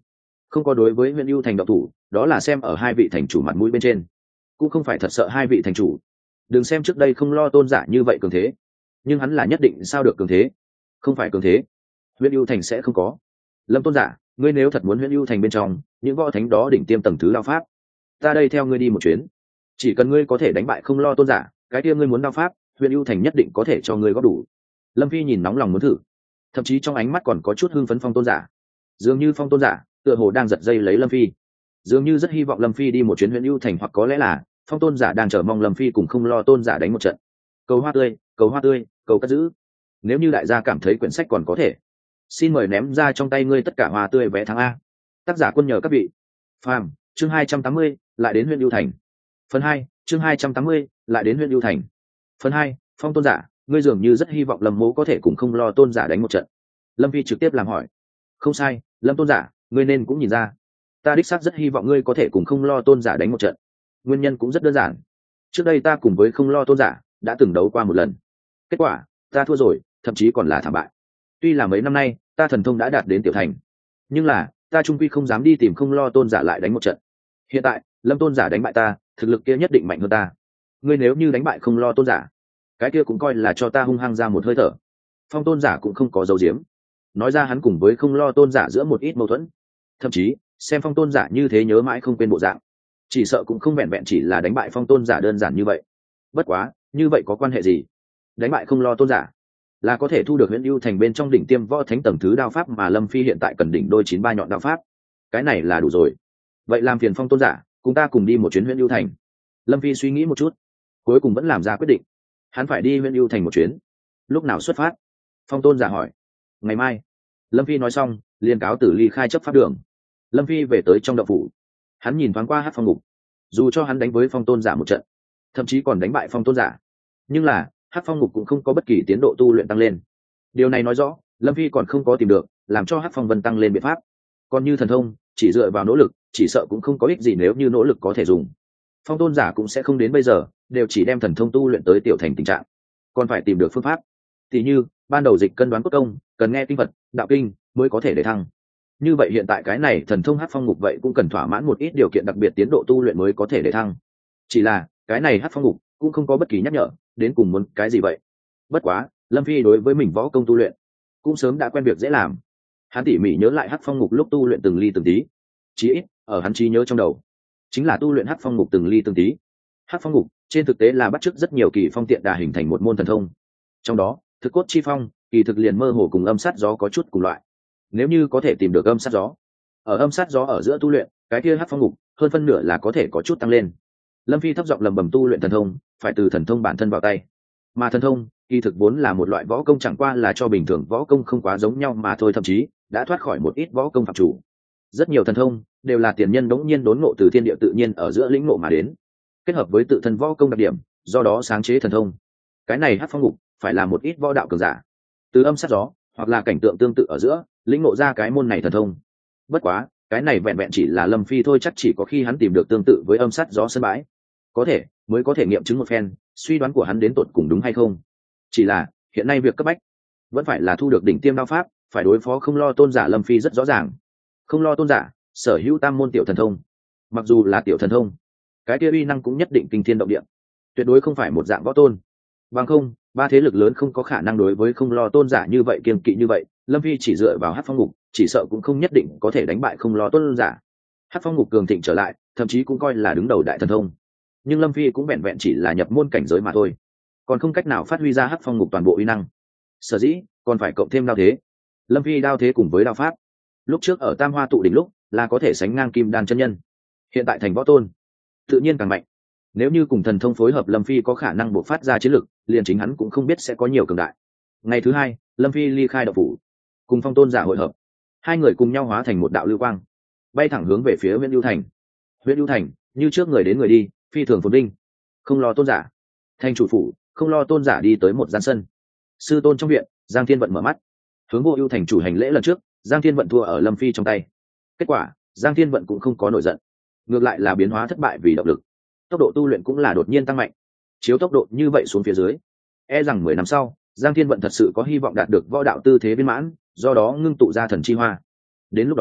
không có đối với huyện ưu thành độc thủ, đó là xem ở hai vị thành chủ mặt mũi bên trên, cũng không phải thật sợ hai vị thành chủ. Đừng xem trước đây không lo tôn giả như vậy cường thế, nhưng hắn là nhất định sao được cường thế, không phải cường thế huyện ưu thành sẽ không có. Lâm tôn giả, ngươi nếu thật muốn huyện ưu thành bên trong những võ thánh đó đỉnh tiêm tầng thứ đao pháp, ta đây theo ngươi đi một chuyến. Chỉ cần ngươi có thể đánh bại không lo tôn giả, cái kia ngươi muốn đao pháp, huyện ưu thành nhất định có thể cho ngươi góp đủ. Lâm phi nhìn nóng lòng muốn thử, thậm chí trong ánh mắt còn có chút hưng phấn phong tôn giả. Dường như phong tôn giả tựa hồ đang giật dây lấy Lâm phi, dường như rất hy vọng Lâm phi đi một chuyến huyện ưu thành, hoặc có lẽ là phong tôn giả đang chờ mong Lâm phi cùng không lo tôn giả đánh một trận. Cầu hoa tươi, cầu hoa tươi, cầu cất giữ. Nếu như đại gia cảm thấy quyển sách còn có thể, xin mời ném ra trong tay ngươi tất cả hoa tươi vé tháng A. Tác giả quân nhờ các vị. Phàm, chương hai trăm tám mươi, lại đến huyện ưu thành. Phần hai, chương hai trăm tám mươi, lại đến huyện ưu thành. Phần hai, phong tôn giả, ngươi dường như rất hy vọng Lâm mố có thể cùng không lo tôn giả đánh một trận. Lâm phi trực tiếp làm hỏi. Không sai, Lâm tôn giả, ngươi nên cũng nhìn ra, ta đích xác rất hy vọng ngươi có thể cùng không lo tôn giả đánh một trận. Nguyên nhân cũng rất đơn giản, trước đây ta cùng với không lo tôn giả đã từng đấu qua một lần, kết quả ta thua rồi, thậm chí còn là thảm bại. Tuy là mấy năm nay ta thần thông đã đạt đến tiểu thành, nhưng là ta trung quy không dám đi tìm không lo tôn giả lại đánh một trận. Hiện tại Lâm tôn giả đánh bại ta, thực lực kia nhất định mạnh hơn ta. Ngươi nếu như đánh bại không lo tôn giả, cái kia cũng coi là cho ta hung hăng ra một hơi thở. Phong tôn giả cũng không có dấu diếm, nói ra hắn cùng với không lo tôn giả giữa một ít mâu thuẫn, thậm chí xem phong tôn giả như thế nhớ mãi không quên bộ dạng, chỉ sợ cũng không vẹn vẹn chỉ là đánh bại phong tôn giả đơn giản như vậy. Bất quá như vậy có quan hệ gì? Đánh bại không lo tôn giả là có thể thu được huyện ưu thành bên trong đỉnh tiêm võ thánh tầng thứ đao pháp mà Lâm phi hiện tại cần đỉnh đôi chín ba nhọn đao pháp, cái này là đủ rồi. Vậy làm phiền phong tôn giả cùng ta cùng đi một chuyến huyện ưu thành. Lâm phi suy nghĩ một chút, cuối cùng vẫn làm ra quyết định, hắn phải đi huyện ưu thành một chuyến. Lúc nào xuất phát? Phong tôn giả hỏi. Ngày mai. Lâm phi nói xong liền cáo tử ly khai chấp pháp đường. Lâm phi về tới trong động phủ, hắn nhìn thoáng qua hát phong ngục. Dù cho hắn đánh với phong tôn giả một trận, thậm chí còn đánh bại phong tôn giả, nhưng là hát phong ngục cũng không có bất kỳ tiến độ tu luyện tăng lên. Điều này nói rõ Lâm phi còn không có tìm được làm cho hát phong vân tăng lên biện pháp. Còn như thần thông, chỉ dựa vào nỗ lực chỉ sợ cũng không có ích gì. Nếu như nỗ lực có thể dùng, phong tôn giả cũng sẽ không đến bây giờ đều chỉ đem thần thông tu luyện tới tiểu thành tình trạng, còn phải tìm được phương pháp. Tỉ như ban đầu dịch cân đoán cốt công cần nghe kinh vật đạo kinh mới có thể để thăng, như vậy hiện tại cái này thần thông hát phong ngục vậy cũng cần thỏa mãn một ít điều kiện đặc biệt tiến độ tu luyện mới có thể để thăng. Chỉ là cái này hát phong ngục cũng không có bất kỳ nhắc nhở đến cùng muốn cái gì vậy. Bất quá Lâm phi đối với mình võ công tu luyện cũng sớm đã quen việc dễ làm, hắn tỉ mỉ nhớ lại hát phong ngục lúc tu luyện từng ly từng tí, chí ít ở hắn trí nhớ trong đầu chính là tu luyện hát phong ngục từng ly từng tí. Hát phong ngục trên thực tế là bắt chước rất nhiều kỳ phong tiện đà hình thành một môn thần thông, trong đó thực cốt chi phong kỳ thực liền mơ hồ cùng âm sát gió có chút cùng loại. Nếu như có thể tìm được âm sát gió, ở âm sát gió ở giữa tu luyện, cái kia hát phong ngục hơn phân nửa là có thể có chút tăng lên. Lâm phi thấp giọng lầm bầm tu luyện thần thông phải từ thần thông bản thân vào tay, mà thần thông kỳ thực vốn là một loại võ công, chẳng qua là cho bình thường võ công không quá giống nhau mà thôi, thậm chí đã thoát khỏi một ít võ công phạm chủ. Rất nhiều thần thông đều là tiền nhân đống nhiên đốn ngộ từ thiên địa tự nhiên ở giữa lĩnh ngộ mà đến, kết hợp với tự thân võ công đặc điểm, do đó sáng chế thần thông. Cái này hát phong ngục phải là một ít võ đạo cường giả từ âm sát gió hoặc là cảnh tượng tương tự ở giữa lĩnh ngộ ra cái môn này thần thông. Bất quá cái này vẹn vẹn chỉ là Lâm phi thôi, chắc chỉ có khi hắn tìm được tương tự với âm sát gió sân bãi, có thể mới có thể nghiệm chứng một phen suy đoán của hắn đến tột cùng đúng hay không. Chỉ là hiện nay việc cấp bách vẫn phải là thu được đỉnh tiêm đao pháp, phải đối phó không lo tôn giả. Lâm phi rất rõ ràng không lo tôn giả sở hữu tam môn tiểu thần thông, mặc dù là tiểu thần thông, cái kia uy năng cũng nhất định kinh thiên động địa, tuyệt đối không phải một dạng võ tôn. Bằng không ba thế lực lớn không có khả năng đối với không lo tôn giả như vậy, kiêng kỵ như vậy. Lâm phi chỉ dựa vào hát phong ngục chỉ sợ cũng không nhất định có thể đánh bại không lo tôn giả. Hát phong ngục cường thịnh trở lại, thậm chí cũng coi là đứng đầu đại thần thông, nhưng Lâm phi cũng vẹn vẹn chỉ là nhập môn cảnh giới mà thôi, còn không cách nào phát huy ra hát phong ngục toàn bộ uy năng. Sở dĩ còn phải cộng thêm đao thế. Lâm phi đao thế cùng với đao pháp lúc trước ở tam hoa tụ đỉnh lúc là có thể sánh ngang kim đan chân nhân, hiện tại thành võ tôn tự nhiên càng mạnh. Nếu như cùng thần thông phối hợp, Lâm phi có khả năng bộc phát ra chiến lực liền chính hắn cũng không biết sẽ có nhiều cường đại. Ngày thứ hai Lâm phi ly khai đậu phủ, cùng phong tôn giả hội hợp, hai người cùng nhau hóa thành một đạo lưu quang bay thẳng hướng về phía huyện ưu thành. Huyện ưu thành như trước người đến người đi, phi thường phồn vinh. Không lo tôn giả thành chủ phủ, không lo tôn giả đi tới một gian sân. Sư tôn trong viện, Giang Thiên Vận mở mắt hướng vô ưu thành chủ hành lễ. Lần trước Giang Thiên Vận thua ở Lâm phi trong tay, kết quả Giang Thiên Vận cũng không có nổi giận, ngược lại là biến hóa thất bại vì động lực, tốc độ tu luyện cũng là đột nhiên tăng mạnh. Chiếu tốc độ như vậy xuống phía dưới, e rằng mười năm sau Giang Thiên Vận thật sự có hy vọng đạt được võ đạo tư thế viên mãn, do đó ngưng tụ ra thần chi hoa. Đến lúc đó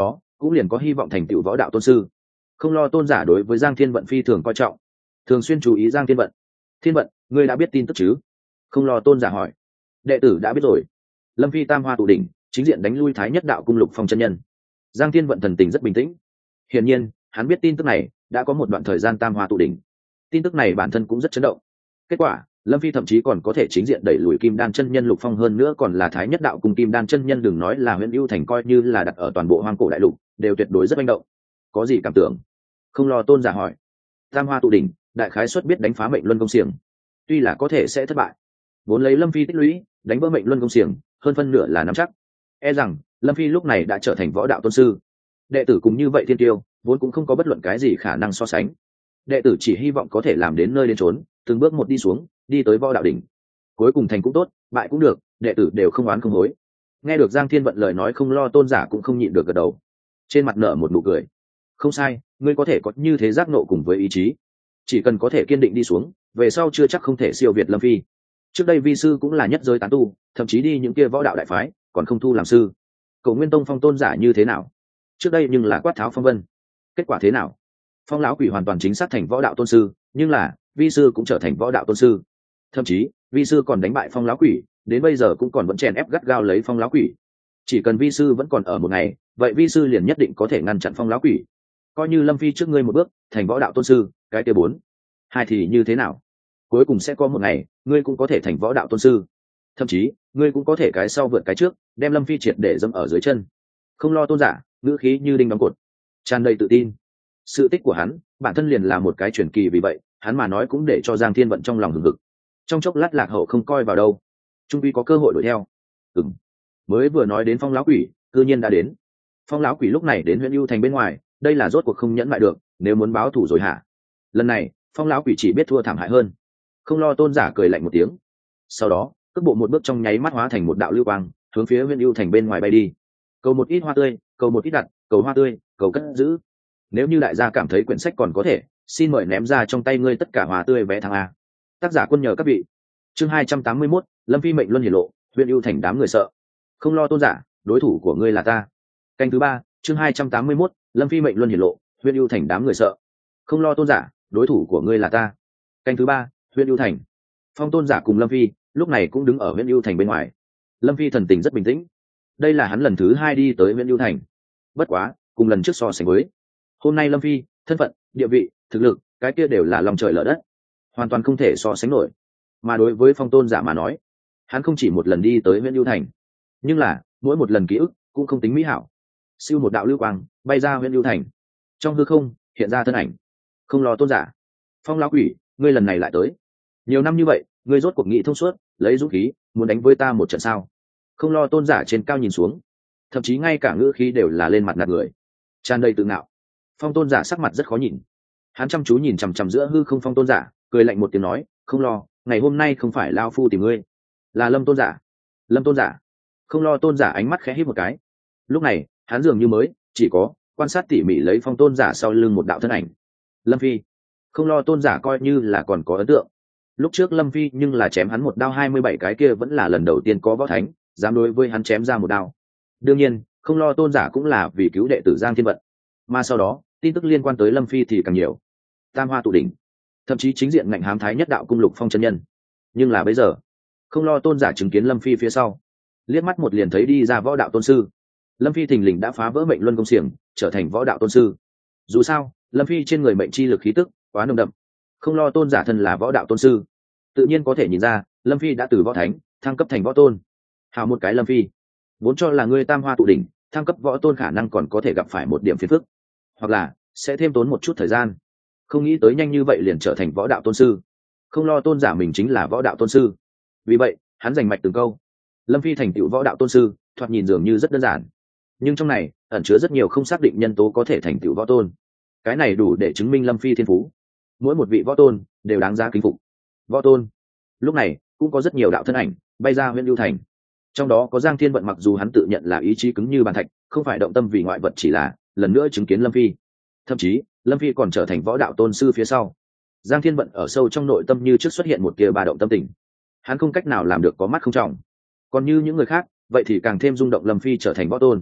cũng liền có hy vọng thành tựu võ đạo tôn sư. Không Lo tôn giả đối với Giang Thiên Vận phi thường coi trọng, thường xuyên chú ý Giang Thiên Vận. Thiên Vận, ngươi đã biết tin tức chứ? Không Lo tôn giả hỏi. Đệ tử đã biết rồi. Lâm Phi tam hoa tụ đỉnh, chính diện đánh lui Thái Nhất Đạo Cung Lục Phong chân nhân. Giang Thiên Vận thần tình rất bình tĩnh. Hiển nhiên, hắn biết tin tức này đã có một đoạn thời gian tam hoa tụ đỉnh. Tin tức này bản thân cũng rất chấn động. Kết quả, Lâm Phi thậm chí còn có thể chính diện đẩy lùi Kim Đan chân nhân Lục Phong, hơn nữa còn là Thái Nhất Đạo Cung Kim Đan chân nhân, đừng nói là Huyền Ưu Thành, coi như là đặt ở toàn bộ Hoang Cổ Đại Lục, đều tuyệt đối rất manh động. Có gì cảm tưởng? Không Lo tôn giả hỏi. Tam hoa tụ đỉnh, đại khái suất biết đánh phá Mệnh Luân công xiềng. Tuy là có thể sẽ thất bại, vốn lấy Lâm Phi tích lũy, đánh vỡ Mệnh Luân công xiềng, hơn phân nửa là nắm chắc. E rằng Lâm Phi lúc này đã trở thành võ đạo tôn sư. Đệ tử cùng như vậy thiên tiêu, vốn cũng không có bất luận cái gì khả năng so sánh. Đệ tử chỉ hy vọng có thể làm đến nơi đến chốn, từng bước một đi xuống, đi tới võ đạo đỉnh. Cuối cùng thành cũng tốt, bại cũng được, đệ tử đều không oán không hối. Nghe được Giang Thiên Vận lời nói, Không Lo tôn giả cũng không nhịn được gật đầu, trên mặt nở một nụ cười. Không sai, ngươi có thể có như thế giác nộ cùng với ý chí, chỉ cần có thể kiên định đi xuống, về sau chưa chắc không thể siêu việt Lâm Phi. Trước đây vi sư cũng là nhất giới tán tu, thậm chí đi những kia võ đạo đại phái, còn không thu làm sư. Cổ Nguyên Tông Phong tôn giả như thế nào? Trước đây nhưng là quát tháo phong vân, kết quả thế nào? Phong lão quỷ hoàn toàn chính xác thành võ đạo tôn sư, nhưng là vi sư cũng trở thành võ đạo tôn sư, thậm chí vi sư còn đánh bại Phong lão quỷ, đến bây giờ cũng còn vẫn chèn ép gắt gao lấy Phong lão quỷ. Chỉ cần vi sư vẫn còn ở một ngày, vậy vi sư liền nhất định có thể ngăn chặn Phong lão quỷ. Coi như Lâm Phi trước ngươi một bước thành võ đạo tôn sư, cái kia bốn hai thì như thế nào? Cuối cùng sẽ có một ngày ngươi cũng có thể thành võ đạo tôn sư, thậm chí ngươi cũng có thể cái sau vượt cái trước, đem Lâm Phi triệt để dẫm ở dưới chân. Không Lo tôn giả ngữ khí như đinh đóng cột, tràn đầy tự tin. Sự tích của hắn bản thân liền là một cái truyền kỳ, vì vậy hắn mà nói cũng để cho Giang Thiên Vận trong lòng hừng hực. Trong chốc lát lạc hậu không coi vào đâu, trung quy có cơ hội đuổi theo. Ừm, mới vừa nói đến Phong lão quỷ, cư nhiên đã đến. Phong lão quỷ lúc này đến Huyền Ưu Thành bên ngoài, đây là rốt cuộc không nhẫn lại được, nếu muốn báo thù rồi hả? Lần này Phong lão quỷ chỉ biết thua thảm hại hơn. Không Lo tôn giả cười lạnh một tiếng, sau đó cước bộ một bước trong nháy mắt hóa thành một đạo lưu quang, hướng phía Huyền Ưu Thành bên ngoài bay đi. Cầu một ít hoa tươi, cầu một ít đặt, cầu hoa tươi, cầu cất giữ. Nếu như đại gia cảm thấy quyển sách còn có thể, xin mời ném ra trong tay ngươi tất cả hoa tươi vé thắng A. Tác giả quân nhờ các vị. Chương hai trăm tám mươi mốt, Lâm Phi mệnh luân hiển lộ, Huyền Ưu Thành đám người sợ. Không Lo tôn giả, đối thủ của ngươi là ta. Canh thứ ba, chương hai trăm tám mươi mốt, Lâm Phi mệnh luân hiển lộ, Huyền Ưu Thành đám người sợ. Không Lo tôn giả, đối thủ của ngươi là ta. Canh thứ ba, Huyền Ưu Thành. Phong tôn giả cùng Lâm Phi lúc này cũng đứng ở Huyền Ưu Thành bên ngoài. Lâm Phi thần tình rất bình tĩnh, đây là hắn lần thứ hai đi tới Huyền Ưu Thành. Bất quá cùng lần trước so sánh với, hôm nay Lâm Phi thân phận, địa vị, thực lực, cái kia đều là lòng trời lở đất, hoàn toàn không thể so sánh nổi. Mà đối với Phong tôn giả mà nói, hắn không chỉ một lần đi tới Huyền Ưu Thành, nhưng là mỗi một lần ký ức cũng không tính mỹ hảo. Siêu một đạo lưu quang bay ra Huyền Ưu Thành, trong hư không hiện ra thân ảnh. Không Lo tôn giả, Phong lão quỷ, ngươi lần này lại tới. Nhiều năm như vậy, ngươi rốt cuộc nghị thông suốt, lấy dũng khí muốn đánh với ta một trận sao? Không Lo tôn giả trên cao nhìn xuống, thậm chí ngay cả ngữ khí đều là lên mặt nạt người, tràn đầy tự ngạo. Phong tôn giả sắc mặt rất khó nhìn, hắn chăm chú nhìn chằm chằm giữa hư không Phong tôn giả, cười lạnh một tiếng nói, Không Lo, ngày hôm nay không phải lao phu tìm ngươi, là Lâm tôn giả. Lâm tôn giả. Không Lo tôn giả ánh mắt khẽ híp một cái. Lúc này hắn dường như mới chỉ có quan sát tỉ mỉ lấy Phong tôn giả sau lưng một đạo thân ảnh. Lâm Phi. Không Lo tôn giả coi như là còn có ấn tượng. Lúc trước Lâm Phi nhưng là chém hắn một đao, hai mươi bảy cái kia vẫn là lần đầu tiên có võ thánh dám đối với hắn chém ra một đao. Đương nhiên Không Lo tôn giả cũng là vì cứu đệ tử Giang Thiên Vận, mà sau đó tin tức liên quan tới Lâm Phi thì càng nhiều. Tam hoa tụ đỉnh, thậm chí chính diện ngạnh hám Thái Nhất Đạo Cung Lục Phong chân nhân. Nhưng là bây giờ Không Lo tôn giả chứng kiến Lâm Phi phía sau, liếc mắt một liền thấy đi ra võ đạo tôn sư. Lâm Phi thình lình đã phá vỡ mệnh luân công xiềng, trở thành võ đạo tôn sư. Dù sao Lâm Phi trên người mệnh chi lực khí tức quá nồng đậm, Không Lo tôn giả thân là võ đạo tôn sư, tự nhiên có thể nhìn ra Lâm Phi đã từ võ thánh thăng cấp thành võ tôn. Hào một cái Lâm Phi, vốn cho là ngươi tam hoa tụ đỉnh thăng cấp võ tôn khả năng còn có thể gặp phải một điểm phiền phức, hoặc là sẽ thêm tốn một chút thời gian, không nghĩ tới nhanh như vậy liền trở thành võ đạo tôn sư. Không Lo tôn giả mình chính là võ đạo tôn sư, vì vậy hắn giành mạch từng câu. Lâm Phi thành tựu võ đạo tôn sư thoạt nhìn dường như rất đơn giản, nhưng trong này ẩn chứa rất nhiều không xác định nhân tố có thể thành tựu võ tôn. Cái này đủ để chứng minh Lâm Phi thiên phú, mỗi một vị võ tôn đều đáng giá kính phục. Võ tôn. Lúc này cũng có rất nhiều đạo thân ảnh bay ra Huyền Ưu Thành, trong đó có Giang Thiên Vận, mặc dù hắn tự nhận là ý chí cứng như bàn thạch, không phải động tâm vì ngoại vật, chỉ là lần nữa chứng kiến Lâm Phi, thậm chí Lâm Phi còn trở thành võ đạo tôn sư phía sau, Giang Thiên Vận ở sâu trong nội tâm như trước xuất hiện một tia ba động tâm tình. Hắn không cách nào làm được có mắt không trọng, còn như những người khác vậy thì càng thêm rung động Lâm Phi trở thành võ tôn.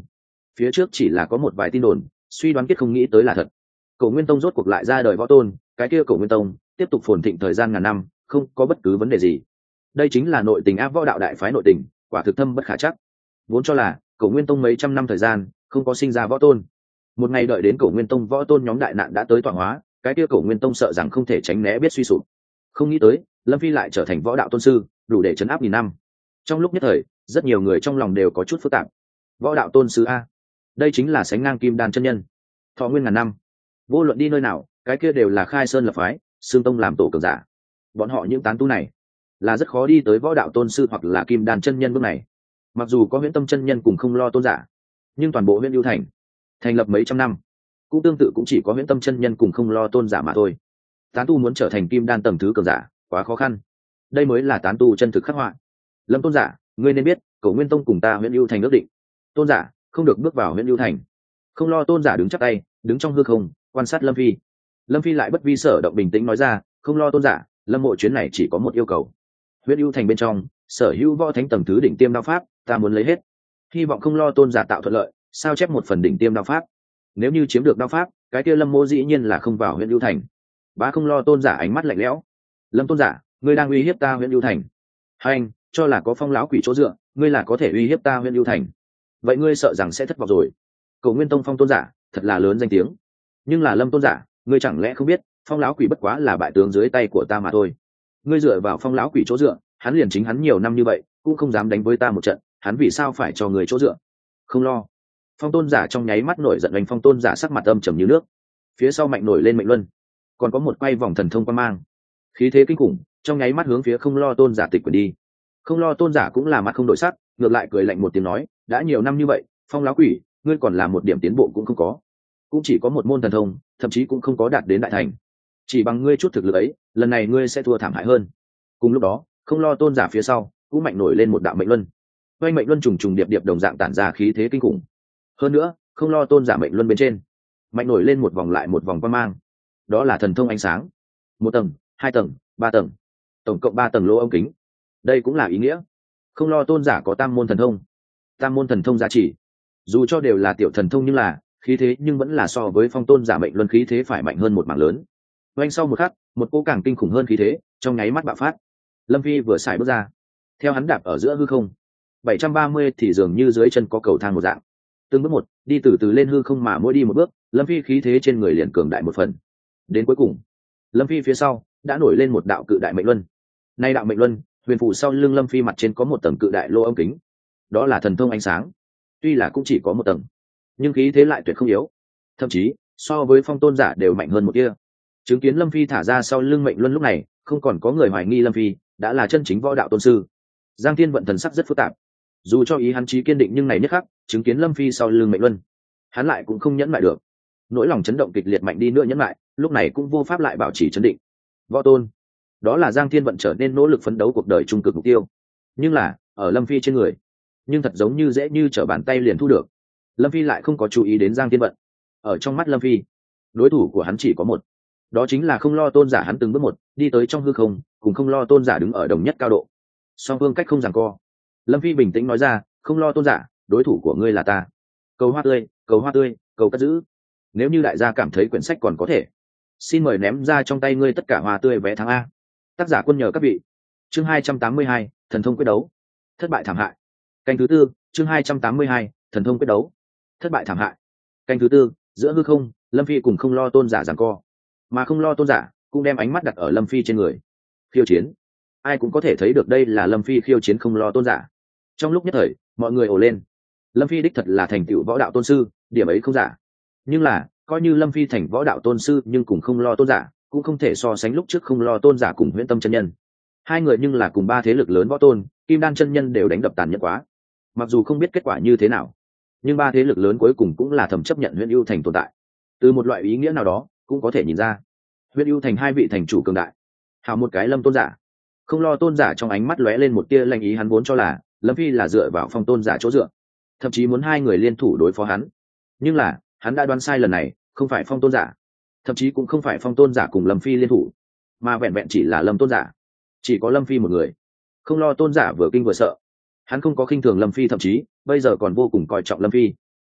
phía trước chỉ là có một vài tin đồn, suy đoán kết không nghĩ tới là thật. Cổ Nguyên Tông rốt cuộc lại ra đời võ tôn, cái kia Cổ Nguyên Tông tiếp tục phồn thịnh thời gian ngàn năm, không có bất cứ vấn đề gì. Đây chính là nội tình áp võ đạo đại phái nội tình, quả thực thâm bất khả chắc. Vốn cho là Cổ Nguyên Tông mấy trăm năm thời gian không có sinh ra võ tôn, một ngày đợi đến Cổ Nguyên Tông võ tôn nhóm đại nạn đã tới tọa hóa, cái kia Cổ Nguyên Tông sợ rằng không thể tránh né biết suy sụp. Không nghĩ tới Lâm Phi lại trở thành võ đạo tôn sư, đủ để chấn áp nghìn năm. Trong lúc nhất thời, rất nhiều người trong lòng đều có chút phức tạp. Võ đạo tôn sư a, đây chính là sánh ngang Kim Đan chân nhân, thọ nguyên ngàn năm, vô luận đi nơi nào, cái kia đều là khai sơn lập phái, xương tông làm tổ cường giả. Bọn họ những tán tu này là rất khó đi tới võ đạo tôn sư hoặc là Kim Đan chân nhân bước này. Mặc dù có Huyễn Tâm chân nhân cùng Không Lo tôn giả, nhưng toàn bộ Huyễn Ưu Thành thành lập mấy trăm năm, cũng tương tự cũng chỉ có Huyễn Tâm chân nhân cùng Không Lo tôn giả mà thôi. Tán tu muốn trở thành Kim Đan tầng thứ cường giả quá khó khăn, đây mới là tán tu chân thực khắc họa. Lâm tôn giả, ngươi nên biết Cổ Nguyên Tông cùng ta Huyễn Ưu Thành ước định, tôn giả không được bước vào Huyễn Ưu Thành. Không Lo tôn giả đứng chắp tay, đứng trong hư không quan sát Lâm Phi. Lâm Phi lại bất vi sở động, bình tĩnh nói ra, Không Lo tôn giả, Lâm mộ chuyến này chỉ có một yêu cầu. Huyễn Ưu Thành bên trong sở hữu võ thánh tầng thứ đỉnh tiêm đao pháp ta muốn lấy hết, hy vọng Không Lo tôn giả tạo thuận lợi, sao chép một phần đỉnh tiêm đao pháp. Nếu như chiếm được đao pháp, cái kia Lâm mộ dĩ nhiên là không vào Huyễn Ưu Thành. Bá Không Lo tôn giả ánh mắt lạnh lẽo, Lâm tôn giả, ngươi đang uy hiếp ta Huyễn Ưu Thành. Hành, cho là có Phong lão quỷ chỗ dựa, ngươi là có thể uy hiếp ta Huyễn Ưu Thành, vậy ngươi sợ rằng sẽ thất vọng rồi. Cổ Nguyên Tông Phong tôn giả thật là lớn danh tiếng, nhưng là Lâm tôn giả, ngươi chẳng lẽ không biết Phong lão quỷ bất quá là bại tướng dưới tay của ta mà thôi. Ngươi dựa vào Phong lão quỷ chỗ dựa, hắn liền chính hắn nhiều năm như vậy cũng không dám đánh với ta một trận, hắn vì sao phải cho người chỗ dựa? Không Lo Phong tôn giả trong nháy mắt nổi giận, đánh Phong tôn giả sắc mặt âm trầm như nước, phía sau mạnh nổi lên mệnh luân, còn có một quay vòng thần thông quan mang, khí thế kinh khủng trong nháy mắt hướng phía Không Lo tôn giả tịch quyền đi. Không Lo tôn giả cũng là mặt không đổi sắc, ngược lại cười lạnh một tiếng nói, đã nhiều năm như vậy, Phong lão quỷ, ngươi còn làm một điểm tiến bộ cũng không có, cũng chỉ có một môn thần thông, thậm chí cũng không có đạt đến đại thành. Chỉ bằng ngươi chút thực lực ấy, lần này ngươi sẽ thua thảm hại hơn. Cùng lúc đó, Không Lo tôn giả phía sau cũng mạnh nổi lên một đạo mệnh luân, quanh mệnh luân trùng trùng điệp điệp đồng dạng tản ra khí thế kinh khủng. Hơn nữa, Không Lo tôn giả mệnh luân bên trên mạnh nổi lên một vòng lại một vòng quang mang, đó là thần thông ánh sáng, một tầng, hai tầng, ba tầng, tổng cộng ba tầng lỗ ống kính. Đây cũng là ý nghĩa Không Lo tôn giả có tam môn thần thông. Tam môn thần thông giá trị, dù cho đều là tiểu thần thông nhưng là khí thế nhưng vẫn là so với Phong tôn giả mệnh luân khí thế phải mạnh hơn một mảng lớn. Oanh sau một khắc, một cỗ càng kinh khủng hơn khí thế trong nháy mắt bạo phát. Lâm Phi vừa xài bước ra, theo hắn đạp ở giữa hư không bảy trăm ba mươi thì dường như dưới chân có cầu thang một dạng, từng bước một đi từ từ lên hư không, mà mỗi đi một bước Lâm Phi khí thế trên người liền cường đại một phần. Đến cuối cùng, Lâm Phi phía sau đã nổi lên một đạo cự đại mệnh luân. Nay đạo mệnh luân huyền phù sau lưng Lâm Phi mặt trên có một tầng cự đại lô âm kính, đó là thần thông ánh sáng. Tuy là cũng chỉ có một tầng, nhưng khí thế lại tuyệt không yếu, thậm chí so với Phong tôn giả đều mạnh hơn một kia. Chứng kiến Lâm Phi thả ra sau lưng mệnh luân, lúc này không còn có người hoài nghi Lâm Phi đã là chân chính võ đạo tôn sư. Giang Thiên Vận thần sắc rất phức tạp, dù cho ý hắn chí kiên định nhưng này nhất khắc chứng kiến Lâm Phi sau lưng mệnh luân, hắn lại cũng không nhẫn lại được. Nỗi lòng chấn động kịch liệt mạnh đi nữa nhẫn lại, lúc này cũng vô pháp lại bảo trì chấn định. Võ tôn, đó là Giang Thiên Vận trở nên nỗ lực phấn đấu cuộc đời trung cực mục tiêu. Nhưng là ở Lâm Phi trên người, nhưng thật giống như dễ như trở bàn tay liền thu được. Lâm Phi lại không có chú ý đến Giang Thiên Vận. Ở trong mắt Lâm Phi, đối thủ của hắn chỉ có một, đó chính là Không Lo tôn giả. Hắn từng bước một đi tới trong hư không, cùng Không Lo tôn giả đứng ở đồng nhất cao độ, song phương cách không giằng co. Lâm Phi bình tĩnh nói ra, Không Lo tôn giả, đối thủ của ngươi là ta. Cầu hoa tươi, cầu hoa tươi, cầu cất giữ. Nếu như đại gia cảm thấy quyển sách còn có thể, xin mời ném ra trong tay ngươi tất cả hoa tươi vé tháng A. Tác giả quân nhờ các vị. Chương hai trăm tám mươi hai, thần thông quyết đấu, thất bại thảm hại. Canh thứ tư, chương hai trăm tám mươi hai, thần thông quyết đấu, thất bại thảm hại. Canh thứ tư, giữa hư không, Lâm Phi cùng Không Lo tôn giả giằng co, mà Không Lo tôn giả cũng đem ánh mắt đặt ở Lâm Phi trên người. Khiêu chiến, ai cũng có thể thấy được đây là Lâm Phi khiêu chiến Không Lo tôn giả. Trong lúc nhất thời, mọi người ồ lên. Lâm Phi đích thật là thành tựu võ đạo tôn sư, điểm ấy không giả. Nhưng là coi như Lâm Phi thành võ đạo tôn sư, nhưng cùng Không Lo tôn giả cũng không thể so sánh lúc trước Không Lo tôn giả cùng Huyễn Tâm chân nhân. Hai người nhưng là cùng ba thế lực lớn võ tôn, Kim Đan chân nhân đều đánh đập tàn nhẫn quá. Mặc dù không biết kết quả như thế nào, nhưng ba thế lực lớn cuối cùng cũng là thầm chấp nhận Huyễn Ưu Thành tồn tại. Từ một loại ý nghĩa nào đó cũng có thể nhìn ra, Huyễn Ưu Thành hai vị thành chủ cường đại. Hào một cái Lâm tôn giả. Không Lo tôn giả trong ánh mắt lóe lên một tia lanh ý, hắn vốn cho là Lâm Phi là dựa vào Phong tôn giả chỗ dựa, thậm chí muốn hai người liên thủ đối phó hắn. Nhưng là hắn đã đoán sai, lần này không phải Phong tôn giả, thậm chí cũng không phải Phong tôn giả cùng Lâm Phi liên thủ, mà vẹn vẹn chỉ là Lâm tôn giả. Chỉ có Lâm Phi một người. Không Lo tôn giả vừa kinh vừa sợ, hắn không có khinh thường Lâm Phi, thậm chí bây giờ còn vô cùng coi trọng Lâm Phi.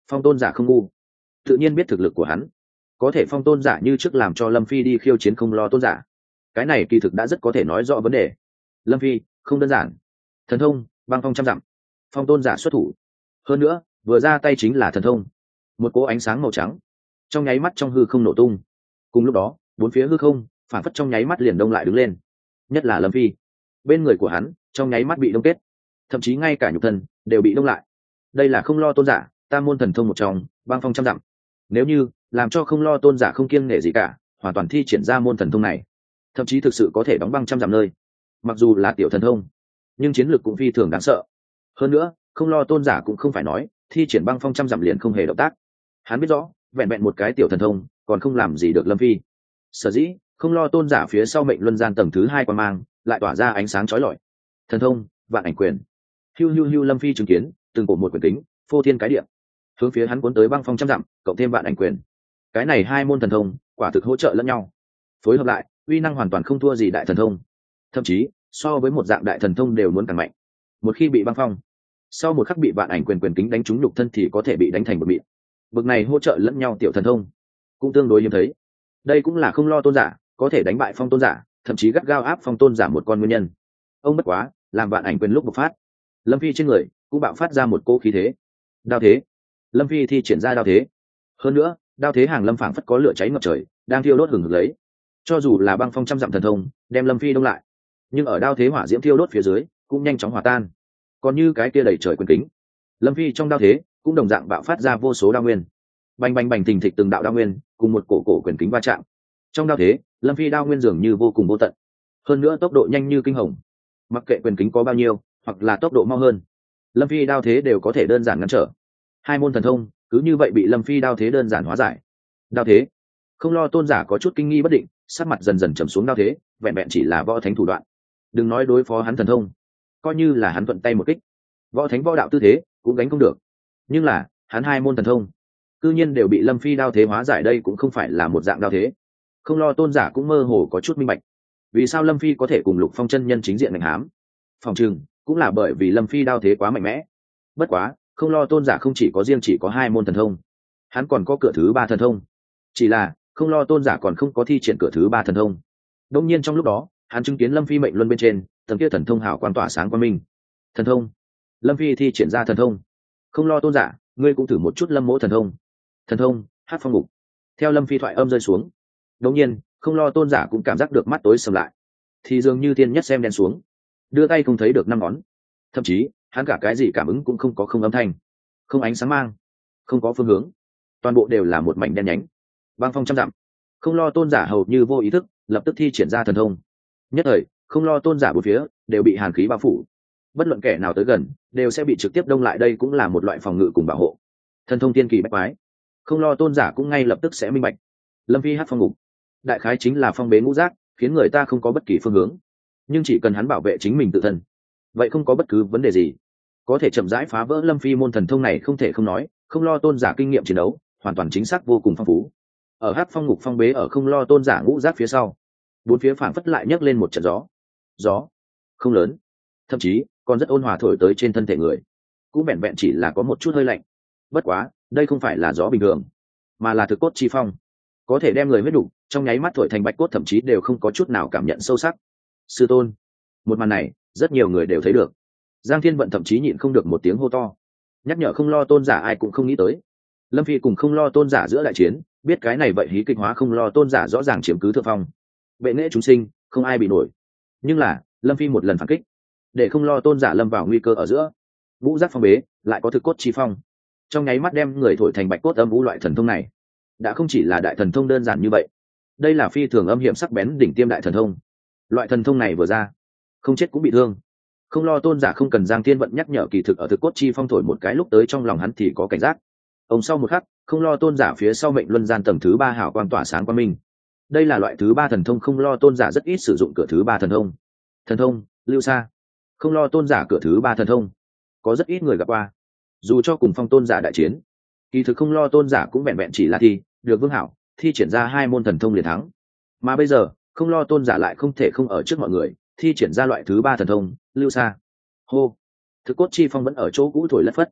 Phong tôn giả không ngu, tự nhiên biết thực lực của hắn. Có thể phong tôn giả như trước làm cho Lâm Phi đi khiêu chiến không lo tôn giả, cái này kỳ thực đã rất có thể nói rõ vấn đề. Lâm Phi không đơn giản. Thần thông băng phong trăm dặm, phong tôn giả xuất thủ. Hơn nữa vừa ra tay chính là thần thông, một cỗ ánh sáng màu trắng trong nháy mắt trong hư không nổ tung. Cùng lúc đó bốn phía hư không phản phất trong nháy mắt liền đông lại đứng lên, nhất là Lâm Phi, bên người của hắn trong nháy mắt bị đông kết, thậm chí ngay cả nhục thân đều bị đông lại. Đây là không lo tôn giả tam môn thần thông một trong, băng phong trăm dặm. Nếu như làm cho không lo tôn giả không kiêng nể gì cả, hoàn toàn thi triển ra môn thần thông này, thậm chí thực sự có thể đóng băng trăm dặm nơi. Mặc dù là tiểu thần thông, nhưng chiến lược cũng phi thường đáng sợ. Hơn nữa không lo tôn giả cũng không phải nói thi triển băng phong trăm dặm liền không hề động tác. Hắn biết rõ vẹn vẹn một cái tiểu thần thông còn không làm gì được Lâm Phi. Sở dĩ không lo tôn giả phía sau mệnh luân gian tầng thứ hai quan mang lại tỏa ra ánh sáng chói lọi. Thần thông vạn ảnh quyền. Hiu hiu hiu, Lâm Phi chứng kiến từng cổ một quyền kính phô thiên cái địa hướng phía hắn cuốn tới băng phong trăm dặm, cộng thêm vạn ảnh quyền. Cái này hai môn thần thông quả thực hỗ trợ lẫn nhau, phối hợp lại uy năng hoàn toàn không thua gì đại thần thông, thậm chí so với một dạng đại thần thông đều muốn càng mạnh. Một khi bị băng phong, sau một khắc bị vạn ảnh quyền quyền kính đánh trúng nhục thân thì có thể bị đánh thành một mịn. Bực này hỗ trợ lẫn nhau tiểu thần thông cũng tương đối hiếm thấy. Đây cũng là không lo tôn giả có thể đánh bại phong tôn giả, thậm chí gắt gao áp phong tôn giả một con nguyên nhân. Ông bất quá làm vạn ảnh quyền lúc bộc phát, Lâm Phi trên người cũng bạo phát ra một cỗ khí thế. Đao thế. Lâm Phi thi triển ra đao thế. Hơn nữa đao thế hàng lâm phảng phất có lửa cháy ngập trời đang thiêu đốt hừng hực lấy. Cho dù là băng phong trăm dặm thần thông đem Lâm Phi đông lại, nhưng ở đao thế hỏa diễm thiêu đốt phía dưới cũng nhanh chóng hòa tan. Còn như cái kia đầy trời quyền kính, Lâm Phi trong đao thế cũng đồng dạng bạo phát ra vô số đao nguyên. Bành bành bành, thình thịch từng đạo đao nguyên cùng một cổ cổ quyền kính va chạm. Trong đao thế Lâm Phi đao nguyên dường như vô cùng vô tận, hơn nữa tốc độ nhanh như kinh hồng. Mặc kệ quyền kính có bao nhiêu hoặc là tốc độ mau hơn, Lâm Phi đao thế đều có thể đơn giản ngăn trở. Hai môn thần thông cứ như vậy bị Lâm Phi đao thế đơn giản hóa giải. Đao thế. Không lo tôn giả có chút kinh nghi bất định, sắc mặt dần dần trầm xuống. Đao thế vẹn vẹn chỉ là võ thánh thủ đoạn, đừng nói đối phó hắn thần thông, coi như là hắn thuận tay một kích, võ thánh võ đạo tư thế cũng gánh không được. Nhưng là hắn hai môn thần thông cư nhiên đều bị Lâm Phi đao thế hóa giải, đây cũng không phải là một dạng đao thế. Không lo tôn giả cũng mơ hồ có chút minh bạch, vì sao Lâm Phi có thể cùng Lục Phong chân nhân chính diện ngành hám. Phòng chừng cũng là bởi vì Lâm Phi đao thế quá mạnh mẽ. Bất quá không lo tôn giả không chỉ có riêng chỉ có hai môn thần thông, hắn còn có cửa thứ ba thần thông. Chỉ là không lo tôn giả còn không có thi triển cửa thứ ba thần thông. Đông nhiên trong lúc đó hắn chứng kiến Lâm Phi mệnh luân bên trên tầng kia thần thông hào quan tỏa sáng quan minh. Thần thông. Lâm Phi thi triển ra thần thông. Không lo tôn giả, ngươi cũng thử một chút Lâm mỗ thần thông. Thần thông hát phong ngục. Theo Lâm Phi thoại âm rơi xuống, đông nhiên không lo tôn giả cũng cảm giác được mắt tối sầm lại, thì dường như thiên nhất xem đen xuống, đưa tay không thấy được năm ngón. Thậm chí hắn cả cái gì cảm ứng cũng không có, không âm thanh, không ánh sáng mang, không có phương hướng, toàn bộ đều là một mảnh đen nhánh. Băng phong trăm dặm. Không lo tôn giả hầu như vô ý thức lập tức thi triển ra thần thông. Nhất thời không lo tôn giả bốn phía đều bị hàn khí bao phủ, bất luận kẻ nào tới gần đều sẽ bị trực tiếp đông lại. Đây cũng là một loại phòng ngự cùng bảo hộ. Thần thông tiên kỳ bách quái, không lo tôn giả cũng ngay lập tức sẽ minh bạch. Lâm Phi hát phong ngục đại khái chính là phong bế ngũ giác, khiến người ta không có bất kỳ phương hướng, nhưng chỉ cần hắn bảo vệ chính mình tự thân, vậy không có bất cứ vấn đề gì, có thể chậm rãi phá vỡ Lâm Phi môn thần thông này. Không thể không nói, không lo tôn giả kinh nghiệm chiến đấu hoàn toàn chính xác vô cùng phong phú. Ở hát phong ngục phong bế ở không lo tôn giả ngũ giác phía sau, bốn phía phảng phất lại nhấc lên một trận gió. Gió không lớn, thậm chí còn rất ôn hòa thổi tới trên thân thể người, cũng vẹn vẹn chỉ là có một chút hơi lạnh. Bất quá đây không phải là gió bình thường, mà là thực cốt chi phong, có thể đem người huyết đủ trong nháy mắt thổi thành bạch cốt, thậm chí đều không có chút nào cảm nhận sâu sắc. Sư tôn. Một màn này rất nhiều người đều thấy được. Giang Thiên Vận thậm chí nhịn không được một tiếng hô to, nhắc nhở không lo tôn giả. Ai cũng không nghĩ tới Lâm Phi cùng không lo tôn giả giữa đại chiến, biết cái này vậy hí kịch hóa không lo tôn giả rõ ràng chiếm cứ thượng phong, bệ nghệ chúng sinh không ai bị nổi. Nhưng là Lâm Phi một lần phản kích, để không lo tôn giả lâm vào nguy cơ ở giữa. Ngũ giác phong bế lại có thực cốt chi phong, trong nháy mắt đem người thổi thành bạch cốt. Âm vũ loại thần thông này đã không chỉ là đại thần thông đơn giản như vậy, đây là phi thường âm hiểm sắc bén đỉnh tiêm đại thần thông. Loại thần thông này vừa ra, không chết cũng bị thương. Không lo tôn giả không cần Giang Thiên Vận nhắc nhở, kỳ thực ở thực cốt chi phong thổi một cái lúc tới trong lòng hắn thì có cảnh giác. Ông sau một khắc, không lo tôn giả phía sau mệnh luân gian tầng thứ ba hào quang tỏa sáng quang minh. Đây là loại thứ ba thần thông, không lo tôn giả rất ít sử dụng cửa thứ ba thần thông. Thần thông lưu xa. Không lo tôn giả cửa thứ ba thần thông có rất ít người gặp qua. Dù cho cùng phong tôn giả đại chiến, kỳ thực không lo tôn giả cũng vẹn vẹn chỉ là thi được vương hảo thi triển ra hai môn thần thông liền thắng. Mà bây giờ không lo tôn giả lại không thể không ở trước mọi người thi triển ra loại thứ ba thần thông lưu xa. Hô. Thực cốt chi phong vẫn ở chỗ cũ thổi lất phất,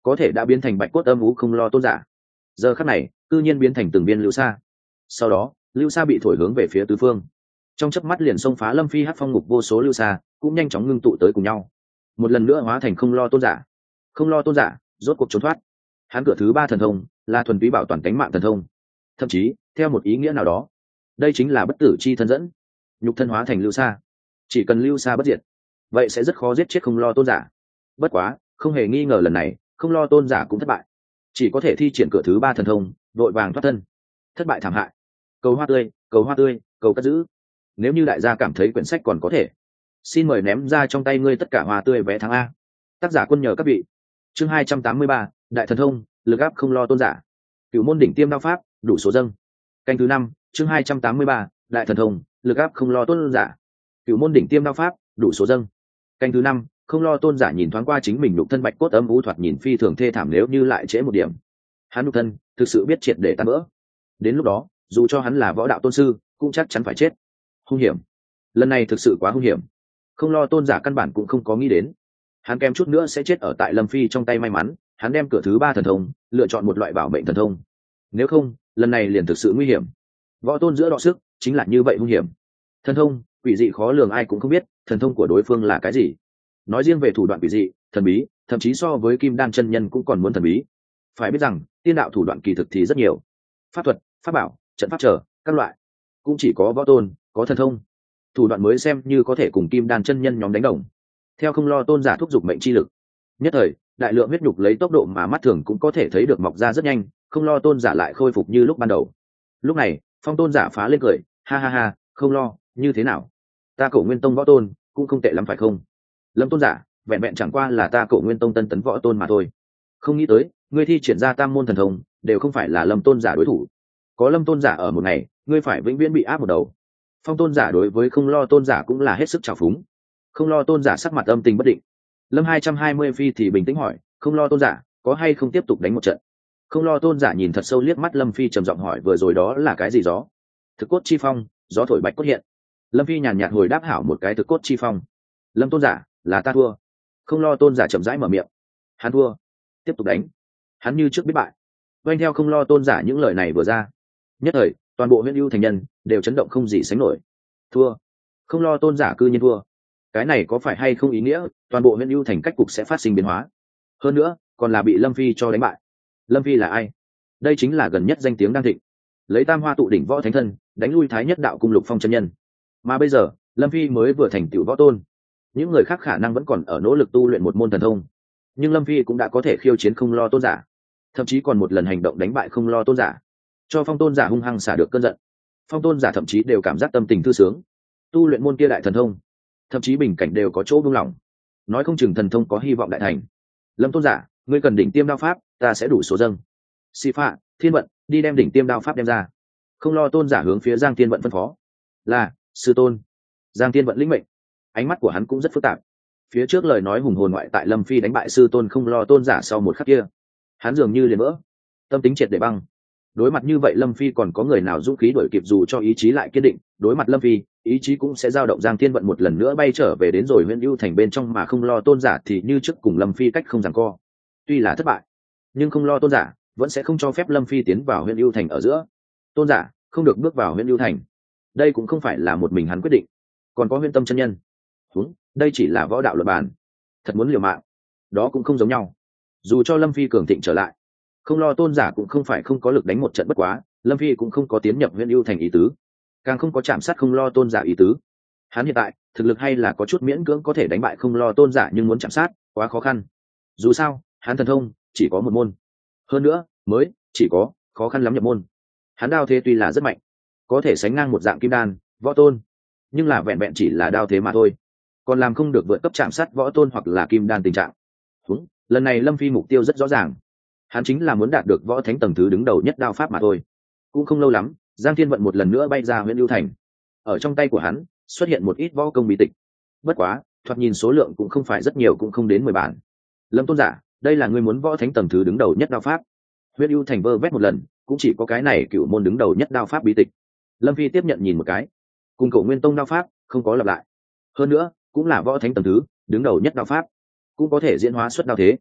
có thể đã biến thành bạch cốt âm ú không lo tôn giả. Giờ khắc này cư nhiên biến thành từng viên lưu sa. Sau đó lưu sa bị thổi hướng về phía tứ phương, trong chớp mắt liền xông phá lâm phi hát phong ngục vô số lưu sa, cũng nhanh chóng ngưng tụ tới cùng nhau, một lần nữa hóa thành không lo tôn giả. Không lo tôn giả rốt cuộc trốn thoát. Hắn cửa thứ ba thần thông là thuần túy bảo toàn cánh mạng thần thông, thậm chí theo một ý nghĩa nào đó đây chính là bất tử chi thân dẫn. Nhục thân hóa thành lưu sa, chỉ cần lưu sa bất diệt vậy sẽ rất khó giết chết không lo tôn giả. Bất quá không hề nghi ngờ lần này không lo tôn giả cũng thất bại, chỉ có thể thi triển cửa thứ ba thần thông vội vàng thoát thân. Thất bại thảm hại. Cầu hoa tươi, cầu hoa tươi, cầu cất giữ. Nếu như đại gia cảm thấy quyển sách còn có thể, xin mời ném ra trong tay ngươi tất cả hoa tươi vé tháng A. Tác giả quân nhờ các vị. Chương hai trăm tám mươi ba, đại thần thông lực áp không lo tôn giả. Cửu môn đỉnh tiêm đao pháp đủ số dâng. Canh thứ năm, chương hai trăm tám mươi ba, đại thần thông lực áp không lo tôn giả. Cửu môn đỉnh tiêm đao pháp đủ số dâng. Canh thứ năm, không lo tôn giả nhìn thoáng qua chính mình nhục thân bạch cốt âm u thoạt nhìn phi thường thê thảm, nếu như lại trễ một điểm hắn nhục thân thực sự biết triệt để tan vỡ. Đến lúc đó dù cho hắn là võ đạo tôn sư cũng chắc chắn phải chết. Hung hiểm, lần này thực sự quá hung hiểm. Không lo tôn giả căn bản cũng không có nghĩ đến hắn kém chút nữa sẽ chết ở tại lâm phi trong tay. May mắn hắn đem cửa thứ ba thần thông lựa chọn một loại bảo mệnh thần thông, nếu không lần này liền thực sự nguy hiểm. Võ tôn giữa đọ sức chính là như vậy hung hiểm. Thần thông quỷ dị khó lường, ai cũng không biết thần thông của đối phương là cái gì. Nói riêng về thủ đoạn quỷ dị thần bí, thậm chí so với kim đan chân nhân cũng còn muốn thần bí. Phải biết rằng tiên đạo thủ đoạn kỳ thực thì rất nhiều, pháp thuật, pháp bảo, trận pháp trở các loại, cũng chỉ có võ tôn có thần thông thủ đoạn mới xem như có thể cùng kim đan chân nhân nhóm đánh đồng. Theo không lo tôn giả thúc giục mệnh chi lực, nhất thời đại lượng huyết nhục lấy tốc độ mà mắt thường cũng có thể thấy được mọc ra rất nhanh, không lo tôn giả lại khôi phục như lúc ban đầu. Lúc này phong tôn giả phá lên cười, ha ha ha, không lo, như thế nào, ta Cổ Nguyên Tông võ tôn cũng không tệ lắm phải không? Lâm tôn giả vẹn vẹn chẳng qua là ta Cổ Nguyên Tông tân tấn võ tôn mà thôi. Không nghĩ tới ngươi thi triển ra tam môn thần thông đều không phải là Lâm tôn giả đối thủ. Có Lâm tôn giả ở một ngày ngươi phải vĩnh viễn bị áp một đầu. Phong tôn giả đối với không lo tôn giả cũng là hết sức trào phúng. Không lo tôn giả sắc mặt âm tình bất định. Lâm hai trăm hai mươi phi thì bình tĩnh hỏi, không lo tôn giả có hay không tiếp tục đánh một trận? Không lo tôn giả nhìn thật sâu liếc mắt Lâm phi trầm giọng hỏi, vừa rồi đó là cái gì gió? Thực cốt chi phong, gió thổi bạch cốt hiện. Lâm phi nhàn nhạt hồi đáp, hảo một cái thực cốt chi phong. Lâm tôn giả là ta thua. Không lo tôn giả chậm rãi mở miệng, hắn thua, tiếp tục đánh. Hắn như trước biết bại. Quanh theo không lo tôn giả những lời này vừa ra, nhất thời toàn bộ huyện ưu thành nhân đều chấn động không gì sánh nổi. Thua? Không lo tôn giả cư nhiên thua? Cái này có phải hay không ý nghĩa toàn bộ huyện ưu thành cách cục sẽ phát sinh biến hóa? Hơn nữa còn là bị Lâm phi cho đánh bại. Lâm phi là ai? Đây chính là gần nhất danh tiếng đang thịnh, lấy tam hoa tụ đỉnh võ thánh thân đánh lui thái nhất đạo cung lục phong chân nhân. Mà bây giờ Lâm phi mới vừa thành tựu võ tôn, những người khác khả năng vẫn còn ở nỗ lực tu luyện một môn thần thông, nhưng Lâm phi cũng đã có thể khiêu chiến không lo tôn giả, thậm chí còn một lần hành động đánh bại không lo tôn giả, cho phong tôn giả hung hăng xả được cơn giận. Phong tôn giả thậm chí đều cảm giác tâm tình thư sướng, tu luyện môn kia đại thần thông, thậm chí bình cảnh đều có chỗ buông lỏng, nói không chừng thần thông có hy vọng đại thành. Lâm tôn giả, ngươi cần đỉnh tiêm đao pháp, ta sẽ đủ số dâng. Si phạ, Thiên vận, đi đem đỉnh tiêm đao pháp đem ra. Không lo tôn giả hướng phía Giang Thiên vận phân phó. Là sư tôn. Giang Thiên vận lĩnh mệnh, ánh mắt của hắn cũng rất phức tạp. Phía trước lời nói hùng hồn ngoại tại Lâm phi đánh bại sư tôn không lo tôn giả sau một khắc kia, hắn dường như liền vỡ, tâm tính triệt để băng. Đối mặt như vậy Lâm phi còn có người nào dũng khí đuổi kịp, dù cho ý chí lại kiên định, đối mặt Lâm phi ý chí cũng sẽ dao động. Giang Thiên vận một lần nữa bay trở về đến rồi huyện ưu thành bên trong, mà không lo tôn giả thì như trước cùng Lâm phi cách không giằng co. Tuy là thất bại, nhưng không lo tôn giả vẫn sẽ không cho phép Lâm phi tiến vào huyện ưu thành ở giữa. Tôn giả không được bước vào huyện ưu thành, đây cũng không phải là một mình hắn quyết định, còn có huyện tâm chân nhân. Đúng, đây chỉ là võ đạo luật bàn, thật muốn liều mạng đó cũng không giống nhau. Dù cho Lâm phi cường thịnh trở lại, không lo tôn giả cũng không phải không có lực đánh một trận. Bất quá Lâm phi cũng không có tiến nhập huyện ưu thành ý tứ, càng không có chạm sát không lo tôn giả ý tứ. Hắn hiện tại thực lực hay là có chút miễn cưỡng có thể đánh bại không lo tôn giả, nhưng muốn chạm sát quá khó khăn. Dù sao hắn thần thông chỉ có một môn, hơn nữa mới chỉ có khó khăn lắm nhập môn. Hắn đao thế tuy là rất mạnh, có thể sánh ngang một dạng kim đan võ tôn, nhưng là vẹn vẹn chỉ là đao thế mà thôi, còn làm không được vượt cấp chạm sát võ tôn hoặc là kim đan tình trạng. Đúng, lần này Lâm phi mục tiêu rất rõ ràng, hắn chính là muốn đạt được võ thánh tầng thứ đứng đầu nhất đao pháp mà thôi. Cũng không lâu lắm, Giang Thiên vận một lần nữa bay ra huyện ưu thành, ở trong tay của hắn xuất hiện một ít võ công bí tịch. Bất quá thoạt nhìn số lượng cũng không phải rất nhiều, cũng không đến mười bản. Lâm tôn giả, đây là ngươi muốn võ thánh tầng thứ đứng đầu nhất đao pháp? Huyện ưu thành vơ vét một lần cũng chỉ có cái này cựu môn đứng đầu nhất đao pháp bí tịch. Lâm phi tiếp nhận nhìn một cái, cùng Cổ Nguyên Tông đao pháp không có lặp lại, hơn nữa cũng là võ thánh tầng thứ đứng đầu nhất đao pháp, cũng có thể diễn hóa xuất đao thế.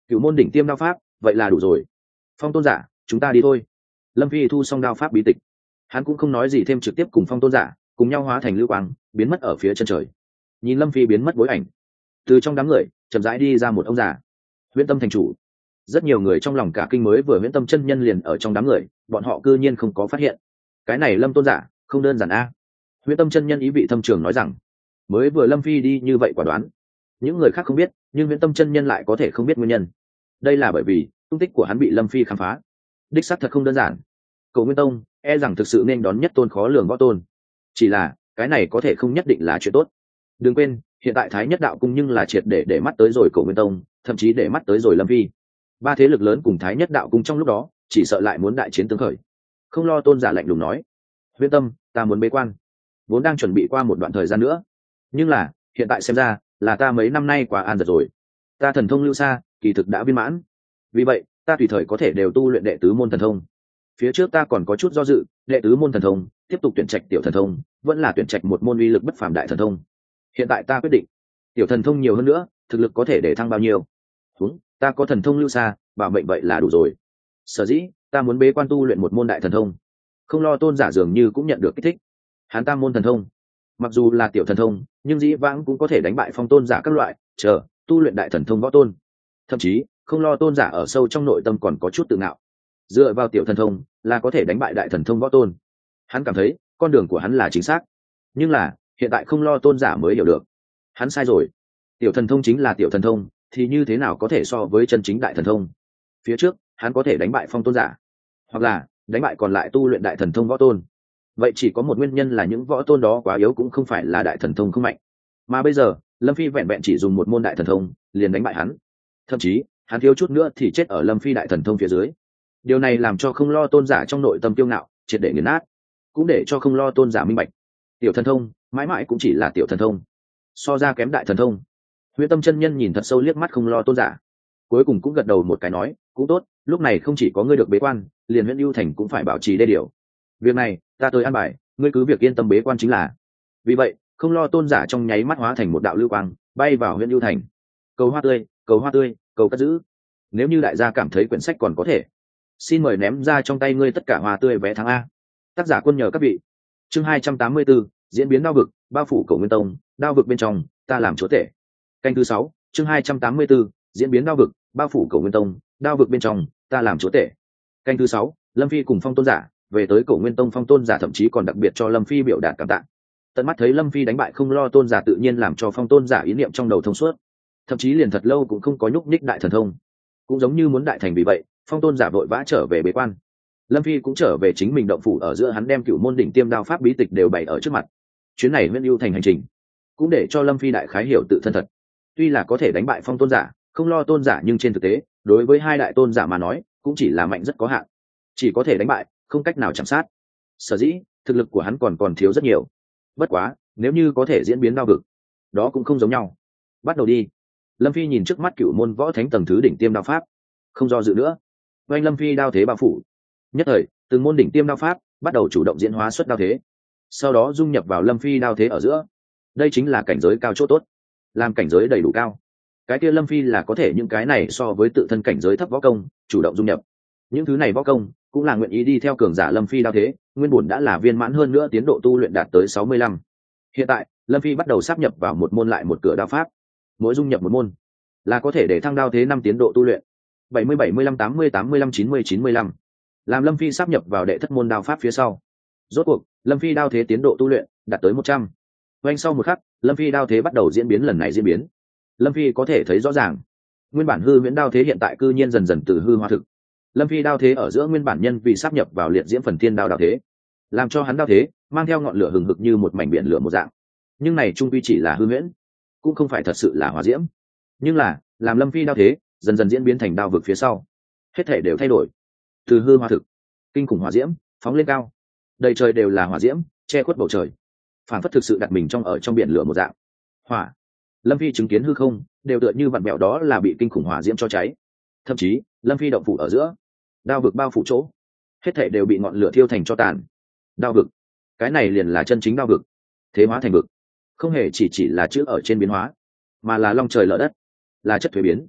cựu môn đỉnh tiêm đao pháp vậy là đủ rồi. Phong tôn giả, chúng ta đi thôi. Lâm phi thu xong đao pháp bí tịch, hắn cũng không nói gì thêm, trực tiếp cùng phong tôn giả cùng nhau hóa thành lưu quang biến mất ở phía chân trời. Nhìn Lâm phi biến mất bối ảnh, từ trong đám người chậm rãi đi ra một ông già. Huyễn Tâm thành chủ. Rất nhiều người trong lòng cả kinh, mới vừa Huyễn Tâm chân nhân liền ở trong đám người, bọn họ cư nhiên không có phát hiện. Cái này Lâm tôn giả không đơn giản a. Huyễn Tâm chân nhân ý vị thâm trường nói rằng, mới vừa Lâm phi đi như vậy quả đoán, những người khác không biết, nhưng Huyễn Tâm chân nhân lại có thể không biết nguyên nhân. Đây là bởi vì tung tích của hắn bị Lâm phi khám phá. Đích xác thật không đơn giản. Cổ Nguyên Tông e rằng thực sự nên đón nhất tôn khó lường võ tôn, chỉ là cái này có thể không nhất định là chuyện tốt. Đừng quên, hiện tại Thái Nhất đạo cung nhưng là triệt để để mắt tới rồi Cổ Nguyên Tông, thậm chí để mắt tới rồi Lâm phi. Ba thế lực lớn cùng Thái Nhất đạo cung trong lúc đó chỉ sợ lại muốn đại chiến tương khởi. Không Lo tôn giả lạnh lùng nói, Huyễn Tâm, ta muốn bế quan, vốn đang chuẩn bị qua một đoạn thời gian nữa, nhưng là hiện tại xem ra là ta mấy năm nay quá an giật rồi. Ta thần thông lưu xa kỳ thực đã viên mãn, vì vậy ta tùy thời có thể đều tu luyện đệ tứ môn thần thông. Phía trước ta còn có chút do dự, đệ tứ môn thần thông tiếp tục tuyển trạch tiểu thần thông, vẫn là tuyển trạch một môn uy lực bất phàm đại thần thông. Hiện tại ta quyết định, tiểu thần thông nhiều hơn nữa, thực lực có thể để thăng bao nhiêu. Đúng, ta có thần thông lưu xa, bảo mệnh vậy là đủ rồi. Sở dĩ ta muốn bế quan tu luyện một môn đại thần thông. Không Lo tôn giả dường như cũng nhận được kích thích. Hắn tam môn thần thông, mặc dù là tiểu thần thông, nhưng dĩ vãng cũng có thể đánh bại phong tôn giả các loại, chờ tu luyện đại thần thông võ tôn. Thậm chí Không Lo tôn giả ở sâu trong nội tâm còn có chút tự ngạo, dựa vào tiểu thần thông là có thể đánh bại đại thần thông võ tôn. Hắn cảm thấy con đường của hắn là chính xác, nhưng là hiện tại Không Lo tôn giả mới hiểu được, hắn sai rồi. Tiểu thần thông chính là tiểu thần thông, thì như thế nào có thể so với chân chính đại thần thông? Phía trước hắn có thể đánh bại phong tôn giả, hoặc là đánh bại còn lại tu luyện đại thần thông võ tôn, vậy chỉ có một nguyên nhân là những võ tôn đó quá yếu, cũng không phải là đại thần thông không mạnh. Mà bây giờ Lâm phi vẹn vẹn chỉ dùng một môn đại thần thông liền đánh bại hắn, thậm chí hắn thiếu chút nữa thì chết ở Lâm phi đại thần thông phía dưới. Điều này làm cho Không Lo tôn giả trong nội tâm kiêu ngạo triệt để nghiền nát, cũng để cho Không Lo tôn giả minh bạch, tiểu thần thông mãi mãi cũng chỉ là tiểu thần thông, so ra kém đại thần thông. Huyễn Tâm chân nhân nhìn thật sâu liếc mắt Không Lo tôn giả, cuối cùng cũng gật đầu một cái nói, cũng tốt, lúc này không chỉ có ngươi được bế quan, liền Huyễn Ưu thành cũng phải bảo trì đê điều. Việc này ta tới an bài, ngươi cứ việc yên tâm bế quan chính là. Vì vậy Không Lo tôn giả trong nháy mắt hóa thành một đạo lưu quang bay vào Huyễn Ưu thành. Cầu hoa tươi, cầu hoa tươi, cầu cất giữ. Nếu như đại gia cảm thấy quyển sách còn có thể, xin mời ném ra trong tay ngươi tất cả hoa tươi vé tháng A. Tác giả quân nhờ các vị. Chương hai trăm tám mươi 4, diễn biến đao vực, bao phủ Cổ Nguyên Tông, đao vực bên trong ta làm chúa tể. Canh thứ sáu, chương hai trăm tám mươi 4, diễn biến đao vực, bao phủ Cổ Nguyên Tông, đao vực bên trong ta làm chúa tể. Canh thứ sáu, Lâm phi cùng phong tôn giả về tới Cổ Nguyên Tông, phong tôn giả thậm chí còn đặc biệt cho Lâm phi biểu đạt cảm tạ. Tận mắt thấy Lâm phi đánh bại Không Lo tôn giả, tự nhiên làm cho phong tôn giả ý niệm trong đầu thông suốt, thậm chí liền thật lâu cũng không có nhúc nhích đại thần thông, cũng giống như muốn đại thành. Vì vậy phong tôn giả vội vã trở về bế quan. Lâm phi cũng trở về chính mình động phủ, ở giữa hắn đem cửu môn đỉnh tiêm đao pháp bí tịch đều bày ở trước mặt. Chuyến này Huyễn Ưu thành hành trình cũng để cho Lâm phi đại khái hiểu tự thân thật. Tuy là có thể đánh bại phong tôn giả, Không Lo tôn giả, nhưng trên thực tế đối với hai đại tôn giả mà nói cũng chỉ là mạnh rất có hạn, chỉ có thể đánh bại, không cách nào chạm sát. Sở dĩ thực lực của hắn còn còn thiếu rất nhiều. Bất quá nếu như có thể diễn biến đao vực, đó cũng không giống nhau. Bắt đầu đi. Lâm phi nhìn trước mắt cửu môn võ thánh tầng thứ đỉnh tiêm đao pháp, không do dự nữa, oanh Lâm phi đao thế bao phủ. Nhất thời từng môn đỉnh tiêm đao pháp bắt đầu chủ động diễn hóa xuất đao thế, sau đó dung nhập vào Lâm phi đao thế ở giữa. Đây chính là cảnh giới cao chỗ tốt. Làm cảnh giới đầy đủ cao, cái kia Lâm phi là có thể những cái này so với tự thân cảnh giới thấp võ công chủ động dung nhập. Những thứ này võ công cũng là nguyện ý đi theo cường giả Lâm phi đao thế, nguyên bổn đã là viên mãn, hơn nữa tiến độ tu luyện đạt tới sáu mươi lăm. Hiện tại Lâm phi bắt đầu sáp nhập vào một môn lại một cửa đao pháp, mỗi dung nhập một môn là có thể để thăng đao thế năm tiến độ tu luyện, bảy mươi, bảy mươi lăm, tám mươi, tám mươi lăm, chín mươi, chín mươi lăm. Làm Lâm phi sáp nhập vào đệ thất môn đao pháp phía sau, rốt cuộc Lâm phi đao thế tiến độ tu luyện đạt tới một trăm. Oanh sau một khắc, Lâm phi đao thế bắt đầu diễn biến, lần này diễn biến Lâm phi có thể thấy rõ ràng, nguyên bản hư huyễn đao thế hiện tại cư nhiên dần dần từ hư hóa thực. Lâm phi đao thế ở giữa nguyên bản nhân vì sáp nhập vào liệt diễm phần thiên đao đao thế, làm cho hắn đao thế mang theo ngọn lửa hừng hực như một mảnh biển lửa một dạng. Nhưng này trung quy chỉ là hư huyễn, cũng không phải thật sự là hỏa diễm. Nhưng là làm Lâm phi đao thế dần dần diễn biến thành đao vực phía sau, hết thể đều thay đổi, từ hư hóa thực. Kinh khủng hỏa diễm phóng lên cao, đầy trời đều là hỏa diễm che khuất bầu trời, phản phất thực sự đặt mình trong ở trong biển lửa một dạng. Hỏa, Lâm phi chứng kiến hư không đều tựa như vặn vẹo, đó là bị kinh khủng hỏa diễm cho cháy. Thậm chí Lâm phi động phủ ở giữa, đao vực bao phủ chỗ, hết thể đều bị ngọn lửa thiêu thành cho tàn. Đao vực, cái này liền là chân chính đao vực, thế hóa thành vực. Không hề chỉ chỉ là chữ ở trên biến hóa, mà là long trời lở đất, là chất thuế biến.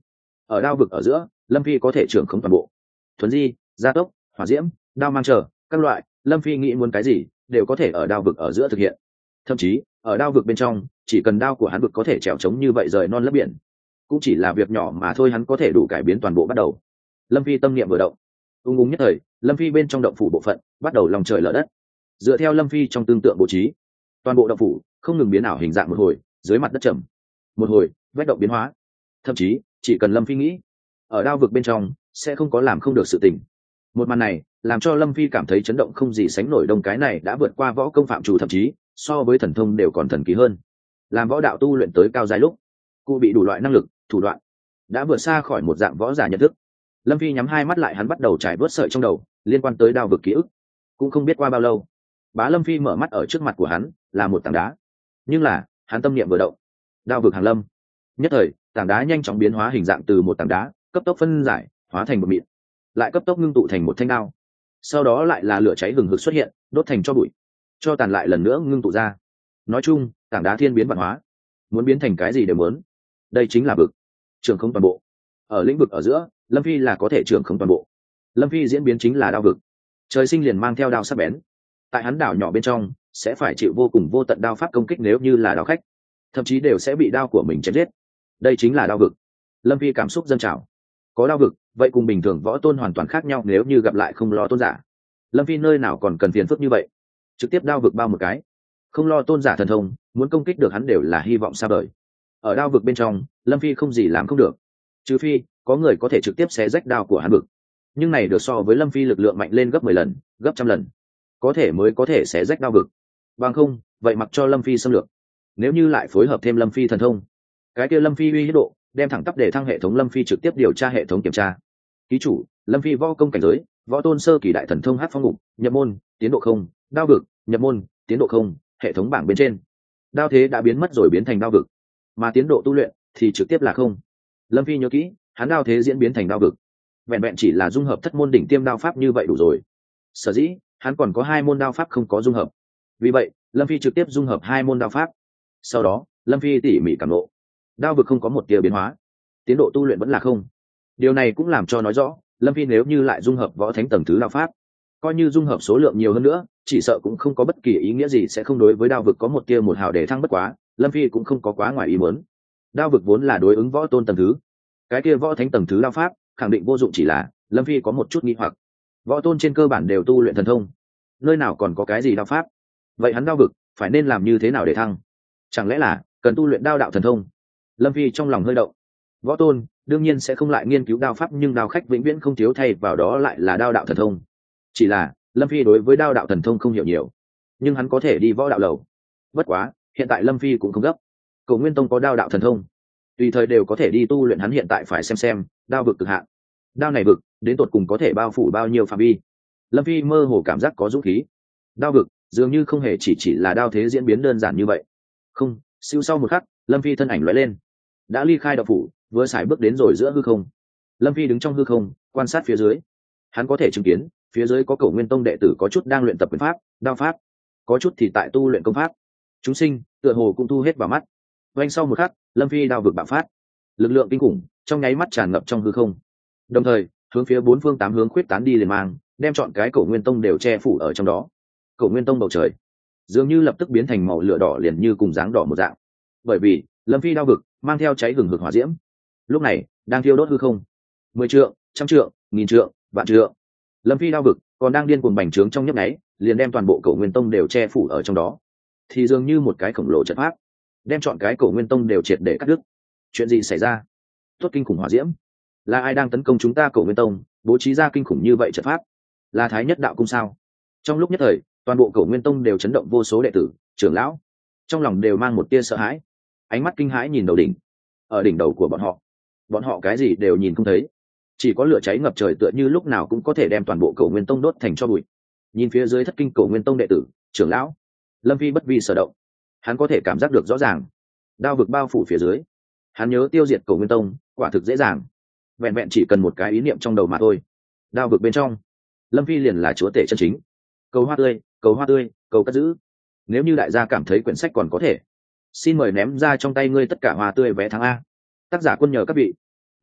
ở đao vực ở giữa lâm phi có thể trưởng khống toàn bộ thuấn di gia tốc hỏa diễm đao mang chờ các loại lâm phi nghĩ muốn cái gì đều có thể ở đao vực ở giữa thực hiện. Thậm chí ở đao vực bên trong chỉ cần đao của hắn vực có thể trèo trống như vậy rời non lấp biển cũng chỉ là việc nhỏ mà thôi, hắn có thể đủ cải biến toàn bộ bắt đầu. Lâm phi tâm niệm vừa động, ung ung nhất thời lâm phi bên trong động phủ bộ phận bắt đầu lòng trời lở đất. Dựa theo lâm phi trong tương tượng bố trí, toàn bộ động phủ không ngừng biến ảo hình dạng, một hồi dưới mặt đất trầm, một hồi vết động biến hóa. Thậm chí chỉ cần lâm phi nghĩ, ở đao vực bên trong sẽ không có làm không được sự tình. Một màn này làm cho lâm phi cảm thấy chấn động không gì sánh nổi. Đông cái này đã vượt qua võ công phạm chủ, thậm chí so với thần thông đều còn thần kỳ hơn. Làm võ đạo tu luyện tới cao giai lúc, cụ bị đủ loại năng lực thủ đoạn đã vượt xa khỏi một dạng võ giả nhận thức. Lâm phi nhắm hai mắt lại, hắn bắt đầu trải vớt sợi trong đầu liên quan tới đao vực ký ức. Cũng không biết qua bao lâu, bá lâm phi mở mắt, ở trước mặt của hắn là một tảng đá. Nhưng là hắn tâm niệm vừa động, đao vực hàng lâm, nhất thời tảng đá nhanh chóng biến hóa hình dạng, từ một tảng đá cấp tốc phân giải hóa thành một mịn, lại cấp tốc ngưng tụ thành một thanh đao. Sau đó lại là lửa cháy hừng hực xuất hiện, đốt thành cho bụi, cho tàn lại lần nữa ngưng tụ ra. Nói chung tảng đá thiên biến vạn hóa, muốn biến thành cái gì đều muốn. Đây chính là vực, trưởng không toàn bộ. Ở lĩnh vực ở giữa lâm phi là có thể trưởng không toàn bộ. Lâm phi diễn biến chính là đao vực, trời sinh liền mang theo đao sắc bén. Tại hắn đảo nhỏ bên trong sẽ phải chịu vô cùng vô tận đao pháp công kích, nếu như là đao khách thậm chí đều sẽ bị đao của mình chém giết. Đây chính là đao vực. Lâm phi cảm xúc dâng trào. Có đao vực vậy cùng bình thường võ tôn hoàn toàn khác nhau. Nếu như gặp lại không lo tôn giả, lâm phi nơi nào còn cần phiền phức như vậy, trực tiếp đao vực bao một cái. Không lo tôn giả thần thông, muốn công kích được hắn đều là hy vọng xa vời. Ở đao vực bên trong lâm phi không gì làm không được, trừ phi có người có thể trực tiếp xé rách đao của hắn vực. Nhưng này được so với lâm phi lực lượng mạnh lên gấp mười lần gấp trăm lần, có thể mới có thể xé rách đao vực. Bằng không vậy mặc cho lâm phi xâm lược. Nếu như lại phối hợp thêm lâm phi thần thông, cái kia lâm phi uy hiếp độ đem thẳng tắp để thăng hệ thống. Lâm phi trực tiếp điều tra hệ thống kiểm tra. Ký chủ lâm phi võ công cảnh giới võ tôn sơ kỳ, đại thần thông hát phong ngục, nhập môn tiến độ không, đao vực nhập môn tiến độ không. Hệ thống bảng bên trên đao thế đã biến mất rồi, biến thành đao vực, mà tiến độ tu luyện thì trực tiếp là không. Lâm phi nhớ kỹ, hắn đao thế diễn biến thành đao vực vẹn vẹn chỉ là dung hợp thất môn đỉnh tiêm đao pháp như vậy đủ rồi. Sở dĩ hắn còn có hai môn đao pháp không có dung hợp, vì vậy lâm phi trực tiếp dung hợp hai môn đao pháp. Sau đó lâm phi tỉ mỉ cảm lộ, đao vực không có một tia biến hóa, tiến độ tu luyện vẫn là không. Điều này cũng làm cho nói rõ lâm phi nếu như lại dung hợp võ thánh tầng thứ đao pháp, coi như dung hợp số lượng nhiều hơn nữa, chỉ sợ cũng không có bất kỳ ý nghĩa gì, sẽ không đối với đao vực có một tia một hào để thăng. Bất quá lâm phi cũng không có quá ngoài ý muốn. Đao vực vốn là đối ứng võ tôn tầng thứ, cái kia võ thánh tầng thứ đao pháp khẳng định vô dụng. Chỉ là lâm phi có một chút nghi hoặc, võ tôn trên cơ bản đều tu luyện thần thông, nơi nào còn có cái gì đao pháp? Vậy hắn đao vực phải nên làm như thế nào để thăng? Chẳng lẽ là cần tu luyện đao đạo thần thông? Lâm phi trong lòng hơi động. Võ tôn đương nhiên sẽ không lại nghiên cứu đao pháp, nhưng đao khách vĩnh viễn không thiếu thay vào đó lại là đao đạo thần thông. Chỉ là lâm phi đối với đao đạo thần thông không hiểu nhiều, nhưng hắn có thể đi võ đạo lầu. Bất quá hiện tại lâm phi cũng không gấp. Cổ Nguyên Tông có đao đạo thần thông, tùy thời đều có thể đi tu luyện. Hắn hiện tại phải xem xem đao vực cực hạn, đao này vực đến tột cùng có thể bao phủ bao nhiêu phạm vi. Lâm phi mơ hồ cảm giác có dũng khí. Đao vực dường như không hề chỉ chỉ là đao thế diễn biến đơn giản như vậy. Không, siêu sau một khắc lâm phi thân ảnh lóe lên, đã ly khai đạo phủ, vừa xài bước đến rồi giữa hư không. Lâm phi đứng trong hư không quan sát phía dưới, hắn có thể chứng kiến phía dưới có Cổ Nguyên Tông đệ tử, có chút đang luyện tập quyền pháp đao pháp, có chút thì tại tu luyện công pháp. Chúng sinh tựa hồ cũng thu hết vào mắt. Oanh sau một khắc lâm phi đao vực bạo phát, lực lượng kinh khủng trong nháy mắt tràn ngập trong hư không, đồng thời hướng phía bốn phương tám hướng khuyết tán đi liền mang, đem chọn cái Cổ Nguyên Tông đều che phủ ở trong đó. Cổ Nguyên Tông bầu trời dường như lập tức biến thành màu lửa đỏ, liền như cùng dáng đỏ một dạng, bởi vì lâm phi đao vực mang theo cháy hừng hực hỏa diễm, lúc này đang thiêu đốt hư không. Mười trượng, trăm trượng, nghìn trượng, vạn trượng, lâm phi đao vực còn đang điên cuồng bành trướng, trong nhấp nháy liền đem toàn bộ Cổ Nguyên Tông đều che phủ ở trong đó, thì dường như một cái khổng lồ trận pháp đem chọn cái Cổ Nguyên Tông đều triệt để cắt đứt. Chuyện gì xảy ra? Tốt kinh khủng hỏa diễm, là ai đang tấn công chúng ta Cổ Nguyên Tông, bố trí ra kinh khủng như vậy trận pháp? Là Thái Nhất Đạo Cung sao? Trong lúc nhất thời toàn bộ Cổ Nguyên Tông đều chấn động, vô số đệ tử trưởng lão trong lòng đều mang một tia sợ hãi, ánh mắt kinh hãi nhìn đầu đỉnh. Ở đỉnh đầu của bọn họ, bọn họ cái gì đều nhìn không thấy, chỉ có lửa cháy ngập trời, tựa như lúc nào cũng có thể đem toàn bộ Cổ Nguyên Tông đốt thành tro bụi. Nhìn phía dưới thất kinh Cổ Nguyên Tông đệ tử trưởng lão, lâm phi bất vi sở động. Hắn có thể cảm giác được rõ ràng đao vực bao phủ phía dưới, hắn nhớ tiêu diệt Cổ Nguyên Tông quả thực dễ dàng, vẹn vẹn chỉ cần một cái ý niệm trong đầu mà thôi. Đao vực bên trong lâm phi liền là chúa tể chân chính. Cầu hoa tươi, cầu hoa tươi, cầu cất giữ. Nếu như đại gia cảm thấy quyển sách còn có thể, xin mời ném ra trong tay ngươi tất cả hoa tươi vé tháng A. Tác giả Quân nhờ các vị.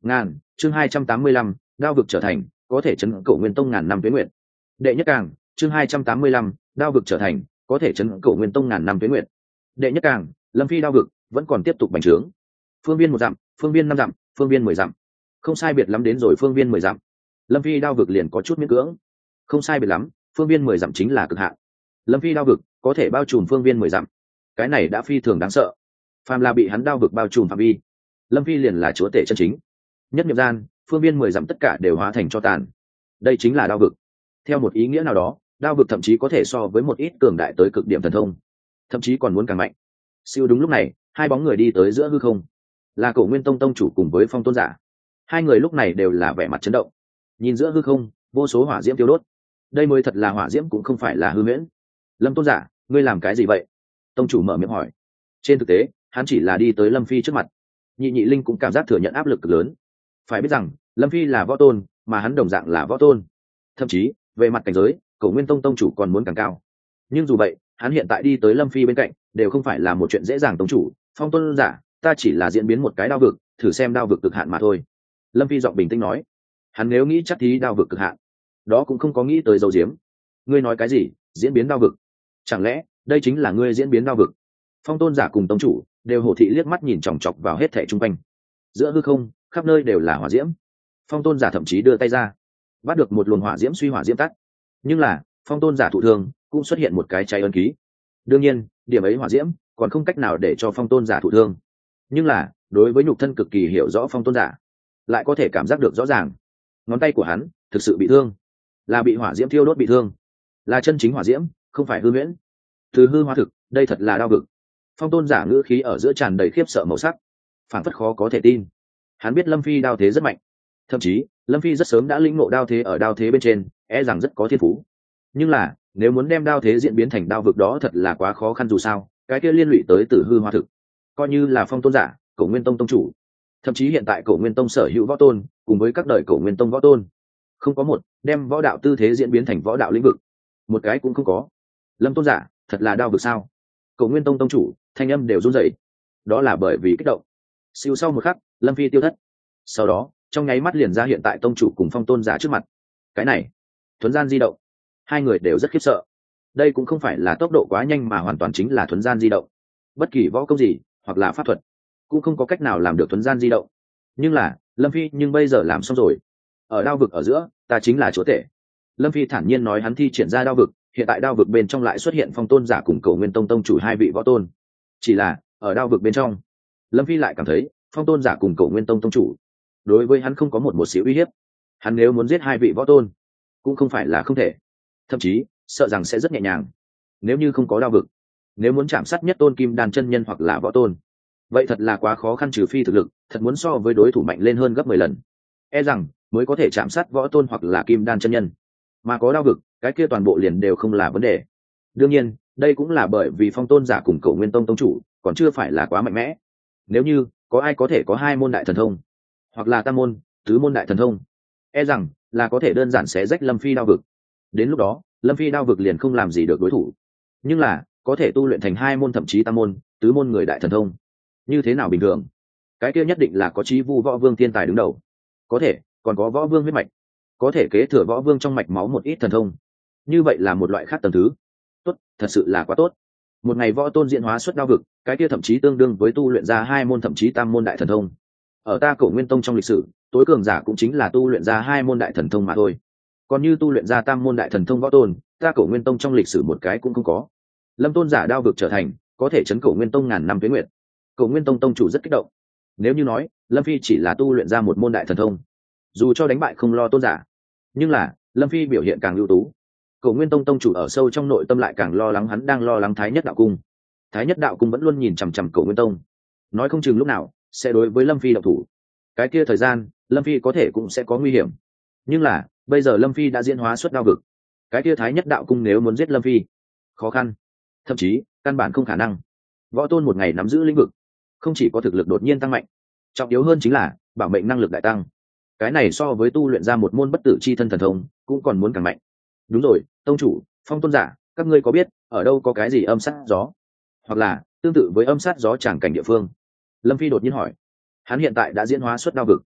Ngàn, chương hai trăm tám mươi lăm, đao vực trở thành, có thể chấn cổ nguyên tông ngàn năm tuế nguyện. Đệ nhất càng, chương hai trăm tám mươi lăm, đao vực trở thành, có thể chấn cổ nguyên tông ngàn năm tuế nguyện. Đệ nhất càng, Lâm Phi đao vực vẫn còn tiếp tục bành trướng. Phương viên một dặm, phương viên năm dặm, phương viên mười dặm. Không sai biệt lắm đến rồi phương viên mười dặm. Lâm Phi đao vực liền có chút miễn cưỡng. Không sai biệt lắm, phương viên mười dặm chính là cực hạn. Lâm Phi đao vực có thể bao trùm phương viên mười dặm. Cái này đã phi thường đáng sợ. Phàm là bị hắn đao vực bao trùm phạm vi, Lâm Phi liền là chúa tể chân chính. Nhất niệm gian, phương viên mười dặm tất cả đều hóa thành cho tàn. Đây chính là đao vực. Theo một ý nghĩa nào đó, đao vực thậm chí có thể so với một ít cường đại tới cực điểm thần thông, thậm chí còn muốn càng mạnh. Siêu đúng lúc này, hai bóng người đi tới giữa hư không, là Cổ Nguyên Tông tông chủ cùng với Phong Tôn giả. Hai người lúc này đều là vẻ mặt chấn động, nhìn giữa hư không, vô số hỏa diễm tiêu đốt. Đây mới thật là hỏa diễm, cũng không phải là hư huyễn. Lâm Tôn giả, ngươi làm cái gì vậy? Tông chủ mở miệng hỏi. Trên thực tế, hắn chỉ là đi tới Lâm Phi trước mặt. Nhị Nhị Linh cũng cảm giác thừa nhận áp lực cực lớn. Phải biết rằng, Lâm Phi là võ tôn, mà hắn đồng dạng là võ tôn. Thậm chí, về mặt cảnh giới, Cổ Nguyên Tông tông chủ còn muốn càng cao. Nhưng dù vậy, hắn hiện tại đi tới Lâm Phi bên cạnh, đều không phải là một chuyện dễ dàng. Tông chủ, Phong Tôn giả, ta chỉ là diễn biến một cái đao vực, thử xem đao vực cực hạn mà thôi. Lâm Phi giọng bình tĩnh nói. Hắn nếu nghĩ chắc thí đao vực cực hạn, đó cũng không có nghĩ tới dấu diếm. Ngươi nói cái gì? Diễn biến đao vực? Chẳng lẽ đây chính là ngươi diễn biến đao vực? Phong Tôn giả cùng tông chủ đều hổ thị liếc mắt nhìn chòng chọc vào hết thảy chung quanh. Giữa hư không, khắp nơi đều là hỏa diễm. Phong Tôn giả thậm chí đưa tay ra, bắt được một luồng hỏa diễm suy hỏa diễm tắt. Nhưng là, Phong Tôn giả thụ thương, cũng xuất hiện một cái cháy ấn ký. Đương nhiên, điểm ấy hỏa diễm còn không cách nào để cho Phong Tôn giả thụ thương. Nhưng là, đối với nhục thân cực kỳ hiểu rõ Phong Tôn giả, lại có thể cảm giác được rõ ràng, ngón tay của hắn thực sự bị thương, là bị hỏa diễm thiêu đốt bị thương, là chân chính hỏa diễm, không phải hư huyễn. Từ hư hóa thực, đây thật là đao vực. Phong Tôn giả ngữ khí ở giữa tràn đầy khiếp sợ màu sắc, phảng phất khó có thể tin. Hắn biết Lâm Phi đao thế rất mạnh, thậm chí Lâm Phi rất sớm đã lĩnh ngộ đao thế ở đao thế bên trên, e rằng rất có thiên phú. Nhưng là, nếu muốn đem đao thế diễn biến thành đao vực, đó thật là quá khó khăn. Dù sao, cái kia liên lụy tới từ hư hóa thực. Coi như là Phong Tôn giả, Cổ Nguyên Tông tông chủ, thậm chí hiện tại Cổ Nguyên Tông sở hữu võ tôn, cùng với các đời Cổ Nguyên Tông võ tôn, không có một đem võ đạo tư thế diễn biến thành võ đạo lĩnh vực, một cái cũng không có. Lâm Tôn giả, thật là đao vực sao? Cổ Nguyên Tông tông chủ thanh âm đều run rẩy. Đó là bởi vì kích động. Siêu sau một khắc, Lâm Phi tiêu thất. Sau đó, trong nháy mắt liền ra hiện tại tông chủ cùng Phong Tôn giả trước mặt. Cái này, thuấn gian di động. Hai người đều rất khiếp sợ. Đây cũng không phải là tốc độ quá nhanh, mà hoàn toàn chính là thuấn gian di động. Bất kỳ võ công gì hoặc là pháp thuật cũng không có cách nào làm được thuấn gian di động. Nhưng là Lâm Phi nhưng bây giờ làm xong rồi. Ở đao vực ở giữa, ta chính là chúa tể. Lâm Phi thản nhiên nói. Hắn thi triển ra đao vực, hiện tại đao vực bên trong lại xuất hiện Phong Tôn giả cùng Cổ Nguyên Tông tông chủ hai vị võ tôn. Chỉ là ở đao vực bên trong, Lâm Phi lại cảm thấy Phong Tôn giả cùng Cổ Nguyên Tông tông chủ đối với hắn không có một một xíu uy hiếp. Hắn nếu muốn giết hai vị võ tôn, cũng không phải là không thể, thậm chí sợ rằng sẽ rất nhẹ nhàng. Nếu như không có đao vực, nếu muốn chạm sát nhất tôn kim đan chân nhân hoặc là võ tôn, vậy thật là quá khó khăn. Trừ phi thực lực thật muốn so với đối thủ mạnh lên hơn gấp mười lần, e rằng mới có thể chạm sát võ tôn hoặc là kim đan chân nhân. Mà có đao vực, cái kia toàn bộ liền đều không là vấn đề. Đương nhiên, đây cũng là bởi vì Phong Tôn giả cùng Cổ Nguyên Tông tông chủ còn chưa phải là quá mạnh mẽ. Nếu như có ai có thể có hai môn đại thần thông, hoặc là tam môn, tứ môn đại thần thông, e rằng là có thể đơn giản xé rách Lâm Phi đao vực. Đến lúc đó, Lâm Phi đao vực liền không làm gì được đối thủ. Nhưng là có thể tu luyện thành hai môn, thậm chí tam môn, tứ môn người đại thần thông, như thế nào bình thường? Cái kia nhất định là có chí vu võ vương thiên tài đứng đầu, có thể còn có võ vương huyết mạch, có thể kế thừa võ vương trong mạch máu một ít thần thông. Như vậy là một loại khác tầng thứ. Tốt, thật sự là quá tốt. Một ngày võ tôn diễn hóa xuất đao vực, cái kia thậm chí tương đương với tu luyện ra hai môn, thậm chí tam môn đại thần thông. Ở ta Cổ Nguyên Tông trong lịch sử, tối cường giả cũng chính là tu luyện ra hai môn đại thần thông mà thôi. Còn như tu luyện ra tam môn đại thần thông võ tôn, ta Cổ Nguyên Tông trong lịch sử một cái cũng không có. Lâm Tôn giả đao vực trở thành, có thể chấn Cổ Nguyên Tông ngàn năm tuế nguyệt. Cổ Nguyên Tông tông chủ rất kích động. Nếu như nói Lâm Phi chỉ là tu luyện ra một môn đại thần thông, dù cho đánh bại không lo tôn giả, nhưng là Lâm Phi biểu hiện càng ưu tú. Cổ Nguyên Tông tông chủ ở sâu trong nội tâm lại càng lo lắng. Hắn đang lo lắng Thái Nhất đạo cung. Thái Nhất đạo cung vẫn luôn nhìn chằm chằm Cổ Nguyên Tông, nói không chừng lúc nào sẽ đối với Lâm Phi động thủ. Cái kia thời gian, Lâm Phi có thể cũng sẽ có nguy hiểm. Nhưng là bây giờ Lâm Phi đã diễn hóa xuất đao vực, cái kia Thái Nhất đạo cung nếu muốn giết Lâm Phi, khó khăn, thậm chí căn bản không khả năng. Võ tôn một ngày nắm giữ lĩnh vực, không chỉ có thực lực đột nhiên tăng mạnh, trọng yếu hơn chính là bảo mệnh năng lực đại tăng. Cái này so với tu luyện ra một môn bất tử chi thân thần thông cũng còn muốn càng mạnh. Đúng rồi, tông chủ, Phong Tôn giả, các ngươi có biết ở đâu có cái gì âm sát gió, hoặc là tương tự với âm sát gió tràng cảnh địa phương? Lâm Phi đột nhiên hỏi. Hắn hiện tại đã diễn hóa xuất đao vực,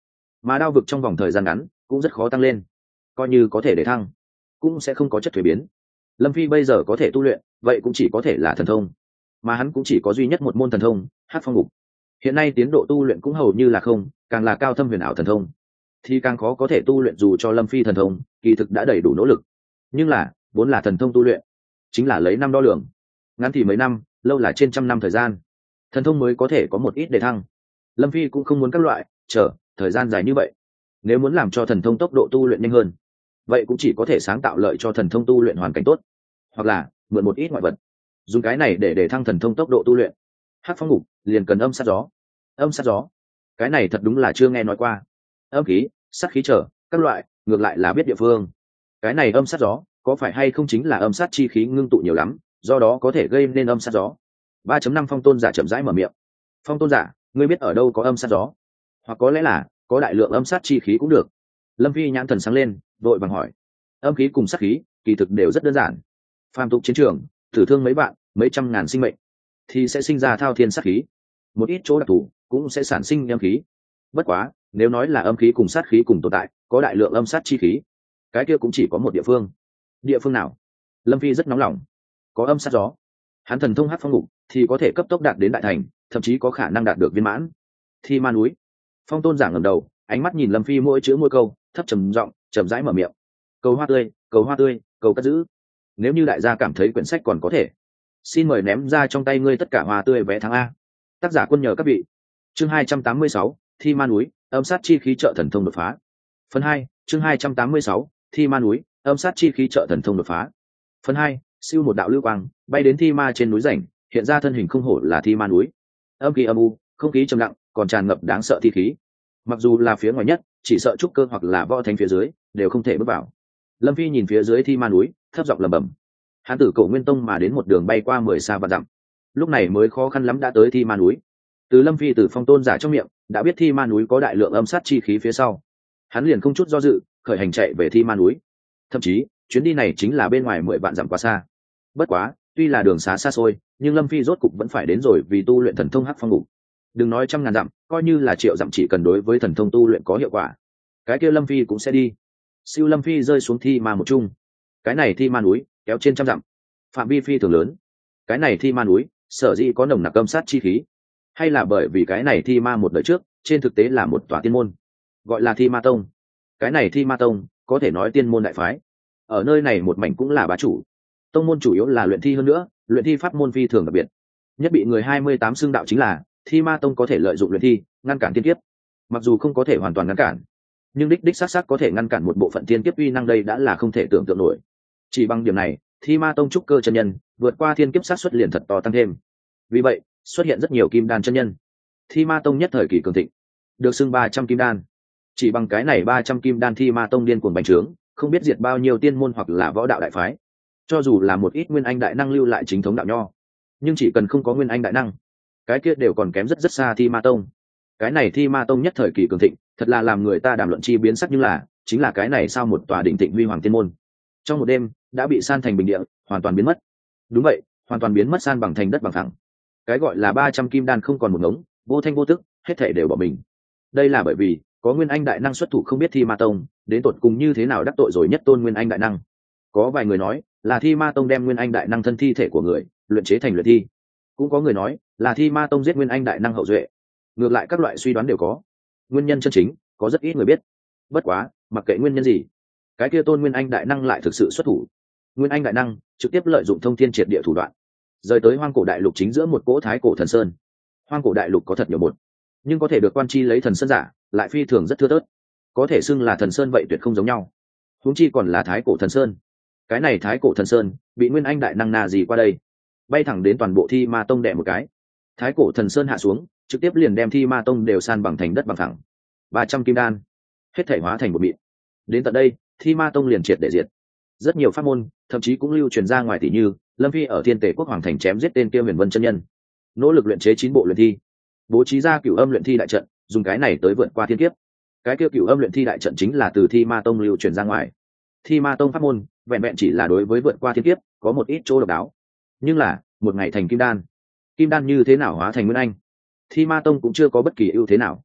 mà đao vực trong vòng thời gian ngắn cũng rất khó tăng lên, coi như có thể để thăng cũng sẽ không có chất thuế biến. Lâm Phi bây giờ có thể tu luyện vậy cũng chỉ có thể là thần thông, mà hắn cũng chỉ có duy nhất một môn thần thông Hắc Phong Ngục. Hiện nay tiến độ tu luyện cũng hầu như là không, càng là cao thâm huyền ảo thần thông thì càng khó có thể tu luyện, dù cho Lâm Phi thần thông kỳ thực đã đầy đủ nỗ lực, nhưng là vốn là thần thông tu luyện chính là lấy năm đo lường, ngắn thì mấy năm, lâu là trên trăm năm thời gian thần thông mới có thể có một ít đề thăng. Lâm Phi cũng không muốn các loại chờ thời gian dài như vậy. Nếu muốn làm cho thần thông tốc độ tu luyện nhanh hơn, vậy cũng chỉ có thể sáng tạo lợi cho thần thông tu luyện hoàn cảnh tốt, hoặc là mượn một ít ngoại vật dùng cái này để để thăng thần thông tốc độ tu luyện. Hắc Phong Ngục liền cần âm sát gió. Âm sát gió, cái này thật đúng là chưa nghe nói qua. Âm khí, sát khí trở các loại ngược lại là biết địa phương. Cái này âm sát gió có phải hay không chính là âm sát chi khí ngưng tụ nhiều lắm, do đó có thể gây nên âm sát gió. ba chấm năm Phong Tôn giả chậm rãi mở miệng. Phong Tôn giả, ngươi biết ở đâu có âm sát gió, hoặc có lẽ là có đại lượng âm sát chi khí cũng được. Lâm Phi nhãn thần sáng lên, vội vàng hỏi. Âm khí cùng sát khí kỳ thực đều rất đơn giản. Phàm tục chiến trường tử thương mấy bạn mấy trăm ngàn sinh mệnh thì sẽ sinh ra thao thiên sát khí, một ít chỗ đặc thù cũng sẽ sản sinh âm khí. Bất quá nếu nói là âm khí cùng sát khí cùng tồn tại, có đại lượng âm sát chi khí, cái kia cũng chỉ có một địa phương. Địa phương nào? Lâm Phi rất nóng lòng. Có âm sát gió, hắn thần thông Hắc Phong Ngục thì có thể cấp tốc đạt đến đại thành, thậm chí có khả năng đạt được viên mãn. Thi Ma núi. Phong Tôn giả ngẩng đầu, ánh mắt nhìn Lâm Phi mỗi chữ mỗi câu, thấp trầm giọng chậm rãi mở miệng. Cầu hoa tươi, cầu hoa tươi, cầu cất giữ. Nếu như đại gia cảm thấy quyển sách còn có thể, xin mời ném ra trong tay ngươi tất cả hoa tươi vé tháng A. Tác giả quân nhờ các vị. Chương hai trăm tám mươi sáu, Thi Ma núi, âm sát chi khí trợ thần thông đột phá. Phần hai, chương hai trăm tám mươi sáu, Thi Ma núi, âm sát chi khí trợ thần thông đột phá. Phần hai, siêu một đạo lưu quang bay đến Thi Ma trên núi rảnh, hiện ra thân hình không hổ là Thi Ma núi. Âm khí âm u, không khí trầm lặng, còn tràn ngập đáng sợ thi khí. Mặc dù là phía ngoài nhất, chỉ sợ trúc cơ hoặc là võ thánh phía dưới đều không thể bước vào. Lâm Phi nhìn phía dưới Thi Ma núi, thấp giọng lẩm bẩm. Hắn từ Cổ Nguyên Tông mà đến một đường bay qua mười xa và dặm, lúc này mới khó khăn lắm đã tới Thi Ma núi. Từ Lâm Phi từ Phong Tôn giả trong miệng đã biết Thi Ma núi có đại lượng âm sát chi khí phía sau, hắn liền không chút do dự khởi hành chạy về Thi Ma núi. Thậm chí chuyến đi này chính là bên ngoài mười vạn dặm quá xa. Bất quá tuy là đường xá xa xôi, nhưng Lâm Phi rốt cục vẫn phải đến rồi, vì tu luyện thần thông Hắc Phong Ngục. Đừng nói trăm ngàn dặm, coi như là triệu dặm, chỉ cần đối với thần thông tu luyện có hiệu quả, cái kia Lâm Phi cũng sẽ đi. Siêu Lâm Phi rơi xuống Thi Ma một chung. Cái này Thi Ma núi kéo trên trăm dặm, phạm vi phi thường lớn. Cái này Thi Ma núi sở dĩ có nồng nặc âm sát chi khí, hay là bởi vì cái này Thi Ma một đời trước trên thực tế là một tòa tiên môn, gọi là Thi Ma Tông. Cái này Thi Ma Tông có thể nói tiên môn đại phái, ở nơi này một mảnh cũng là bá chủ. Tông môn chủ yếu là luyện thi, hơn nữa luyện thi pháp môn phi thường đặc biệt, nhất bị người hai mươi tám xưng đạo chính là Thi Ma Tông có thể lợi dụng luyện thi ngăn cản tiên kiếp. Mặc dù không có thể hoàn toàn ngăn cản, nhưng đích đích xác xác có thể ngăn cản một bộ phận tiên kiếp uy năng, đây đã là không thể tưởng tượng nổi. Chỉ bằng điểm này, Thi Ma Tông trúc cơ chân nhân vượt qua thiên kiếp sát xuất liền thật to tăng thêm. Vì vậy xuất hiện rất nhiều kim đan chân nhân. Thi Ma Tông nhất thời kỳ cường thịnh, được xưng ba trăm kim đan. Chỉ bằng cái này ba trăm kim đan, Thi Ma Tông điên cuồng bành trướng, không biết diệt bao nhiêu tiên môn hoặc là võ đạo đại phái. Cho dù là một ít nguyên anh đại năng lưu lại chính thống đạo nho, nhưng chỉ cần không có nguyên anh đại năng, cái kia đều còn kém rất rất xa Thi Ma Tông. Cái này Thi Ma Tông nhất thời kỳ cường thịnh, thật là làm người ta đàm luận chi biến sắc, nhưng là chính là cái này sao một tòa đỉnh thịnh huy hoàng tiên môn trong một đêm đã bị san thành bình địa, hoàn toàn biến mất. Đúng vậy, hoàn toàn biến mất, san bằng thành đất bằng thẳng. Cái gọi là ba trăm kim đan không còn một ngống, vô thanh vô tức, hết thể đều bỏ mình. Đây là bởi vì có nguyên anh đại năng xuất thủ, không biết Thi Ma Tông đến tột cùng như thế nào đắc tội rồi nhất tôn nguyên anh đại năng. Có vài người nói là Thi Ma Tông đem nguyên anh đại năng thân thi thể của người luyện chế thành luyện thi, cũng có người nói là Thi Ma Tông giết nguyên anh đại năng hậu duệ. Ngược lại các loại suy đoán đều có, nguyên nhân chân chính có rất ít người biết. Bất quá mặc kệ nguyên nhân gì, cái kia tôn nguyên anh đại năng lại thực sự xuất thủ. Nguyên anh đại năng trực tiếp lợi dụng thông thiên triệt địa thủ đoạn, rời tới hoang cổ đại lục chính giữa một cỗ thái cổ thần sơn. Hoang cổ đại lục có thật nhiều một, nhưng có thể được quan chi lấy thần sơn giả lại phi thường rất thưa thớt, có thể xưng là thần sơn vậy tuyệt không giống nhau. Huống chi còn là thái cổ thần sơn. Cái này thái cổ thần sơn bị nguyên anh đại năng na gì qua đây, bay thẳng đến toàn bộ Thi Ma Tông đè một cái. Thái cổ thần sơn hạ xuống, trực tiếp liền đem Thi Ma Tông đều san bằng thành đất bằng thẳng. ba trăm kim đan hết thể hóa thành một mịn. Đến tận đây Thi Ma Tông liền triệt để diệt. Rất nhiều pháp môn thậm chí cũng lưu truyền ra ngoài, tỷ như Lâm Phi ở Thiên Tể Quốc Hoàng thành chém giết tên kia Huyền Vân chân nhân, nỗ lực luyện chế chín bộ luyện thi, bố trí ra cửu âm luyện thi đại trận, dùng cái này tới vượt qua thiên kiếp. Cái kia cửu âm luyện thi đại trận chính là từ Thi Ma Tông lưu truyền ra ngoài. Thi Ma Tông pháp môn vẹn vẹn chỉ là đối với vượt qua thiên kiếp có một ít chỗ độc đáo, nhưng là một ngày thành kim đan, kim đan như thế nào hóa thành nguyên anh, Thi Ma Tông cũng chưa có bất kỳ ưu thế nào.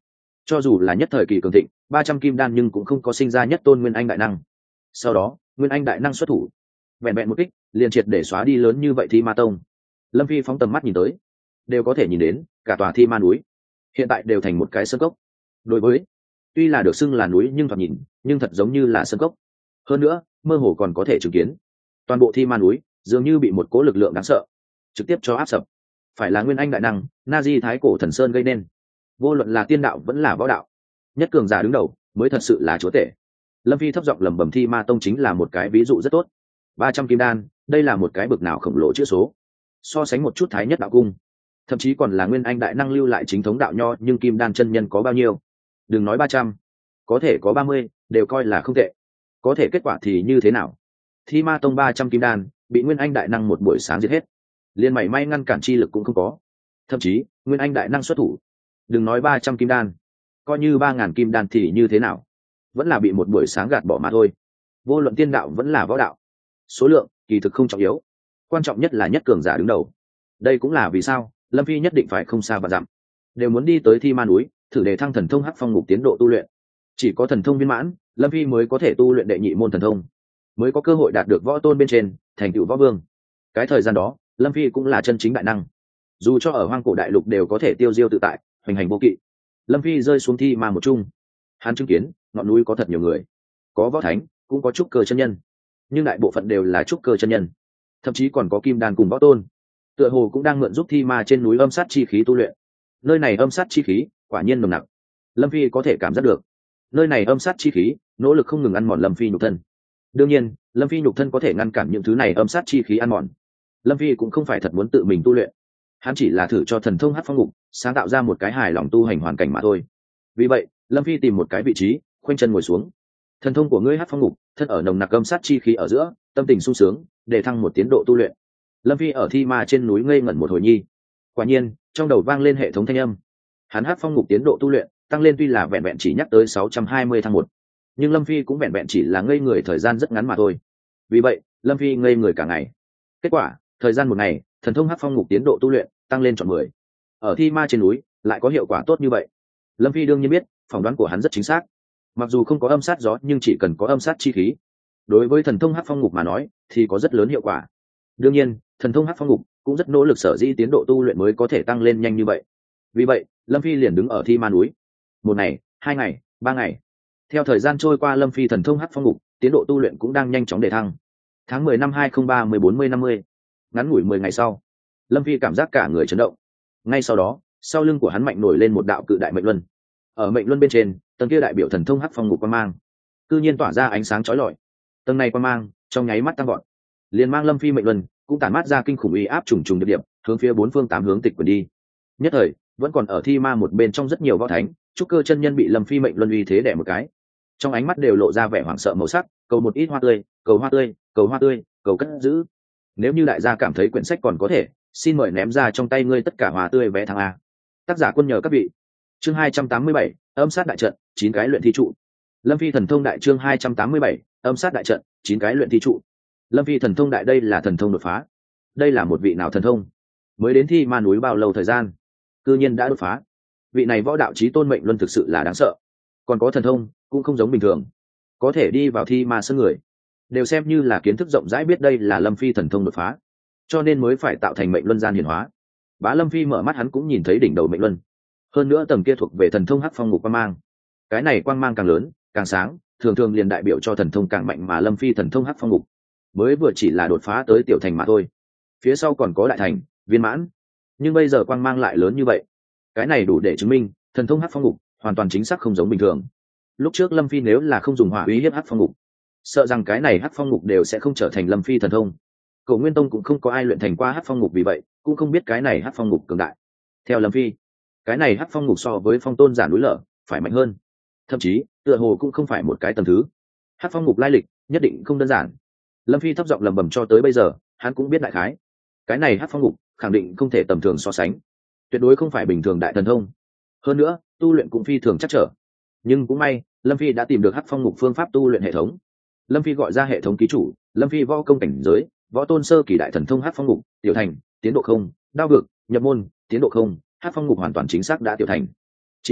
cho dù là nhất thời kỳ cường thịnh ba trăm kim đan nhưng cũng không có sinh ra nhất tôn nguyên anh đại năng. Sau đó nguyên anh đại năng xuất thủ, vẹn vẹn một kích liền triệt để xóa đi lớn như vậy thi ma tông. Lâm Phi phóng tầm mắt nhìn tới, đều có thể nhìn đến cả tòa thi ma núi hiện tại đều thành một cái sơn cốc. Đối với tuy là được xưng là núi nhưng thoạt nhìn nhưng thật giống như là sơn cốc. Hơn nữa mơ hồ còn có thể chứng kiến toàn bộ thi ma núi dường như bị một cỗ lực lượng đáng sợ trực tiếp cho áp sập. Phải là nguyên anh đại năng na di thái cổ thần sơn gây nên. Vô luận là tiên đạo vẫn là võ đạo, nhất cường giả đứng đầu mới thật sự là chúa tể. Lâm Phi thấp giọng lẩm bẩm thi ma tông chính là một cái ví dụ rất tốt. Ba trăm kim đan, đây là một cái bực nào khổng lồ chữ số. So sánh một chút thái nhất đạo cung, thậm chí còn là nguyên anh đại năng lưu lại chính thống đạo nho, nhưng kim đan chân nhân có bao nhiêu? Đừng nói ba trăm, có thể có ba mươi đều coi là không tệ. Có thể kết quả thì như thế nào? Thi ma tông ba trăm kim đan bị nguyên anh đại năng một buổi sáng giết hết, liền mảy may ngăn cản chi lực cũng không có. Thậm chí nguyên anh đại năng xuất thủ, đừng nói ba trăm kim đan, coi như ba ngàn kim đan thì như thế nào, vẫn là bị một buổi sáng gạt bỏ mà thôi. Vô luận tiên đạo vẫn là võ đạo, số lượng kỳ thực không trọng yếu, quan trọng nhất là nhất cường giả đứng đầu. Đây cũng là vì sao Lâm Phi nhất định phải không xa và dặm đều muốn đi tới thi ma núi thử để thăng thần thông hắc phong ngục tiến độ tu luyện. Chỉ có thần thông viên mãn, Lâm Phi mới có thể tu luyện đệ nhị môn thần thông, mới có cơ hội đạt được võ tôn bên trên, thành tựu võ vương. Cái thời gian đó Lâm Phi cũng là chân chính đại năng, dù cho ở hoang cổ đại lục đều có thể tiêu diêu tự tại, hoành hành vô kỵ. Lâm Phi rơi xuống thi ma một chung, hắn chứng kiến ngọn núi có thật nhiều người, có võ thánh cũng có trúc cơ chân nhân, nhưng đại bộ phận đều là trúc cơ chân nhân, thậm chí còn có kim đan cùng võ tôn, tựa hồ cũng đang mượn giúp thi ma trên núi âm sát chi khí tu luyện. Nơi này âm sát chi khí quả nhiên nồng nặc, Lâm Phi có thể cảm giác được nơi này âm sát chi khí nỗ lực không ngừng ăn mòn Lâm Phi nhục thân. Đương nhiên Lâm Phi nhục thân có thể ngăn cản những thứ này âm sát chi khí ăn mòn, Lâm Phi cũng không phải thật muốn tự mình tu luyện, hắn chỉ là thử cho thần thông hắc phong ngục sáng tạo ra một cái hài lòng tu hành hoàn cảnh mà thôi. Vì vậy Lâm Phi tìm một cái vị trí khoanh chân ngồi xuống. Thần thông của ngươi hắc phong ngục thân ở nồng nặc âm sát chi khí ở giữa, tâm tình sung sướng để thăng một tiến độ tu luyện. Lâm Phi ở thi ma trên núi ngây ngẩn một hồi nhi, quả nhiên trong đầu vang lên hệ thống thanh âm. Hắn hắc phong ngục tiến độ tu luyện tăng lên tuy là vẹn vẹn chỉ nhắc tới sáu trăm hai mươi thăng một, nhưng Lâm Phi cũng vẹn vẹn chỉ là ngây người thời gian rất ngắn mà thôi. Vì vậy Lâm Phi ngây người cả ngày. Kết quả thời gian một ngày, thần thông hắc phong ngục tiến độ tu luyện tăng lên trọn mười. Ở thi ma trên núi lại có hiệu quả tốt như vậy. Lâm Phi đương nhiên biết phỏng đoán của hắn rất chính xác. Mặc dù không có âm sát gió, nhưng chỉ cần có âm sát chi khí, đối với thần thông hắc phong ngục mà nói thì có rất lớn hiệu quả. Đương nhiên thần thông hắc phong ngục cũng rất nỗ lực sở dĩ tiến độ tu luyện mới có thể tăng lên nhanh như vậy. Vì vậy Lâm Phi liền đứng ở thi ma núi một ngày, hai ngày, ba ngày. Theo thời gian trôi qua, Lâm Phi thần thông hắc phong ngục tiến độ tu luyện cũng đang nhanh chóng đề thăng. Tháng mười năm hai không ba mươi bốn mươi năm mươi, ngắn ngủi mười ngày sau, Lâm Phi cảm giác cả người chấn động. Ngay sau đó sau lưng của hắn mạnh nổi lên một đạo cự đại mệnh luân. Ở mệnh luân bên trên, tầng kia đại biểu thần thông hắc phong ngục quang mang cư nhiên tỏa ra ánh sáng chói lọi. Tầng này quang mang trong nháy mắt tăng gọn, liền mang Lâm Phi mệnh luân cũng tản mát ra kinh khủng uy áp trùng trùng điệp điệp hướng phía bốn phương tám hướng tịch quyển đi. Nhất thời vẫn còn ở thi ma một bên trong rất nhiều võ thánh trúc cơ chân nhân bị Lâm Phi mệnh luân uy thế đẻ một cái, trong ánh mắt đều lộ ra vẻ hoảng sợ màu sắc, cầu một ít hoa tươi, cầu hoa tươi, cầu hoa tươi, cầu cất giữ. Nếu như đại gia cảm thấy quyển sách còn có thể, xin mời ném ra trong tay ngươi tất cả hoa tươi vé thắng A. Tác giả quân nhờ các vị. Chương hai trăm tám mươi bảy, âm sát đại trận, chín cái luyện thi trụ. Lâm Phi thần thông đại chương hai trăm tám mươi bảy, âm sát đại trận, chín cái luyện thi trụ. Lâm Phi thần thông đại, đây là thần thông đột phá. Đây là một vị nào thần thông? Mới đến thi ma núi bao lâu thời gian, cư nhiên đã đột phá. Vị này võ đạo chí tôn mệnh luân thực sự là đáng sợ. Còn có thần thông cũng không giống bình thường, có thể đi vào thi ma sân người đều xem như là kiến thức rộng rãi, biết đây là Lâm Phi thần thông đột phá, cho nên mới phải tạo thành mệnh luân gian hiển hóa. Bá Lâm Phi mở mắt, hắn cũng nhìn thấy đỉnh đầu mệnh luân, hơn nữa tầng kia thuộc về thần thông hắc phong ngục quang mang. Cái này quang mang càng lớn càng sáng, thường thường liền đại biểu cho thần thông càng mạnh, mà Lâm Phi thần thông hắc phong ngục mới vừa chỉ là đột phá tới tiểu thành mà thôi, phía sau còn có đại thành viên mãn, nhưng bây giờ quang mang lại lớn như vậy. Cái này đủ để chứng minh thần thông hắc phong ngục hoàn toàn chính xác không giống bình thường. Lúc trước Lâm Phi nếu là không dùng hỏa uy hiếp hắc phong ngục, sợ rằng cái này hắc phong ngục đều sẽ không trở thành Lâm Phi thần thông. Cổ Nguyên Tông cũng không có ai luyện thành qua hắc phong ngục, vì vậy cũng không biết cái này hắc phong ngục cường đại. Theo Lâm Phi, cái này hắc phong ngục so với phong tôn giả núi lở phải mạnh hơn, thậm chí tựa hồ cũng không phải một cái tầm thứ. Hắc phong ngục lai lịch nhất định không đơn giản. Lâm Phi thấp giọng lầm bầm, cho tới bây giờ hắn cũng biết đại khái, cái này hắc phong ngục khẳng định không thể tầm thường so sánh, tuyệt đối không phải bình thường đại thần thông. Hơn nữa tu luyện cũng phi thường chắc trở. Nhưng cũng may Lâm Phi đã tìm được hắc phong ngục phương pháp tu luyện hệ thống. Lâm Phi gọi ra hệ thống ký chủ, Lâm Phi võ công cảnh giới võ tôn sơ kỳ đại thần thông hắc phong ngục tiểu thành, tiến độ không, đao vực nhập môn tiến độ không, hắc phong ngục hoàn toàn chính xác đã tiểu thành. Chỉ là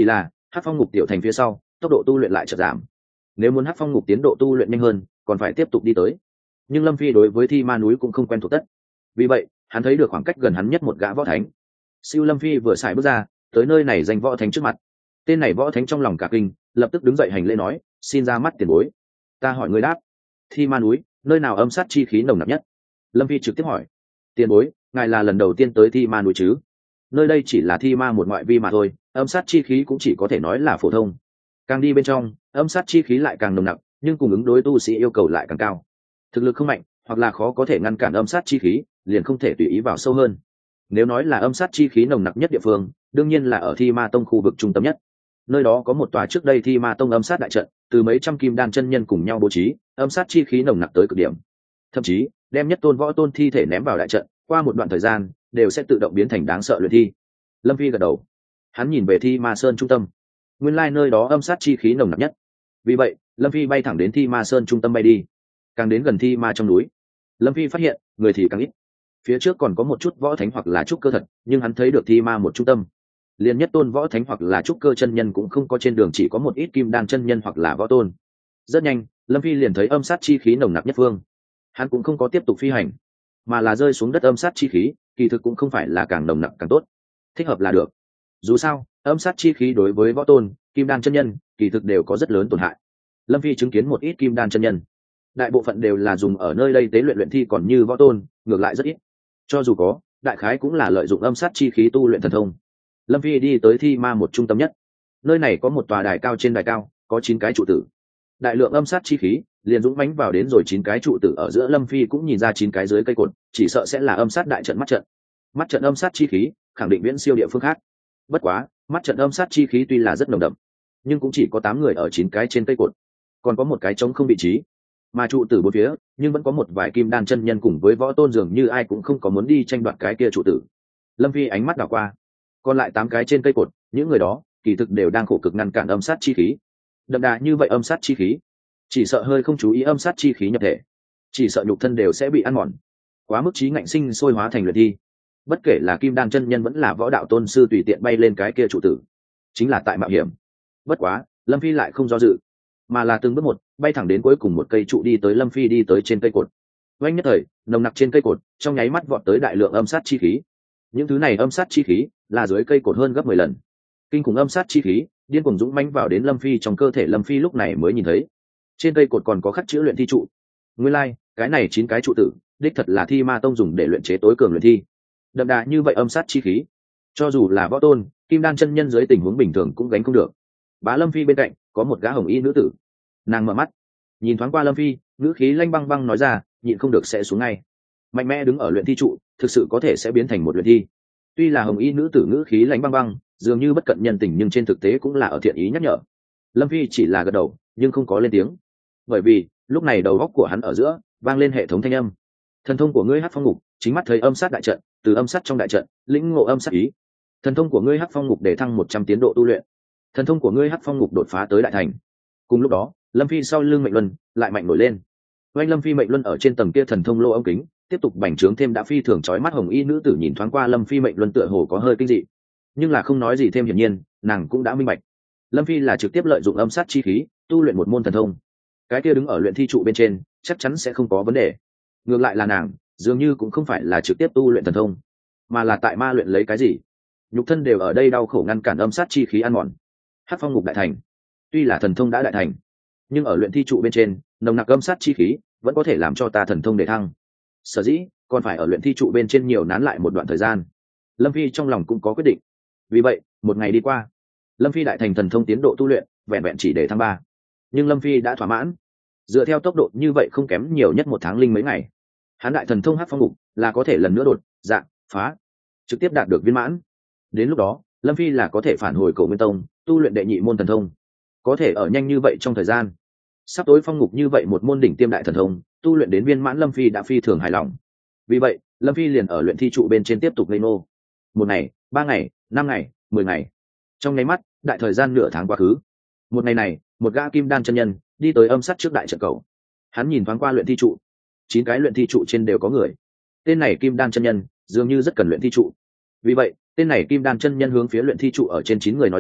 Hắc phong ngục tiểu thành phía sau tốc độ tu luyện lại chợt giảm. Nếu muốn Hắc phong ngục tiến độ tu luyện nhanh hơn còn phải tiếp tục đi tới. Nhưng Lâm Phi đối với thi ma núi cũng không quen thuộc tất, vì vậy hắn thấy được khoảng cách gần hắn nhất một gã võ thánh. Siêu Lâm Phi vừa xài bước ra tới nơi này danh võ thánh trước mặt. Tên này võ thánh trong lòng cả kinh, lập tức đứng dậy hành lễ nói, xin ra mắt tiền bối. Ta hỏi người đáp, thi ma núi nơi nào âm sát chi khí nồng nặc nhất? Lâm Phi trực tiếp hỏi, tiền bối, ngài là lần đầu tiên tới thi ma núi chứ? Nơi đây chỉ là thi ma một ngoại vi mà thôi, âm sát chi khí cũng chỉ có thể nói là phổ thông. Càng đi bên trong, âm sát chi khí lại càng nồng nặc, nhưng cùng ứng đối tu sĩ yêu cầu lại càng cao. Thực lực không mạnh hoặc là khó có thể ngăn cản âm sát chi khí, liền không thể tùy ý vào sâu hơn. Nếu nói là âm sát chi khí nồng nặc nhất địa phương, đương nhiên là ở thi ma tông khu vực trung tâm nhất. Nơi đó có một tòa trước đây thi ma tông âm sát đại trận, từ mấy trăm kim đan chân nhân cùng nhau bố trí, âm sát chi khí nồng nặc tới cực điểm. Thậm chí đem nhất tôn võ tôn thi thể ném vào đại trận, qua một đoạn thời gian đều sẽ tự động biến thành đáng sợ luyện thi. Lâm Phi gật đầu, hắn nhìn về thi ma sơn trung tâm, nguyên lai nơi đó âm sát chi khí nồng nặc nhất. Vì vậy Lâm Phi bay thẳng đến thi ma sơn trung tâm bay đi. Càng đến gần thi ma trong núi, Lâm Phi phát hiện người thì càng ít. Phía trước còn có một chút võ thánh hoặc là trúc cơ thật, nhưng hắn thấy được thi ma một trung tâm, liền nhất tôn võ thánh hoặc là trúc cơ chân nhân cũng không có, trên đường chỉ có một ít kim đan chân nhân hoặc là võ tôn. Rất nhanh Lâm Phi liền thấy âm sát chi khí nồng nặc nhất phương. Hắn cũng không có tiếp tục phi hành, mà là rơi xuống đất. Âm sát chi khí kỳ thực cũng không phải là càng nồng nặc càng tốt, thích hợp là được. Dù sao âm sát chi khí đối với võ tôn, kim đan chân nhân kỳ thực đều có rất lớn tổn hại. Lâm Phi chứng kiến một ít kim đan chân nhân, đại bộ phận đều là dùng ở nơi đây tế luyện luyện thi, còn như võ tôn ngược lại rất ít. Cho dù có, đại khái cũng là lợi dụng âm sát chi khí tu luyện thần thông. Lâm Phi đi tới thi ma một trung tâm nhất. Nơi này có một tòa đài cao, trên đài cao có chín cái trụ tử, đại lượng âm sát chi khí liền dũng mãnh vào đến rồi chín cái trụ tử ở giữa. Lâm Phi cũng nhìn ra chín cái dưới cây cột chỉ sợ sẽ là âm sát đại trận mắt trận. Mắt trận âm sát chi khí khẳng định viễn siêu địa phương khác. Bất quá mắt trận âm sát chi khí tuy là rất nồng đậm, nhưng cũng chỉ có tám người ở chín cái trên cây cột, còn có một cái trống không vị trí. Mà trụ tử bốn phía nhưng vẫn có một vài kim đan chân nhân cùng với võ tôn, dường như ai cũng không có muốn đi tranh đoạt cái kia trụ tử. Lâm Phi ánh mắt đảo qua, còn lại tám cái trên cây cột, những người đó kỳ thực đều đang khổ cực ngăn cản âm sát chi khí. Đậm đà như vậy âm sát chi khí, chỉ sợ hơi không chú ý âm sát chi khí nhập thể, chỉ sợ nhục thân đều sẽ bị ăn mòn, quá mức trí ngạnh sinh sôi hóa thành luyện thi. Bất kể là kim đan chân nhân vẫn là võ đạo tôn sư, tùy tiện bay lên cái kia trụ tử chính là tại mạo hiểm. Bất quá Lâm Phi lại không do dự, mà là từng bước một bay thẳng đến cuối cùng một cây trụ đi tới. Lâm Phi đi tới trên cây cột, oanh nhất thời nồng nặc trên cây cột trong nháy mắt vọt tới đại lượng âm sát chi khí. Những thứ này âm sát chi khí là dưới cây cột hơn gấp mười lần. Kinh khủng âm sát chi khí điên cuồng dũng mãnh vào đến Lâm Phi trong cơ thể. Lâm Phi lúc này mới nhìn thấy trên cây cột còn có khắc chữ luyện thi trụ. Nguyên lai like, cái này chín cái trụ tử đích thật là thi ma tông dùng để luyện chế tối cường luyện thi. Đậm đà như vậy âm sát chi khí, cho dù là võ tôn, kim đan chân nhân dưới tình huống bình thường cũng gánh không được. Bá Lâm Phi bên cạnh có một gã hồng y nữ tử, nàng mở mắt nhìn thoáng qua Lâm Phi, ngữ khí lanh băng băng nói ra, nhịn không được sẽ xuống ngay. Mạnh mẽ đứng ở luyện thi trụ thực sự có thể sẽ biến thành một luyện thi. Tuy là hồng y nữ tử ngữ khí lanh băng băng, dường như bất cận nhân tình, nhưng trên thực tế cũng là ở thiện ý nhắc nhở. Lâm Phi chỉ là gật đầu nhưng không có lên tiếng, bởi vì lúc này đầu góc của hắn ở giữa vang lên hệ thống thanh âm. Thần thông của ngươi Hắc Phong Ngục chính mắt thấy âm sát đại trận, từ âm sát trong đại trận lĩnh ngộ âm sát ý. Thần thông của ngươi Hắc Phong Ngục để thăng một trăm tiến độ tu luyện. Thần thông của ngươi Hắc Phong Ngục đột phá tới đại thành. Cùng lúc đó Lâm Phi sau lưng mệnh luân lại mạnh nổi lên. Oanh Lâm Phi mệnh luân ở trên tầng kia thần thông lô ống kính tiếp tục bành trướng thêm. Đã phi thường chói mắt hồng y nữ tử nhìn thoáng qua Lâm Phi mệnh luân tựa hồ có hơi kinh dị, nhưng là không nói gì thêm. Hiển nhiên nàng cũng đã minh bạch, Lâm Phi là trực tiếp lợi dụng âm sát chi khí tu luyện một môn thần thông. Cái kia đứng ở luyện thi trụ bên trên chắc chắn sẽ không có vấn đề. Ngược lại là nàng dường như cũng không phải là trực tiếp tu luyện thần thông, mà là tại ma luyện lấy cái gì. Nhục thân đều ở đây đau khổ ngăn cản âm sát chi khí ăn mòn. Hắc Phong Ngục đại thành, tuy là thần thông đã đại thành, nhưng ở luyện thi trụ bên trên nồng nặc âm sát chi khí vẫn có thể làm cho ta thần thông để thăng. Sở dĩ còn phải ở luyện thi trụ bên trên nhiều nán lại một đoạn thời gian. Lâm Phi trong lòng cũng có quyết định. Vì vậy một ngày đi qua, Lâm Phi đại thành thần thông tiến độ tu luyện vẹn vẹn chỉ để thăng ba, nhưng Lâm Phi đã thỏa mãn. Dựa theo tốc độ như vậy không kém nhiều nhất một tháng linh mấy ngày, hắn đại thần thông Hắc Phong Ngục là có thể lần nữa đột dạng phá, trực tiếp đạt được viên mãn. Đến lúc đó Lâm Phi là có thể phản hồi Cổ Nguyên Tông tu luyện đệ nhị môn thần thông. Có thể ở nhanh như vậy trong thời gian sắp tối phong ngục như vậy một môn đỉnh tiêm đại thần thông tu luyện đến viên mãn, Lâm Phi đã phi thường hài lòng. Vì vậy Lâm Phi liền ở luyện thi trụ bên trên tiếp tục lây nô. Một ngày, ba ngày, năm ngày, mười ngày, trong nháy mắt đại thời gian nửa tháng quá khứ. Một ngày này một gã kim đan chân nhân đi tới âm sát trước đại trận cầu. Hắn nhìn thoáng qua luyện thi trụ, chín cái luyện thi trụ trên đều có người. Tên này kim đan chân nhân dường như rất cần luyện thi trụ. Vì vậy tên này kim đan chân nhân hướng phía luyện thi trụ ở trên chín người nói ra,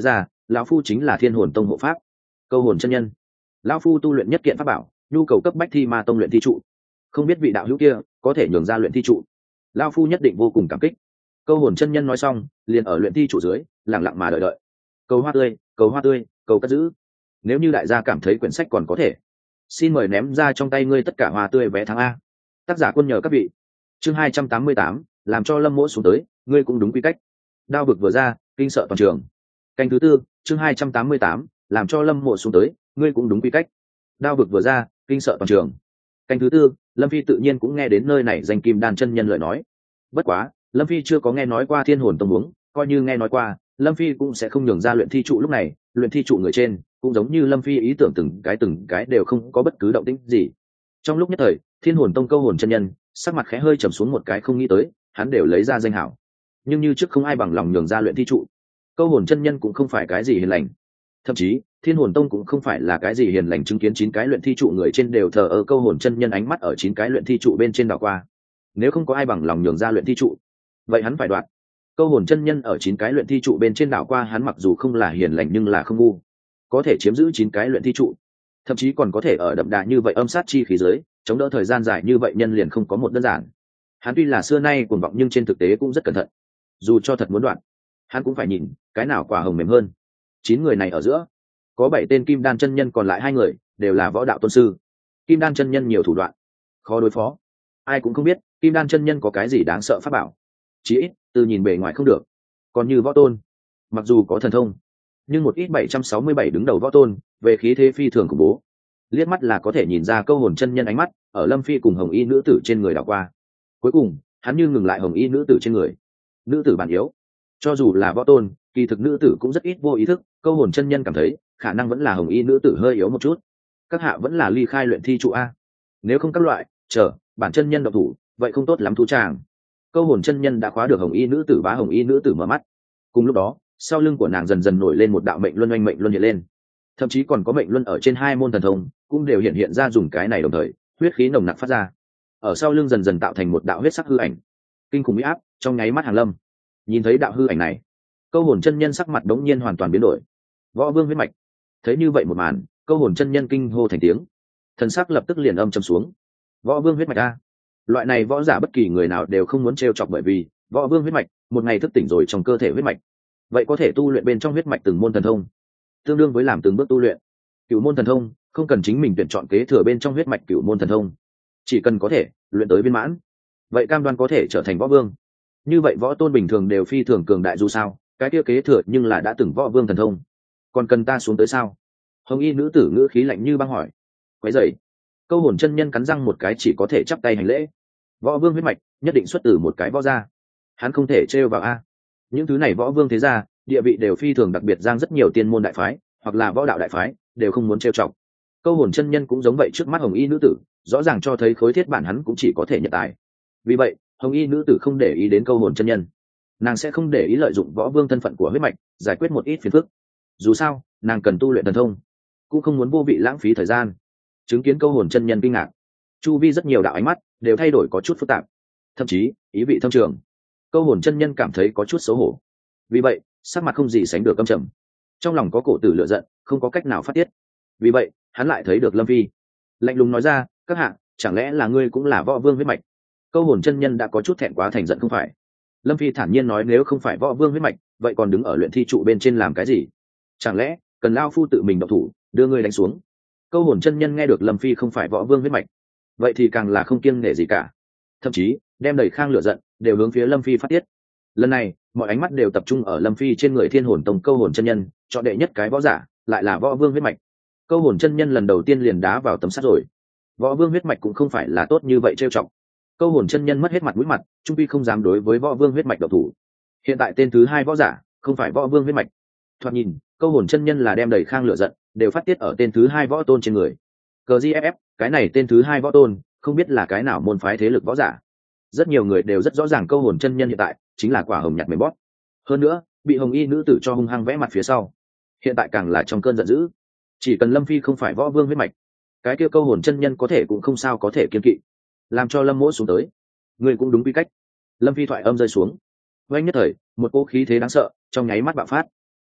lão phu chính là thiên hồn tông hộ pháp câu hồn chân nhân. Lão phu tu luyện nhất kiện pháp bảo, nhu cầu cấp bách thi ma tông luyện thi trụ, không biết vị đạo hữu kia có thể nhường ra luyện thi trụ, lão phu nhất định vô cùng cảm kích. Câu hồn chân nhân nói xong liền ở luyện thi trụ dưới lặng lặng mà đợi đợi. Cầu hoa tươi, cầu hoa tươi, cầu cất giữ. Nếu như đại gia cảm thấy quyển sách còn có thể, xin mời ném ra trong tay ngươi tất cả hoa tươi vé tháng A. Tác giả quân nhờ các vị. Chương hai trăm tám mươi tám, làm cho Lâm Mỗ xuống tới, ngươi cũng đúng quy cách. Đao vực vừa ra, kinh sợ toàn trường. Canh thứ tư, chương hai trăm tám mươi tám, làm cho Lâm Mộ xuống tới, ngươi cũng đúng quy cách. Đao vực vừa ra, kinh sợ toàn trường. Canh thứ tư, Lâm Phi tự nhiên cũng nghe đến nơi này danh kim đan chân nhân lời nói. Bất quá, Lâm Phi chưa có nghe nói qua thiên hồn tông uống, coi như nghe nói qua, Lâm Phi cũng sẽ không nhường ra luyện thi trụ lúc này, luyện thi trụ người trên, cũng giống như Lâm Phi ý tưởng từng cái từng cái đều không có bất cứ động tĩnh gì. Trong lúc nhất thời, thiên hồn tông câu hồn chân nhân, sắc mặt khẽ hơi trầm xuống một cái không nghĩ tới, hắn đều lấy ra danh hảo. Nhưng như trước không ai bằng lòng nhường ra luyện thi trụ. Câu hồn chân nhân cũng không phải cái gì hiền lành. Thậm chí, thiên hồn tông cũng không phải là cái gì hiền lành, chứng kiến chín cái luyện thi trụ người trên đều thờ ơ, câu hồn chân nhân ánh mắt ở chín cái luyện thi trụ bên trên đảo qua. Nếu không có ai bằng lòng nhường ra luyện thi trụ, vậy hắn phải đoạt. Câu hồn chân nhân ở chín cái luyện thi trụ bên trên đảo qua, hắn mặc dù không là hiền lành nhưng là không ngu, có thể chiếm giữ chín cái luyện thi trụ, thậm chí còn có thể ở đậm đà như vậy âm sát chi khí dưới chống đỡ thời gian dài như vậy, nhân liền không có một đơn giản. Hắn tuy là xưa nay cuồng vọng nhưng trên thực tế cũng rất cẩn thận, dù cho thật muốn đoạn, hắn cũng phải nhìn cái nào quả hồng mềm hơn. Chín người này ở giữa có bảy tên kim đan chân nhân, còn lại hai người đều là võ đạo tôn sư. Kim đan chân nhân nhiều thủ đoạn, khó đối phó, ai cũng không biết kim đan chân nhân có cái gì đáng sợ pháp bảo, chí ít từ nhìn bề ngoài không được. Còn như võ tôn, mặc dù có thần thông, nhưng một ít bảy trăm sáu mươi bảy đứng đầu võ tôn về khí thế phi thường khủng bố, liếc mắt là có thể nhìn ra. Câu hồn chân nhân ánh mắt ở Lâm Phi cùng hồng y nữ tử trên người đảo qua, cuối cùng hắn như ngừng lại hồng y nữ tử trên người. Nữ tử bản yếu, cho dù là võ tôn, kỳ thực nữ tử cũng rất ít vô ý thức. Câu hồn chân nhân cảm thấy khả năng vẫn là hồng y nữ tử hơi yếu một chút. Các hạ vẫn là ly khai luyện thi trụ A, nếu không các loại chờ bản chân nhân độc thủ vậy không tốt lắm thú tràng. Câu hồn chân nhân đã khóa được hồng y nữ tử, bá hồng y nữ tử mở mắt. Cùng lúc đó, sau lưng của nàng dần dần nổi lên một đạo mệnh luân, oanh mệnh luân hiện lên, thậm chí còn có mệnh luân ở trên hai môn thần thông cũng đều hiện hiện ra. Dùng cái này đồng thời, huyết khí nồng nặc phát ra, ở sau lưng dần dần tạo thành một đạo huyết sắc hư ảnh, kinh khủng uy áp trong nháy mắt hàng lâm. Nhìn thấy đạo hư ảnh này, câu hồn chân nhân sắc mặt đống nhiên hoàn toàn biến đổi. Võ vương huyết mạch. Thấy như vậy một màn, câu hồn chân nhân kinh hô thành tiếng, thần sắc lập tức liền âm trầm xuống. Võ vương huyết mạch a, loại này võ giả bất kỳ người nào đều không muốn trêu chọc, bởi vì võ vương huyết mạch một ngày thức tỉnh rồi trong cơ thể huyết mạch, vậy có thể tu luyện bên trong huyết mạch từng môn thần thông, tương đương với làm từng bước tu luyện cửu môn thần thông. Không cần chính mình tuyển chọn kế thừa bên trong huyết mạch cửu môn thần thông, chỉ cần có thể luyện tới viên mãn, vậy cam đoan có thể trở thành võ vương. Như vậy võ tôn bình thường đều phi thường cường đại, dù sao cái kia kế thừa nhưng là đã từng võ vương thần thông. Còn cần ta xuống tới sao? Hồng y nữ tử ngữ khí lạnh như băng hỏi. Quấy dậy. Câu hồn chân nhân cắn răng một cái, chỉ có thể chắp tay hành lễ. Võ vương huyết mạch nhất định xuất từ một cái võ gia, hắn không thể trêu vào a. Những thứ này võ vương thế gia địa vị đều phi thường đặc biệt, giang rất nhiều tiên môn đại phái hoặc là võ đạo đại phái đều không muốn trêu chọc. Câu hồn chân nhân cũng giống vậy, trước mắt hồng y nữ tử rõ ràng cho thấy khối thiết bản hắn cũng chỉ có thể nhận tài. Vì vậy hồng y nữ tử không để ý đến câu hồn chân nhân, nàng sẽ không để ý lợi dụng võ vương thân phận của huyết mạch giải quyết một ít phiền phức. Dù sao nàng cần tu luyện thần thông, cũng không muốn vô vị lãng phí thời gian. Chứng kiến câu hồn chân nhân kinh ngạc, chu vi rất nhiều đạo ánh mắt đều thay đổi có chút phức tạp, thậm chí ý vị thâm trường. Câu hồn chân nhân cảm thấy có chút xấu hổ, vì vậy sắc mặt không gì sánh được căm trầm, trong lòng có cổ tử lửa giận không có cách nào phát tiết. Vì vậy hắn lại thấy được Lâm Phi, lạnh lùng nói ra, các hạ, chẳng lẽ là ngươi cũng là võ vương huyết mạch? Câu hồn chân nhân đã có chút thẹn quá thành giận. Không phải. Lâm Phi thản nhiên nói, nếu không phải võ vương huyết mạch, vậy còn đứng ở luyện thi trụ bên trên làm cái gì? Chẳng lẽ cần lao phu tự mình độc thủ đưa ngươi đánh xuống? Câu hồn chân nhân nghe được Lâm Phi không phải võ vương huyết mạch, vậy thì càng là không kiêng nể gì cả, thậm chí đem đầy khang lửa giận đều hướng phía Lâm Phi phát tiết. Lần này mọi ánh mắt đều tập trung ở Lâm Phi trên người. Thiên hồn tông câu hồn chân nhân chọn đệ nhất cái võ giả lại là võ vương huyết mạch. Câu hồn chân nhân lần đầu tiên liền đá vào tấm sắt rồi. Võ vương huyết mạch cũng không phải là tốt như vậy trêu chọc. Câu hồn chân nhân mất hết mặt mũi mặt, trung quy không dám đối với võ vương huyết mạch độc thủ. Hiện tại tên thứ hai võ giả không phải võ vương huyết mạch, thoạt nhìn câu hồn chân nhân là đem đầy khang lửa giận đều phát tiết ở tên thứ hai võ tôn trên người. Cờ giff, cái này tên thứ hai võ tôn không biết là cái nào môn phái thế lực võ giả. Rất nhiều người đều rất rõ ràng câu hồn chân nhân hiện tại chính là quả hồng nhặt mềm bóp. Hơn nữa bị hồng y nữ tử cho hung hăng vẽ mặt phía sau, hiện tại càng là trong cơn giận dữ. Chỉ cần Lâm Phi không phải võ vương huyết mạch, cái kia câu hồn chân nhân có thể cũng không sao có thể kiên kỵ. Làm cho Lâm Mỗ xuống tới, người cũng đúng quy cách. Lâm Phi thoại âm rơi xuống, oanh nhất thời một cỗ khí thế đáng sợ trong nháy mắt bạo phát.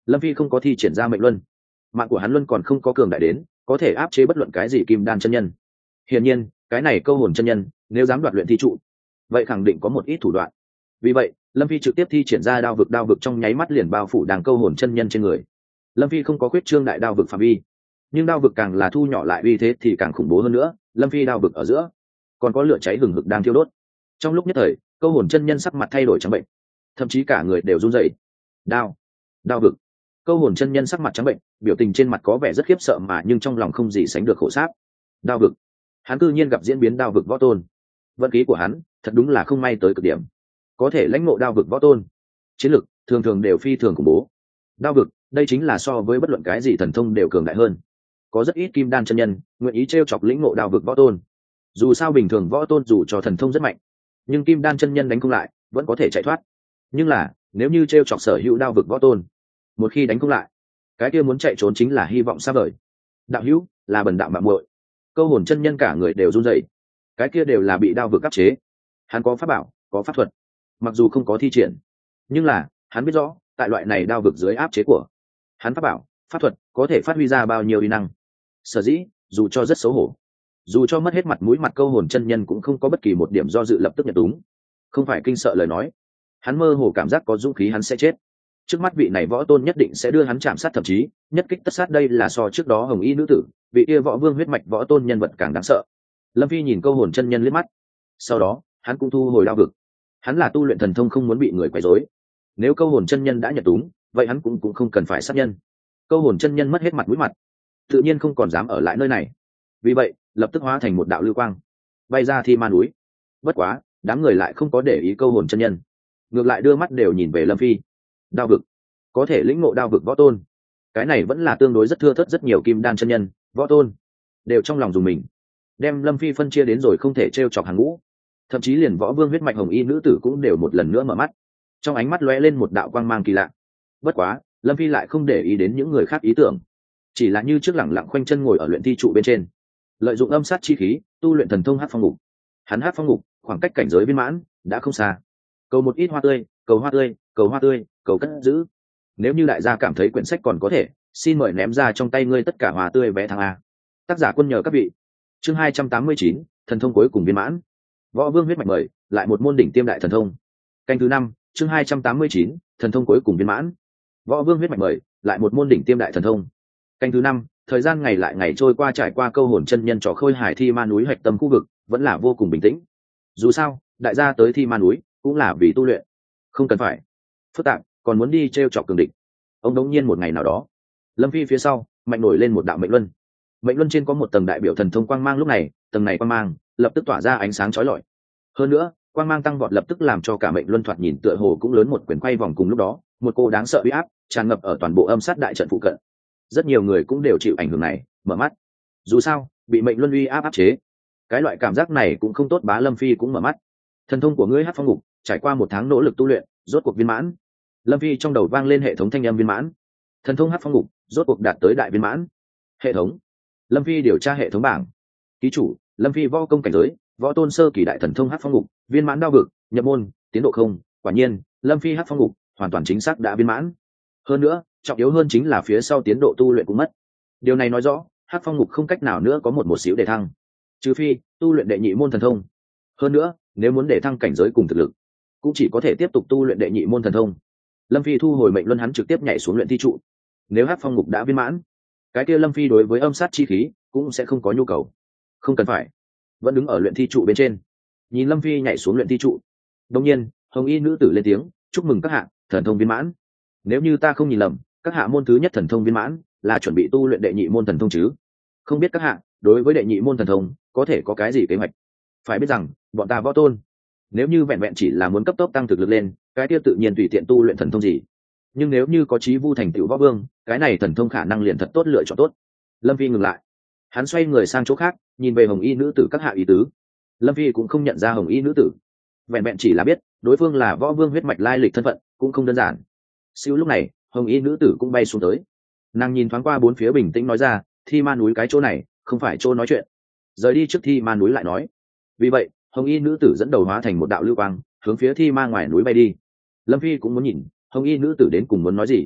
Lâm Phi không có thi triển ra mệnh luân, mạng của hắn luân còn không có cường đại đến có thể áp chế bất luận cái gì kim đan chân nhân. Hiển nhiên cái này câu hồn chân nhân nếu dám đoạt luyện thi trụ, vậy khẳng định có một ít thủ đoạn. Vì vậy Lâm Phi trực tiếp thi triển ra đao vực, đao vực trong nháy mắt liền bao phủ đàng câu hồn chân nhân trên người. Lâm Phi không có khuyết trương đại đao vực phạm vi, nhưng đao vực càng là thu nhỏ lại uy thế thì càng khủng bố hơn nữa. Lâm Phi đao vực ở giữa còn có lửa cháy hừng hực đang thiêu đốt. Trong lúc nhất thời câu hồn chân nhân sắc mặt thay đổi trắng bệnh, thậm chí cả người đều run rẩy. Đao, đao vực. Câu hồn chân nhân sắc mặt trắng bệnh, biểu tình trên mặt có vẻ rất khiếp sợ mà nhưng trong lòng không gì sánh được khổ sáp. Đao vực, hắn cư nhiên gặp diễn biến đao vực võ tôn. Vận khí của hắn thật đúng là không may tới cực điểm, có thể lãnh ngộ đao vực võ tôn, chiến lực thường thường đều phi thường khủng bố. Đao vực đây chính là so với bất luận cái gì thần thông đều cường đại hơn. Có rất ít kim đan chân nhân nguyện ý t r e o chọc lĩnh ngộ đao vực võ tôn. Dù sao bình thường võ tôn dù cho thần thông rất mạnh, nhưng kim đan chân nhân đánh không lại vẫn có thể chạy thoát. Nhưng là nếu như t r e o chọc sở hữu đao vực võ tôn, một khi đánh không lại, cái kia muốn chạy trốn chính là hy vọng xa vời. Đạo hữu là bần đạo mạng muội. Câu hồn chân nhân cả người đều run rẩy, cái kia đều là bị đao vực áp chế. Hắn có pháp bảo, có pháp thuật, mặc dù không có thi triển, nhưng là hắn biết rõ tại loại này đao vực dưới áp chế của hắn, pháp bảo pháp thuật có thể phát huy ra bao nhiêu uy năng. Sở dĩ dù cho rất xấu hổ, dù cho mất hết mặt mũi, mặt câu hồn chân nhân cũng không có bất kỳ một điểm do dự, lập tức nhận đúng. Không phải kinh sợ lời nói, hắn mơ hồ cảm giác có dũng khí hắn sẽ chết. Trước mắt vị này võ tôn nhất định sẽ đưa hắn chạm sát, thậm chí nhất kích tất sát. Đây là so trước đó hồng y nữ tử vị kia võ vương huyết mạch võ tôn nhân vật càng đáng sợ. Lâm Phi nhìn câu hồn chân nhân liếc mắt, sau đó hắn cũng thu hồi đao vực. Hắn là tu luyện thần thông, không muốn bị người quấy rối. Nếu câu hồn chân nhân đã nhận đúng, vậy hắn cũng cũng không cần phải sát nhân. Câu hồn chân nhân mất hết mặt mũi mặt, tự nhiên không còn dám ở lại nơi này. Vì vậy lập tức hóa thành một đạo lưu quang bay ra Thi Ma núi. Bất quá đám người lại không có để ý câu hồn chân nhân, ngược lại đưa mắt đều nhìn về Lâm Phi. Đao vực có thể lĩnh ngộ đao vực võ tôn, cái này vẫn là tương đối rất thưa thớt. Rất nhiều kim đan chân nhân võ tôn đều trong lòng dùng mình, đem Lâm Phi phân chia đến rồi không thể t r e o chọc hàng ngũ. Thậm chí liền võ vương huyết mạch hồng y nữ tử cũng đều một lần nữa mở mắt, trong ánh mắt lóe lên một đạo quang mang kỳ lạ. Bất quá Lâm Phi lại không để ý đến những người khác ý tưởng, chỉ là như trước lẳng lặng khoanh chân ngồi ở luyện thi trụ bên trên, lợi dụng âm sát chi khí tu luyện thần thông hát phong ngục. Hắn hát phong ngục khoảng cách cảnh giới viên mãn đã không xa. Cầu một ít hoa tươi, cầu hoa tươi, cầu hoa tươi, cầu cất giữ. Nếu như đại gia cảm thấy quyển sách còn có thể, xin mời ném ra trong tay ngươi tất cả hoa tươi vé thằng A. Tác giả quân nhờ các vị. Chương hai trăm tám mươi chín, thần thông cuối cùng viên mãn. Võ vương huyết mạch mời lại một môn đỉnh tiêm đại thần thông. Canh thứ năm, chương hai trăm tám mươi chín, thần thông cuối cùng viên mãn. Võ vương huyết mạch mời lại một môn đỉnh tiêm đại thần thông. Canh thứ năm, thời gian ngày lại ngày trôi qua, trải qua câu hồn chân nhân trò khôi hải Thi Ma núi hạch tâm khu vực vẫn là vô cùng bình tĩnh. Dù sao đại gia tới Thi Ma núi cũng là vì tu luyện, không cần phải phức tạp còn muốn đi t r e o chọc cường địch. Ông đống nhiên một ngày nào đó, Lâm Phi phía sau mạnh nổi lên một đạo mệnh luân. Mệnh luân trên có một tầng đại biểu thần thông quang mang. Lúc này tầng này quang mang lập tức tỏa ra ánh sáng chói lọi. Hơn nữa quang mang tăng vọt, lập tức làm cho cả mệnh luân thoạt nhìn tựa hồ cũng lớn một quyển quay vòng. Cùng lúc đó một cô đáng sợ uy áp tràn ngập ở toàn bộ âm sát đại trận phụ cận. Rất nhiều người cũng đều chịu ảnh hưởng này, mở mắt. Dù sao bị mệnh luân uy áp áp chế, cái loại cảm giác này cũng không tốt. Bá Lâm Phi cũng mở mắt. Thần thông của ngươi hát phong ngục trải qua một tháng nỗ lực tu luyện rốt cuộc viên mãn. Lâm Phi trong đầu vang lên hệ thống thanh âm viên mãn. Thần thông hát phong ngục rốt cuộc đạt tới đại viên mãn. Hệ thống. Lâm Phi điều tra hệ thống bảng. Ký chủ Lâm Phi võ công cảnh giới võ tôn sơ kỳ, đại thần thông hát phong ngục viên mãn, đao vực nhập môn tiến độ không. Quả nhiên Lâm Phi hát phong ngục hoàn toàn chính xác đã viên mãn. Hơn nữa trọng yếu hơn chính là phía sau tiến độ tu luyện cũng mất. Điều này nói rõ hát phong ngục không cách nào nữa có một một xíu để thăng, trừ phi tu luyện đệ nhị môn thần thông. Hơn nữa nếu muốn để thăng cảnh giới cùng thực lực, cũng chỉ có thể tiếp tục tu luyện đệ nhị môn thần thông. Lâm Phi thu hồi mệnh luân, hắn trực tiếp nhảy xuống luyện thi trụ. Nếu hát phong ngục đã viên mãn, cái kia Lâm Phi đối với âm sát chi khí cũng sẽ không có nhu cầu, không cần phải vẫn đứng ở luyện thi trụ bên trên nhìn Lâm Phi nhảy xuống luyện thi trụ. Đông nhiên hồng y nữ tử lên tiếng, chúc mừng các hạ thần thông viên mãn. Nếu như ta không nhìn lầm, các hạ môn thứ nhất thần thông viên mãn là chuẩn bị tu luyện đệ nhị môn thần thông chứ? Không biết các hạ đối với đệ nhị môn thần thông có thể có cái gì kế hoạch? Phải biết rằng bọn ta võ tôn, nếu như vẹn vẹn chỉ là muốn cấp tốc tăng thực lực lên, cái kia tự nhiên tùy tiện tu luyện thần thông gì. Nhưng nếu như có chí vu thành tựu võ vương, cái này thần thông khả năng liền thật tốt lựa chọn tốt. Lâm Phi ngừng lại, hắn xoay người sang chỗ khác, nhìn về hồng y nữ tử. Các hạ ý tứ? Lâm Phi cũng không nhận ra hồng y nữ tử, vẹn vẹn chỉ là biết đối phương là võ vương huyết mạch, lai lịch thân phận cũng không đơn giản. Siêu lúc này hồng y nữ tử cũng bay xuống tới, nàng nhìn thoáng qua bốn phía, bình tĩnh nói ra, Thi Ma núi cái chỗ này không phải chỗ nói chuyện, rời đi trước Thi Ma núi lại nói. Vì vậy hồng y nữ tử dẫn đầu hóa thành một đạo lưu quang hướng phía Thi Ma ngoài núi bay đi. Lâm Phi cũng muốn nhìn hồng y nữ tử đến cùng muốn nói gì.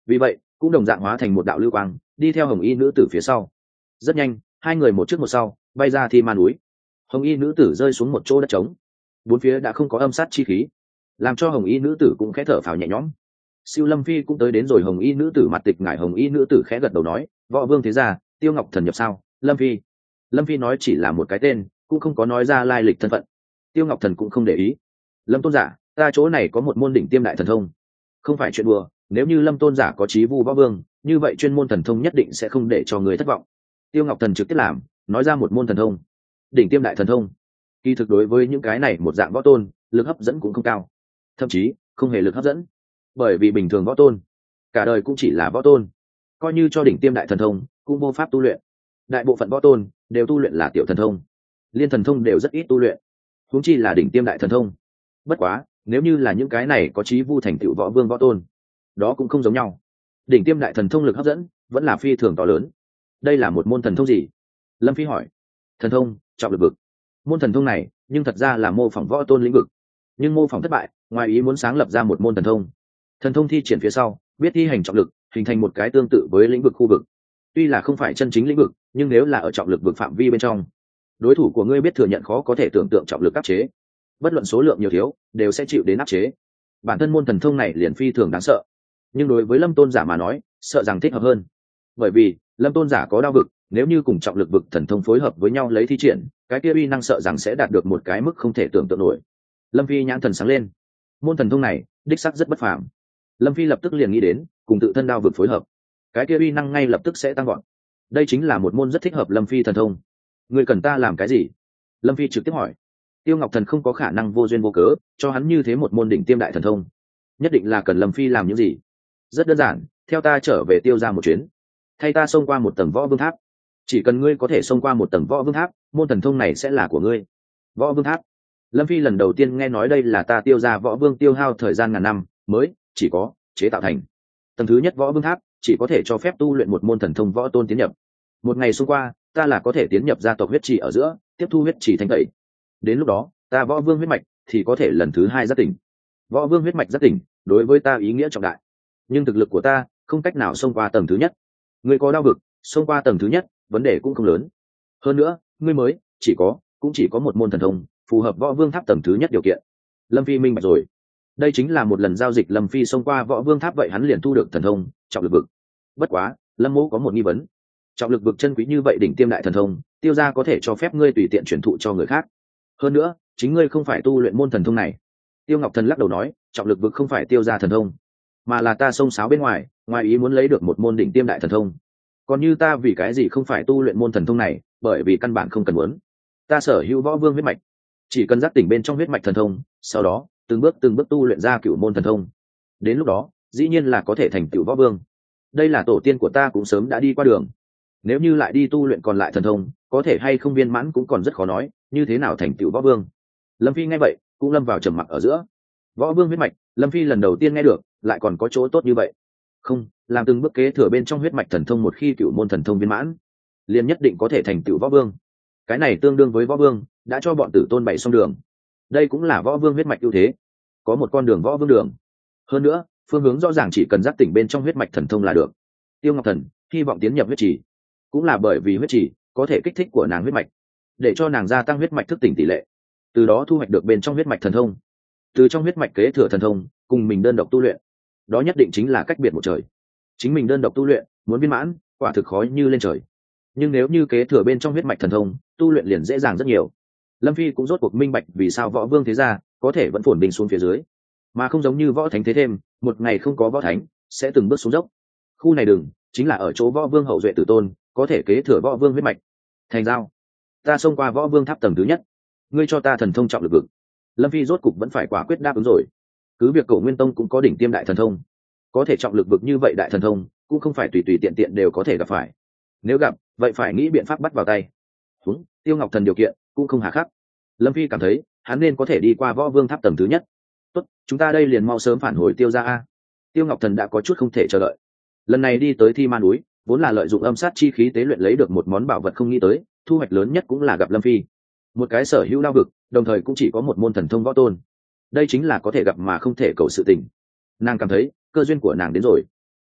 vì vậy cũng đồng dạng hóa thành một đạo lưu quang đi theo hồng y nữ tử phía sau. Rất nhanh hai người một trước một sau bay ra Thi Ma núi. Hồng y nữ tử rơi xuống một chỗ đất trống, bốn phía đã không có âm sát chi khí, làm cho hồng y nữ tử cũng khẽ thở phào nhẹ nhõm. Siêu Lâm Phi cũng tới đến rồi. Hồng y nữ tử mặt tịch ngải, hồng y nữ tử khẽ gật đầu nói, võ vương thế gia Tiêu Ngọc Thần nhập sao? Lâm Phi Lâm Phi nói chỉ là một cái tên, cũng không có nói ra lai lịch thân phận. Tiêu Ngọc Thần cũng không để ý. Lâm tôn giả, ta chỗ này có một môn đỉnh tiêm đại thần thông. Không phải chuyện đùa, nếu như Lâm tôn giả có chí vu võ vương, như vậy chuyên môn thần thông nhất định sẽ không để cho người thất vọng. Tiêu Ngọc Thần trực tiếp làm, nói ra một môn thần thông, đỉnh tiêm đại thần thông. Kỳ thực đối với những cái này một dạng võ tôn, lực hấp dẫn cũng không cao, thậm chí không hề lực hấp dẫn, bởi vì bình thường võ tôn cả đời cũng chỉ là võ tôn, coi như cho đỉnh tiêm đại thần thông cũng vô pháp tu luyện. Đại bộ phận võ tôn đều tu luyện là tiểu thần thông, liên thần thông đều rất ít tu luyện, huống chi là đỉnh tiêm đại thần thông. Bất quá nếu như là những cái này có chí vu thành tựu võ vương võ tôn, đó cũng không giống nhau. Đỉnh tiêm đại thần thông lực hấp dẫn vẫn là phi thường to lớn. Đây là một môn thần thông gì? Lâm Phi hỏi. Thần thông trọng lực vực. Môn thần thông này nhưng thật ra là mô phỏng võ tôn lĩnh vực, nhưng mô phỏng thất bại, ngoài ý muốn sáng lập ra một môn thần thông. Thần thông thi triển phía sau biết thi hành trọng lực, hình thành một cái tương tự với lĩnh vực khu vực. Tuy là không phải chân chính lĩnh vực, nhưng nếu là ở trọng lực vực phạm vi bên trong, đối thủ của ngươi biết thừa nhận khó có thể tưởng tượng trọng lực áp chế, bất luận số lượng nhiều thiếu đều sẽ chịu đến áp chế. Bản thân môn thần thông này liền phi thường đáng sợ, nhưng đối với Lâm tôn giả mà nói sợ rằng thích hợp hơn, bởi vì Lâm tôn giả có đao vực, nếu như cùng trọng lực vực thần thông phối hợp với nhau lấy thi triển, cái kia uy năng sợ rằng sẽ đạt được một cái mức không thể tưởng tượng nổi. Lâm Phi nhãn thần sáng lên, môn thần thông này đích sắc rất bất phàm. Lâm Phi lập tức liền nghĩ đến cùng tự thân đao vực phối hợp, cái kia uy năng ngay lập tức sẽ tăng gọn. Đây chính là một môn rất thích hợp Lâm Phi thần thông. Người cần ta làm cái gì? Lâm Phi trực tiếp hỏi. Tiêu Ngọc Thần không có khả năng vô duyên vô cớ cho hắn như thế một môn đỉnh tiêm đại thần thông, nhất định là cần Lâm Phi làm những gì. Rất đơn giản, theo ta trở về Tiêu ra một chuyến, thay ta xông qua một tầng võ vương tháp. Chỉ cần ngươi có thể xông qua một tầng võ vương tháp, môn thần thông này sẽ là của ngươi. Võ vương tháp? Lâm Phi lần đầu tiên nghe nói đây là ta Tiêu ra võ vương tiêu hao thời gian ngàn năm mới chỉ có chế tạo thành. Tầng thứ nhất võ vương tháp chỉ có thể cho phép tu luyện một môn thần thông võ tôn tiến nhập. Một ngày xông qua, ta là có thể tiến nhập gia tộc huyết trì ở giữa, tiếp thu huyết trì thanh tẩy. Đến lúc đó ta võ vương huyết mạch thì có thể lần thứ hai giác tỉnh. Võ vương huyết mạch giác tỉnh đối với ta ý nghĩa trọng đại, nhưng thực lực của ta không cách nào xông qua tầng thứ nhất. Ngươi có đao vực, xông qua tầng thứ nhất vấn đề cũng không lớn. Hơn nữa ngươi mới chỉ có cũng chỉ có một môn thần thông phù hợp võ vương tháp tầng thứ nhất điều kiện. Lâm Phi minh bạch rồi, đây chính là một lần giao dịch. Lâm Phi xông qua võ vương tháp, vậy hắn liền thu được thần thông trọng lực vực. Bất quá Lâm mỗ có một nghi vấn, trọng lực vực chân quý như vậy đỉnh tiêm đại thần thông, Tiêu gia có thể cho phép ngươi tùy tiện chuyển thụ cho người khác? Hơn nữa chính ngươi không phải tu luyện môn thần thông này. Tiêu Ngọc Thần lắc đầu nói, trọng lực vực không phải Tiêu gia thần thông, mà là ta xông xáo bên ngoài, ngoài ý muốn lấy được một môn đỉnh tiêm đại thần thông. Còn như ta vì cái gì không phải tu luyện môn thần thông này? Bởi vì căn bản không cần muốn. Ta sở hữu võ vương huyết mạch, chỉ cần giác tỉnh bên trong huyết mạch thần thông, sau đó từng bước từng bước tu luyện ra cửu môn thần thông, đến lúc đó dĩ nhiên là có thể thành cửu võ vương. Đây là tổ tiên của ta cũng sớm đã đi qua đường, nếu như lại đi tu luyện còn lại thần thông, có thể hay không viên mãn cũng còn rất khó nói, như thế nào thành cửu võ vương. Lâm Phi nghe vậy cũng lâm vào trầm mặc ở giữa. Võ vương huyết mạch Lâm Phi lần đầu tiên nghe được, lại còn có chỗ tốt như vậy. Không, làm từng bước kế thừa bên trong huyết mạch thần thông, một khi cửu môn thần thông viên mãn, liền nhất định có thể thành cửu võ vương. Cái này tương đương với võ vương đã cho bọn tử tôn bày xong đường. Đây cũng là võ vương huyết mạch ưu thế, có một con đường võ vương đường. Hơn nữa phương hướng rõ ràng, chỉ cần giác tỉnh bên trong huyết mạch thần thông là được. Tiêu Ngọc Thần hy vọng tiến nhập huyết trì, cũng là bởi vì huyết trì có thể kích thích của nàng huyết mạch, để cho nàng gia tăng huyết mạch thức tỉnh tỷ lệ, từ đó thu hoạch được bên trong huyết mạch thần thông. Từ trong huyết mạch kế thừa thần thông cùng mình đơn độc tu luyện, đó nhất định chính là cách biệt một trời. Chính mình đơn độc tu luyện muốn viên mãn quả thực khó như lên trời, nhưng nếu như kế thừa bên trong huyết mạch thần thông, tu luyện liền dễ dàng rất nhiều. Lâm Phi cũng rốt cuộc minh bạch vì sao võ vương thế gia có thể vẫn phồn bình xuống phía dưới, mà không giống như võ thánh thế thêm, một ngày không có võ thánh sẽ từng bước xuống dốc. Khu này đừng chính là ở chỗ võ vương hậu duệ tử tôn có thể kế thừa võ vương huyết mạch. Thành giao, ta xông qua võ vương tháp tầng thứ nhất, ngươi cho ta thần thông trọng lực vực. Lâm Phi rốt cục vẫn phải quả quyết đáp ứng rồi. Cứ việc Cổ Nguyên Tông cũng có đỉnh tiêm đại thần thông, có thể trọng lực vực như vậy đại thần thông cũng không phải tùy tùy tiện tiện đều có thể gặp phải. Nếu gặp, vậy phải nghĩ biện pháp bắt vào tay. Húng, Tiêu Ngọc Thần điều kiện cũng không hà khắc. Lâm Phi cảm thấy hắn nên có thể đi qua võ vương tháp tầng thứ nhất. Tốt, chúng ta đây liền mau sớm phản hồi Tiêu gia a. Tiêu Ngọc Thần đã có chút không thể chờ đợi. Lần này đi tới Thi Ma núi vốn là lợi dụng âm sát chi khí tế luyện lấy được một món bảo vật, không nghĩ tới thu hoạch lớn nhất cũng là gặp Lâm Phi, một cái sở hữu đao vực, đồng thời cũng chỉ có một môn thần thông võ tôn. Đây chính là có thể gặp mà không thể cầu sự tình. Nàng cảm thấy cơ duyên của nàng đến rồi.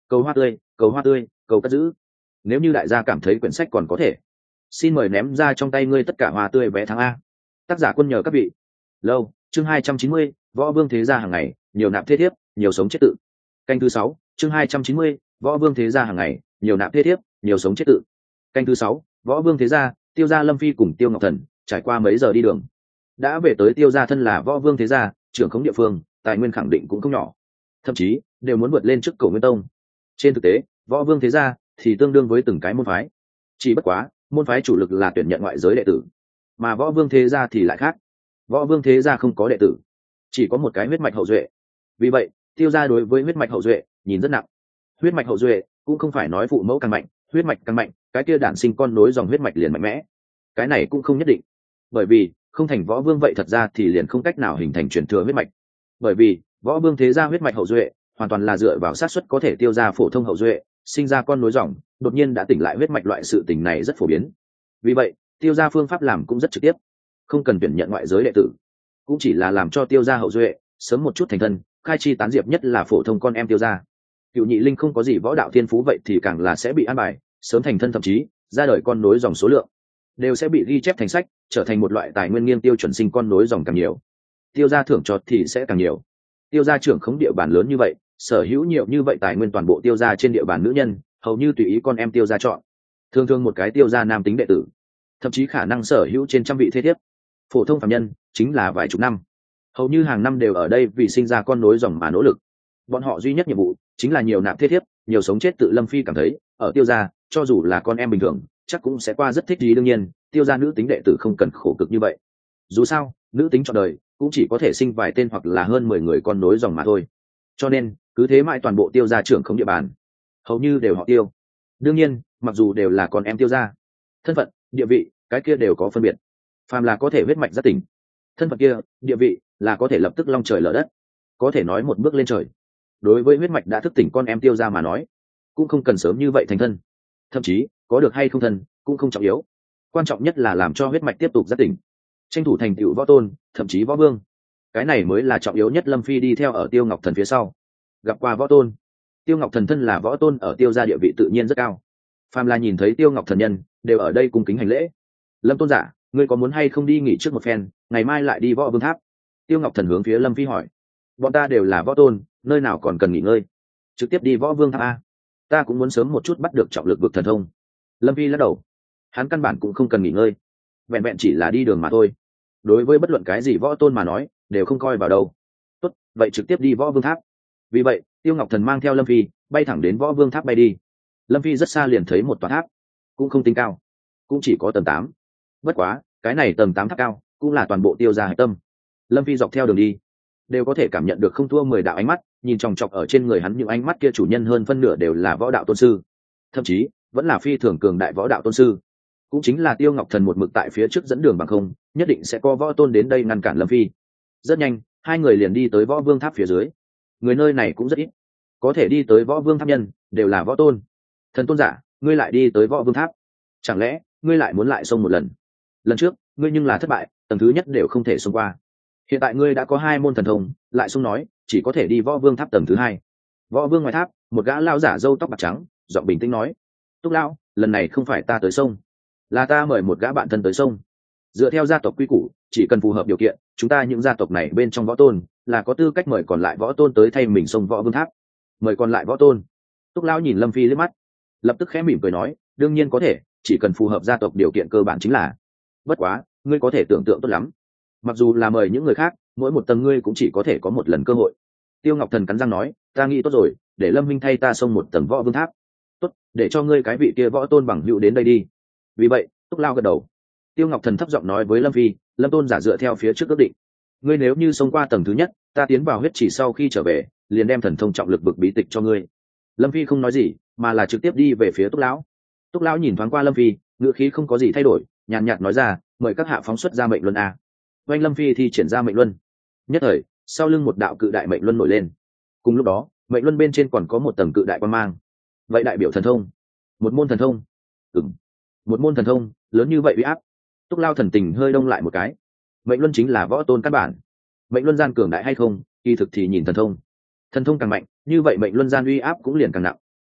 cầu hoa tươi, cầu hoa tươi, cầu cất giữ. Nếu như đại gia cảm thấy quyển sách còn có thể, xin mời ném ra trong tay ngươi tất cả hoa tươi vé tháng A. Tác giả quân nhờ các vị. Lâu, chương hai trăm chín mươi, võ vương thế gia hàng ngày, nhiều nạp thế thiếp, nhiều sống chết tự. Canh thứ sáu, chương hai trăm chín mươi, võ vương thế gia hàng ngày, nhiều nạp thế thiếp, nhiều sống chết tự. Canh thứ sáu, võ vương thế gia, Tiêu gia Lâm Phi cùng Tiêu Ngọc Thần, trải qua mấy giờ đi đường, đã về tới Tiêu gia thân là võ vương thế gia, trưởng khống địa phương, tài nguyên khẳng định cũng không nhỏ, thậm chí đều muốn vượt lên trước Cổ Nguyên Tông. Trên thực tế, võ vương thế gia thì tương đương với từng cái môn phái, chỉ bất quá môn phái chủ lực là tuyển nhận ngoại giới đệ tử, mà võ vương thế gia thì lại khác. Võ vương thế gia không có đệ tử, chỉ có một cái huyết mạch hậu duệ. Vì vậy Tiêu gia đối với huyết mạch hậu duệ nhìn rất nặng. Huyết mạch hậu duệ cũng không phải nói phụ mẫu càng mạnh, huyết mạch càng mạnh, cái kia đản sinh con nối dòng huyết mạch liền mạnh mẽ. Cái này cũng không nhất định, bởi vì không thành võ vương vậy thật ra thì liền không cách nào hình thành truyền thừa huyết mạch. Bởi vì võ vương thế gia huyết mạch hậu duệ hoàn toàn là dựa vào sát suất có thể tiêu ra phổ thông hậu duệ sinh ra con nối dòng đột nhiên đã tỉnh lại huyết mạch, loại sự tình này rất phổ biến. Vì vậy tiêu ra phương pháp làm cũng rất trực tiếp, không cần tuyển nhận ngoại giới đệ tử, cũng chỉ là làm cho tiêu ra hậu duệ sớm một chút thành thân, khai chi tán diệp, nhất là phổ thông con em tiêu ra. Cựu nhị linh không có gì võ đạo thiên phú vậy thì càng là sẽ bị an bài sớm thành thân, thậm chí ra đời con nối dòng số lượng đều sẽ bị ghi chép thành sách, trở thành một loại tài nguyên nghiêng tiêu chuẩn, sinh con nối dòng càng nhiều tiêu gia thưởng cho thì sẽ càng nhiều. Tiêu gia trưởng khống địa bàn lớn như vậy, sở hữu nhiều như vậy tài nguyên, toàn bộ tiêu gia trên địa bàn nữ nhân hầu như tùy ý con em tiêu gia chọn. Thường thường một cái tiêu gia nam tính đệ tử thậm chí khả năng sở hữu trên trăm vị thế thiếp. Phổ thông phạm nhân chính là vài chục năm, hầu như hàng năm đều ở đây vì sinh ra con nối dòng mà nỗ lực. Bọn họ duy nhất nhiệm vụ chính là nhiều nạp thế thiếp, nhiều sống chết tự. Lâm Phi cảm thấy ở tiêu gia cho dù là con em bình thường chắc cũng sẽ qua rất thích gì. Đương nhiên tiêu gia nữ tính đệ tử không cần khổ cực như vậy, dù sao nữ tính chọn đời cũng chỉ có thể sinh vài tên hoặc là hơn mười người con nối dòng mà thôi. Cho nên cứ thế mãi toàn bộ tiêu gia trưởng không địa bàn hầu như đều họ tiêu. Đương nhiên mặc dù đều là con em tiêu gia, thân phận địa vị cái kia đều có phân biệt. Phàm là có thể huyết mạch giác tỉnh, thân phận kia địa vị là có thể lập tức long trời lở đất, có thể nói một bước lên trời. Đối với huyết mạch đã thức tỉnh con em tiêu gia mà nói, cũng không cần sớm như vậy thành thân, thậm chí có được hay không thân cũng không trọng yếu, quan trọng nhất là làm cho huyết mạch tiếp tục giác tỉnh, tranh thủ thành tựu võ tôn, thậm chí võ vương, cái này mới là trọng yếu nhất. Lâm Phi đi theo ở Tiêu Ngọc Thần phía sau, gặp qua võ tôn. Tiêu Ngọc Thần thân là võ tôn, ở tiêu gia địa vị tự nhiên rất cao, phàm là nhìn thấy Tiêu Ngọc Thần nhân đều ở đây cung kính hành lễ. Lâm tôn giả, ngươi có muốn hay không đi nghỉ trước một phen, ngày mai lại đi võ vương tháp? Tiêu Ngọc Thần hướng phía Lâm Phi hỏi. Bọn ta đều là võ tôn, nơi nào còn cần nghỉ ngơi, trực tiếp đi võ vương tháp a. Ta cũng muốn sớm một chút bắt được trọng lực vực thần thông. Lâm Phi lắc đầu, hắn căn bản cũng không cần nghỉ ngơi, vẹn vẹn chỉ là đi đường mà thôi, đối với bất luận cái gì võ tôn mà nói đều không coi vào đâu. Tốt, vậy trực tiếp đi võ vương tháp. Vì vậy Tiêu Ngọc Thần mang theo Lâm Phi bay thẳng đến võ vương tháp bay đi. Lâm Phi rất xa liền thấy một tòa tháp, cũng không tính cao, cũng chỉ có tầng tám. Bất quá cái này tầng tám tháp cao cũng là toàn bộ tiêu gia hạch tâm. Lâm Phi dọc theo đường đi đều có thể cảm nhận được không thua mười đạo ánh mắt nhìn chòng chọc ở trên người hắn. Những ánh mắt kia chủ nhân hơn phân nửa đều là võ đạo tôn sư, thậm chí vẫn là phi thường cường đại võ đạo tôn sư. Cũng chính là Tiêu Ngọc Thần một mực tại phía trước dẫn đường, bằng không nhất định sẽ có võ tôn đến đây ngăn cản Lâm Phi. Rất nhanh hai người liền đi tới võ vương tháp phía dưới. Người nơi này cũng rất ít, có thể đi tới võ vương tháp nhân đều là võ tôn. Thần tôn giả, ngươi lại đi tới võ vương tháp, chẳng lẽ ngươi lại muốn lại xông một lần? Lần trước ngươi nhưng là thất bại, tầng thứ nhất đều không thể xông qua, hiện tại ngươi đã có hai môn thần thông, lại xông nói chỉ có thể đi võ vương tháp tầng thứ hai. Võ vương ngoài tháp một gã lao giả râu tóc bạc trắng giọng bình tĩnh nói. Túc lão, lần này không phải ta tới sông, là ta mời một gã bạn thân tới sông. Dựa theo gia tộc quy củ, chỉ cần phù hợp điều kiện, chúng ta những gia tộc này bên trong võ tôn là có tư cách mời còn lại võ tôn tới thay mình sông võ vương tháp. Mời còn lại võ tôn? Túc lão nhìn Lâm Phi liếc mắt, lập tức khẽ mỉm cười nói, đương nhiên có thể, chỉ cần phù hợp gia tộc điều kiện cơ bản chính là. Bất quá ngươi có thể tưởng tượng tốt lắm, mặc dù là mời những người khác, mỗi một tầng ngươi cũng chỉ có thể có một lần cơ hội. Tiêu Ngọc Thần cắn răng nói, ta nghĩ tốt rồi, để Lâm Minh thay ta xông một tầng võ vương tháp. Tốt, để cho ngươi cái vị kia võ tôn bằng hữu đến đây đi. Vì vậy Túc Lao gật đầu. Tiêu Ngọc Thần thấp giọng nói với Lâm Phi, Lâm tôn giả dựa theo phía trước ước định, ngươi nếu như xông qua tầng thứ nhất, ta tiến vào huyết chỉ sau khi trở về liền đem thần thông trọng lực bực bí tịch cho ngươi. Lâm Phi không nói gì, mà là trực tiếp đi về phía Túc Lão. Túc Lão nhìn thoáng qua Lâm Phi, ngữ khí không có gì thay đổi, nhàn nhạt nói ra, mời các hạ phóng xuất ra mệnh luân a. Oanh Lâm Phi thì triển ra mệnh luân, nhất thời sau lưng một đạo cự đại mệnh luân nổi lên. Cùng lúc đó mệnh luân bên trên còn có một tầng cự đại quan mang, vậy đại biểu thần thông, một môn thần thông. Ừm, một môn thần thông lớn như vậy uy áp. Túc Lao thần tình hơi đông lại một cái. Mệnh luân chính là võ tôn căn bản, mệnh luân gian cường đại hay không kỳ thực thì nhìn thần thông, thần thông càng mạnh như vậy mệnh luân gian uy áp cũng liền càng nặng.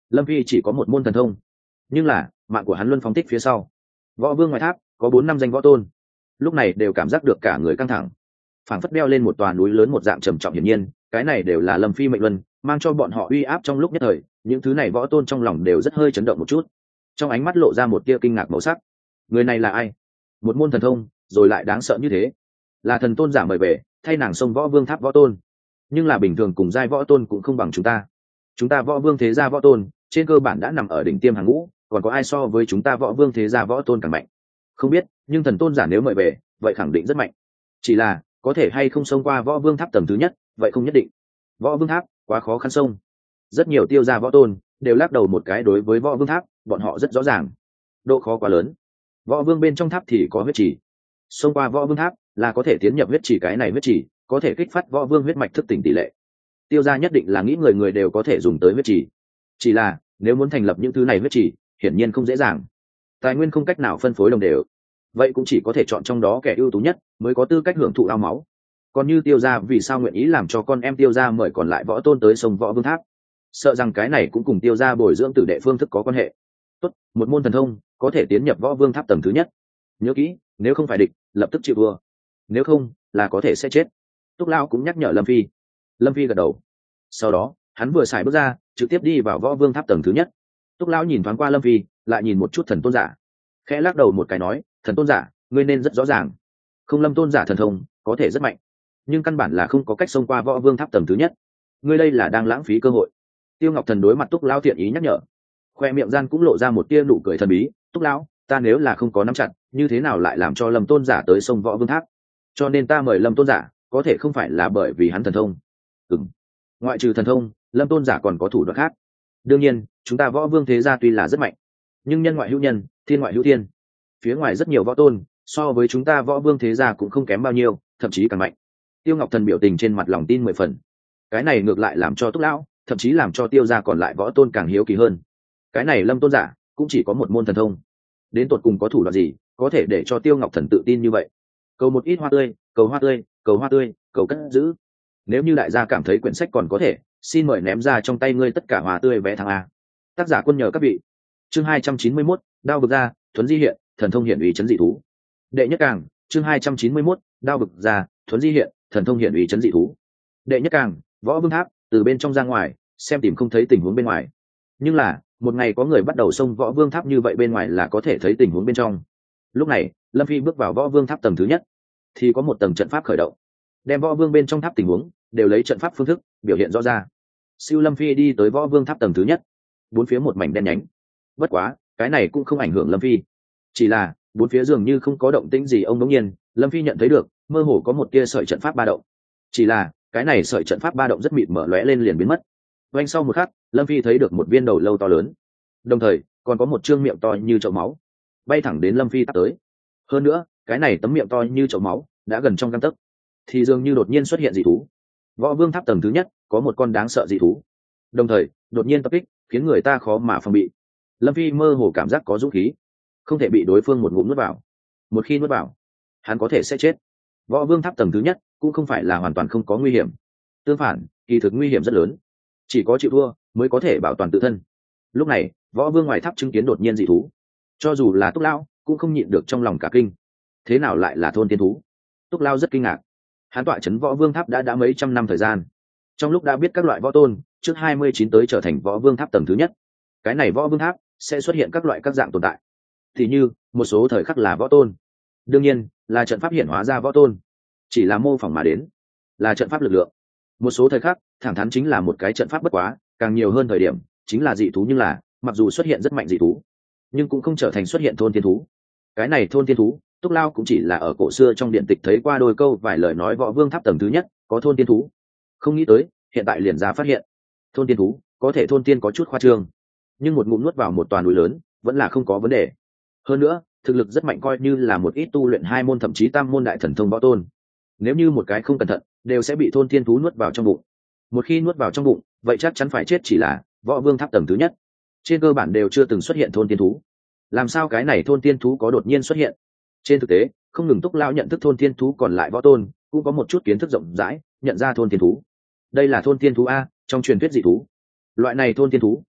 Lâm Phi chỉ có một môn thần thông, nhưng là mạng của hắn luân phóng tích phía sau võ vương ngoài tháp có bốn năm danh võ tôn, lúc này đều cảm giác được cả người căng thẳng, phảng phất đeo lên một tòa núi lớn một dạng trầm trọng. Hiển nhiên cái này đều là Lâm Phi mệnh luân mang cho bọn họ uy áp. Trong lúc nhất thời những thứ này võ tôn trong lòng đều rất hơi chấn động một chút, trong ánh mắt lộ ra một tia kinh ngạc màu sắc. Người này là ai? Một môn thần thông rồi lại đáng sợ như thế, là thần tôn giả mời về thay nàng xông võ vương tháp võ tôn, nhưng là bình thường cùng giai võ tôn cũng không bằng chúng ta. Chúng ta võ vương thế gia võ tôn trên cơ bản đã nằm ở đỉnh tiêm hàng ngũ, còn có ai so với chúng ta võ vương thế gia võ tôn càng mạnh? Không biết, nhưng thần tôn giả nếu mời về vậy khẳng định rất mạnh, chỉ là có thể hay không xông qua võ vương tháp tầng thứ nhất vậy không nhất định. Võ vương tháp quá khó khăn xông, rất nhiều tiêu gia võ tôn đều lắc đầu một cái. Đối với võ vương tháp bọn họ rất rõ ràng, độ khó quá lớn. Võ vương bên trong tháp thì có huyết trì, xông qua võ vương tháp là có thể tiến nhập huyết trì, cái này huyết trì có thể kích phát võ vương huyết mạch thức tỉnh tỷ lệ. Tiêu gia nhất định là nghĩ người người đều có thể dùng tới huyết trì, chỉ là nếu muốn thành lập những thứ này huyết trì hiển nhiên không dễ dàng, tài nguyên không cách nào phân phối đồng đều, vậy cũng chỉ có thể chọn trong đó kẻ ưu tú nhất mới có tư cách hưởng thụ ao máu. Còn như Tiêu gia vì sao nguyện ý làm cho con em Tiêu gia mời còn lại võ tôn tới sông võ vương tháp, sợ rằng cái này cũng cùng Tiêu gia bồi dưỡng tử đệ phương thức có quan hệ. Tốt, một môn thần thông có thể tiến nhập võ vương tháp tầng thứ nhất, nhớ kỹ, nếu không phải địch lập tức chịu thua, nếu không là có thể sẽ chết. Túc Lão cũng nhắc nhở Lâm Phi. Lâm Phi gật đầu, sau đó hắn vừa xài bước ra trực tiếp đi vào võ vương tháp tầng thứ nhất. Túc Lão nhìn thoáng qua Lâm Phi, lại nhìn một chút thần tôn giả, khẽ lắc đầu một cái nói, thần tôn giả ngươi nên rất rõ ràng, không Lâm tôn giả thần thông có thể rất mạnh, nhưng căn bản là không có cách xông qua võ vương tháp tầng thứ nhất, ngươi đây là đang lãng phí cơ hội. Tiêu Ngọc Thần đối mặt Túc Lão thiện ý nhắc nhở, khoe miệng gian cũng lộ ra một tia nụ cười thần bí. Túc Lão, ta nếu là không có nắm chặt như thế nào lại làm cho Lâm tôn giả tới sông võ vương tháp, cho nên ta mời Lâm tôn giả có thể không phải là bởi vì hắn thần thông. Ừm, ngoại trừ thần thông Lâm tôn giả còn có thủ đoạn khác. Đương nhiên chúng ta võ vương thế gia tuy là rất mạnh, nhưng nhân ngoại hữu nhân, thiên ngoại hữu thiên, phía ngoài rất nhiều võ tôn so với chúng ta võ vương thế gia cũng không kém bao nhiêu, thậm chí càng mạnh. Tiêu Ngọc Thần biểu tình trên mặt lòng tin mười phần, cái này ngược lại làm cho Túc Lão, thậm chí làm cho Tiêu gia còn lại võ tôn càng hiếu kỳ hơn. Cái này Lâm tôn giả cũng chỉ có một môn thần thông, đến tột cùng có thủ đoạn gì có thể để cho Tiêu Ngọc Thần tự tin như vậy? Cầu một ít hoa tươi, cầu hoa tươi, cầu hoa tươi, cầu cất giữ. Nếu như đại gia cảm thấy quyển sách còn có thể, xin mời ném ra trong tay ngươi tất cả hoa tươi vé thắng A. Tác giả quân nhờ các vị. Chương hai trăm chín mươi mốt, đao vực ra, thuấn di hiện, thần thông hiện ủy chấn dị thú. Đệ nhất càng, chương hai trăm chín mươi mốt, đao vực ra, thuấn di hiện, thần thông hiện ủy chấn dị thú. Đệ nhất càng, võ vương tháp, từ bên trong ra ngoài, xem tìm không thấy tình huống bên ngoài. Nhưng là, một ngày có người bắt đầu xông võ vương tháp như vậy bên ngoài là có thể thấy tình huống bên trong. Lúc này, Lâm Phi bước vào võ vương tháp tầng thứ nhất, thì có một tầng trận pháp khởi động, đem võ vương bên trong tháp tình huống đều lấy trận pháp phương thức biểu hiện rõ ra. Siêu Lâm Phi đi tới võ vương tháp tầng thứ nhất, bốn phía một mảnh đen nhánh. Bất quá cái này cũng không ảnh hưởng Lâm Phi, chỉ là bốn phía dường như không có động tĩnh gì. Ông đống nhiên Lâm Phi nhận thấy được mơ hồ có một tia sợi trận pháp ba động, chỉ là cái này sợi trận pháp ba động rất mịt mở, lóe lên liền biến mất. Oanh, sau một khắc Lâm Phi thấy được một viên đầu lâu to lớn, đồng thời còn có một trương miệng to như chậu máu bay thẳng đến Lâm Phi tắt tới. Hơn nữa cái này tấm miệng to như chậu máu đã gần trong gang tấc, thì dường như đột nhiên xuất hiện dị thú. Võ vương tháp tầng thứ nhất có một con đáng sợ dị thú, đồng thời đột nhiên tập kích khiến người ta khó mà phòng bị. Lâm Phi mơ hồ cảm giác có dũng khí, không thể bị đối phương một ngụm nuốt vào. Một khi nuốt vào, hắn có thể sẽ chết. Võ vương tháp tầng thứ nhất cũng không phải là hoàn toàn không có nguy hiểm, tương phản kỳ thực nguy hiểm rất lớn, chỉ có chịu thua mới có thể bảo toàn tự thân. Lúc này võ vương ngoài tháp chứng kiến đột nhiên dị thú, cho dù là Túc Lão cũng không nhịn được trong lòng cả kinh. Thế nào lại là thôn tiên thú? Túc Lão rất kinh ngạc, hắn tọa trấn võ vương tháp đã đã mấy trăm năm thời gian, trong lúc đã biết các loại võ tôn trước hai mươi chín tới trở thành võ vương tháp tầng thứ nhất. Cái này võ vương tháp sẽ xuất hiện các loại các dạng tồn tại, thì như một số thời khắc là võ tôn, đương nhiên là trận pháp hiển hóa ra võ tôn, chỉ là mô phỏng mà đến, là trận pháp lực lượng. Một số thời khắc thẳng thắn chính là một cái trận pháp bất quá, càng nhiều hơn thời điểm chính là dị thú. Nhưng là mặc dù xuất hiện rất mạnh dị thú, nhưng cũng không trở thành xuất hiện thôn thiên thú. Cái này thôn thiên thú Túc Lao cũng chỉ là ở cổ xưa trong điện tịch thấy qua đôi câu vài lời nói võ vương tháp tầng thứ nhất có thôn thiên thú, không nghĩ tới hiện tại liền ra phát hiện thôn thiên thú. Có thể thôn thiên có chút khoa trương, nhưng một ngụm nuốt vào một toàn núi lớn vẫn là không có vấn đề. Hơn nữa thực lực rất mạnh, coi như là một ít tu luyện hai môn thậm chí tam môn đại thần thông võ tôn, nếu như một cái không cẩn thận đều sẽ bị thôn thiên thú nuốt vào trong bụng. Một khi nuốt vào trong bụng vậy chắc chắn phải chết. Chỉ là võ vương tháp tầng thứ nhất trên cơ bản đều chưa từng xuất hiện thôn thiên thú, làm sao cái này thôn thiên thú có đột nhiên xuất hiện? Trên thực tế không ngừng Túc Lao nhận thức thôn thiên thú, còn lại võ tôn cũng có một chút kiến thức rộng rãi, nhận ra thôn thiên thú đây là thôn thiên thú a, trong truyền thuyết dị thú. Loại này thôn thiên thú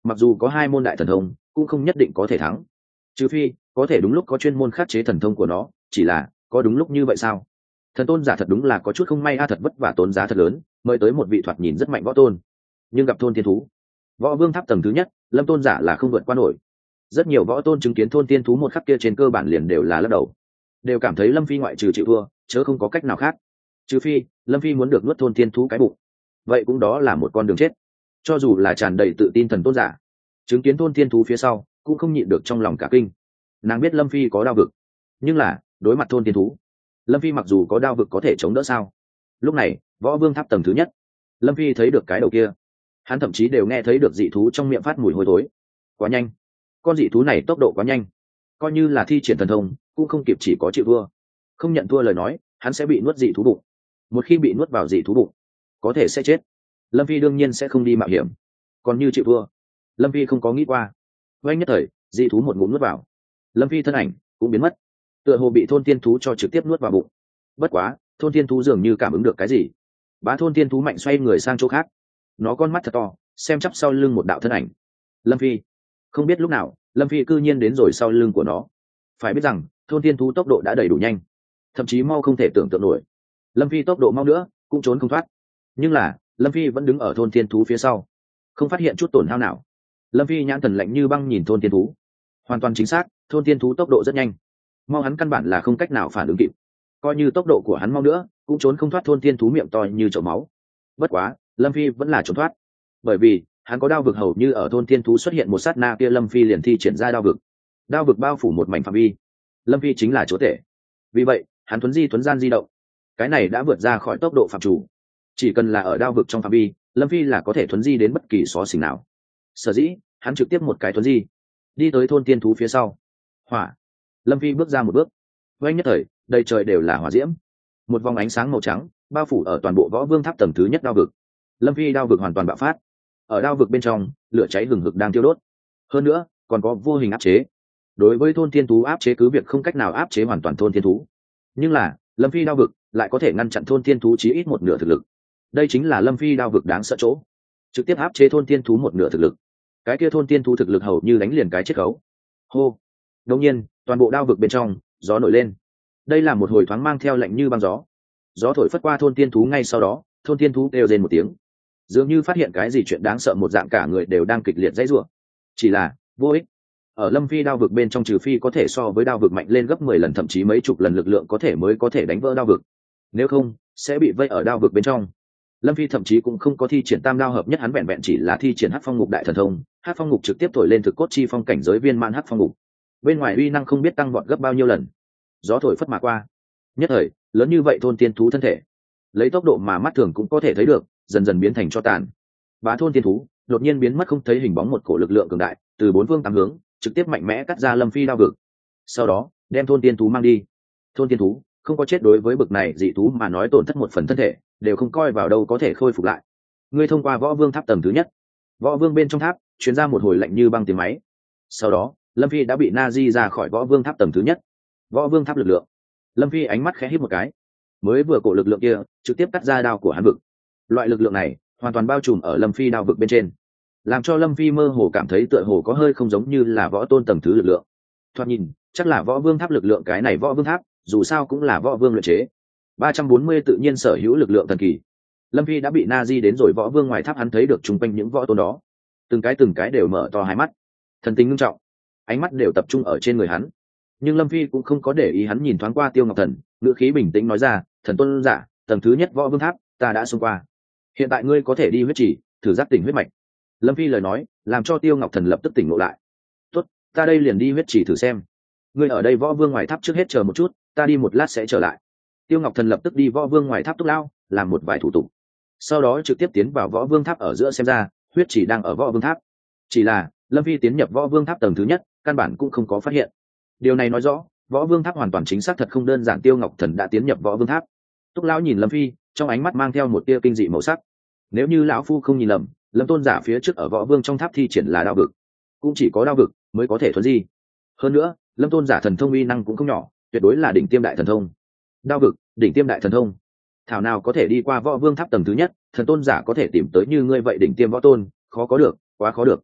mặc dù có hai môn đại thần thông cũng không nhất định có thể thắng, trừ phi có thể đúng lúc có chuyên môn khắc chế thần thông của nó. Chỉ là có đúng lúc như vậy sao? Thần tôn giả thật đúng là có chút không may a, thật vất vả tốn giá thật lớn mời tới một vị thoạt nhìn rất mạnh võ tôn, nhưng gặp thôn tiên thú. Võ vương tháp tầng thứ nhất, lâm tôn giả là không vượt qua nổi. Rất nhiều võ tôn chứng kiến thôn tiên thú một khắc kia trên cơ bản liền đều là lắc đầu, đều cảm thấy lâm phi ngoại trừ chịu thua chớ không có cách nào khác. Trừ phi lâm phi muốn được nuốt thôn tiên thú cái bụng, vậy cũng đó là một con đường chết. Cho dù là tràn đầy tự tin thần tôn giả, chứng kiến thôn tiên thú phía sau cũng không nhịn được trong lòng cả kinh. Nàng biết lâm phi có đao vực, nhưng là đối mặt thôn tiên thú, lâm phi mặc dù có đao vực có thể chống đỡ sao? Lúc này võ vương tháp tầng thứ nhất, lâm phi thấy được cái đầu kia, hắn thậm chí đều nghe thấy được dị thú trong miệng phát mùi hôi thối. Quá nhanh, con dị thú này tốc độ quá nhanh, coi như là thi triển thần thông cũng không kịp, chỉ có chịu thua. Không nhận thua lời nói hắn sẽ bị nuốt dị thú bụng, một khi bị nuốt vào dị thú bụng có thể sẽ chết. Lâm phi đương nhiên sẽ không đi mạo hiểm. Còn như chịu thua, lâm phi không có nghĩ qua. Ngay nhất thời dị thú một ngụm nuốt vào, lâm phi thân ảnh cũng biến mất, tựa hồ bị thôn tiên thú cho trực tiếp nuốt vào bụng. Bất quá thôn tiên thú dường như cảm ứng được cái gì, bá thôn tiên thú mạnh xoay người sang chỗ khác, nó con mắt thật to xem chắp sau lưng một đạo thân ảnh. Lâm phi không biết lúc nào lâm phi cư nhiên đến rồi sau lưng của nó. Phải biết rằng thôn tiên thú tốc độ đã đầy đủ nhanh, thậm chí mau không thể tưởng tượng nổi. Lâm phi tốc độ mau nữa cũng trốn không thoát, nhưng là lâm phi vẫn đứng ở thôn tiên thú phía sau, không phát hiện chút tổn hao nào. Lâm phi nhãn thần lạnh như băng nhìn thôn tiên thú. Hoàn toàn chính xác, thôn tiên thú tốc độ rất nhanh, mau hắn căn bản là không cách nào phản ứng kịp. Coi như tốc độ của hắn mau nữa cũng trốn không thoát thôn tiên thú miệng to như chậu máu. Bất quá lâm phi vẫn là trốn thoát, bởi vì hắn có đao vực. Hầu như ở thôn tiên thú xuất hiện một sát na kia, lâm phi liền thi triển ra đao vực. Đao vực bao phủ một mảnh phạm vi, lâm phi chính là chỗ thể. Vì vậy hắn thuấn di thuấn gian di động, cái này đã vượt ra khỏi tốc độ phạm chủ. Chỉ cần là ở đao vực trong phạm vi, lâm phi là có thể thuấn di đến bất kỳ xó xỉnh nào. Sở dĩ hắn trực tiếp một cái thuấn di đi tới thôn tiên thú phía sau. Hỏa. Lâm phi bước ra một bước, với nhất thời đầy trời đều là hỏa diễm, một vòng ánh sáng màu trắng bao phủ ở toàn bộ võ vương tháp tầng thứ nhất đao vực. Lâm phi đao vực hoàn toàn bạo phát, ở đao vực bên trong lửa cháy hừng hực đang tiêu đốt, hơn nữa còn có vô hình áp chế. Đối với thôn thiên thú áp chế cứ việc không cách nào áp chế hoàn toàn thôn thiên thú, nhưng là lâm phi đao vực lại có thể ngăn chặn thôn thiên thú chí ít một nửa thực lực. Đây chính là lâm phi đao vực đáng sợ chỗ, trực tiếp áp chế thôn thiên thú một nửa thực lực. Cái kia thôn thiên thú thực lực hầu như đánh liền cái chiết khấu. Hô. Đột nhiên toàn bộ đao vực bên trong gió nổi lên, đây là một hồi thoáng mang theo lạnh như băng gió. Gió thổi phất qua thôn thiên thú, ngay sau đó thôn thiên thú đều rên một tiếng, dường như phát hiện cái gì chuyện đáng sợ một dạng, cả người đều đang kịch liệt dãy rủa. Chỉ là vô ích. Ở lâm phi đao vực bên trong, trừ phi có thể so với đao vực mạnh lên gấp mười lần thậm chí mấy chục lần lực lượng có thể mới có thể đánh vỡ đao vực, nếu không sẽ bị vây ở đao vực bên trong. Lâm phi thậm chí cũng không có thi triển tam đao hợp nhất, hắn vẹn vẹn chỉ là thi triển hắc phong ngục đại thần thông. Hắc phong ngục trực tiếp thổi lên thực cốt chi phong cảnh giới viên mãn hắc phong ngục, bên ngoài uy năng không biết tăng vọt gấp bao nhiêu lần. Gió thổi phất mà qua, nhất thời lớn như vậy thôn tiên thú thân thể lấy tốc độ mà mắt thường cũng có thể thấy được dần dần biến thành cho tàn. Bá thôn tiên thú đột nhiên biến mất không thấy hình bóng, một cổ lực lượng cường đại từ bốn phương tám hướng trực tiếp mạnh mẽ cắt ra lâm phi đao vực, sau đó đem thôn tiên thú mang đi. Thôn tiên thú không có chết, đối với bực này dị thú mà nói tổn thất một phần thân thể đều không coi vào đâu, có thể khôi phục lại. Ngươi thông qua võ vương tháp tầng thứ nhất. Võ vương bên trong tháp truyền ra một hồi lạnh như băng tiếng máy, sau đó lâm phi đã bị na di ra khỏi võ vương tháp tầng thứ nhất. Võ vương tháp lực lượng. Lâm phi ánh mắt khẽ hít một cái, mới vừa cổ lực lượng kia trực tiếp cắt ra đao của hắn vực. Loại lực lượng này hoàn toàn bao trùm ở lâm phi đao vực bên trên, làm cho lâm phi mơ hồ cảm thấy tựa hồ có hơi không giống như là võ tôn tầng thứ lực lượng. Thoạt nhìn chắc là võ vương tháp lực lượng, cái này võ vương tháp dù sao cũng là võ vương luyện chế. Ba trăm bốn mươi tự nhiên sở hữu lực lượng thần kỳ. Lâm phi đã bị na di đến rồi võ vương ngoài tháp, hắn thấy được chung quanh những võ tôn đó, từng cái từng cái đều mở to hai mắt, thần tình nghiêm trọng, ánh mắt đều tập trung ở trên người hắn. Nhưng lâm phi cũng không có để ý hắn, nhìn thoáng qua Tiêu Ngọc Thần, ngữ khí bình tĩnh nói ra, thần tôn giả, tầng thứ nhất võ vương tháp ta đã xông qua, hiện tại ngươi có thể đi huyết trì thử giác tỉnh huyết mạch. Lâm phi lời nói làm cho Tiêu Ngọc Thần lập tức tỉnh ngộ lại. Tốt, ta đây liền đi huyết trì thử xem. Ngươi ở đây võ vương ngoài tháp trước hết chờ một chút, ta đi một lát sẽ trở lại. Tiêu Ngọc Thần lập tức đi võ vương ngoài tháp túc lao làm một vài thủ tục, sau đó trực tiếp tiến vào võ vương tháp. Ở giữa xem ra huyết trì đang ở võ vương tháp, chỉ là lâm phi tiến nhập võ vương tháp tầng thứ nhất căn bản cũng không có phát hiện. Điều này nói rõ võ vương tháp hoàn toàn chính xác thật không đơn giản. Tiêu Ngọc Thần đã tiến nhập võ vương tháp. Túc lão nhìn lâm phi, trong ánh mắt mang theo một tia kinh dị màu sắc. Nếu như lão phu không nhìn lầm, lâm tôn giả phía trước ở võ vương trong tháp thi triển là đao vực, cũng chỉ có đao vực mới có thể thuấn di. Hơn nữa lâm tôn giả thần thông uy năng cũng không nhỏ, tuyệt đối là đỉnh tiêm đại thần thông. Đao vực, đỉnh tiêm đại thần thông, thảo nào có thể đi qua võ vương tháp tầng thứ nhất. Thần tôn giả có thể tìm tới như ngươi vậy đỉnh tiêm võ tôn, khó có được, quá khó được.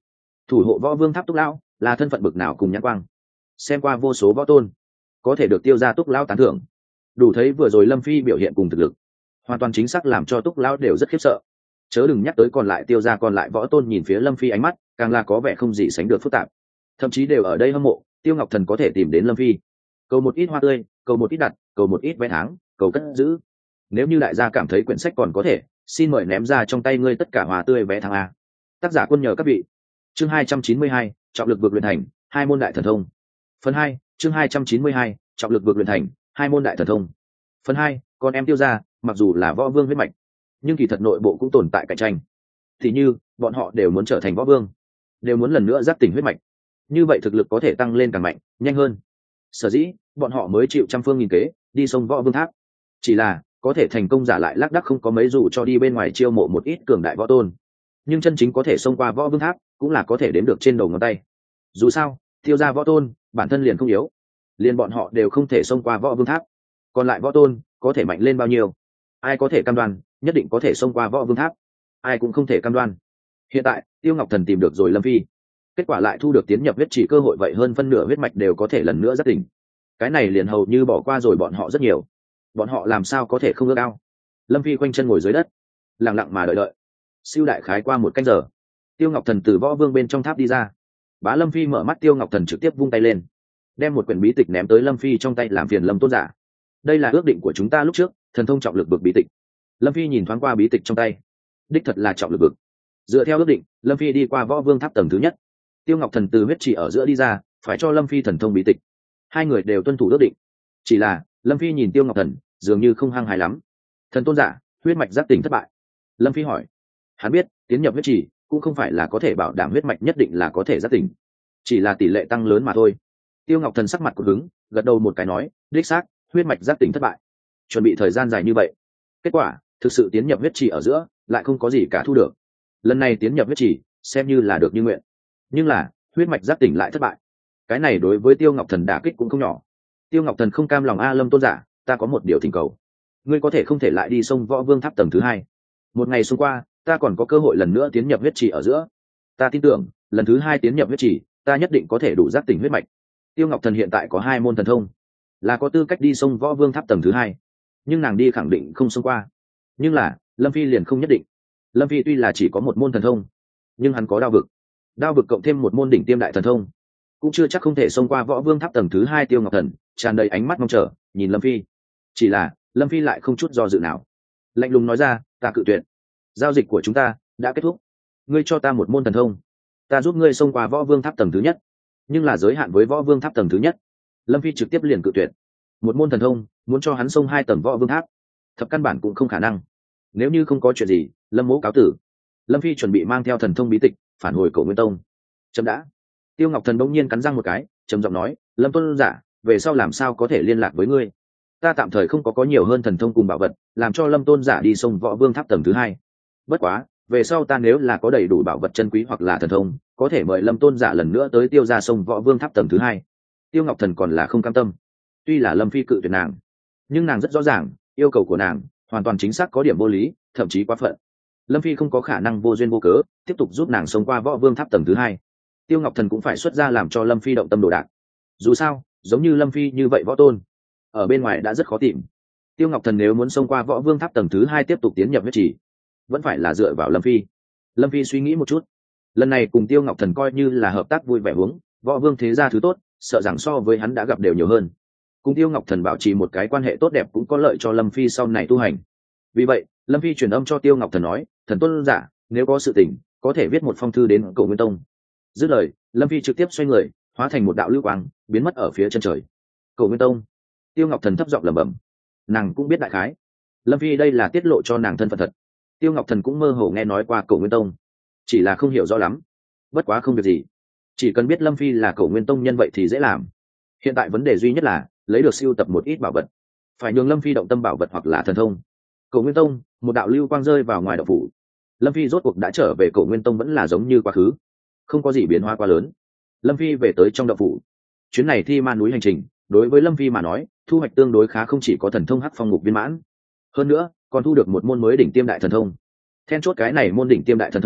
thủ hộ võ vương tháp túc lão là thân phận bực nào cùng nhãn quang, xem qua vô số võ tôn, có thể được tiêu ra túc lão tán thưởng, đủ thấy vừa rồi lâm phi biểu hiện cùng thực lực hoàn toàn chính xác làm cho túc lão đều rất khiếp sợ. Chớ đừng nhắc tới còn lại tiêu ra còn lại võ tôn nhìn phía lâm phi ánh mắt càng là có vẻ không gì sánh được phức tạp, thậm chí đều ở đây hâm mộ Tiêu Ngọc Thần có thể tìm đến lâm phi, cầu một ít hoa tươi, cầu một ít đặt, cầu một ít vé tháng, cầu cất giữ. Nếu như đại gia cảm thấy quyển sách còn có thể, xin mời ném ra trong tay ngươi tất cả hoa tươi vé tháng a. Tác giả quân nhờ các vị. Chương hai trăm chín mươi hai, trọng lực vượt luyện thành, hai môn đại thần thông. Phần hai, chương hai trăm chín mươi hai, trọng lực vượt luyện thành, hai môn đại thần thông. Phần hai, con em Tiêu gia, mặc dù là võ vương huyết mạch, nhưng kỳ thật nội bộ cũng tồn tại cạnh tranh. Thì như, bọn họ đều muốn trở thành võ vương, đều muốn lần nữa giác tỉnh huyết mạch. Như vậy thực lực có thể tăng lên càng mạnh, nhanh hơn. Sở dĩ, bọn họ mới chịu trăm phương nghìn kế, đi sông võ vương tháp. Chỉ là, có thể thành công giả lại lác đác không có mấy dù cho đi bên ngoài chiêu mộ một ít cường đại võ tôn. Nhưng chân chính có thể xông qua võ vương tháp, cũng là có thể đếm được trên đầu ngón tay. Dù sao, Tiêu gia võ tôn, bản thân liền không yếu. Liền bọn họ đều không thể xông qua võ vương tháp. Còn lại võ tôn, có thể mạnh lên bao nhiêu? Ai có thể cam đoan, nhất định có thể xông qua võ vương tháp? Ai cũng không thể cam đoan. Hiện tại, Tiêu Ngọc Thần tìm được rồi lâm phi, kết quả lại thu được tiến nhập huyết chỉ cơ hội, vậy hơn phân nửa huyết mạch đều có thể lần nữa giác tỉnh. Cái này liền hầu như bỏ qua rồi bọn họ rất nhiều. Bọn họ làm sao có thể không ước ao? Lâm phi quanh chân ngồi dưới đất, lặng lặng mà đợi đợi. Siêu đại khái qua một canh giờ, Tiêu Ngọc Thần từ võ vương bên trong tháp đi ra. Bá Lâm phi mở mắt, Tiêu Ngọc Thần trực tiếp vung tay lên, đem một quyển bí tịch ném tới lâm phi trong tay, làm phiền lâm tôn giả. Đây là ước định của chúng ta lúc trước, thần thông trọng lực vực bí tịch. Lâm phi nhìn thoáng qua bí tịch trong tay, đích thật là trọng lực vực. Dựa theo ước định, lâm phi đi qua võ vương tháp tầng thứ nhất. Tiêu Ngọc Thần từ huyết chỉ ở giữa đi ra, phải cho lâm phi thần thông bí tịch. Hai người đều tuân thủ ước định. Chỉ là lâm phi nhìn Tiêu Ngọc Thần dường như không hăng hài lắm. Thần tôn giả, huyết mạch giác tỉnh thất bại. Lâm phi hỏi. Hắn biết tiến nhập huyết chỉ cũng không phải là có thể bảo đảm huyết mạch nhất định là có thể giác tỉnh, chỉ là tỷ lệ tăng lớn mà thôi. Tiêu Ngọc Thần sắc mặt cột hứng, gật đầu một cái nói, đích xác, huyết mạch giác tỉnh thất bại. Chuẩn bị thời gian dài như vậy, kết quả thực sự tiến nhập huyết chỉ ở giữa lại không có gì cả thu được. Lần này tiến nhập huyết chỉ xem như là được như nguyện, nhưng là huyết mạch giác tỉnh lại thất bại. Cái này đối với Tiêu Ngọc Thần đả kích cũng không nhỏ. Tiêu Ngọc Thần không cam lòng. A Lâm tôn giả, ta có một điều thỉnh cầu, ngươi có thể không thể lại đi sông võ vương tháp tầng thứ hai. Một ngày xung qua, ta còn có cơ hội lần nữa tiến nhập huyết trì ở giữa. Ta tin tưởng lần thứ hai tiến nhập huyết trì, ta nhất định có thể đủ giác tỉnh huyết mạch. Tiêu Ngọc Thần hiện tại có hai môn thần thông, là có tư cách đi sông võ vương tháp tầng thứ hai, nhưng nàng đi khẳng định không xông qua. Nhưng là Lâm phi liền không nhất định. Lâm phi tuy là chỉ có một môn thần thông, nhưng hắn có đao vực. Đao vực cộng thêm một môn đỉnh tiêm đại thần thông, cũng chưa chắc không thể xông qua võ vương tháp tầng thứ hai. Tiêu Ngọc Thần tràn đầy ánh mắt mong chờ nhìn lâm phi, chỉ là lâm phi lại không chút do dự nào, lạnh lùng nói ra, ta cự tuyệt. Giao dịch của chúng ta đã kết thúc. Ngươi cho ta một môn thần thông, ta giúp ngươi xông qua võ vương tháp tầng thứ nhất, nhưng là giới hạn với võ vương tháp tầng thứ nhất. Lâm phi trực tiếp liền cự tuyệt. Một môn thần thông muốn cho hắn xông hai tầng võ vương tháp, thập căn bản cũng không khả năng. Nếu như không có chuyện gì, Lâm mỗ cáo tử. Lâm phi chuẩn bị mang theo thần thông bí tịch phản hồi Cổ Nguyên Tông. Chấm đã. Tiêu Ngọc Thần bỗng nhiên cắn răng một cái, trầm giọng nói, Lâm tôn giả, về sau làm sao có thể liên lạc với ngươi? Ta tạm thời không có có nhiều hơn thần thông cùng bảo vật, làm cho Lâm tôn giả đi sông võ vương tháp tầng thứ hai. Bất quá, về sau ta nếu là có đầy đủ bảo vật chân quý hoặc là thần thông, có thể mời Lâm tôn giả lần nữa tới Tiêu ra sông võ vương tháp tầng thứ hai. Tiêu Ngọc Thần còn là không cam tâm. Tuy là Lâm phi cự tuyệt nàng, nhưng nàng rất rõ ràng, yêu cầu của nàng hoàn toàn chính xác có điểm vô lý, thậm chí quá phận. Lâm phi không có khả năng vô duyên vô cớ tiếp tục giúp nàng xông qua võ vương tháp tầng thứ hai. Tiêu Ngọc Thần cũng phải xuất ra làm cho Lâm phi động tâm đồ đạc. Dù sao, giống như Lâm phi như vậy võ tôn, ở bên ngoài đã rất khó tìm. Tiêu Ngọc Thần nếu muốn xông qua võ vương tháp tầng thứ hai tiếp tục tiến nhập huyết chỉ, vẫn phải là dựa vào Lâm phi. Lâm phi suy nghĩ một chút, lần này cùng Tiêu Ngọc Thần coi như là hợp tác vui vẻ huống, võ vương thế gia thứ tốt, sợ rằng so với hắn đã gặp đều nhiều hơn. Cùng Tiêu Ngọc Thần bảo trì một cái quan hệ tốt đẹp cũng có lợi cho Lâm phi sau này tu hành. Vì vậy, Lâm phi truyền âm cho Tiêu Ngọc Thần nói, thần tôn giả, nếu có sự tình, có thể viết một phong thư đến Cổ Nguyên Tông. Dứt lời, Lâm phi trực tiếp xoay người, hóa thành một đạo lưu quang, biến mất ở phía chân trời. Cổ Nguyên Tông. Tiêu Ngọc Thần thấp giọng lẩm bẩm, nàng cũng biết đại khái, Lâm phi đây là tiết lộ cho nàng thân phận thật. Tiêu Ngọc Thần cũng mơ hồ nghe nói qua Cổ Nguyên Tông, chỉ là không hiểu rõ lắm. Bất quá không việc gì, chỉ cần biết Lâm phi là Cổ Nguyên Tông nhân vậy thì dễ làm. Hiện tại vấn đề duy nhất là lấy được siêu tập một ít bảo vật, phải nhường Lâm phi động tâm bảo vật hoặc là thần thông. Cổ Nguyên Tông, một đạo lưu quang rơi vào ngoài động phủ. Lâm phi rốt cuộc đã trở về Cổ Nguyên Tông, vẫn là giống như quá khứ, không có gì biến hóa quá lớn. Lâm phi về tới trong động phủ. Chuyến này Thi Man núi hành trình đối với Lâm phi mà nói thu hoạch tương đối khá, không chỉ có thần thông Hắc Phong Ngục viên mãn, hơn nữa còn thu được một môn mới đỉnh tiêm đại thần thông. Then chốt cái này môn đỉnh tiêm đại thần thông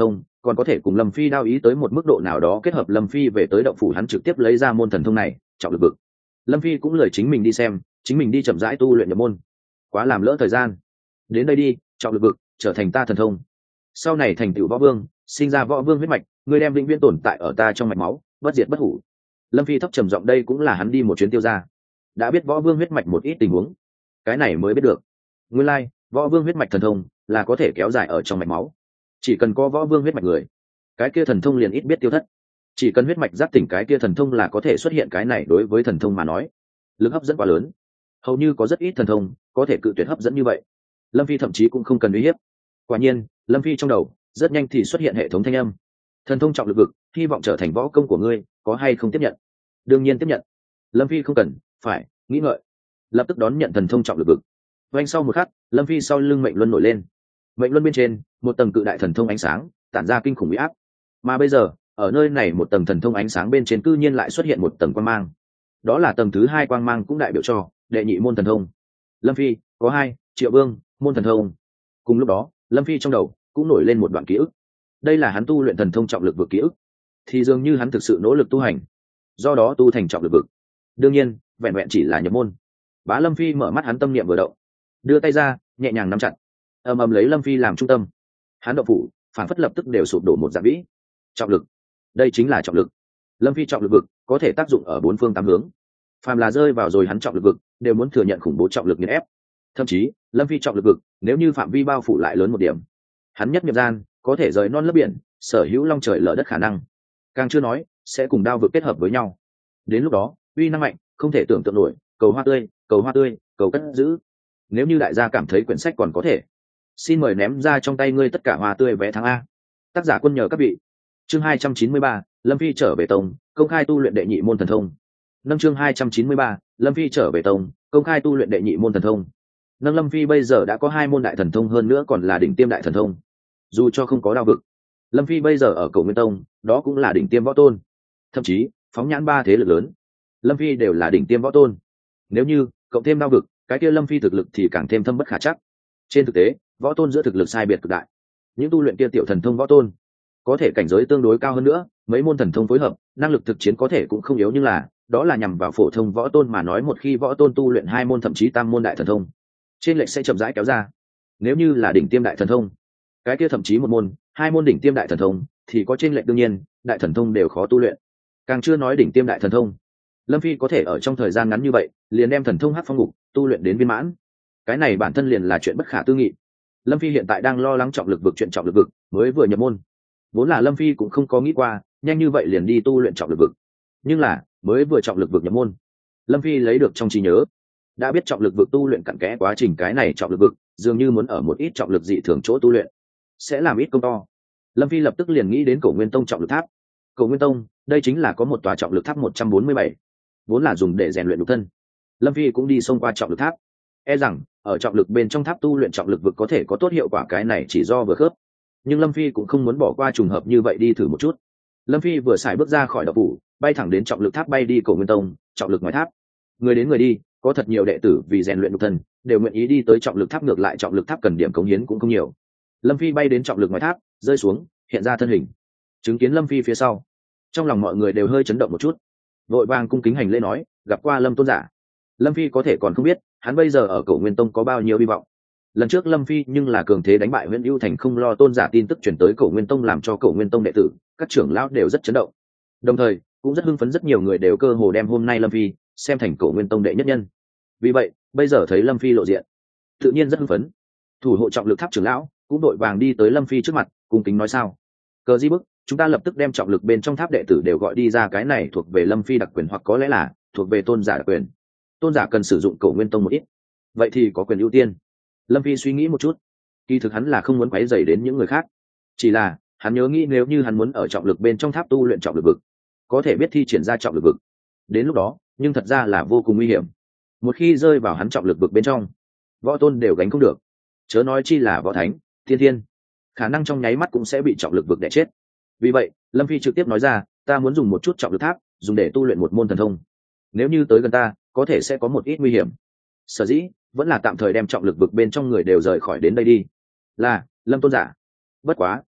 còn có thể cùng Lâm Phi đao ý tới một mức độ nào đó kết hợp. Lâm Phi về tới động phủ, hắn trực tiếp lấy ra môn thần thông này, trọng lực vực. Lâm Phi cũng lười chính mình đi xem, chính mình đi chậm rãi tu luyện nhập môn, quá làm lỡ thời gian. Đến đây đi, trọng lực vực trở thành ta thần thông, sau này thành tựu võ vương, sinh ra võ vương huyết mạch, người đem vĩnh viễn tồn tại ở ta trong mạch máu, bất diệt bất hủ. Lâm Phi thấp trầm giọng, đây cũng là hắn đi một chuyến tiêu ra đã biết võ vương huyết mạch một ít tình huống, cái này mới biết được nguyên lai võ vương huyết mạch thần thông là có thể kéo dài ở trong mạch máu. Chỉ cần có võ vương huyết mạch người, cái kia thần thông liền ít biết tiêu thất. Chỉ cần huyết mạch giác tỉnh, cái kia thần thông là có thể xuất hiện. Cái này đối với thần thông mà nói, lực hấp dẫn quá lớn, hầu như có rất ít thần thông có thể cự tuyệt hấp dẫn như vậy. Lâm Phi thậm chí cũng không cần uy hiếp. Quả nhiên, Lâm Phi trong đầu rất nhanh thì xuất hiện hệ thống thanh âm: thần thông trọng lực vực, hy vọng trở thành võ công của ngươi, có hay không tiếp nhận? Đương nhiên tiếp nhận. Lâm Phi không cần phải nghĩ ngợi, lập tức đón nhận thần thông trọng lực vực. Vanh sau một khắc, Lâm Phi sau lưng mệnh luân nổi lên. Mệnh luân bên trên một tầng cự đại thần thông ánh sáng tản ra kinh khủng uy áp, mà bây giờ ở nơi này một tầng thần thông ánh sáng bên trên cư nhiên lại xuất hiện một tầng quang mang. Đó là tầng thứ hai quang mang, cũng đại biểu cho đệ nhị môn thần thông. Lâm Phi có hai triệu vương môn thần thông. Cùng lúc đó, Lâm Phi trong đầu cũng nổi lên một đoạn ký ức. Đây là hắn tu luyện thần thông trọng lực vực ký ức, thì dường như hắn thực sự nỗ lực tu hành, do đó tu thành trọng lực vực. Đương nhiên vẹn vẹn chỉ là nhập môn. Bá Lâm Phi mở mắt, hắn tâm niệm vừa động, đưa tay ra nhẹ nhàng nắm chặt, ầm ầm lấy Lâm Phi làm trung tâm, hắn động phủ phản phất lập tức đều sụp đổ một dạng vĩ. Trọng lực, đây chính là trọng lực. Lâm Phi trọng lực vực có thể tác dụng ở bốn phương tám hướng, phàm là rơi vào rồi hắn trọng lực vực đều muốn thừa nhận khủng bố trọng lực nghiền ép. Thậm chí Lâm Phi trọng lực vực nếu như phạm vi bao phủ lại lớn một điểm, hắn nhất nhập gian có thể rời non lấp biển, sở hữu long trời lở đất khả năng. Càng chưa nói sẽ cùng đao vực kết hợp với nhau, đến lúc đó uy năng mạnh không thể tưởng tượng nổi. Cầu hoa tươi, cầu hoa tươi, cầu cất giữ. Nếu như đại gia cảm thấy quyển sách còn có thể, xin mời ném ra trong tay ngươi tất cả hoa tươi vé tháng A. Tác giả quân nhờ các vị. Chương hai trăm chín mươi ba, Lâm Phi trở về tông, công khai tu luyện đệ nhị môn thần thông. Nâng chương hai trăm chín mươi ba, Lâm Phi trở về tông, công khai tu luyện đệ nhị môn thần thông. Nâng Lâm Phi bây giờ đã có hai môn đại thần thông, hơn nữa còn là đỉnh tiêm đại thần thông. Dù cho không có đao vực, Lâm Phi bây giờ ở Cổ Nguyên Tông đó cũng là đỉnh tiêm võ tôn. Thậm chí phóng nhãn ba thế lực lớn, Lâm Phi đều là đỉnh tiêm võ tôn. Nếu như cộng thêm đao vực, cái kia Lâm Phi thực lực thì càng thêm thâm bất khả chắc. Trên thực tế, võ tôn giữa thực lực sai biệt cực đại. Những tu luyện kia tiểu thần thông võ tôn có thể cảnh giới tương đối cao hơn nữa, mấy môn thần thông phối hợp, năng lực thực chiến có thể cũng không yếu, nhưng là đó là nhằm vào phổ thông võ tôn mà nói. Một khi võ tôn tu luyện hai môn thậm chí tam môn đại thần thông, trên lệch sẽ chậm rãi kéo ra. Nếu như là đỉnh tiêm đại thần thông, cái kia thậm chí một môn hai môn đỉnh tiêm đại thần thông thì có trên lệch. Đương nhiên đại thần thông đều khó tu luyện, càng chưa nói đỉnh tiêm đại thần thông. Lâm Phi có thể ở trong thời gian ngắn như vậy liền đem thần thông Hắc Phong Ngục tu luyện đến viên mãn, cái này bản thân liền là chuyện bất khả tư nghị. Lâm Phi hiện tại đang lo lắng trọng lực vực. Chuyện trọng lực vực mới vừa nhập môn, vốn là Lâm Phi cũng không có nghĩ qua nhanh như vậy liền đi tu luyện trọng lực vực. Nhưng là mới vừa trọng lực vực nhập môn, Lâm Phi lấy được trong trí nhớ, đã biết trọng lực vực tu luyện cặn kẽ quá trình. Cái này trọng lực vực dường như muốn ở một ít trọng lực dị thường chỗ tu luyện sẽ làm ít công to. Lâm Phi lập tức liền nghĩ đến Cổ Nguyên Tông trọng lực tháp. Cổ Nguyên Tông đây chính là có một tòa trọng lực tháp một trăm bốn mươi bảy, vốn là dùng để rèn luyện nhục thân. Lâm Phi cũng đi xông qua trọng lực tháp, e rằng ở trọng lực bên trong tháp tu luyện trọng lực vực có thể có tốt hiệu quả. Cái này chỉ do vừa khớp, nhưng Lâm Phi cũng không muốn bỏ qua trùng hợp như vậy, đi thử một chút. Lâm Phi vừa xài bước ra khỏi đậu phủ, bay thẳng đến trọng lực tháp, bay đi Cổ Nguyên Tông trọng lực ngoài tháp. Người đến người đi, có thật nhiều đệ tử vì rèn luyện nhục thân đều nguyện ý đi tới trọng lực tháp. Ngược lại trọng lực tháp cần điểm cống hiến cũng không nhiều. Lâm Phi bay đến trọng lực ngoài tháp, rơi xuống, hiện ra thân hình. Chứng kiến Lâm Phi phía sau, trong lòng mọi người đều hơi chấn động một chút, vội vàng cung kính hành lễ nói: gặp qua Lâm tôn giả. Lâm Phi có thể còn không biết hắn bây giờ ở Cổ Nguyên Tông có bao nhiêu hy vọng. Lần trước Lâm Phi nhưng là cường thế đánh bại Huyễn Ưu Thành không lo tôn giả tin tức chuyển tới Cổ Nguyên Tông, làm cho Cổ Nguyên Tông đệ tử, các trưởng lão đều rất chấn động, đồng thời cũng rất hưng phấn. Rất nhiều người đều cơ hồ đem hôm nay Lâm Phi xem thành Cổ Nguyên Tông đệ nhất nhân. Vì vậy bây giờ thấy Lâm Phi lộ diện, tự nhiên rất hưng phấn. Thủ hộ trọng lực tháp trưởng lão cũng đội vàng đi tới Lâm Phi trước mặt, cung kính nói: sao cờ di bức, chúng ta lập tức đem trọng lực bên trong tháp đệ tử đều gọi đi ra. Cái này thuộc về Lâm Phi đặc quyền, hoặc có lẽ là thuộc về tôn giả đặc quyền. Tôn giả cần sử dụng Cổ Nguyên Tông một ít, vậy thì có quyền ưu tiên. Lâm Phi suy nghĩ một chút, kỳ thực hắn là không muốn quấy rầy đến những người khác, chỉ là hắn nhớ nghĩ nếu như hắn muốn ở trọng lực bên trong tháp tu luyện trọng lực vực, có thể biết thi triển ra trọng lực vực, đến lúc đó nhưng thật ra là vô cùng nguy hiểm. Một khi rơi vào hắn trọng lực vực bên trong, võ tôn đều gánh không được, chớ nói chi là võ thánh, thiên thiên, khả năng trong nháy mắt cũng sẽ bị trọng lực vực đè chết. Vì vậy Lâm Phi trực tiếp nói ra: ta muốn dùng một chút trọng lực tháp dùng để tu luyện một môn thần thông, nếu như tới gần ta có thể sẽ có một ít nguy hiểm, sở dĩ vẫn là tạm thời đem trọng lực vực bên trong người đều rời khỏi đến đây đi. Là Lâm tôn giả, bất quá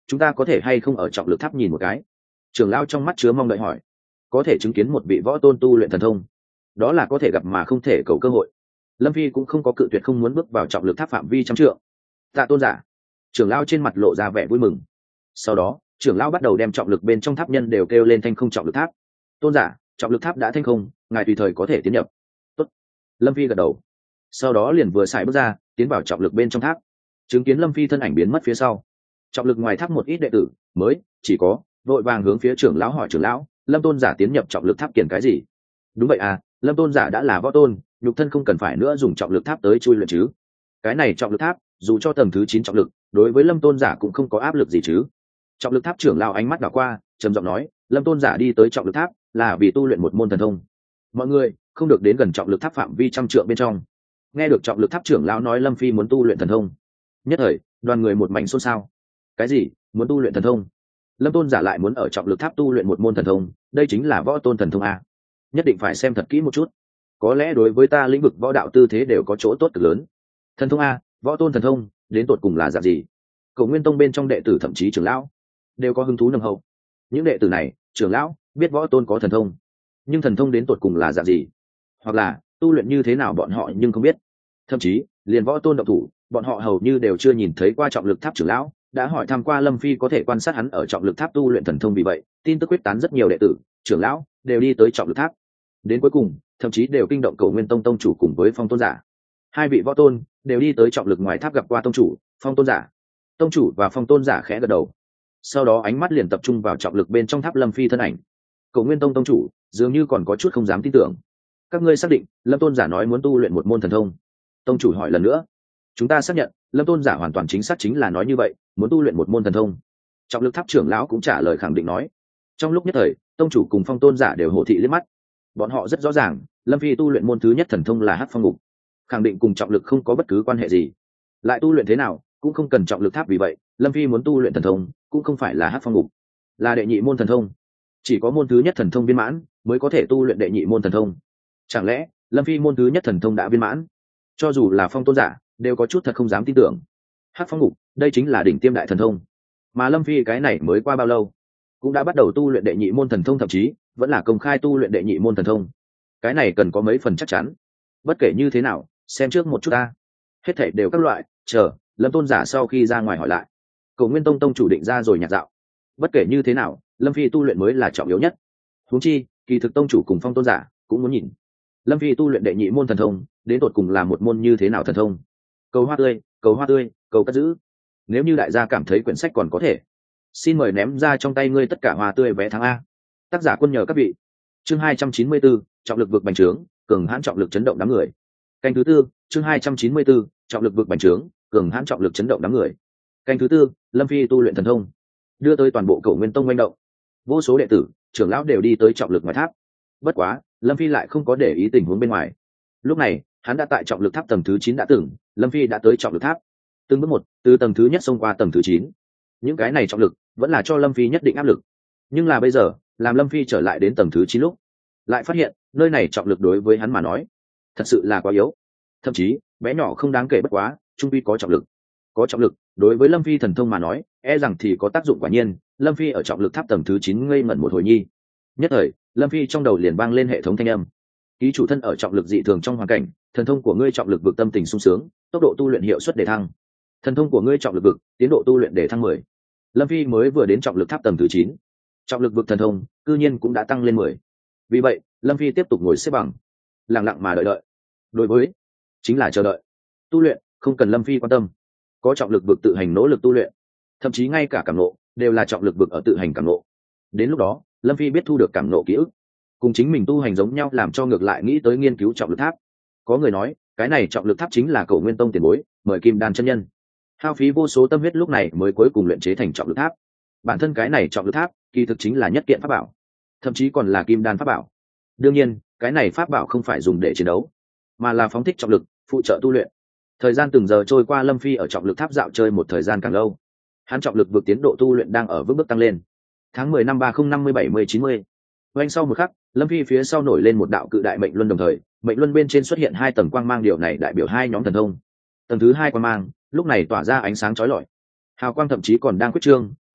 chúng ta có thể hay không ở trọng lực tháp nhìn một cái? Trưởng lão trong mắt chứa mong đợi hỏi. Có thể chứng kiến một vị võ tôn tu luyện thần thông, đó là có thể gặp mà không thể cầu cơ hội. Lâm Phi cũng không có cự tuyệt không muốn bước vào trọng lực tháp phạm vi trăm trượng. Tạ tôn giả. Trưởng lão trên mặt lộ ra vẻ vui mừng. Sau đó trưởng lão bắt đầu đem trọng lực bên trong tháp nhân đều kêu lên thanh không trọng lực tháp. Tôn giả, trọng lực tháp đã thanh không, ngài tùy thời có thể tiến nhập. Tốt. Lâm Phi gật đầu. Sau đó liền vừa xài bước ra tiến vào trọng lực bên trong tháp, chứng kiến Lâm Phi thân ảnh biến mất phía sau. Trọng lực ngoài tháp một ít đệ tử mới chỉ có vội vàng hướng phía trưởng lão hỏi trưởng lão, Lâm tôn giả tiến nhập trọng lực tháp kiền cái gì? Đúng vậy à, Lâm tôn giả đã là võ tôn, nhục thân không cần phải nữa dùng trọng lực tháp tới chui luyện chứ? Cái này trọng lực tháp dù cho tầng thứ chín trọng lực, đối với Lâm tôn giả cũng không có áp lực gì chứ? Trọng lực tháp trưởng lão ánh mắt đảo qua, trầm giọng nói, Lâm tôn giả đi tới trọng lực tháp là vì tu luyện một môn thần thông. Mọi người không được đến gần trọng lực tháp phạm vi trăm trượng bên trong. Nghe được trọng lực tháp trưởng lão nói Lâm Phi muốn tu luyện thần thông, nhất thời đoàn người một mảnh xôn xao. Cái gì? Muốn tu luyện thần thông? Lâm tôn giả lại muốn ở trọng lực tháp tu luyện một môn thần thông, đây chính là võ tôn thần thông a. Nhất định phải xem thật kỹ một chút, có lẽ đối với ta lĩnh vực võ đạo tư thế đều có chỗ tốt cực lớn. Thần thông a, võ tôn thần thông, đến tột cùng là dạng gì? Cổ Nguyên tông bên trong đệ tử thậm chí trưởng lão đều có hứng thú nồng hậu. Những đệ tử này, trưởng lão biết võ tôn có thần thông, nhưng thần thông đến tột cùng là dạng gì, hoặc là tu luyện như thế nào bọn họ nhưng không biết. Thậm chí liền võ tôn động thủ, bọn họ hầu như đều chưa nhìn thấy qua trọng lực tháp trưởng lão. Đã hỏi tham qua Lâm Phi có thể quan sát hắn ở trọng lực tháp tu luyện thần thông, vì vậy tin tức quyết tán rất nhiều đệ tử trưởng lão đều đi tới trọng lực tháp. Đến cuối cùng thậm chí đều kinh động Cổ Nguyên tông tông chủ cùng với Phong tôn giả. Hai vị võ tôn đều đi tới trọng lực ngoài tháp gặp qua tông chủ, Phong tôn giả. Tông chủ và Phong tôn giả khẽ gật đầu, sau đó ánh mắt liền tập trung vào trọng lực bên trong tháp Lâm Phi thân ảnh. Cổ Nguyên tông tông chủ dường như còn có chút không dám tin tưởng. Các ngươi xác định Lâm tôn giả nói muốn tu luyện một môn thần thông? Tông chủ hỏi lần nữa. Chúng ta xác nhận Lâm tôn giả hoàn toàn chính xác chính là nói như vậy, muốn tu luyện một môn thần thông. Trọng lực tháp trưởng lão cũng trả lời khẳng định nói. Trong lúc nhất thời tông chủ cùng Phong tôn giả đều hổ thị liếc mắt. Bọn họ rất rõ ràng Lâm Phi tu luyện môn thứ nhất thần thông là Hắc Phong Ngục, khẳng định cùng trọng lực không có bất cứ quan hệ gì. Lại tu luyện thế nào cũng không cần trọng lực tháp, vì vậy Lâm Phi muốn tu luyện thần thông cũng không phải là Hắc Phong Ngục, là đệ nhị môn thần thông. Chỉ có môn thứ nhất thần thông viên mãn mới có thể tu luyện đệ nhị môn thần thông. Chẳng lẽ Lâm Phi môn thứ nhất thần thông đã viên mãn? Cho dù là Phong tôn giả đều có chút thật không dám tin tưởng. Hắc Phong Ngục đây chính là đỉnh tiêm đại thần thông, mà Lâm Phi cái này mới qua bao lâu cũng đã bắt đầu tu luyện đệ nhị môn thần thông, thậm chí vẫn là công khai tu luyện đệ nhị môn thần thông. Cái này cần có mấy phần chắc chắn. Bất kể như thế nào, xem trước một chút ta. Hết thảy đều các loại, chờ Lâm tôn giả sau khi ra ngoài hỏi lại. Cổ Nguyên tông tông chủ định ra rồi nhạt dạo. Bất kể như thế nào, Lâm Phi tu luyện mới là trọng yếu nhất. Huống chi kỳ thực tông chủ cùng Phong tôn giả cũng muốn nhìn Lâm Phi tu luyện đệ nhị môn thần thông đến tột cùng là một môn như thế nào thần thông. Cầu hoa tươi, cầu hoa tươi, cầu cất giữ. Nếu như đại gia cảm thấy quyển sách còn có thể, xin mời ném ra trong tay ngươi tất cả hoa tươi vé tháng A. Tác giả quân nhờ các vị. Chương hai trăm chín mươi bốn, trọng lực vực bành trướng, cường hãn trọng lực chấn động đám người. Canh thứ tư, chương hai trăm chín mươi bốn, trọng lực vực bành trướng, cường hãn trọng lực chấn động đám người. Canh thứ tư, Lâm Phi tu luyện thần thông đưa tới toàn bộ Cổ Nguyên tông manh động. Vô số đệ tử trưởng lão đều đi tới trọng lực ngoài tháp. Bất quá Lâm Phi lại không có để ý tình huống bên ngoài. Lúc này hắn đã tại trọng lực tháp tầng thứ chín đã từng, Lâm Phi đã tới trọng lực tháp từng bước một từ tầng thứ nhất xông qua tầng thứ chín. Những cái này trọng lực vẫn là cho Lâm Phi nhất định áp lực, nhưng là bây giờ làm Lâm Phi trở lại đến tầng thứ chín lúc, lại phát hiện nơi này trọng lực đối với hắn mà nói thật sự là quá yếu, thậm chí bé nhỏ không đáng kể. Bất quá trung vi có trọng lực, có trọng lực đối với Lâm Phi thần thông mà nói e rằng thì có tác dụng. Quả nhiên Lâm Phi ở trọng lực tháp tầng thứ chín ngây ngẩn một hồi nhi, nhất thời Lâm Phi trong đầu liền vang lên hệ thống thanh âm. Ký chủ thân ở trọng lực dị thường trong hoàn cảnh, thần thông của ngươi trọng lực vực tâm tình sung sướng, tốc độ tu luyện hiệu suất đề thăng. Thần thông của ngươi trọng lực vực tiến độ tu luyện đề thăng mười. Lâm Phi mới vừa đến trọng lực tháp tầng thứ chín, trọng lực vực thần thông cư nhiên cũng đã tăng lên mười. Vì vậy Lâm Phi tiếp tục ngồi xếp bằng, lặng lặng mà đợi đợi. Đối với chính là chờ đợi. Tu luyện không cần Lâm Phi quan tâm, có trọng lực vực tự hành nỗ lực tu luyện, thậm chí ngay cả cảm nộ đều là trọng lực vực ở tự hành cảm nộ. Đến lúc đó Lâm Phi biết thu được cảm nộ ký ức cùng chính mình tu hành giống nhau, làm cho ngược lại nghĩ tới nghiên cứu trọng lực tháp. Có người nói cái này trọng lực tháp chính là Cổ Nguyên tông tiền bối mời Kim Đan chân nhân hao phí vô số tâm huyết lúc này mới cuối cùng luyện chế thành trọng lực tháp. Bản thân cái này trọng lực tháp kỳ thực chính là nhất kiện pháp bảo, thậm chí còn là kim đan pháp bảo. Đương nhiên cái này pháp bảo không phải dùng để chiến đấu, mà là phóng thích trọng lực phụ trợ tu luyện. Thời gian từng giờ trôi qua, Lâm Phi ở trọng lực tháp dạo chơi một thời gian càng lâu, hắn trọng lực vượt tiến độ tu luyện đang ở vững bước tăng lên. Tháng mười năm ba không năm mươi bảy mươi chín mươi, oanh sau một khắc, Lâm Phi phía sau nổi lên một đạo cự đại mệnh luân, đồng thời mệnh luân bên trên xuất hiện hai tầng quang mang, điều này đại biểu hai nhóm thần thông. Tầng thứ hai quang mang lúc này tỏa ra ánh sáng chói lọi, hào quang thậm chí còn đang quyết trương,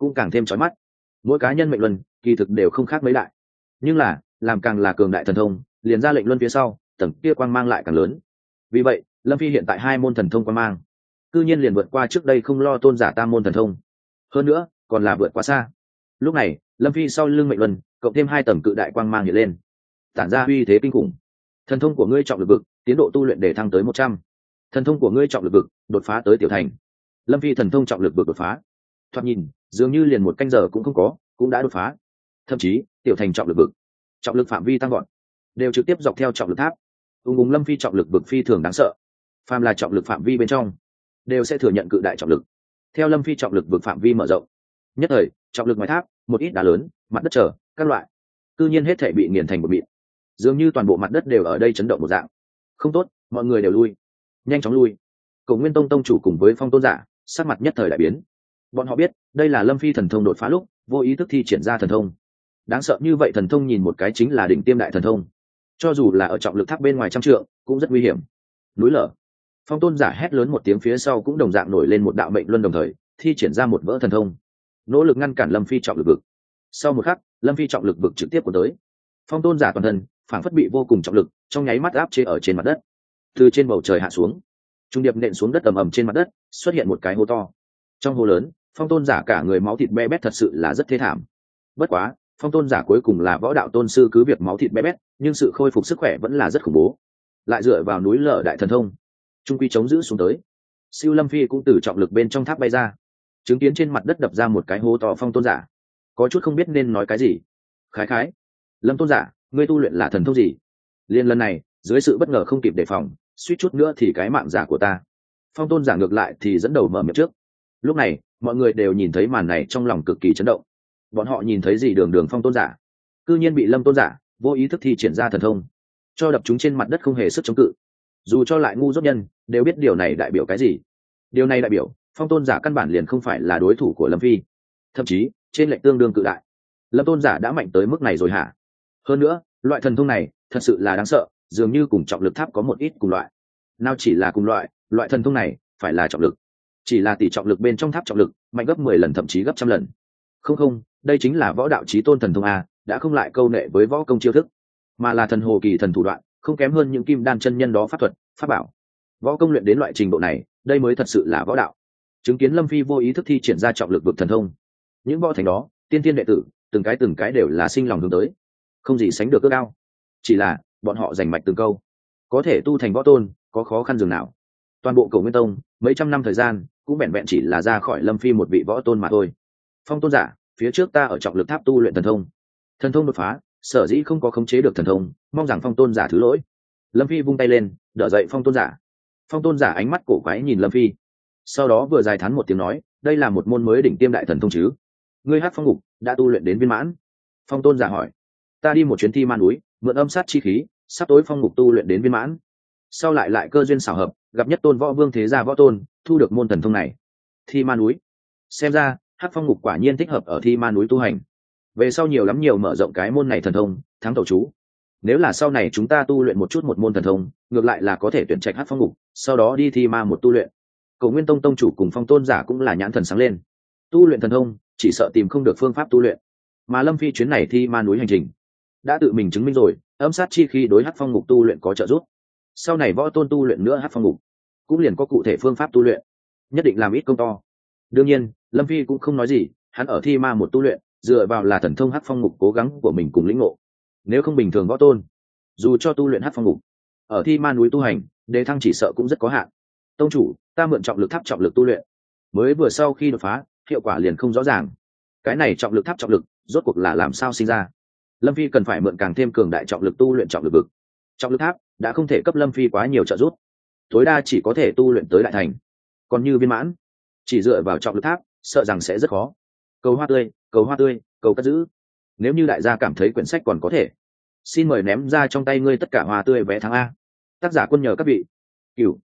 cũng càng thêm chói mắt. Mỗi cá nhân mệnh luân kỳ thực đều không khác mấy đại, nhưng là làm càng là cường đại thần thông, liền ra lệnh luân phía sau tầng kia quang mang lại càng lớn. Vì vậy lâm phi hiện tại hai môn thần thông quang mang cư nhiên liền vượt qua trước đây không lo tôn giả tam môn thần thông, hơn nữa còn là vượt quá xa. Lúc này lâm phi sau lưng mệnh luân cộng thêm hai tầng cự đại quang mang hiện lên, tản ra uy thế kinh khủng. Thần thông của ngươi trọng lực vực tiến độ tu luyện để thăng tới một trăm. Thần thông của ngươi trọng lực vực đột phá tới tiểu thành. Lâm phi thần thông trọng lực vực đột phá, thoạt nhìn dường như liền một canh giờ cũng không có cũng đã đột phá, thậm chí tiểu thành trọng lực vực trọng lực phạm vi tăng gọn đều trực tiếp dọc theo trọng lực tháp. ung ung lâm phi trọng lực vực phi thường đáng sợ, phàm là trọng lực phạm vi bên trong đều sẽ thừa nhận cự đại trọng lực. Theo lâm phi trọng lực vực phạm vi mở rộng, nhất thời trọng lực ngoài tháp một ít đá lớn, mặt đất trở các loại cư nhiên hết thể bị nghiền thành một mịn, dường như toàn bộ mặt đất đều ở đây chấn động một dạng. Không tốt, mọi người đều lui, nhanh chóng lui. Cổ Nguyên Tông tông chủ cùng với Phong Tôn giả sắc mặt nhất thời đại biến. Bọn họ biết đây là lâm phi thần thông đột phá lúc vô ý thức thi triển ra thần thông. Đáng sợ như vậy thần thông nhìn một cái chính là đỉnh tiêm đại thần thông, cho dù là ở trọng lực tháp bên ngoài trăm trượng cũng rất nguy hiểm. Núi lở. Phong Tôn giả hét lớn một tiếng, phía sau cũng đồng dạng nổi lên một đạo mệnh luân, đồng thời thi triển ra một vỡ thần thông, nỗ lực ngăn cản lâm phi trọng lực vực. Sau một khắc lâm phi trọng lực vực trực tiếp của tới. Phong Tôn giả toàn thân phản phất bị vô cùng trọng lực trong nháy mắt áp chế ở trên mặt đất, từ trên bầu trời hạ xuống, trung điệp nện xuống đất ầm ầm. Trên mặt đất xuất hiện một cái hố to. Trong hố lớn Phong Tôn giả cả người máu thịt be bét, thật sự là rất thê thảm. Bất quá Phong Tôn giả cuối cùng là võ đạo tôn sư, cứ việc máu thịt be bét nhưng sự khôi phục sức khỏe vẫn là rất khủng bố, lại dựa vào núi lở đại thần thông trung quy chống giữ xuống tới. Siêu lâm phi cũng từ trọng lực bên trong tháp bay ra, chứng kiến trên mặt đất đập ra một cái hố to. Phong Tôn giả có chút không biết nên nói cái gì. Khái khái, lâm tôn giả, ngươi tu luyện là thần thông gì? Liên lần này dưới sự bất ngờ không kịp đề phòng, suýt chút nữa thì cái mạng giả của ta. Phong Tôn giả ngược lại thì dẫn đầu mở miệng trước. Lúc này mọi người đều nhìn thấy màn này, trong lòng cực kỳ chấn động. Bọn họ nhìn thấy gì? Đường đường Phong Tôn giả cư nhiên bị lâm tôn giả vô ý thức thi triển ra thần thông cho đập chúng trên mặt đất, không hề sức chống cự. Dù cho lại ngu dốt nhân đều biết điều này đại biểu cái gì. Điều này đại biểu Phong Tôn giả căn bản liền không phải là đối thủ của lâm phi, thậm chí trên lệnh tương đương cự đại. Lâm tôn giả đã mạnh tới mức này rồi hả? Hơn nữa loại thần thông này thật sự là đáng sợ, dường như cùng trọng lực tháp có một ít cùng loại. Nào chỉ là cùng loại, loại thần thông này phải là trọng lực, chỉ là tỷ trọng lực bên trong tháp trọng lực mạnh gấp mười lần, thậm chí gấp trăm lần. Không không, đây chính là võ đạo chí tôn thần thông a, đã không lại câu nệ với võ công chiêu thức, mà là thần hồ kỳ thần thủ đoạn, không kém hơn những kim đan chân nhân đó pháp thuật pháp bảo. Võ công luyện đến loại trình độ này, đây mới thật sự là võ đạo. Chứng kiến lâm phi vô ý thức thi triển ra trọng lực vực thần thông, những võ thành đó tiên tiên đệ tử từng cái từng cái đều là sinh lòng hướng tới, không gì sánh được ước ao. Chỉ là bọn họ giành mạch từng câu, có thể tu thành võ tôn có khó khăn dường nào. Toàn bộ Cổ Nguyên Tông mấy trăm năm thời gian cũng vẹn vẹn chỉ là ra khỏi lâm phi một vị võ tôn mà thôi. Phong Tôn giả, phía trước ta ở trọng lực tháp tu luyện thần thông, thần thông đột phá, sở dĩ không có khống chế được thần thông, mong rằng Phong Tôn giả thứ lỗi. Lâm phi vung tay lên đỡ dậy Phong Tôn giả. Phong Tôn giả ánh mắt cổ quái nhìn lâm phi, sau đó vừa dài thán một tiếng nói, đây là một môn mới đỉnh tiêm đại thần thông chứ? Ngươi Hắc Phong Ngục đã tu luyện đến viên mãn? Phong Tôn giả hỏi. Ta đi một chuyến Thi Ma núi, mượn âm sát chi khí, sắp tối Phong Ngục tu luyện đến viên mãn. Sau lại lại cơ duyên xảo hợp, gặp nhất tôn võ vương thế gia võ tôn, thu được môn thần thông này. Thi Ma núi, xem ra Hắc Phong Ngục quả nhiên thích hợp ở Thi Ma núi tu hành. Về sau nhiều lắm nhiều mở rộng cái môn này thần thông, thắng tẩu chú. Nếu là sau này chúng ta tu luyện một chút một môn thần thông, ngược lại là có thể tuyển trạch Hắc Phong Ngục, sau đó đi Thi Ma một tu luyện. Cổ Nguyên Tông tông chủ cùng Phong Tôn giả cũng là nhãn thần sáng lên. Tu luyện thần thông, chỉ sợ tìm không được phương pháp tu luyện, mà lâm phi chuyến này Thi Ma núi hành trình đã tự mình chứng minh rồi, âm sát chi khi đối Hắc Phong Ngục tu luyện có trợ giúp. Sau này võ tôn tu luyện nữa Hắc Phong Ngục cũng liền có cụ thể phương pháp tu luyện, nhất định làm ít công to. Đương nhiên lâm phi cũng không nói gì, hắn ở Thi Ma một tu luyện dựa vào là thần thông Hắc Phong Ngục cố gắng của mình cùng lĩnh ngộ. Nếu không bình thường võ tôn dù cho tu luyện Hắc Phong Ngục ở Thi Ma núi tu hành, đề thăng chỉ sợ cũng rất có hạn. Tông chủ, ta mượn trọng lực tháp trọng lực tu luyện, mới vừa sau khi đột phá hiệu quả liền không rõ ràng. Cái này trọng lực tháp trọng lực rốt cuộc là làm sao sinh ra? Lâm phi cần phải mượn càng thêm cường đại trọng lực tu luyện trọng lực vực. Trọng lực tháp đã không thể cấp lâm phi quá nhiều trợ giúp, tối đa chỉ có thể tu luyện tới đại thành, còn như viên mãn chỉ dựa vào trọng lực tháp sợ rằng sẽ rất khó. Cầu hoa tươi, cầu hoa tươi, cầu cất giữ. Nếu như đại gia cảm thấy quyển sách còn có thể, xin mời ném ra trong tay ngươi tất cả hoa tươi vé tháng A. Tác giả quân nhờ các vị. Cửu